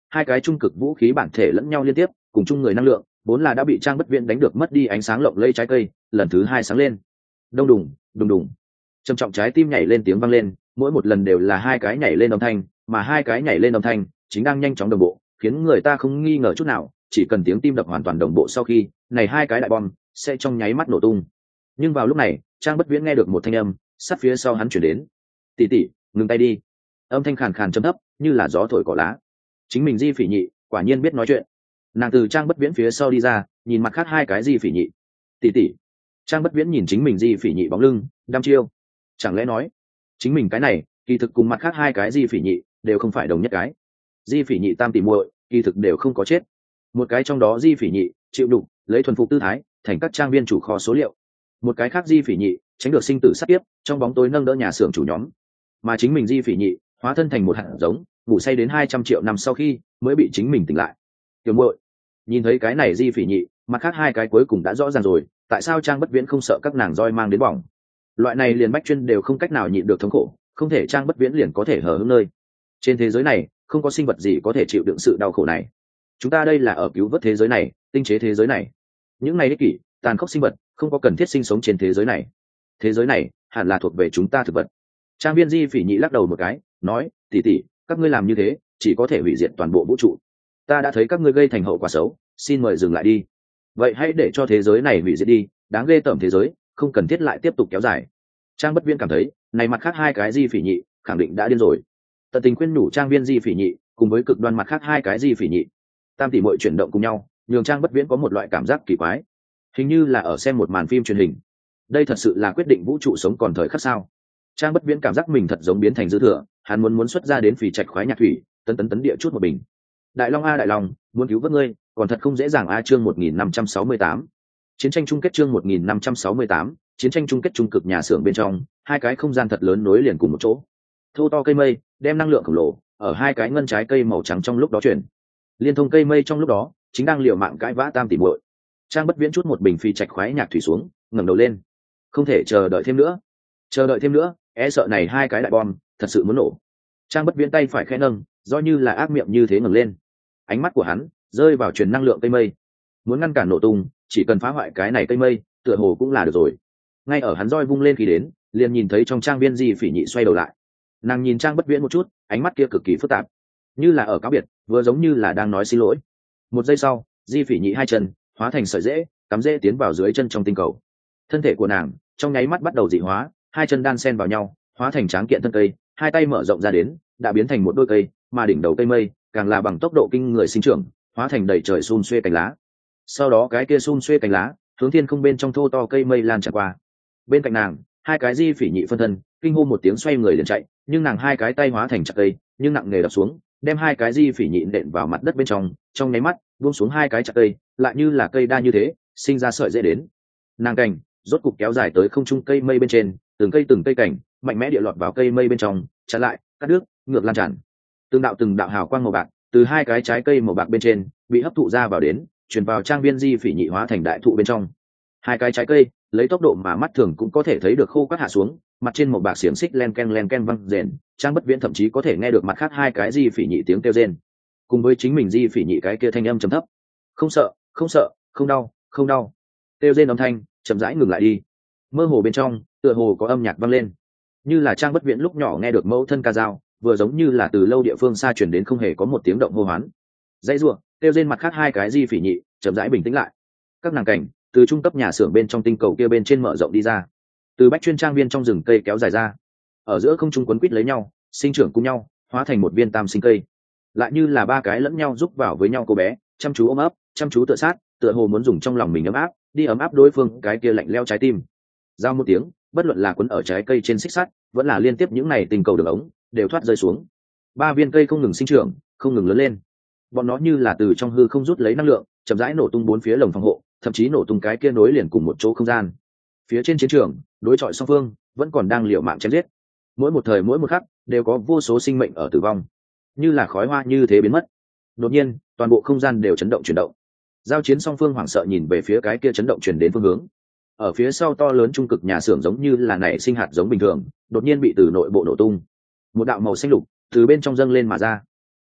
hai cái trung cực vũ khí bản thể lẫn nhau liên tiếp cùng chung người năng lượng vốn là đã bị Trang Bất Viễn đánh được mất đi ánh sáng lộng lẫy trái cây lần thứ hai sáng lên. Đông đùng đùng đùng, trầm trọng trái tim nhảy lên tiếng vang lên, mỗi một lần đều là hai cái nhảy lên âm thanh, mà hai cái nhảy lên âm thanh chính đang nhanh chóng đồng bộ, khiến người ta không nghi ngờ chút nào, chỉ cần tiếng tim đập hoàn toàn đồng bộ sau khi này hai cái đại bom sẽ trong nháy mắt nổ tung. Nhưng vào lúc này Trang Bất Viễn nghe được một thanh âm sát phía sau hắn chuyển đến. Tỷ tỷ, ngừng tay đi. Âm thanh khàn khàn trầm thấp như là gió thổi cỏ lá. Chính mình Di Phỉ Nhị quả nhiên biết nói chuyện. Nàng từ Trang Bất Viễn phía sau đi ra, nhìn mặt khác hai cái Di Phỉ Nhị. Tỷ tỷ. Trang Bất Viễn nhìn chính mình Di Phỉ Nhị bóng lưng, đăm chiêu. Chẳng lẽ nói chính mình cái này kỳ thực cùng mặt khác hai cái Di Phỉ Nhị đều không phải đồng nhất cái. Di Phỉ Nhị tam tỷ muội kỳ thực đều không có chết. Một cái trong đó Di Phỉ Nhị chịu đục lấy thuần phục tư thái thành các trang viên chủ kho số liệu, một cái khác Di Phỉ Nhị tránh được sinh tử sát tiếp trong bóng tối nâng đỡ nhà xưởng chủ nhóm, mà chính mình Di Phỉ Nhị hóa thân thành một hạt giống ngủ say đến hai trăm triệu năm sau khi mới bị chính mình tỉnh lại. Tiểu muội nhìn thấy cái này Di Phỉ Nhị, mặt khác hai cái cuối cùng đã rõ ràng rồi tại sao Trang Bất Viễn không sợ các nàng roi mang đến bỏng. Loại này liền bách chuyên đều không cách nào nhịn được thống khổ, không thể Trang Bất Viễn liền có thể hờ hững nơi. Trên thế giới này không có sinh vật gì có thể chịu đựng sự đau khổ này. Chúng ta đây là ở cứu vớt thế giới này, tinh chế thế giới này. Những này ích kỷ tàn khốc sinh vật không có cần thiết sinh sống trên thế giới này. Thế giới này hẳn là thuộc về chúng ta thực vật. Trang viên Di Phỉ Nhị lắc đầu một cái, nói: tỷ tỷ, các ngươi làm như thế chỉ có thể hủy diệt toàn bộ vũ trụ. Ta đã thấy các ngươi gây thành hậu quả xấu, xin mời dừng lại đi. Vậy hãy để cho thế giới này hủy diệt đi, đáng ghê tởm thế giới, không cần thiết lại tiếp tục kéo dài. Trang Bất Viễn cảm thấy này mặt khác hai cái Di Phỉ Nhị khẳng định đã điên rồi. Tận tình khuyên nhủ trang viên Di Phỉ Nhị cùng với cực đoan mặt khác hai cái Di Phỉ Nhị, tam tỷ muội chuyển động cùng nhau, nhường Trang Bất Viễn có một loại cảm giác kỳ quái, hình như là ở xem một màn phim truyền hình. Đây thật sự là quyết định vũ trụ sống còn thời khắc sao? Trang Bất Viễn cảm giác mình thật giống biến thành dư thừa, hắn muốn muốn xuất ra đến phì trạch khoái nhạc thủy, tấn tấn tấn địa chút một bình. Đại Long a Đại Long, muốn cứu vớt ngươi, còn thật không dễ dàng a. Chương một nghìn năm trăm sáu mươi tám, chiến tranh chung kết. Chương một nghìn năm trăm sáu mươi tám, chiến tranh chung kết. Trung cực nhà xưởng bên trong, hai cái không gian thật lớn nối liền cùng một chỗ. Thô to cây mây đem năng lượng khổng lồ ở hai cái ngân trái cây màu trắng trong lúc đó chuyển. Liên thông cây mây trong lúc đó chính đang liều mạng cãi vã tam tỷ muội. Trang Bất Viễn chút một bình phi trạch khoái nhạc thủy xuống, ngẩng đầu lên. Không thể chờ đợi thêm nữa, chờ đợi thêm nữa, e sợ này hai cái đại bom thật sự muốn nổ. Trang Bất Viễn tay phải khẽ nâng, do như là ác miệng như thế ngẩng lên. Ánh mắt của hắn rơi vào truyền năng lượng cây mây. Muốn ngăn cản nổ tung, chỉ cần phá hoại cái này cây mây, tựa hồ cũng là được rồi. Ngay ở hắn roi vung lên khi đến, liền nhìn thấy trong trang viên Di Phỉ Nhị xoay đầu lại. Nàng nhìn Trang Bất Viễn một chút, ánh mắt kia cực kỳ phức tạp, như là ở cáo biệt, vừa giống như là đang nói xin lỗi. Một giây sau, Di Phỉ Nhị hai chân hóa thành sợi rễ, cắm rễ tiến vào dưới chân trong tinh cầu. Thân thể của nàng trong nháy mắt bắt đầu dị hóa, hai chân đan xen vào nhau, hóa thành tráng kiện thân cây, hai tay mở rộng ra đến, đã biến thành một đôi cây, mà đỉnh đầu cây mây càng là bằng tốc độ kinh người sinh trưởng, hóa thành đầy trời xun xuê cánh lá. Sau đó cái kia xun xuê cánh lá hướng thiên không bên trong thô to cây mây lan tràn qua. Bên cạnh nàng, hai cái Di Phỉ Nhị phân thân kinh hô một tiếng xoay người liền chạy, nhưng nàng hai cái tay hóa thành chặt cây, nhưng nặng nề đập xuống, đem hai cái Di Phỉ Nhị nện vào mặt đất bên trong, trong nháy mắt buông xuống hai cái chặt cây, lại như là cây đa như thế, sinh ra sợi dễ đến. Nàng cành rốt cục kéo dài tới không trung cây mây bên trên, từng cây từng cây cảnh mạnh mẽ địa lọt vào cây mây bên trong, chặn lại, cắt đứt, ngược lan tràn. Từng đạo từng đạo hào quang màu bạc từ hai cái trái cây màu bạc bên trên bị hấp thụ ra vào đến, truyền vào trang viên Di Phỉ Nhị hóa thành đại thụ bên trong. Hai cái trái cây lấy tốc độ mà mắt thường cũng có thể thấy được khô quắt hạ xuống, mặt trên một bạc xiềng xích len ken len ken văng rền. Trang Bất Viễn thậm chí có thể nghe được mặt khác hai cái Di Phỉ Nhị tiếng kêu rên, cùng với chính mình Di Phỉ Nhị cái kia thanh âm trầm thấp: không sợ, không sợ, không đau, không đau. Kêu rên âm thanh chậm rãi ngừng lại đi, mơ hồ bên trong tựa hồ có âm nhạc vang lên, như là Trang Bất Viễn lúc nhỏ nghe được mẫu thân ca dao, vừa giống như là từ lâu địa phương xa truyền đến không hề có một tiếng động hô hoán. Dãy rủa, kêu rên mặt khác hai cái Di Phỉ Nhị chậm rãi bình tĩnh lại. Các nàng cảnh từ trung cấp nhà xưởng bên trong tinh cầu kia bên trên mở rộng đi ra, từ bách chuyên trang viên trong rừng cây kéo dài ra, ở giữa không trung quấn quít lấy nhau, sinh trưởng cùng nhau, hóa thành một viên tam sinh cây, lại như là ba cái lẫn nhau giúp vào với nhau cô bé, chăm chú ôm ấp, chăm chú tựa sát, tựa hồ muốn dùng trong lòng mình ấm áp đi ấm áp đối phương cái kia lạnh lẽo trái tim. Giao một tiếng, bất luận là quấn ở trái cây trên xích sắt, vẫn là liên tiếp những này tình cầu đường ống, đều thoát rơi xuống. Ba viên cây không ngừng sinh trưởng, không ngừng lớn lên. Bọn nó như là từ trong hư không rút lấy năng lượng, chậm rãi nổ tung bốn phía lồng phòng hộ, thậm chí nổ tung cái kia nối liền cùng một chỗ không gian. Phía trên chiến trường, đối chọi song phương vẫn còn đang liều mạng chém giết. Mỗi một thời mỗi một khắc đều có vô số sinh mệnh ở tử vong, như là khói hoa như thế biến mất. Đột nhiên, toàn bộ không gian đều chấn động chuyển động. Giao chiến song phương hoảng sợ nhìn về phía cái kia chấn động truyền đến phương hướng. Ở phía sau to lớn trung cực nhà xưởng giống như là nảy sinh hạt giống bình thường, đột nhiên bị từ nội bộ nổ tung. Một đạo màu xanh lục từ bên trong dâng lên mà ra.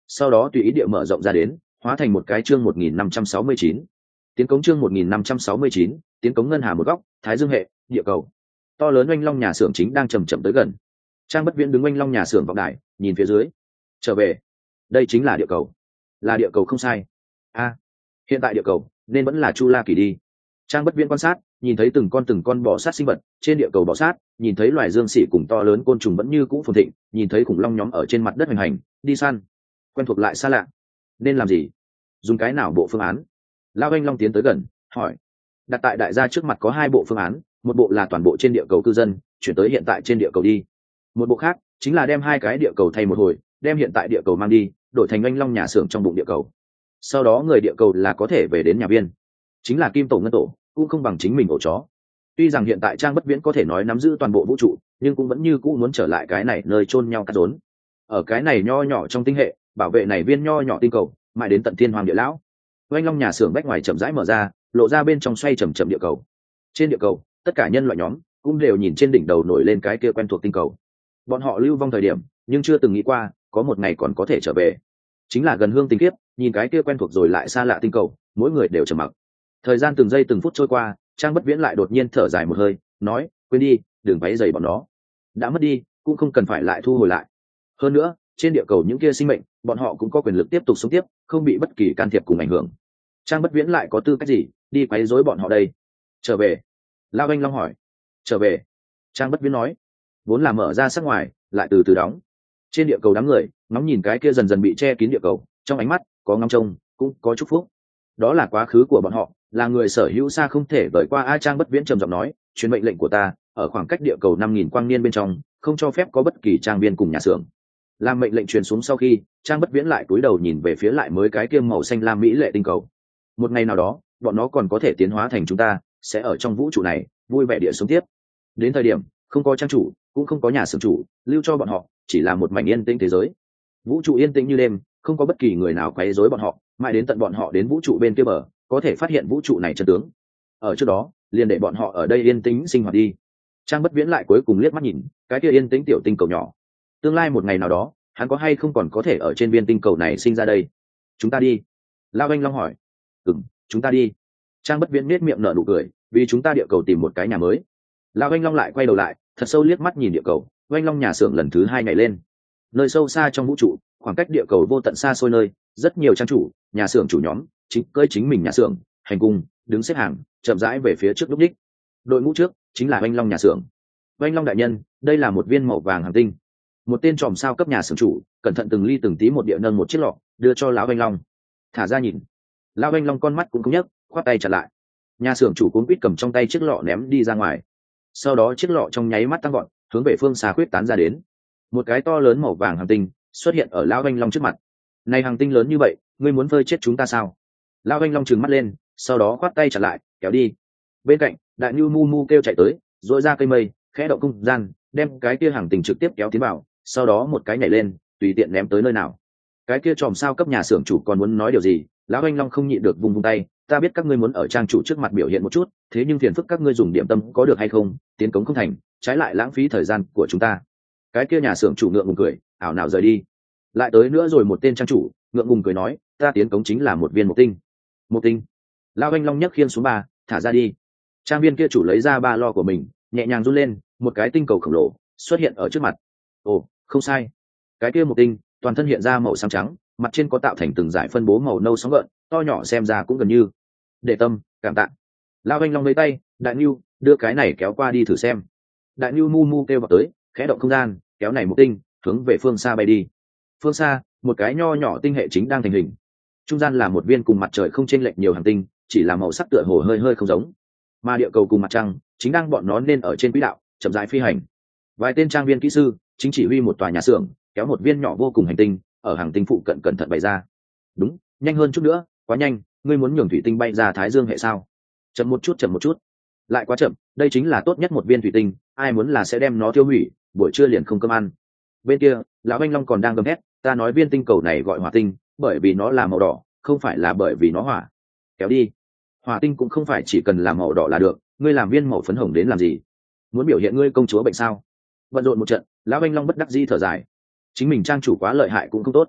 sau đó tùy ý địa mở rộng ra đến, hóa thành một cái chương một nghìn năm trăm sáu mươi chín. Tiến cống chương một nghìn năm trăm sáu mươi chín, tiến cống ngân hà một góc, Thái Dương hệ, địa cầu. To lớn oanh long nhà xưởng chính đang chậm chậm tới gần. Trang Bất Viễn đứng oanh long nhà xưởng vọng đài, nhìn phía dưới. Trở về, đây chính là địa cầu. Là địa cầu không sai. A, hiện tại địa cầu nên vẫn là Chu La Kỳ đi. Trang Bất Viễn quan sát, nhìn thấy từng con từng con bò sát sinh vật trên địa cầu bò sát, nhìn thấy loài dương xỉ cùng to lớn côn trùng vẫn như cũ phồn thịnh, nhìn thấy khủng long nhóm ở trên mặt đất hành hành, đi săn. Quen thuộc lại xa lạ. Nên làm gì? Dùng cái nào bộ phương án? Lão Anh Long tiến tới gần, hỏi. Đặt tại đại gia trước mặt có hai bộ phương án, một bộ là toàn bộ trên địa cầu cư dân chuyển tới hiện tại trên địa cầu đi, một bộ khác chính là đem hai cái địa cầu thay một hồi, đem hiện tại địa cầu mang đi, đổi thành Anh Long nhà xưởng trong bụng địa cầu. Sau đó người địa cầu là có thể về đến nhà viên. Chính là kim tổ ngân tổ, cũng không bằng chính mình ổ chó. Tuy rằng hiện tại Trang Bất Viễn có thể nói nắm giữ toàn bộ vũ trụ, nhưng cũng vẫn như cũ muốn trở lại cái này nơi chôn nhau cắt rốn. Ở cái này nho nhỏ trong tinh hệ, bảo vệ này viên nho nhỏ tinh cầu, mãi đến tận thiên hoàng địa lão. Anh Long nhà xưởng bách ngoài chậm rãi mở ra, lộ ra bên trong xoay chậm chậm địa cầu. Trên địa cầu, tất cả nhân loại nhóm cũng đều nhìn trên đỉnh đầu nổi lên cái kia quen thuộc tinh cầu. Bọn họ lưu vong thời điểm, nhưng chưa từng nghĩ qua có một ngày còn có thể trở về. Chính là gần hương tình kiếp, nhìn cái kia quen thuộc rồi lại xa lạ tinh cầu, mỗi người đều trầm mặc. Thời gian từng giây từng phút trôi qua, Trang Bất Viễn lại đột nhiên thở dài một hơi, nói, quên đi, đừng váy dày bọn nó. Đã mất đi, cũng không cần phải lại thu hồi lại. Hơn nữa, trên địa cầu những kia sinh mệnh, bọn họ cũng có quyền lực tiếp tục sống tiếp, không bị bất kỳ can thiệp cùng ảnh hưởng. Trang Bất Viễn lại có tư cách gì đi quấy rối bọn họ đây? Trở về. Lao Anh Long hỏi. Trở về. Trang Bất Viễn nói. Vốn là mở ra sắc ngoài, lại từ từ đóng. Trên địa cầu đám người ngóng nhìn cái kia dần dần bị che kín địa cầu, trong ánh mắt có ngóng trông, cũng có chúc phúc. Đó là quá khứ của bọn họ, là người sở hữu xa không thể vời qua. A Trang Bất Viễn trầm giọng nói, truyền mệnh lệnh của ta, ở khoảng cách địa cầu năm nghìn quang niên bên trong, không cho phép có bất kỳ trang viên cùng nhà xưởng. Làm mệnh lệnh truyền xuống sau khi, Trang Bất Viễn lại cúi đầu nhìn về phía lại mới cái kia màu xanh lam mỹ lệ tinh cầu. Một ngày nào đó, bọn nó còn có thể tiến hóa thành chúng ta, sẽ ở trong vũ trụ này vui vẻ địa sống tiếp. Đến thời điểm, không có trang chủ, cũng không có nhà xưởng chủ, lưu cho bọn họ chỉ là một mảnh yên tĩnh thế giới. Vũ trụ yên tĩnh như đêm, không có bất kỳ người nào quấy rối bọn họ, mãi đến tận bọn họ đến vũ trụ bên kia bờ, có thể phát hiện vũ trụ này chân tướng. Ở trước đó, liền để bọn họ ở đây yên tĩnh sinh hoạt đi. Trang Bất Viễn lại cuối cùng liếc mắt nhìn cái kia yên tĩnh tiểu tinh cầu nhỏ. Tương lai một ngày nào đó, hắn có hay không còn có thể ở trên viên tinh cầu này sinh ra đây? Chúng ta đi. Lao Anh Long hỏi. Ừm, chúng ta đi. Trang Bất Viễn nét miệng nở nụ cười, vì chúng ta địa cầu tìm một cái nhà mới. Lao Anh Long lại quay đầu lại, thật sâu liếc mắt nhìn địa cầu. Anh Long nhà xưởng lần thứ hai nhảy lên. Nơi sâu xa trong vũ trụ, khoảng cách địa cầu vô tận xa xôi nơi, rất nhiều trang chủ, nhà xưởng chủ nhóm, chính cơi chính mình nhà xưởng, hành cung, đứng xếp hàng, chậm rãi về phía trước lúc đích. Đội ngũ trước chính là Anh Long nhà xưởng. Anh Long đại nhân, đây là một viên màu vàng hành tinh. Một tên tròm sao cấp nhà xưởng chủ, cẩn thận từng ly từng tí một địa nâng một chiếc lọ, đưa cho lão Anh Long. Thả ra nhìn. Lão Anh Long con mắt cũng không nhấc, khoát tay chặt lại. Nhà xưởng chủ cuống quýt cầm trong tay chiếc lọ ném đi ra ngoài. Sau đó chiếc lọ trong nháy mắt tăng gọn, hướng về phương xa khuyết tán ra đến. Một cái to lớn màu vàng hành tinh xuất hiện ở lão Anh Long trước mặt. Này hành tinh lớn như vậy, ngươi muốn phơi chết chúng ta sao? Lão Anh Long trừng mắt lên, sau đó khoát tay chặt lại, kéo đi. Bên cạnh, Đại Nhu mu mu kêu chạy tới, rỗi ra cây mây, khẽ động không gian, đem cái kia hành tinh trực tiếp kéo tiến vào, sau đó một cái nhảy lên, tùy tiện ném tới nơi nào. Cái kia chòm sao cấp nhà xưởng chủ còn muốn nói điều gì, lão Anh Long không nhịn được vung vung tay, ta biết các ngươi muốn ở trang chủ trước mặt biểu hiện một chút, thế nhưng phiền phức các ngươi dùng điểm tâm có được hay không, tiến cống không thành, trái lại lãng phí thời gian của chúng ta. Cái kia nhà xưởng chủ ngượng ngùng cười, ảo nào rời đi. Lại tới nữa rồi một tên trang chủ, ngượng ngùng cười nói, ta tiến cống chính là một viên mộc tinh. Mộc tinh. Lão Anh Long nhấc khiên xuống ba, thả ra đi. Trang viên kia chủ lấy ra ba lo của mình, nhẹ nhàng run lên, một cái tinh cầu khổng lồ xuất hiện ở trước mặt. Ồ, không sai. Cái kia mộc tinh, toàn thân hiện ra màu xám trắng, mặt trên có tạo thành từng dải phân bố màu nâu sóng gợn, to nhỏ xem ra cũng gần như. Để tâm, cảm tạ. Lão Anh Long lấy tay, Đại Nhu, đưa cái này kéo qua đi thử xem. Đại Nhu mu mu kêu vào tới, khẽ động không gian, kéo này mộc tinh, hướng về phương xa bay đi. Phương xa, một cái nho nhỏ tinh hệ chính đang thành hình. Trung gian là một viên cùng mặt trời không chênh lệch nhiều hành tinh, chỉ là màu sắc tựa hồ hơi hơi không giống. Mà địa cầu cùng mặt trăng, chính đang bọn nó nên ở trên quỹ đạo, chậm rãi phi hành. Vài tên trang viên kỹ sư chính chỉ huy một tòa nhà xưởng, kéo một viên nhỏ vô cùng hành tinh, ở hành tinh phụ cận cẩn thận bày ra. Đúng, nhanh hơn chút nữa, quá nhanh, ngươi muốn nhường thủy tinh bay ra Thái Dương hệ sao? Chậm một chút, chậm một chút. Lại quá chậm, đây chính là tốt nhất một viên thủy tinh, ai muốn là sẽ đem nó tiêu hủy, buổi trưa liền không cơm ăn. Bên kia, lão Anh Long còn đang gầm hét, ta nói viên tinh cầu này gọi hỏa tinh, bởi vì nó là màu đỏ, không phải là bởi vì nó hỏa. Kéo đi. Hỏa tinh cũng không phải chỉ cần làm màu đỏ là được, ngươi làm viên màu phấn hồng đến làm gì? Muốn biểu hiện ngươi công chúa bệnh sao? Bận rộn một trận, lão Anh Long bất đắc dĩ thở dài. Chính mình trang chủ quá lợi hại cũng không tốt.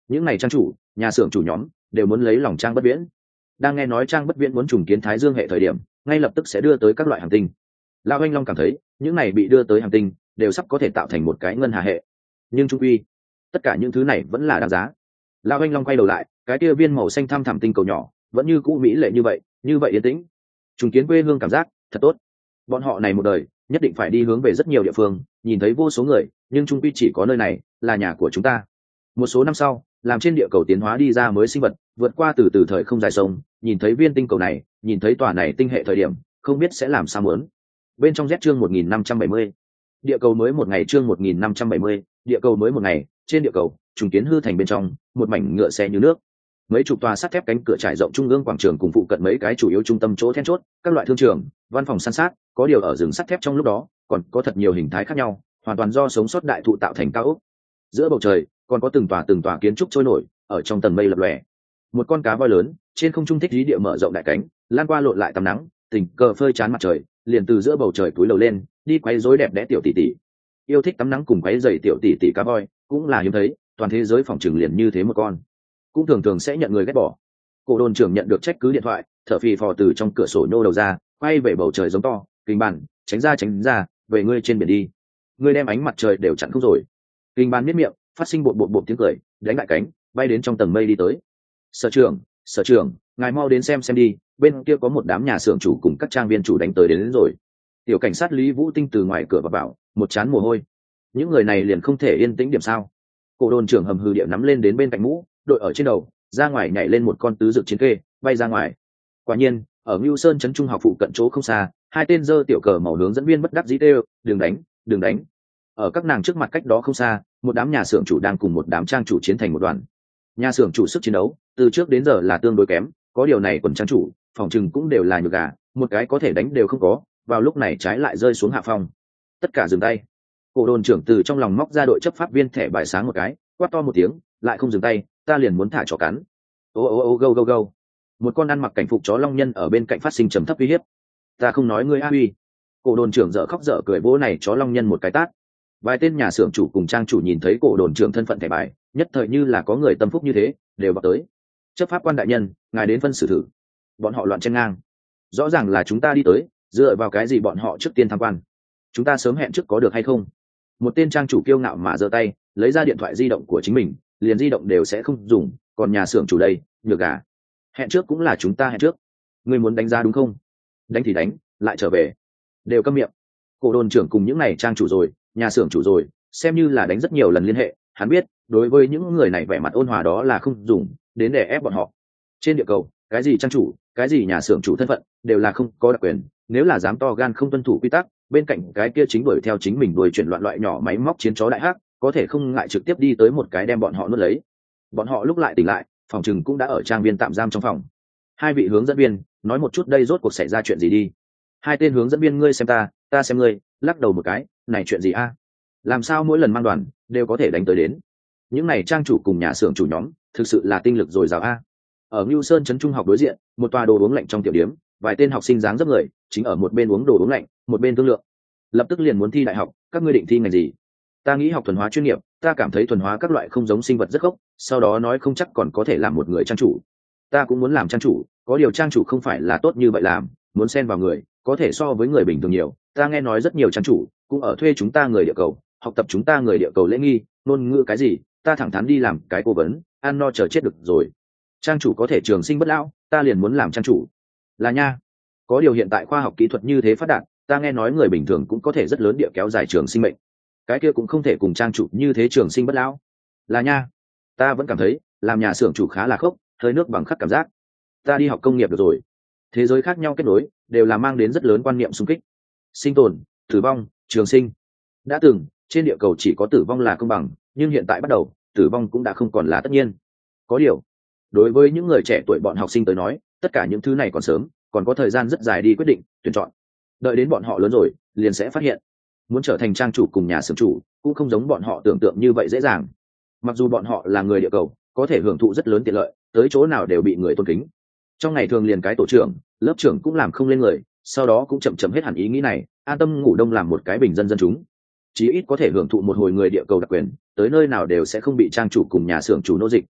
những này trang chủ nhà xưởng chủ nhóm đều muốn lấy lòng Trang Bất Viễn. Đang nghe nói Trang Bất Viễn muốn trùng kiến Thái Dương hệ thời điểm, ngay lập tức sẽ đưa tới các loại hành tinh. Lão Anh Long cảm thấy những này bị đưa tới hành tinh đều sắp có thể tạo thành một cái ngân hà hệ, nhưng trung quy tất cả những thứ này vẫn là đáng giá. Lão Anh Long quay đầu lại, cái kia viên màu xanh thăm thẳm tinh cầu nhỏ vẫn như cũ mỹ lệ như vậy, như vậy yên tĩnh. Trùng kiến quê hương cảm giác thật tốt. Bọn họ này một đời nhất định phải đi hướng về rất nhiều địa phương, nhìn thấy vô số người, nhưng trung quy chỉ có nơi này là nhà của chúng ta. Một số năm sau, làm trên địa cầu tiến hóa đi ra mới sinh vật, vượt qua từ từ thời không dài sông, nhìn thấy viên tinh cầu này, nhìn thấy tòa này tinh hệ thời điểm, không biết sẽ làm sao muốn. Bên trong Z chương một nghìn năm trăm bảy mươi, địa cầu mới một ngày chương một nghìn năm trăm bảy mươi, địa cầu mới một ngày, trên địa cầu, trùng kiến hư thành bên trong, một mảnh ngựa xe như nước. Mấy chục tòa sắt thép cánh cửa trải rộng trung ương quảng trường cùng phụ cận mấy cái chủ yếu trung tâm chỗ then chốt, các loại thương trường, văn phòng san sát, có điều ở rừng sắt thép trong lúc đó, còn có thật nhiều hình thái khác nhau, hoàn toàn do sống sót đại thụ tạo thành cao ốc. Giữa bầu trời, còn có từng tòa từng tòa kiến trúc trôi nổi, ở trong tầng mây lập lòe. Một con cá voi lớn, trên không trung thích lý địa mở rộng đại cánh, lan qua lộn lại tắm nắng, tình cờ phơi chán mặt trời, liền từ giữa bầu trời túi lầu lên, đi quấy rối đẹp đẽ tiểu tỷ tỷ. Yêu thích tắm nắng cùng quấy rầy tiểu tỷ tỷ cá voi, cũng là hiếm thấy, toàn thế giới phòng trừng liền như thế một con. Cũng thường thường sẽ nhận người ghét bỏ. Cổ đồn trưởng nhận được trách cứ điện thoại, thở phì phò từ trong cửa sổ nhô đầu ra, quay về bầu trời giống to, kinh bản, tránh ra tránh ra, về ngươi trên biển đi. Ngươi đem ánh mặt trời đều chặn không rồi. Kinh bản miết miệng, phát sinh bột bột bột tiếng cười, đánh lại cánh, bay đến trong tầng mây đi tới. Sở trưởng, sở trưởng, ngài mau đến xem xem đi, bên kia có một đám nhà xưởng chủ cùng các trang viên chủ đánh tới đến, đến rồi. Tiểu cảnh sát Lý Vũ Tinh từ ngoài cửa vào bảo, một chán mồ hôi. Những người này liền không thể yên tĩnh điểm sao? Cổ đồn trưởng hầm hừ điệu nắm lên đến bên cạnh mũ, đội ở trên đầu, ra ngoài nhảy lên một con tứ dược chiến kê, bay ra ngoài. Quả nhiên, ở Ngưu Sơn trấn trung học phụ cận chỗ không xa, hai tên dơ tiểu cờ màu hướng dẫn viên bất đắc dĩ kêu, đừng đánh, đừng đánh. Ở các nàng trước mặt cách đó không xa, một đám nhà xưởng chủ đang cùng một đám trang chủ chiến thành một đoàn. Nhà xưởng chủ sức chiến đấu từ trước đến giờ là tương đối kém, có điều này quần trang chủ phòng trừng cũng đều là nhược gà, một cái có thể đánh đều không có, vào lúc này trái lại rơi xuống hạ phong. Tất cả dừng tay. Cổ đồn trưởng từ trong lòng móc ra đội chấp pháp viên thẻ bài sáng một cái, quát to một tiếng, lại không dừng tay, ta liền muốn thả chó cắn. Ô ô ô go go go. Một con ăn mặc cảnh phục chó long nhân ở bên cạnh phát sinh trầm thấp uy hiếp. Ta không nói ngươi a uy. Cổ đồn trưởng dở khóc dở cười vỗ này chó long nhân một cái tát. Vài tên nhà xưởng chủ cùng trang chủ nhìn thấy cổ đồn trưởng thân phận thẻ bài, nhất thời như là có người tâm phúc như thế, đều vào tới. Chấp pháp quan đại nhân, ngài đến phân xử thử. Bọn họ loạn chen ngang. Rõ ràng là chúng ta đi tới, dựa vào cái gì bọn họ trước tiên tham quan? Chúng ta sớm hẹn trước có được hay không? Một tên trang chủ kiêu ngạo mà giơ tay, lấy ra điện thoại di động của chính mình, liền di động đều sẽ không dùng, còn nhà xưởng chủ đây, nhược gà. Hẹn trước cũng là chúng ta hẹn trước. Ngươi muốn đánh giá đúng không? Đánh thì đánh, lại trở về. Đều câm miệng. Cổ đồn trưởng cùng những này trang chủ rồi, nhà xưởng chủ rồi, xem như là đánh rất nhiều lần liên hệ, hắn biết, đối với những người này vẻ mặt ôn hòa đó là không dùng, đến để ép bọn họ. Trên địa cầu, cái gì trang chủ, cái gì nhà xưởng chủ thân phận, đều là không có đặc quyền, nếu là dám to gan không tuân thủ quy tắc, bên cạnh cái kia chính đuổi theo chính mình đuổi chuyển loạn loại nhỏ máy móc chiến chó đại hắc, có thể không ngại trực tiếp đi tới một cái đem bọn họ nuốt lấy. Bọn họ lúc lại tỉnh lại, phòng trừng cũng đã ở trang viên tạm giam trong phòng. Hai vị hướng dẫn viên, nói một chút đây rốt cuộc xảy ra chuyện gì đi. Hai tên hướng dẫn viên ngươi xem ta, ta xem ngươi, lắc đầu một cái, này chuyện gì a? Làm sao mỗi lần mang đoàn đều có thể đánh tới đến? Những này trang chủ cùng nhà xưởng chủ nhóm, thực sự là tinh lực dồi dào a. Ở Ngưu Sơn trấn trung học đối diện, một tòa đồ uống lạnh trong tiểu điếm, vài tên học sinh dáng dấp người, chính ở một bên uống đồ uống lạnh, một bên thương lượng. Lập tức liền muốn thi đại học, các ngươi định thi ngành gì? Ta nghĩ học thuần hóa chuyên nghiệp, ta cảm thấy thuần hóa các loại không giống sinh vật rất gốc, sau đó nói không chắc còn có thể làm một người trang chủ. Ta cũng muốn làm trang chủ, có điều trang chủ không phải là tốt như vậy làm, muốn xen vào người, có thể so với người bình thường nhiều. Ta nghe nói rất nhiều trang chủ cũng ở thuê chúng ta người địa cầu, học tập chúng ta người địa cầu lễ nghi, ngôn ngữ cái gì, ta thẳng thắn đi làm cái cố vấn, ăn no chờ chết được rồi. Trang chủ có thể trường sinh bất lão, ta liền muốn làm trang chủ. Là nha. Có điều hiện tại khoa học kỹ thuật như thế phát đạt, ta nghe nói người bình thường cũng có thể rất lớn địa kéo dài trường sinh mệnh. Cái kia cũng không thể cùng trang chủ như thế trường sinh bất lão. Là nha. Ta vẫn cảm thấy làm nhà xưởng chủ khá là khốc, hơi nước bằng khắc cảm giác. Ta đi học công nghiệp được rồi. Thế giới khác nhau kết nối, đều là mang đến rất lớn quan niệm xung kích. Sinh tồn, tử vong, trường sinh. Đã từng, trên địa cầu chỉ có tử vong là công bằng, nhưng hiện tại bắt đầu, tử vong cũng đã không còn là tất nhiên. Có điều, đối với những người trẻ tuổi bọn học sinh tới nói, tất cả những thứ này còn sớm, còn có thời gian rất dài đi quyết định, tuyển chọn. Đợi đến bọn họ lớn rồi, liền sẽ phát hiện, muốn trở thành trang chủ cùng nhà xưởng chủ, cũng không giống bọn họ tưởng tượng như vậy dễ dàng. Mặc dù bọn họ là người địa cầu, có thể hưởng thụ rất lớn tiện lợi, tới chỗ nào đều bị người tôn kính. Trong ngày thường liền cái tổ trưởng, lớp trưởng cũng làm không lên người, sau đó cũng chậm chậm hết hẳn ý nghĩ này, an tâm ngủ đông làm một cái bình dân dân chúng. Chí ít có thể hưởng thụ một hồi người địa cầu đặc quyền, tới nơi nào đều sẽ không bị trang chủ cùng nhà xưởng chủ nô dịch,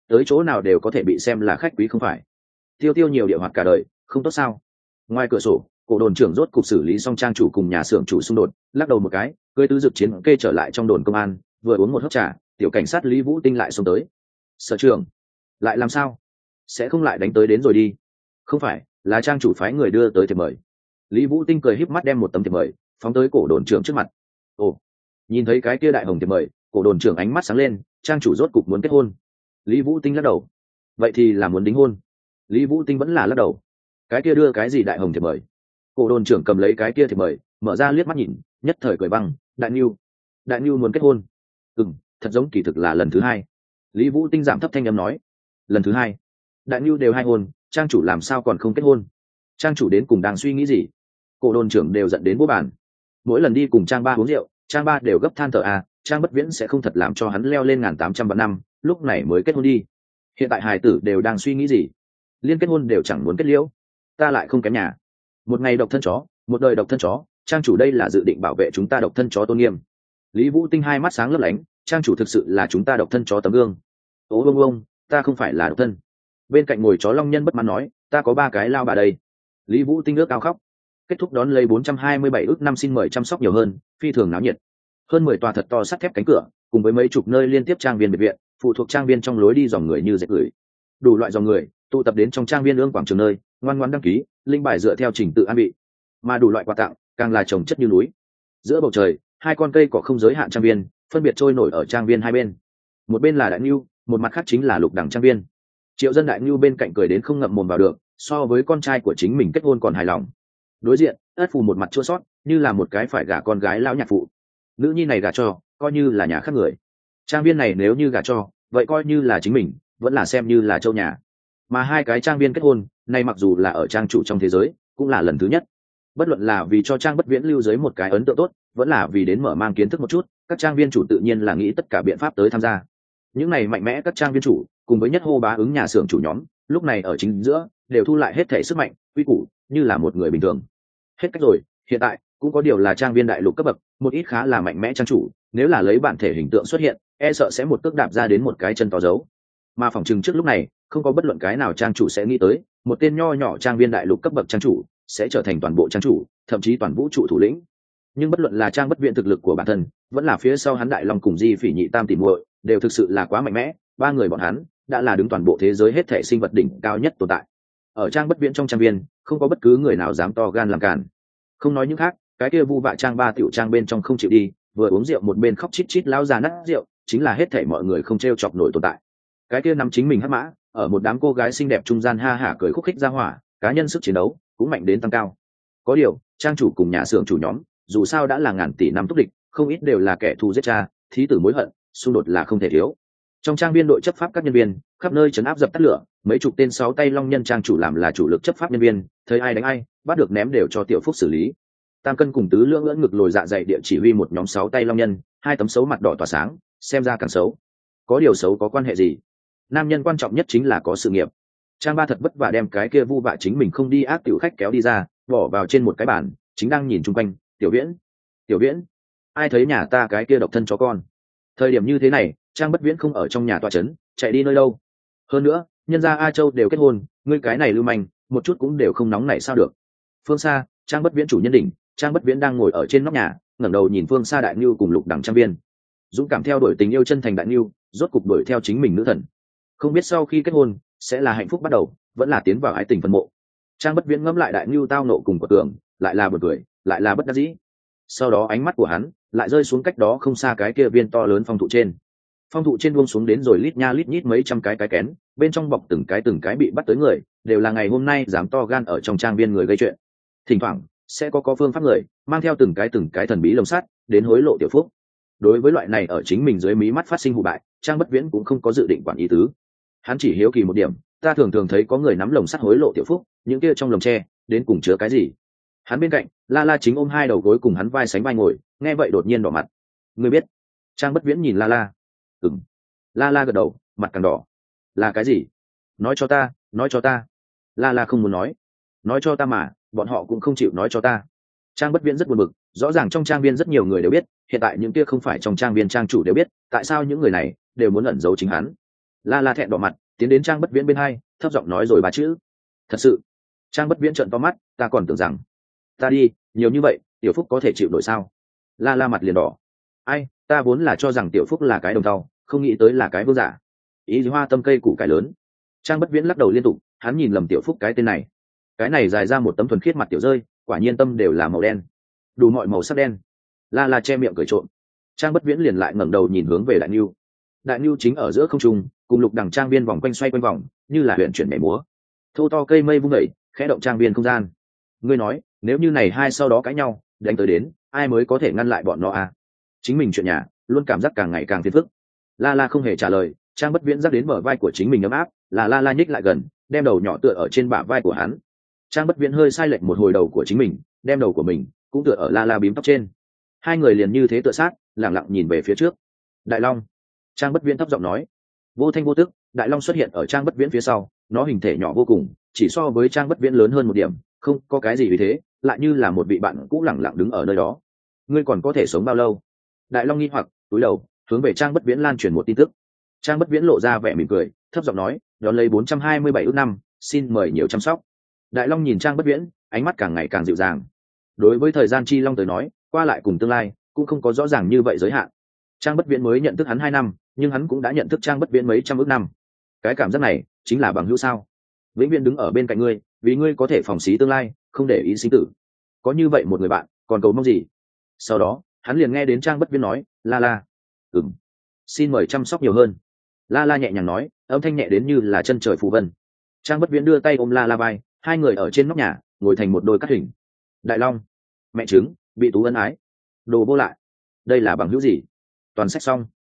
tới chỗ nào đều có thể bị xem là khách quý không phải. Tiêu tiêu nhiều địa hoạt cả đời không tốt sao? Ngoài cửa sổ, cổ đồn trưởng rốt cục xử lý xong trang chủ cùng nhà xưởng chủ xung đột, lắc đầu một cái, cưỡi tứ dực chiến kê trở lại trong đồn công an, vừa uống một hớp trà, tiểu cảnh sát Lý Vũ Tinh lại xông tới. Sở trưởng, lại làm sao? Sẽ không lại đánh tới đến rồi đi? Không phải, là trang chủ phái người đưa tới thiệp mời. Lý Vũ Tinh cười híp mắt đem một tấm thiệp mời phóng tới cổ đồn trưởng trước mặt. Ồ, nhìn thấy cái kia đại hồng thiệp mời, cổ đồn trưởng ánh mắt sáng lên, trang chủ rốt cục muốn kết hôn. Lý Vũ Tinh lắc đầu. Vậy thì là muốn đính hôn. Lý Vũ Tinh vẫn là lắc đầu. Cái kia đưa cái gì đại hồng thiệp mời? Cổ đồn trưởng cầm lấy cái kia thiệp mời, mở ra liếc mắt nhìn, nhất thời cười băng. Đại Nưu, Đại Nưu muốn kết hôn. Ừm, thật giống kỳ thực là lần thứ hai. Lý Vũ Tinh giảm thấp thanh âm nói. Lần thứ hai? Đại Nưu đều hai hôn, trang chủ làm sao còn không kết hôn? Trang chủ đến cùng đang suy nghĩ gì? Cổ đồn trưởng đều giận đến bố bàn. Mỗi lần đi cùng trang ba uống rượu, trang ba đều gấp than thở à, trang bất viễn sẽ không thật làm cho hắn leo lên ngàn tám trăm vạn năm, lúc này mới kết hôn đi. Hiện tại hài tử đều đang suy nghĩ gì? Liên kết hôn đều chẳng muốn kết liễu. Ta lại không kém nhà. Một ngày độc thân chó, một đời độc thân chó, trang chủ đây là dự định bảo vệ chúng ta độc thân chó tôn nghiêm. Lý Vũ Tinh hai mắt sáng lấp lánh, trang chủ thực sự là chúng ta độc thân chó tấm gương. Ô ông ông, ta không phải là độc thân. Bên cạnh ngồi chó long nhân bất mãn nói, ta có ba cái lao bà đây. Lý Vũ Tinh ước ao khóc. Kết thúc đón lấy bốn trăm hai mươi bảy ước năm xin mời chăm sóc nhiều hơn, phi thường náo nhiệt. Hơn mười tòa thật to sắt thép cánh cửa, cùng với mấy chục nơi liên tiếp trang viên biệt viện, phụ thuộc trang viên trong lối đi dòng người như dệt gửi. Đủ loại dòng người tụ tập đến trong trang viên ương quảng trường nơi, ngoan ngoãn đăng ký, linh bài dựa theo trình tự an bị. Mà đủ loại quà tặng, càng là chồng chất như núi. Giữa bầu trời, hai con cây cỏ không giới hạn trang viên, phân biệt trôi nổi ở trang viên hai bên. Một bên là Đại Nưu, một mặt khác chính là Lục Đẳng trang viên. Triệu Dân Đại Nưu bên cạnh cười đến không ngậm mồm vào được, so với con trai của chính mình kết hôn còn hài lòng. Đối diện, Ất Phù một mặt chua xót, như là một cái phải gả con gái lão nhạc phụ. Nữ nhi này gả cho, coi như là nhà khác người. Trang viên này nếu như gả cho, vậy coi như là chính mình, vẫn là xem như là châu nhà. Mà hai cái trang viên kết hôn, này mặc dù là ở trang chủ trong thế giới, cũng là lần thứ nhất. Bất luận là vì cho trang bất viễn lưu dưới một cái ấn tượng tốt, vẫn là vì đến mở mang kiến thức một chút, các trang viên chủ tự nhiên là nghĩ tất cả biện pháp tới tham gia. Những này mạnh mẽ các trang viên chủ, cùng với nhất hô bá ứng nhà xưởng chủ nhóm, lúc này ở chính giữa, đều thu lại hết thể sức mạnh, quy củ, như là một người bình thường. Hết cách rồi, hiện tại cũng có điều là trang viên đại lục cấp bậc, một ít khá là mạnh mẽ trang chủ, nếu là lấy bản thể hình tượng xuất hiện, e sợ sẽ một cước đạp ra đến một cái chân to dấu. Mà phòng trừng trước lúc này, không có bất luận cái nào trang chủ sẽ nghĩ tới, một tên nho nhỏ trang viên đại lục cấp bậc trang chủ sẽ trở thành toàn bộ trang chủ, thậm chí toàn vũ trụ thủ lĩnh. Nhưng bất luận là trang bất viện thực lực của bản thân, vẫn là phía sau hắn đại long cùng di phỉ nhị tam tỷ muội, đều thực sự là quá mạnh mẽ, ba người bọn hắn đã là đứng toàn bộ thế giới hết thể sinh vật đỉnh cao nhất tồn tại. Ở trang bất viễn trong trang viên, không có bất cứ người nào dám to gan làm cản. Không nói những khác, cái kia vu vạ trang ba tiểu trang bên trong không chịu đi, vừa uống rượu một bên khóc chít chít lao ra nát rượu, chính là hết thảy mọi người không trêu chọc nổi tồn tại. Cái kia nằm chính mình hắc mã, ở một đám cô gái xinh đẹp trung gian ha hả cười khúc khích ra hỏa, cá nhân sức chiến đấu cũng mạnh đến tăng cao. Có điều, trang chủ cùng nhà xưởng chủ nhóm, dù sao đã là ngàn tỷ năm túc địch, không ít đều là kẻ thù giết cha, thí tử mối hận, xung đột là không thể thiếu. Trong trang viên đội chấp pháp các nhân viên, khắp nơi trấn áp dập tắt lửa, mấy chục tên sáu tay long nhân trang chủ làm là chủ lực chấp pháp nhân viên, thấy ai đánh ai, bắt được ném đều cho tiểu phúc xử lý. Tam cân cùng tứ lưỡng lưỡng ngực lồi dạ dày địa chỉ huy một nhóm sáu tay long nhân, hai tấm xấu mặt đỏ tỏa sáng, xem ra càng xấu. Có điều xấu có quan hệ gì? Nam nhân quan trọng nhất chính là có sự nghiệp. Trang ba thật vất vả đem cái kia vu vạ chính mình không đi ác tiểu khách kéo đi ra, bỏ vào trên một cái bàn, chính đang nhìn chung quanh. Tiểu Viễn, Tiểu Viễn, ai thấy nhà ta cái kia độc thân chó con? Thời điểm như thế này, Trang Bất Viễn không ở trong nhà tọa trấn, chạy đi nơi đâu? Hơn nữa, nhân gia A Châu đều kết hôn, ngươi cái này lưu manh, một chút cũng đều không nóng nảy sao được? Phương xa, Trang Bất Viễn chủ nhân đỉnh, Trang Bất Viễn đang ngồi ở trên nóc nhà, ngẩng đầu nhìn phương xa Đại Nưu cùng Lục Đẳng trang viên. Dũng cảm theo đuổi tình yêu chân thành Đại Nưu, rốt cục đuổi theo chính mình nữ thần. Không biết sau khi kết hôn, sẽ là hạnh phúc bắt đầu, vẫn là tiến vào ái tình phân mộ. Trang Bất Viễn ngẫm lại Đại Nưu tao nộ cùng của tưởng, lại là buồn cười, lại là bất đắc dĩ. Sau đó ánh mắt của hắn lại rơi xuống cách đó không xa cái kia viên to lớn phong thụ trên. Phong thụ trên buông xuống đến rồi lít nha lít nhít mấy trăm cái cái kén, bên trong bọc từng cái từng cái bị bắt tới người, đều là ngày hôm nay dám to gan ở trong trang viên người gây chuyện. Thỉnh thoảng sẽ có có phương pháp người mang theo từng cái từng cái thần bí lồng sắt đến hối lộ tiểu phúc. Đối với loại này ở chính mình dưới mí mắt phát sinh hủ bại, Trang Bất Viễn cũng không có dự định quản ý tứ. Hắn chỉ hiếu kỳ một điểm, ta thường thường thấy có người nắm lồng sắt hối lộ tiểu phúc, những kia trong lồng tre đến cùng chứa cái gì? Hắn bên cạnh, La La chính ôm hai đầu gối cùng hắn vai sánh vai ngồi, nghe vậy đột nhiên đỏ mặt. Ngươi biết? Trang Bất Viễn nhìn La La. Ừm. La La gật đầu, mặt càng đỏ. Là cái gì? Nói cho ta, nói cho ta. La La không muốn nói. Nói cho ta mà, bọn họ cũng không chịu nói cho ta. Trang Bất Viễn rất buồn bực, rõ ràng trong trang viên rất nhiều người đều biết, hiện tại những kia không phải trong trang viên trang chủ đều biết, tại sao những người này đều muốn ẩn giấu chính hắn? La La thẹn đỏ mặt tiến đến Trang Bất Viễn bên hai thấp giọng nói rồi ba chữ. Thật sự? Trang Bất Viễn trợn to mắt, ta còn tưởng rằng ta đi nhiều như vậy Tiểu Phúc có thể chịu nổi sao? La La mặt liền đỏ. Ai, ta vốn là cho rằng Tiểu Phúc là cái đồng tàu, không nghĩ tới là cái vương giả. Ý hoa tâm cây củ cải lớn. Trang Bất Viễn lắc đầu liên tục, hắn nhìn lầm Tiểu Phúc cái tên này. Cái này dài ra một tấm thuần khiết mặt tiểu rơi, quả nhiên tâm đều là màu đen, đủ mọi màu sắc đen. La La che miệng cười trộm. Trang Bất Viễn liền lại ngẩng đầu nhìn hướng về Đại Nưu. Đại Nưu chính ở giữa không trung, cùng Lục Đằng trang viên vòng quanh xoay quanh vòng, như là huyền chuyển nhảy múa. Thô to cây mây vung dậy, khẽ động trang viên không gian. Ngươi nói, nếu như này hai sau đó cãi nhau, đánh tới đến, ai mới có thể ngăn lại bọn nó à? Chính mình chuyện nhà, luôn cảm giác càng ngày càng phiền phức. La La không hề trả lời, Trang Bất Viễn giác đến bờ vai của chính mình ấm áp, là La La nhích lại gần, đem đầu nhỏ tựa ở trên bả vai của hắn. Trang Bất Viễn hơi sai lệch một hồi đầu của chính mình, đem đầu của mình cũng tựa ở La La bím tóc trên. Hai người liền như thế tựa sát, lặng lặng nhìn về phía trước. Đại Long. Trang Bất Viễn thấp giọng nói. Vô thanh vô tức, Đại Long xuất hiện ở Trang Bất Viễn phía sau, nó hình thể nhỏ vô cùng, chỉ so với Trang Bất Viễn lớn hơn một điểm, không có cái gì vì thế, lại như là một vị bạn cũ lặng lặng đứng ở nơi đó. Ngươi còn có thể sống bao lâu? Đại Long nghi hoặc cúi đầu, hướng về Trang Bất Viễn lan truyền một tin tức. Trang Bất Viễn lộ ra vẻ mỉm cười, thấp giọng nói, đón lấy bốn trăm hai mươi bảy ước năm, xin mời nhiều chăm sóc. Đại Long nhìn Trang Bất Viễn, ánh mắt càng ngày càng dịu dàng. Đối với thời gian chi long tới nói, qua lại cùng tương lai cũng không có rõ ràng như vậy giới hạn. Trang Bất Viễn mới nhận thức hắn hai năm, nhưng hắn cũng đã nhận thức Trang Bất Viễn mấy trăm ước năm. Cái cảm giác này chính là bằng hữu sao? Vĩnh viễn đứng ở bên cạnh ngươi, vì ngươi có thể phòng xí tương lai, không để ý sinh tử. Có như vậy một người bạn, còn cầu mong gì? Sau đó, hắn liền nghe đến Trang Bất Viễn nói, La La, ừm, xin mời chăm sóc nhiều hơn. La La nhẹ nhàng nói, âm thanh nhẹ đến như là chân trời phù vân. Trang Bất Viễn đưa tay ôm La La vai, hai người ở trên nóc nhà ngồi thành một đôi cắt hình. Đại Long, mẹ trứng, bị tú ân ái, đồ vô lại, đây là bằng hữu gì? Toàn sách xong.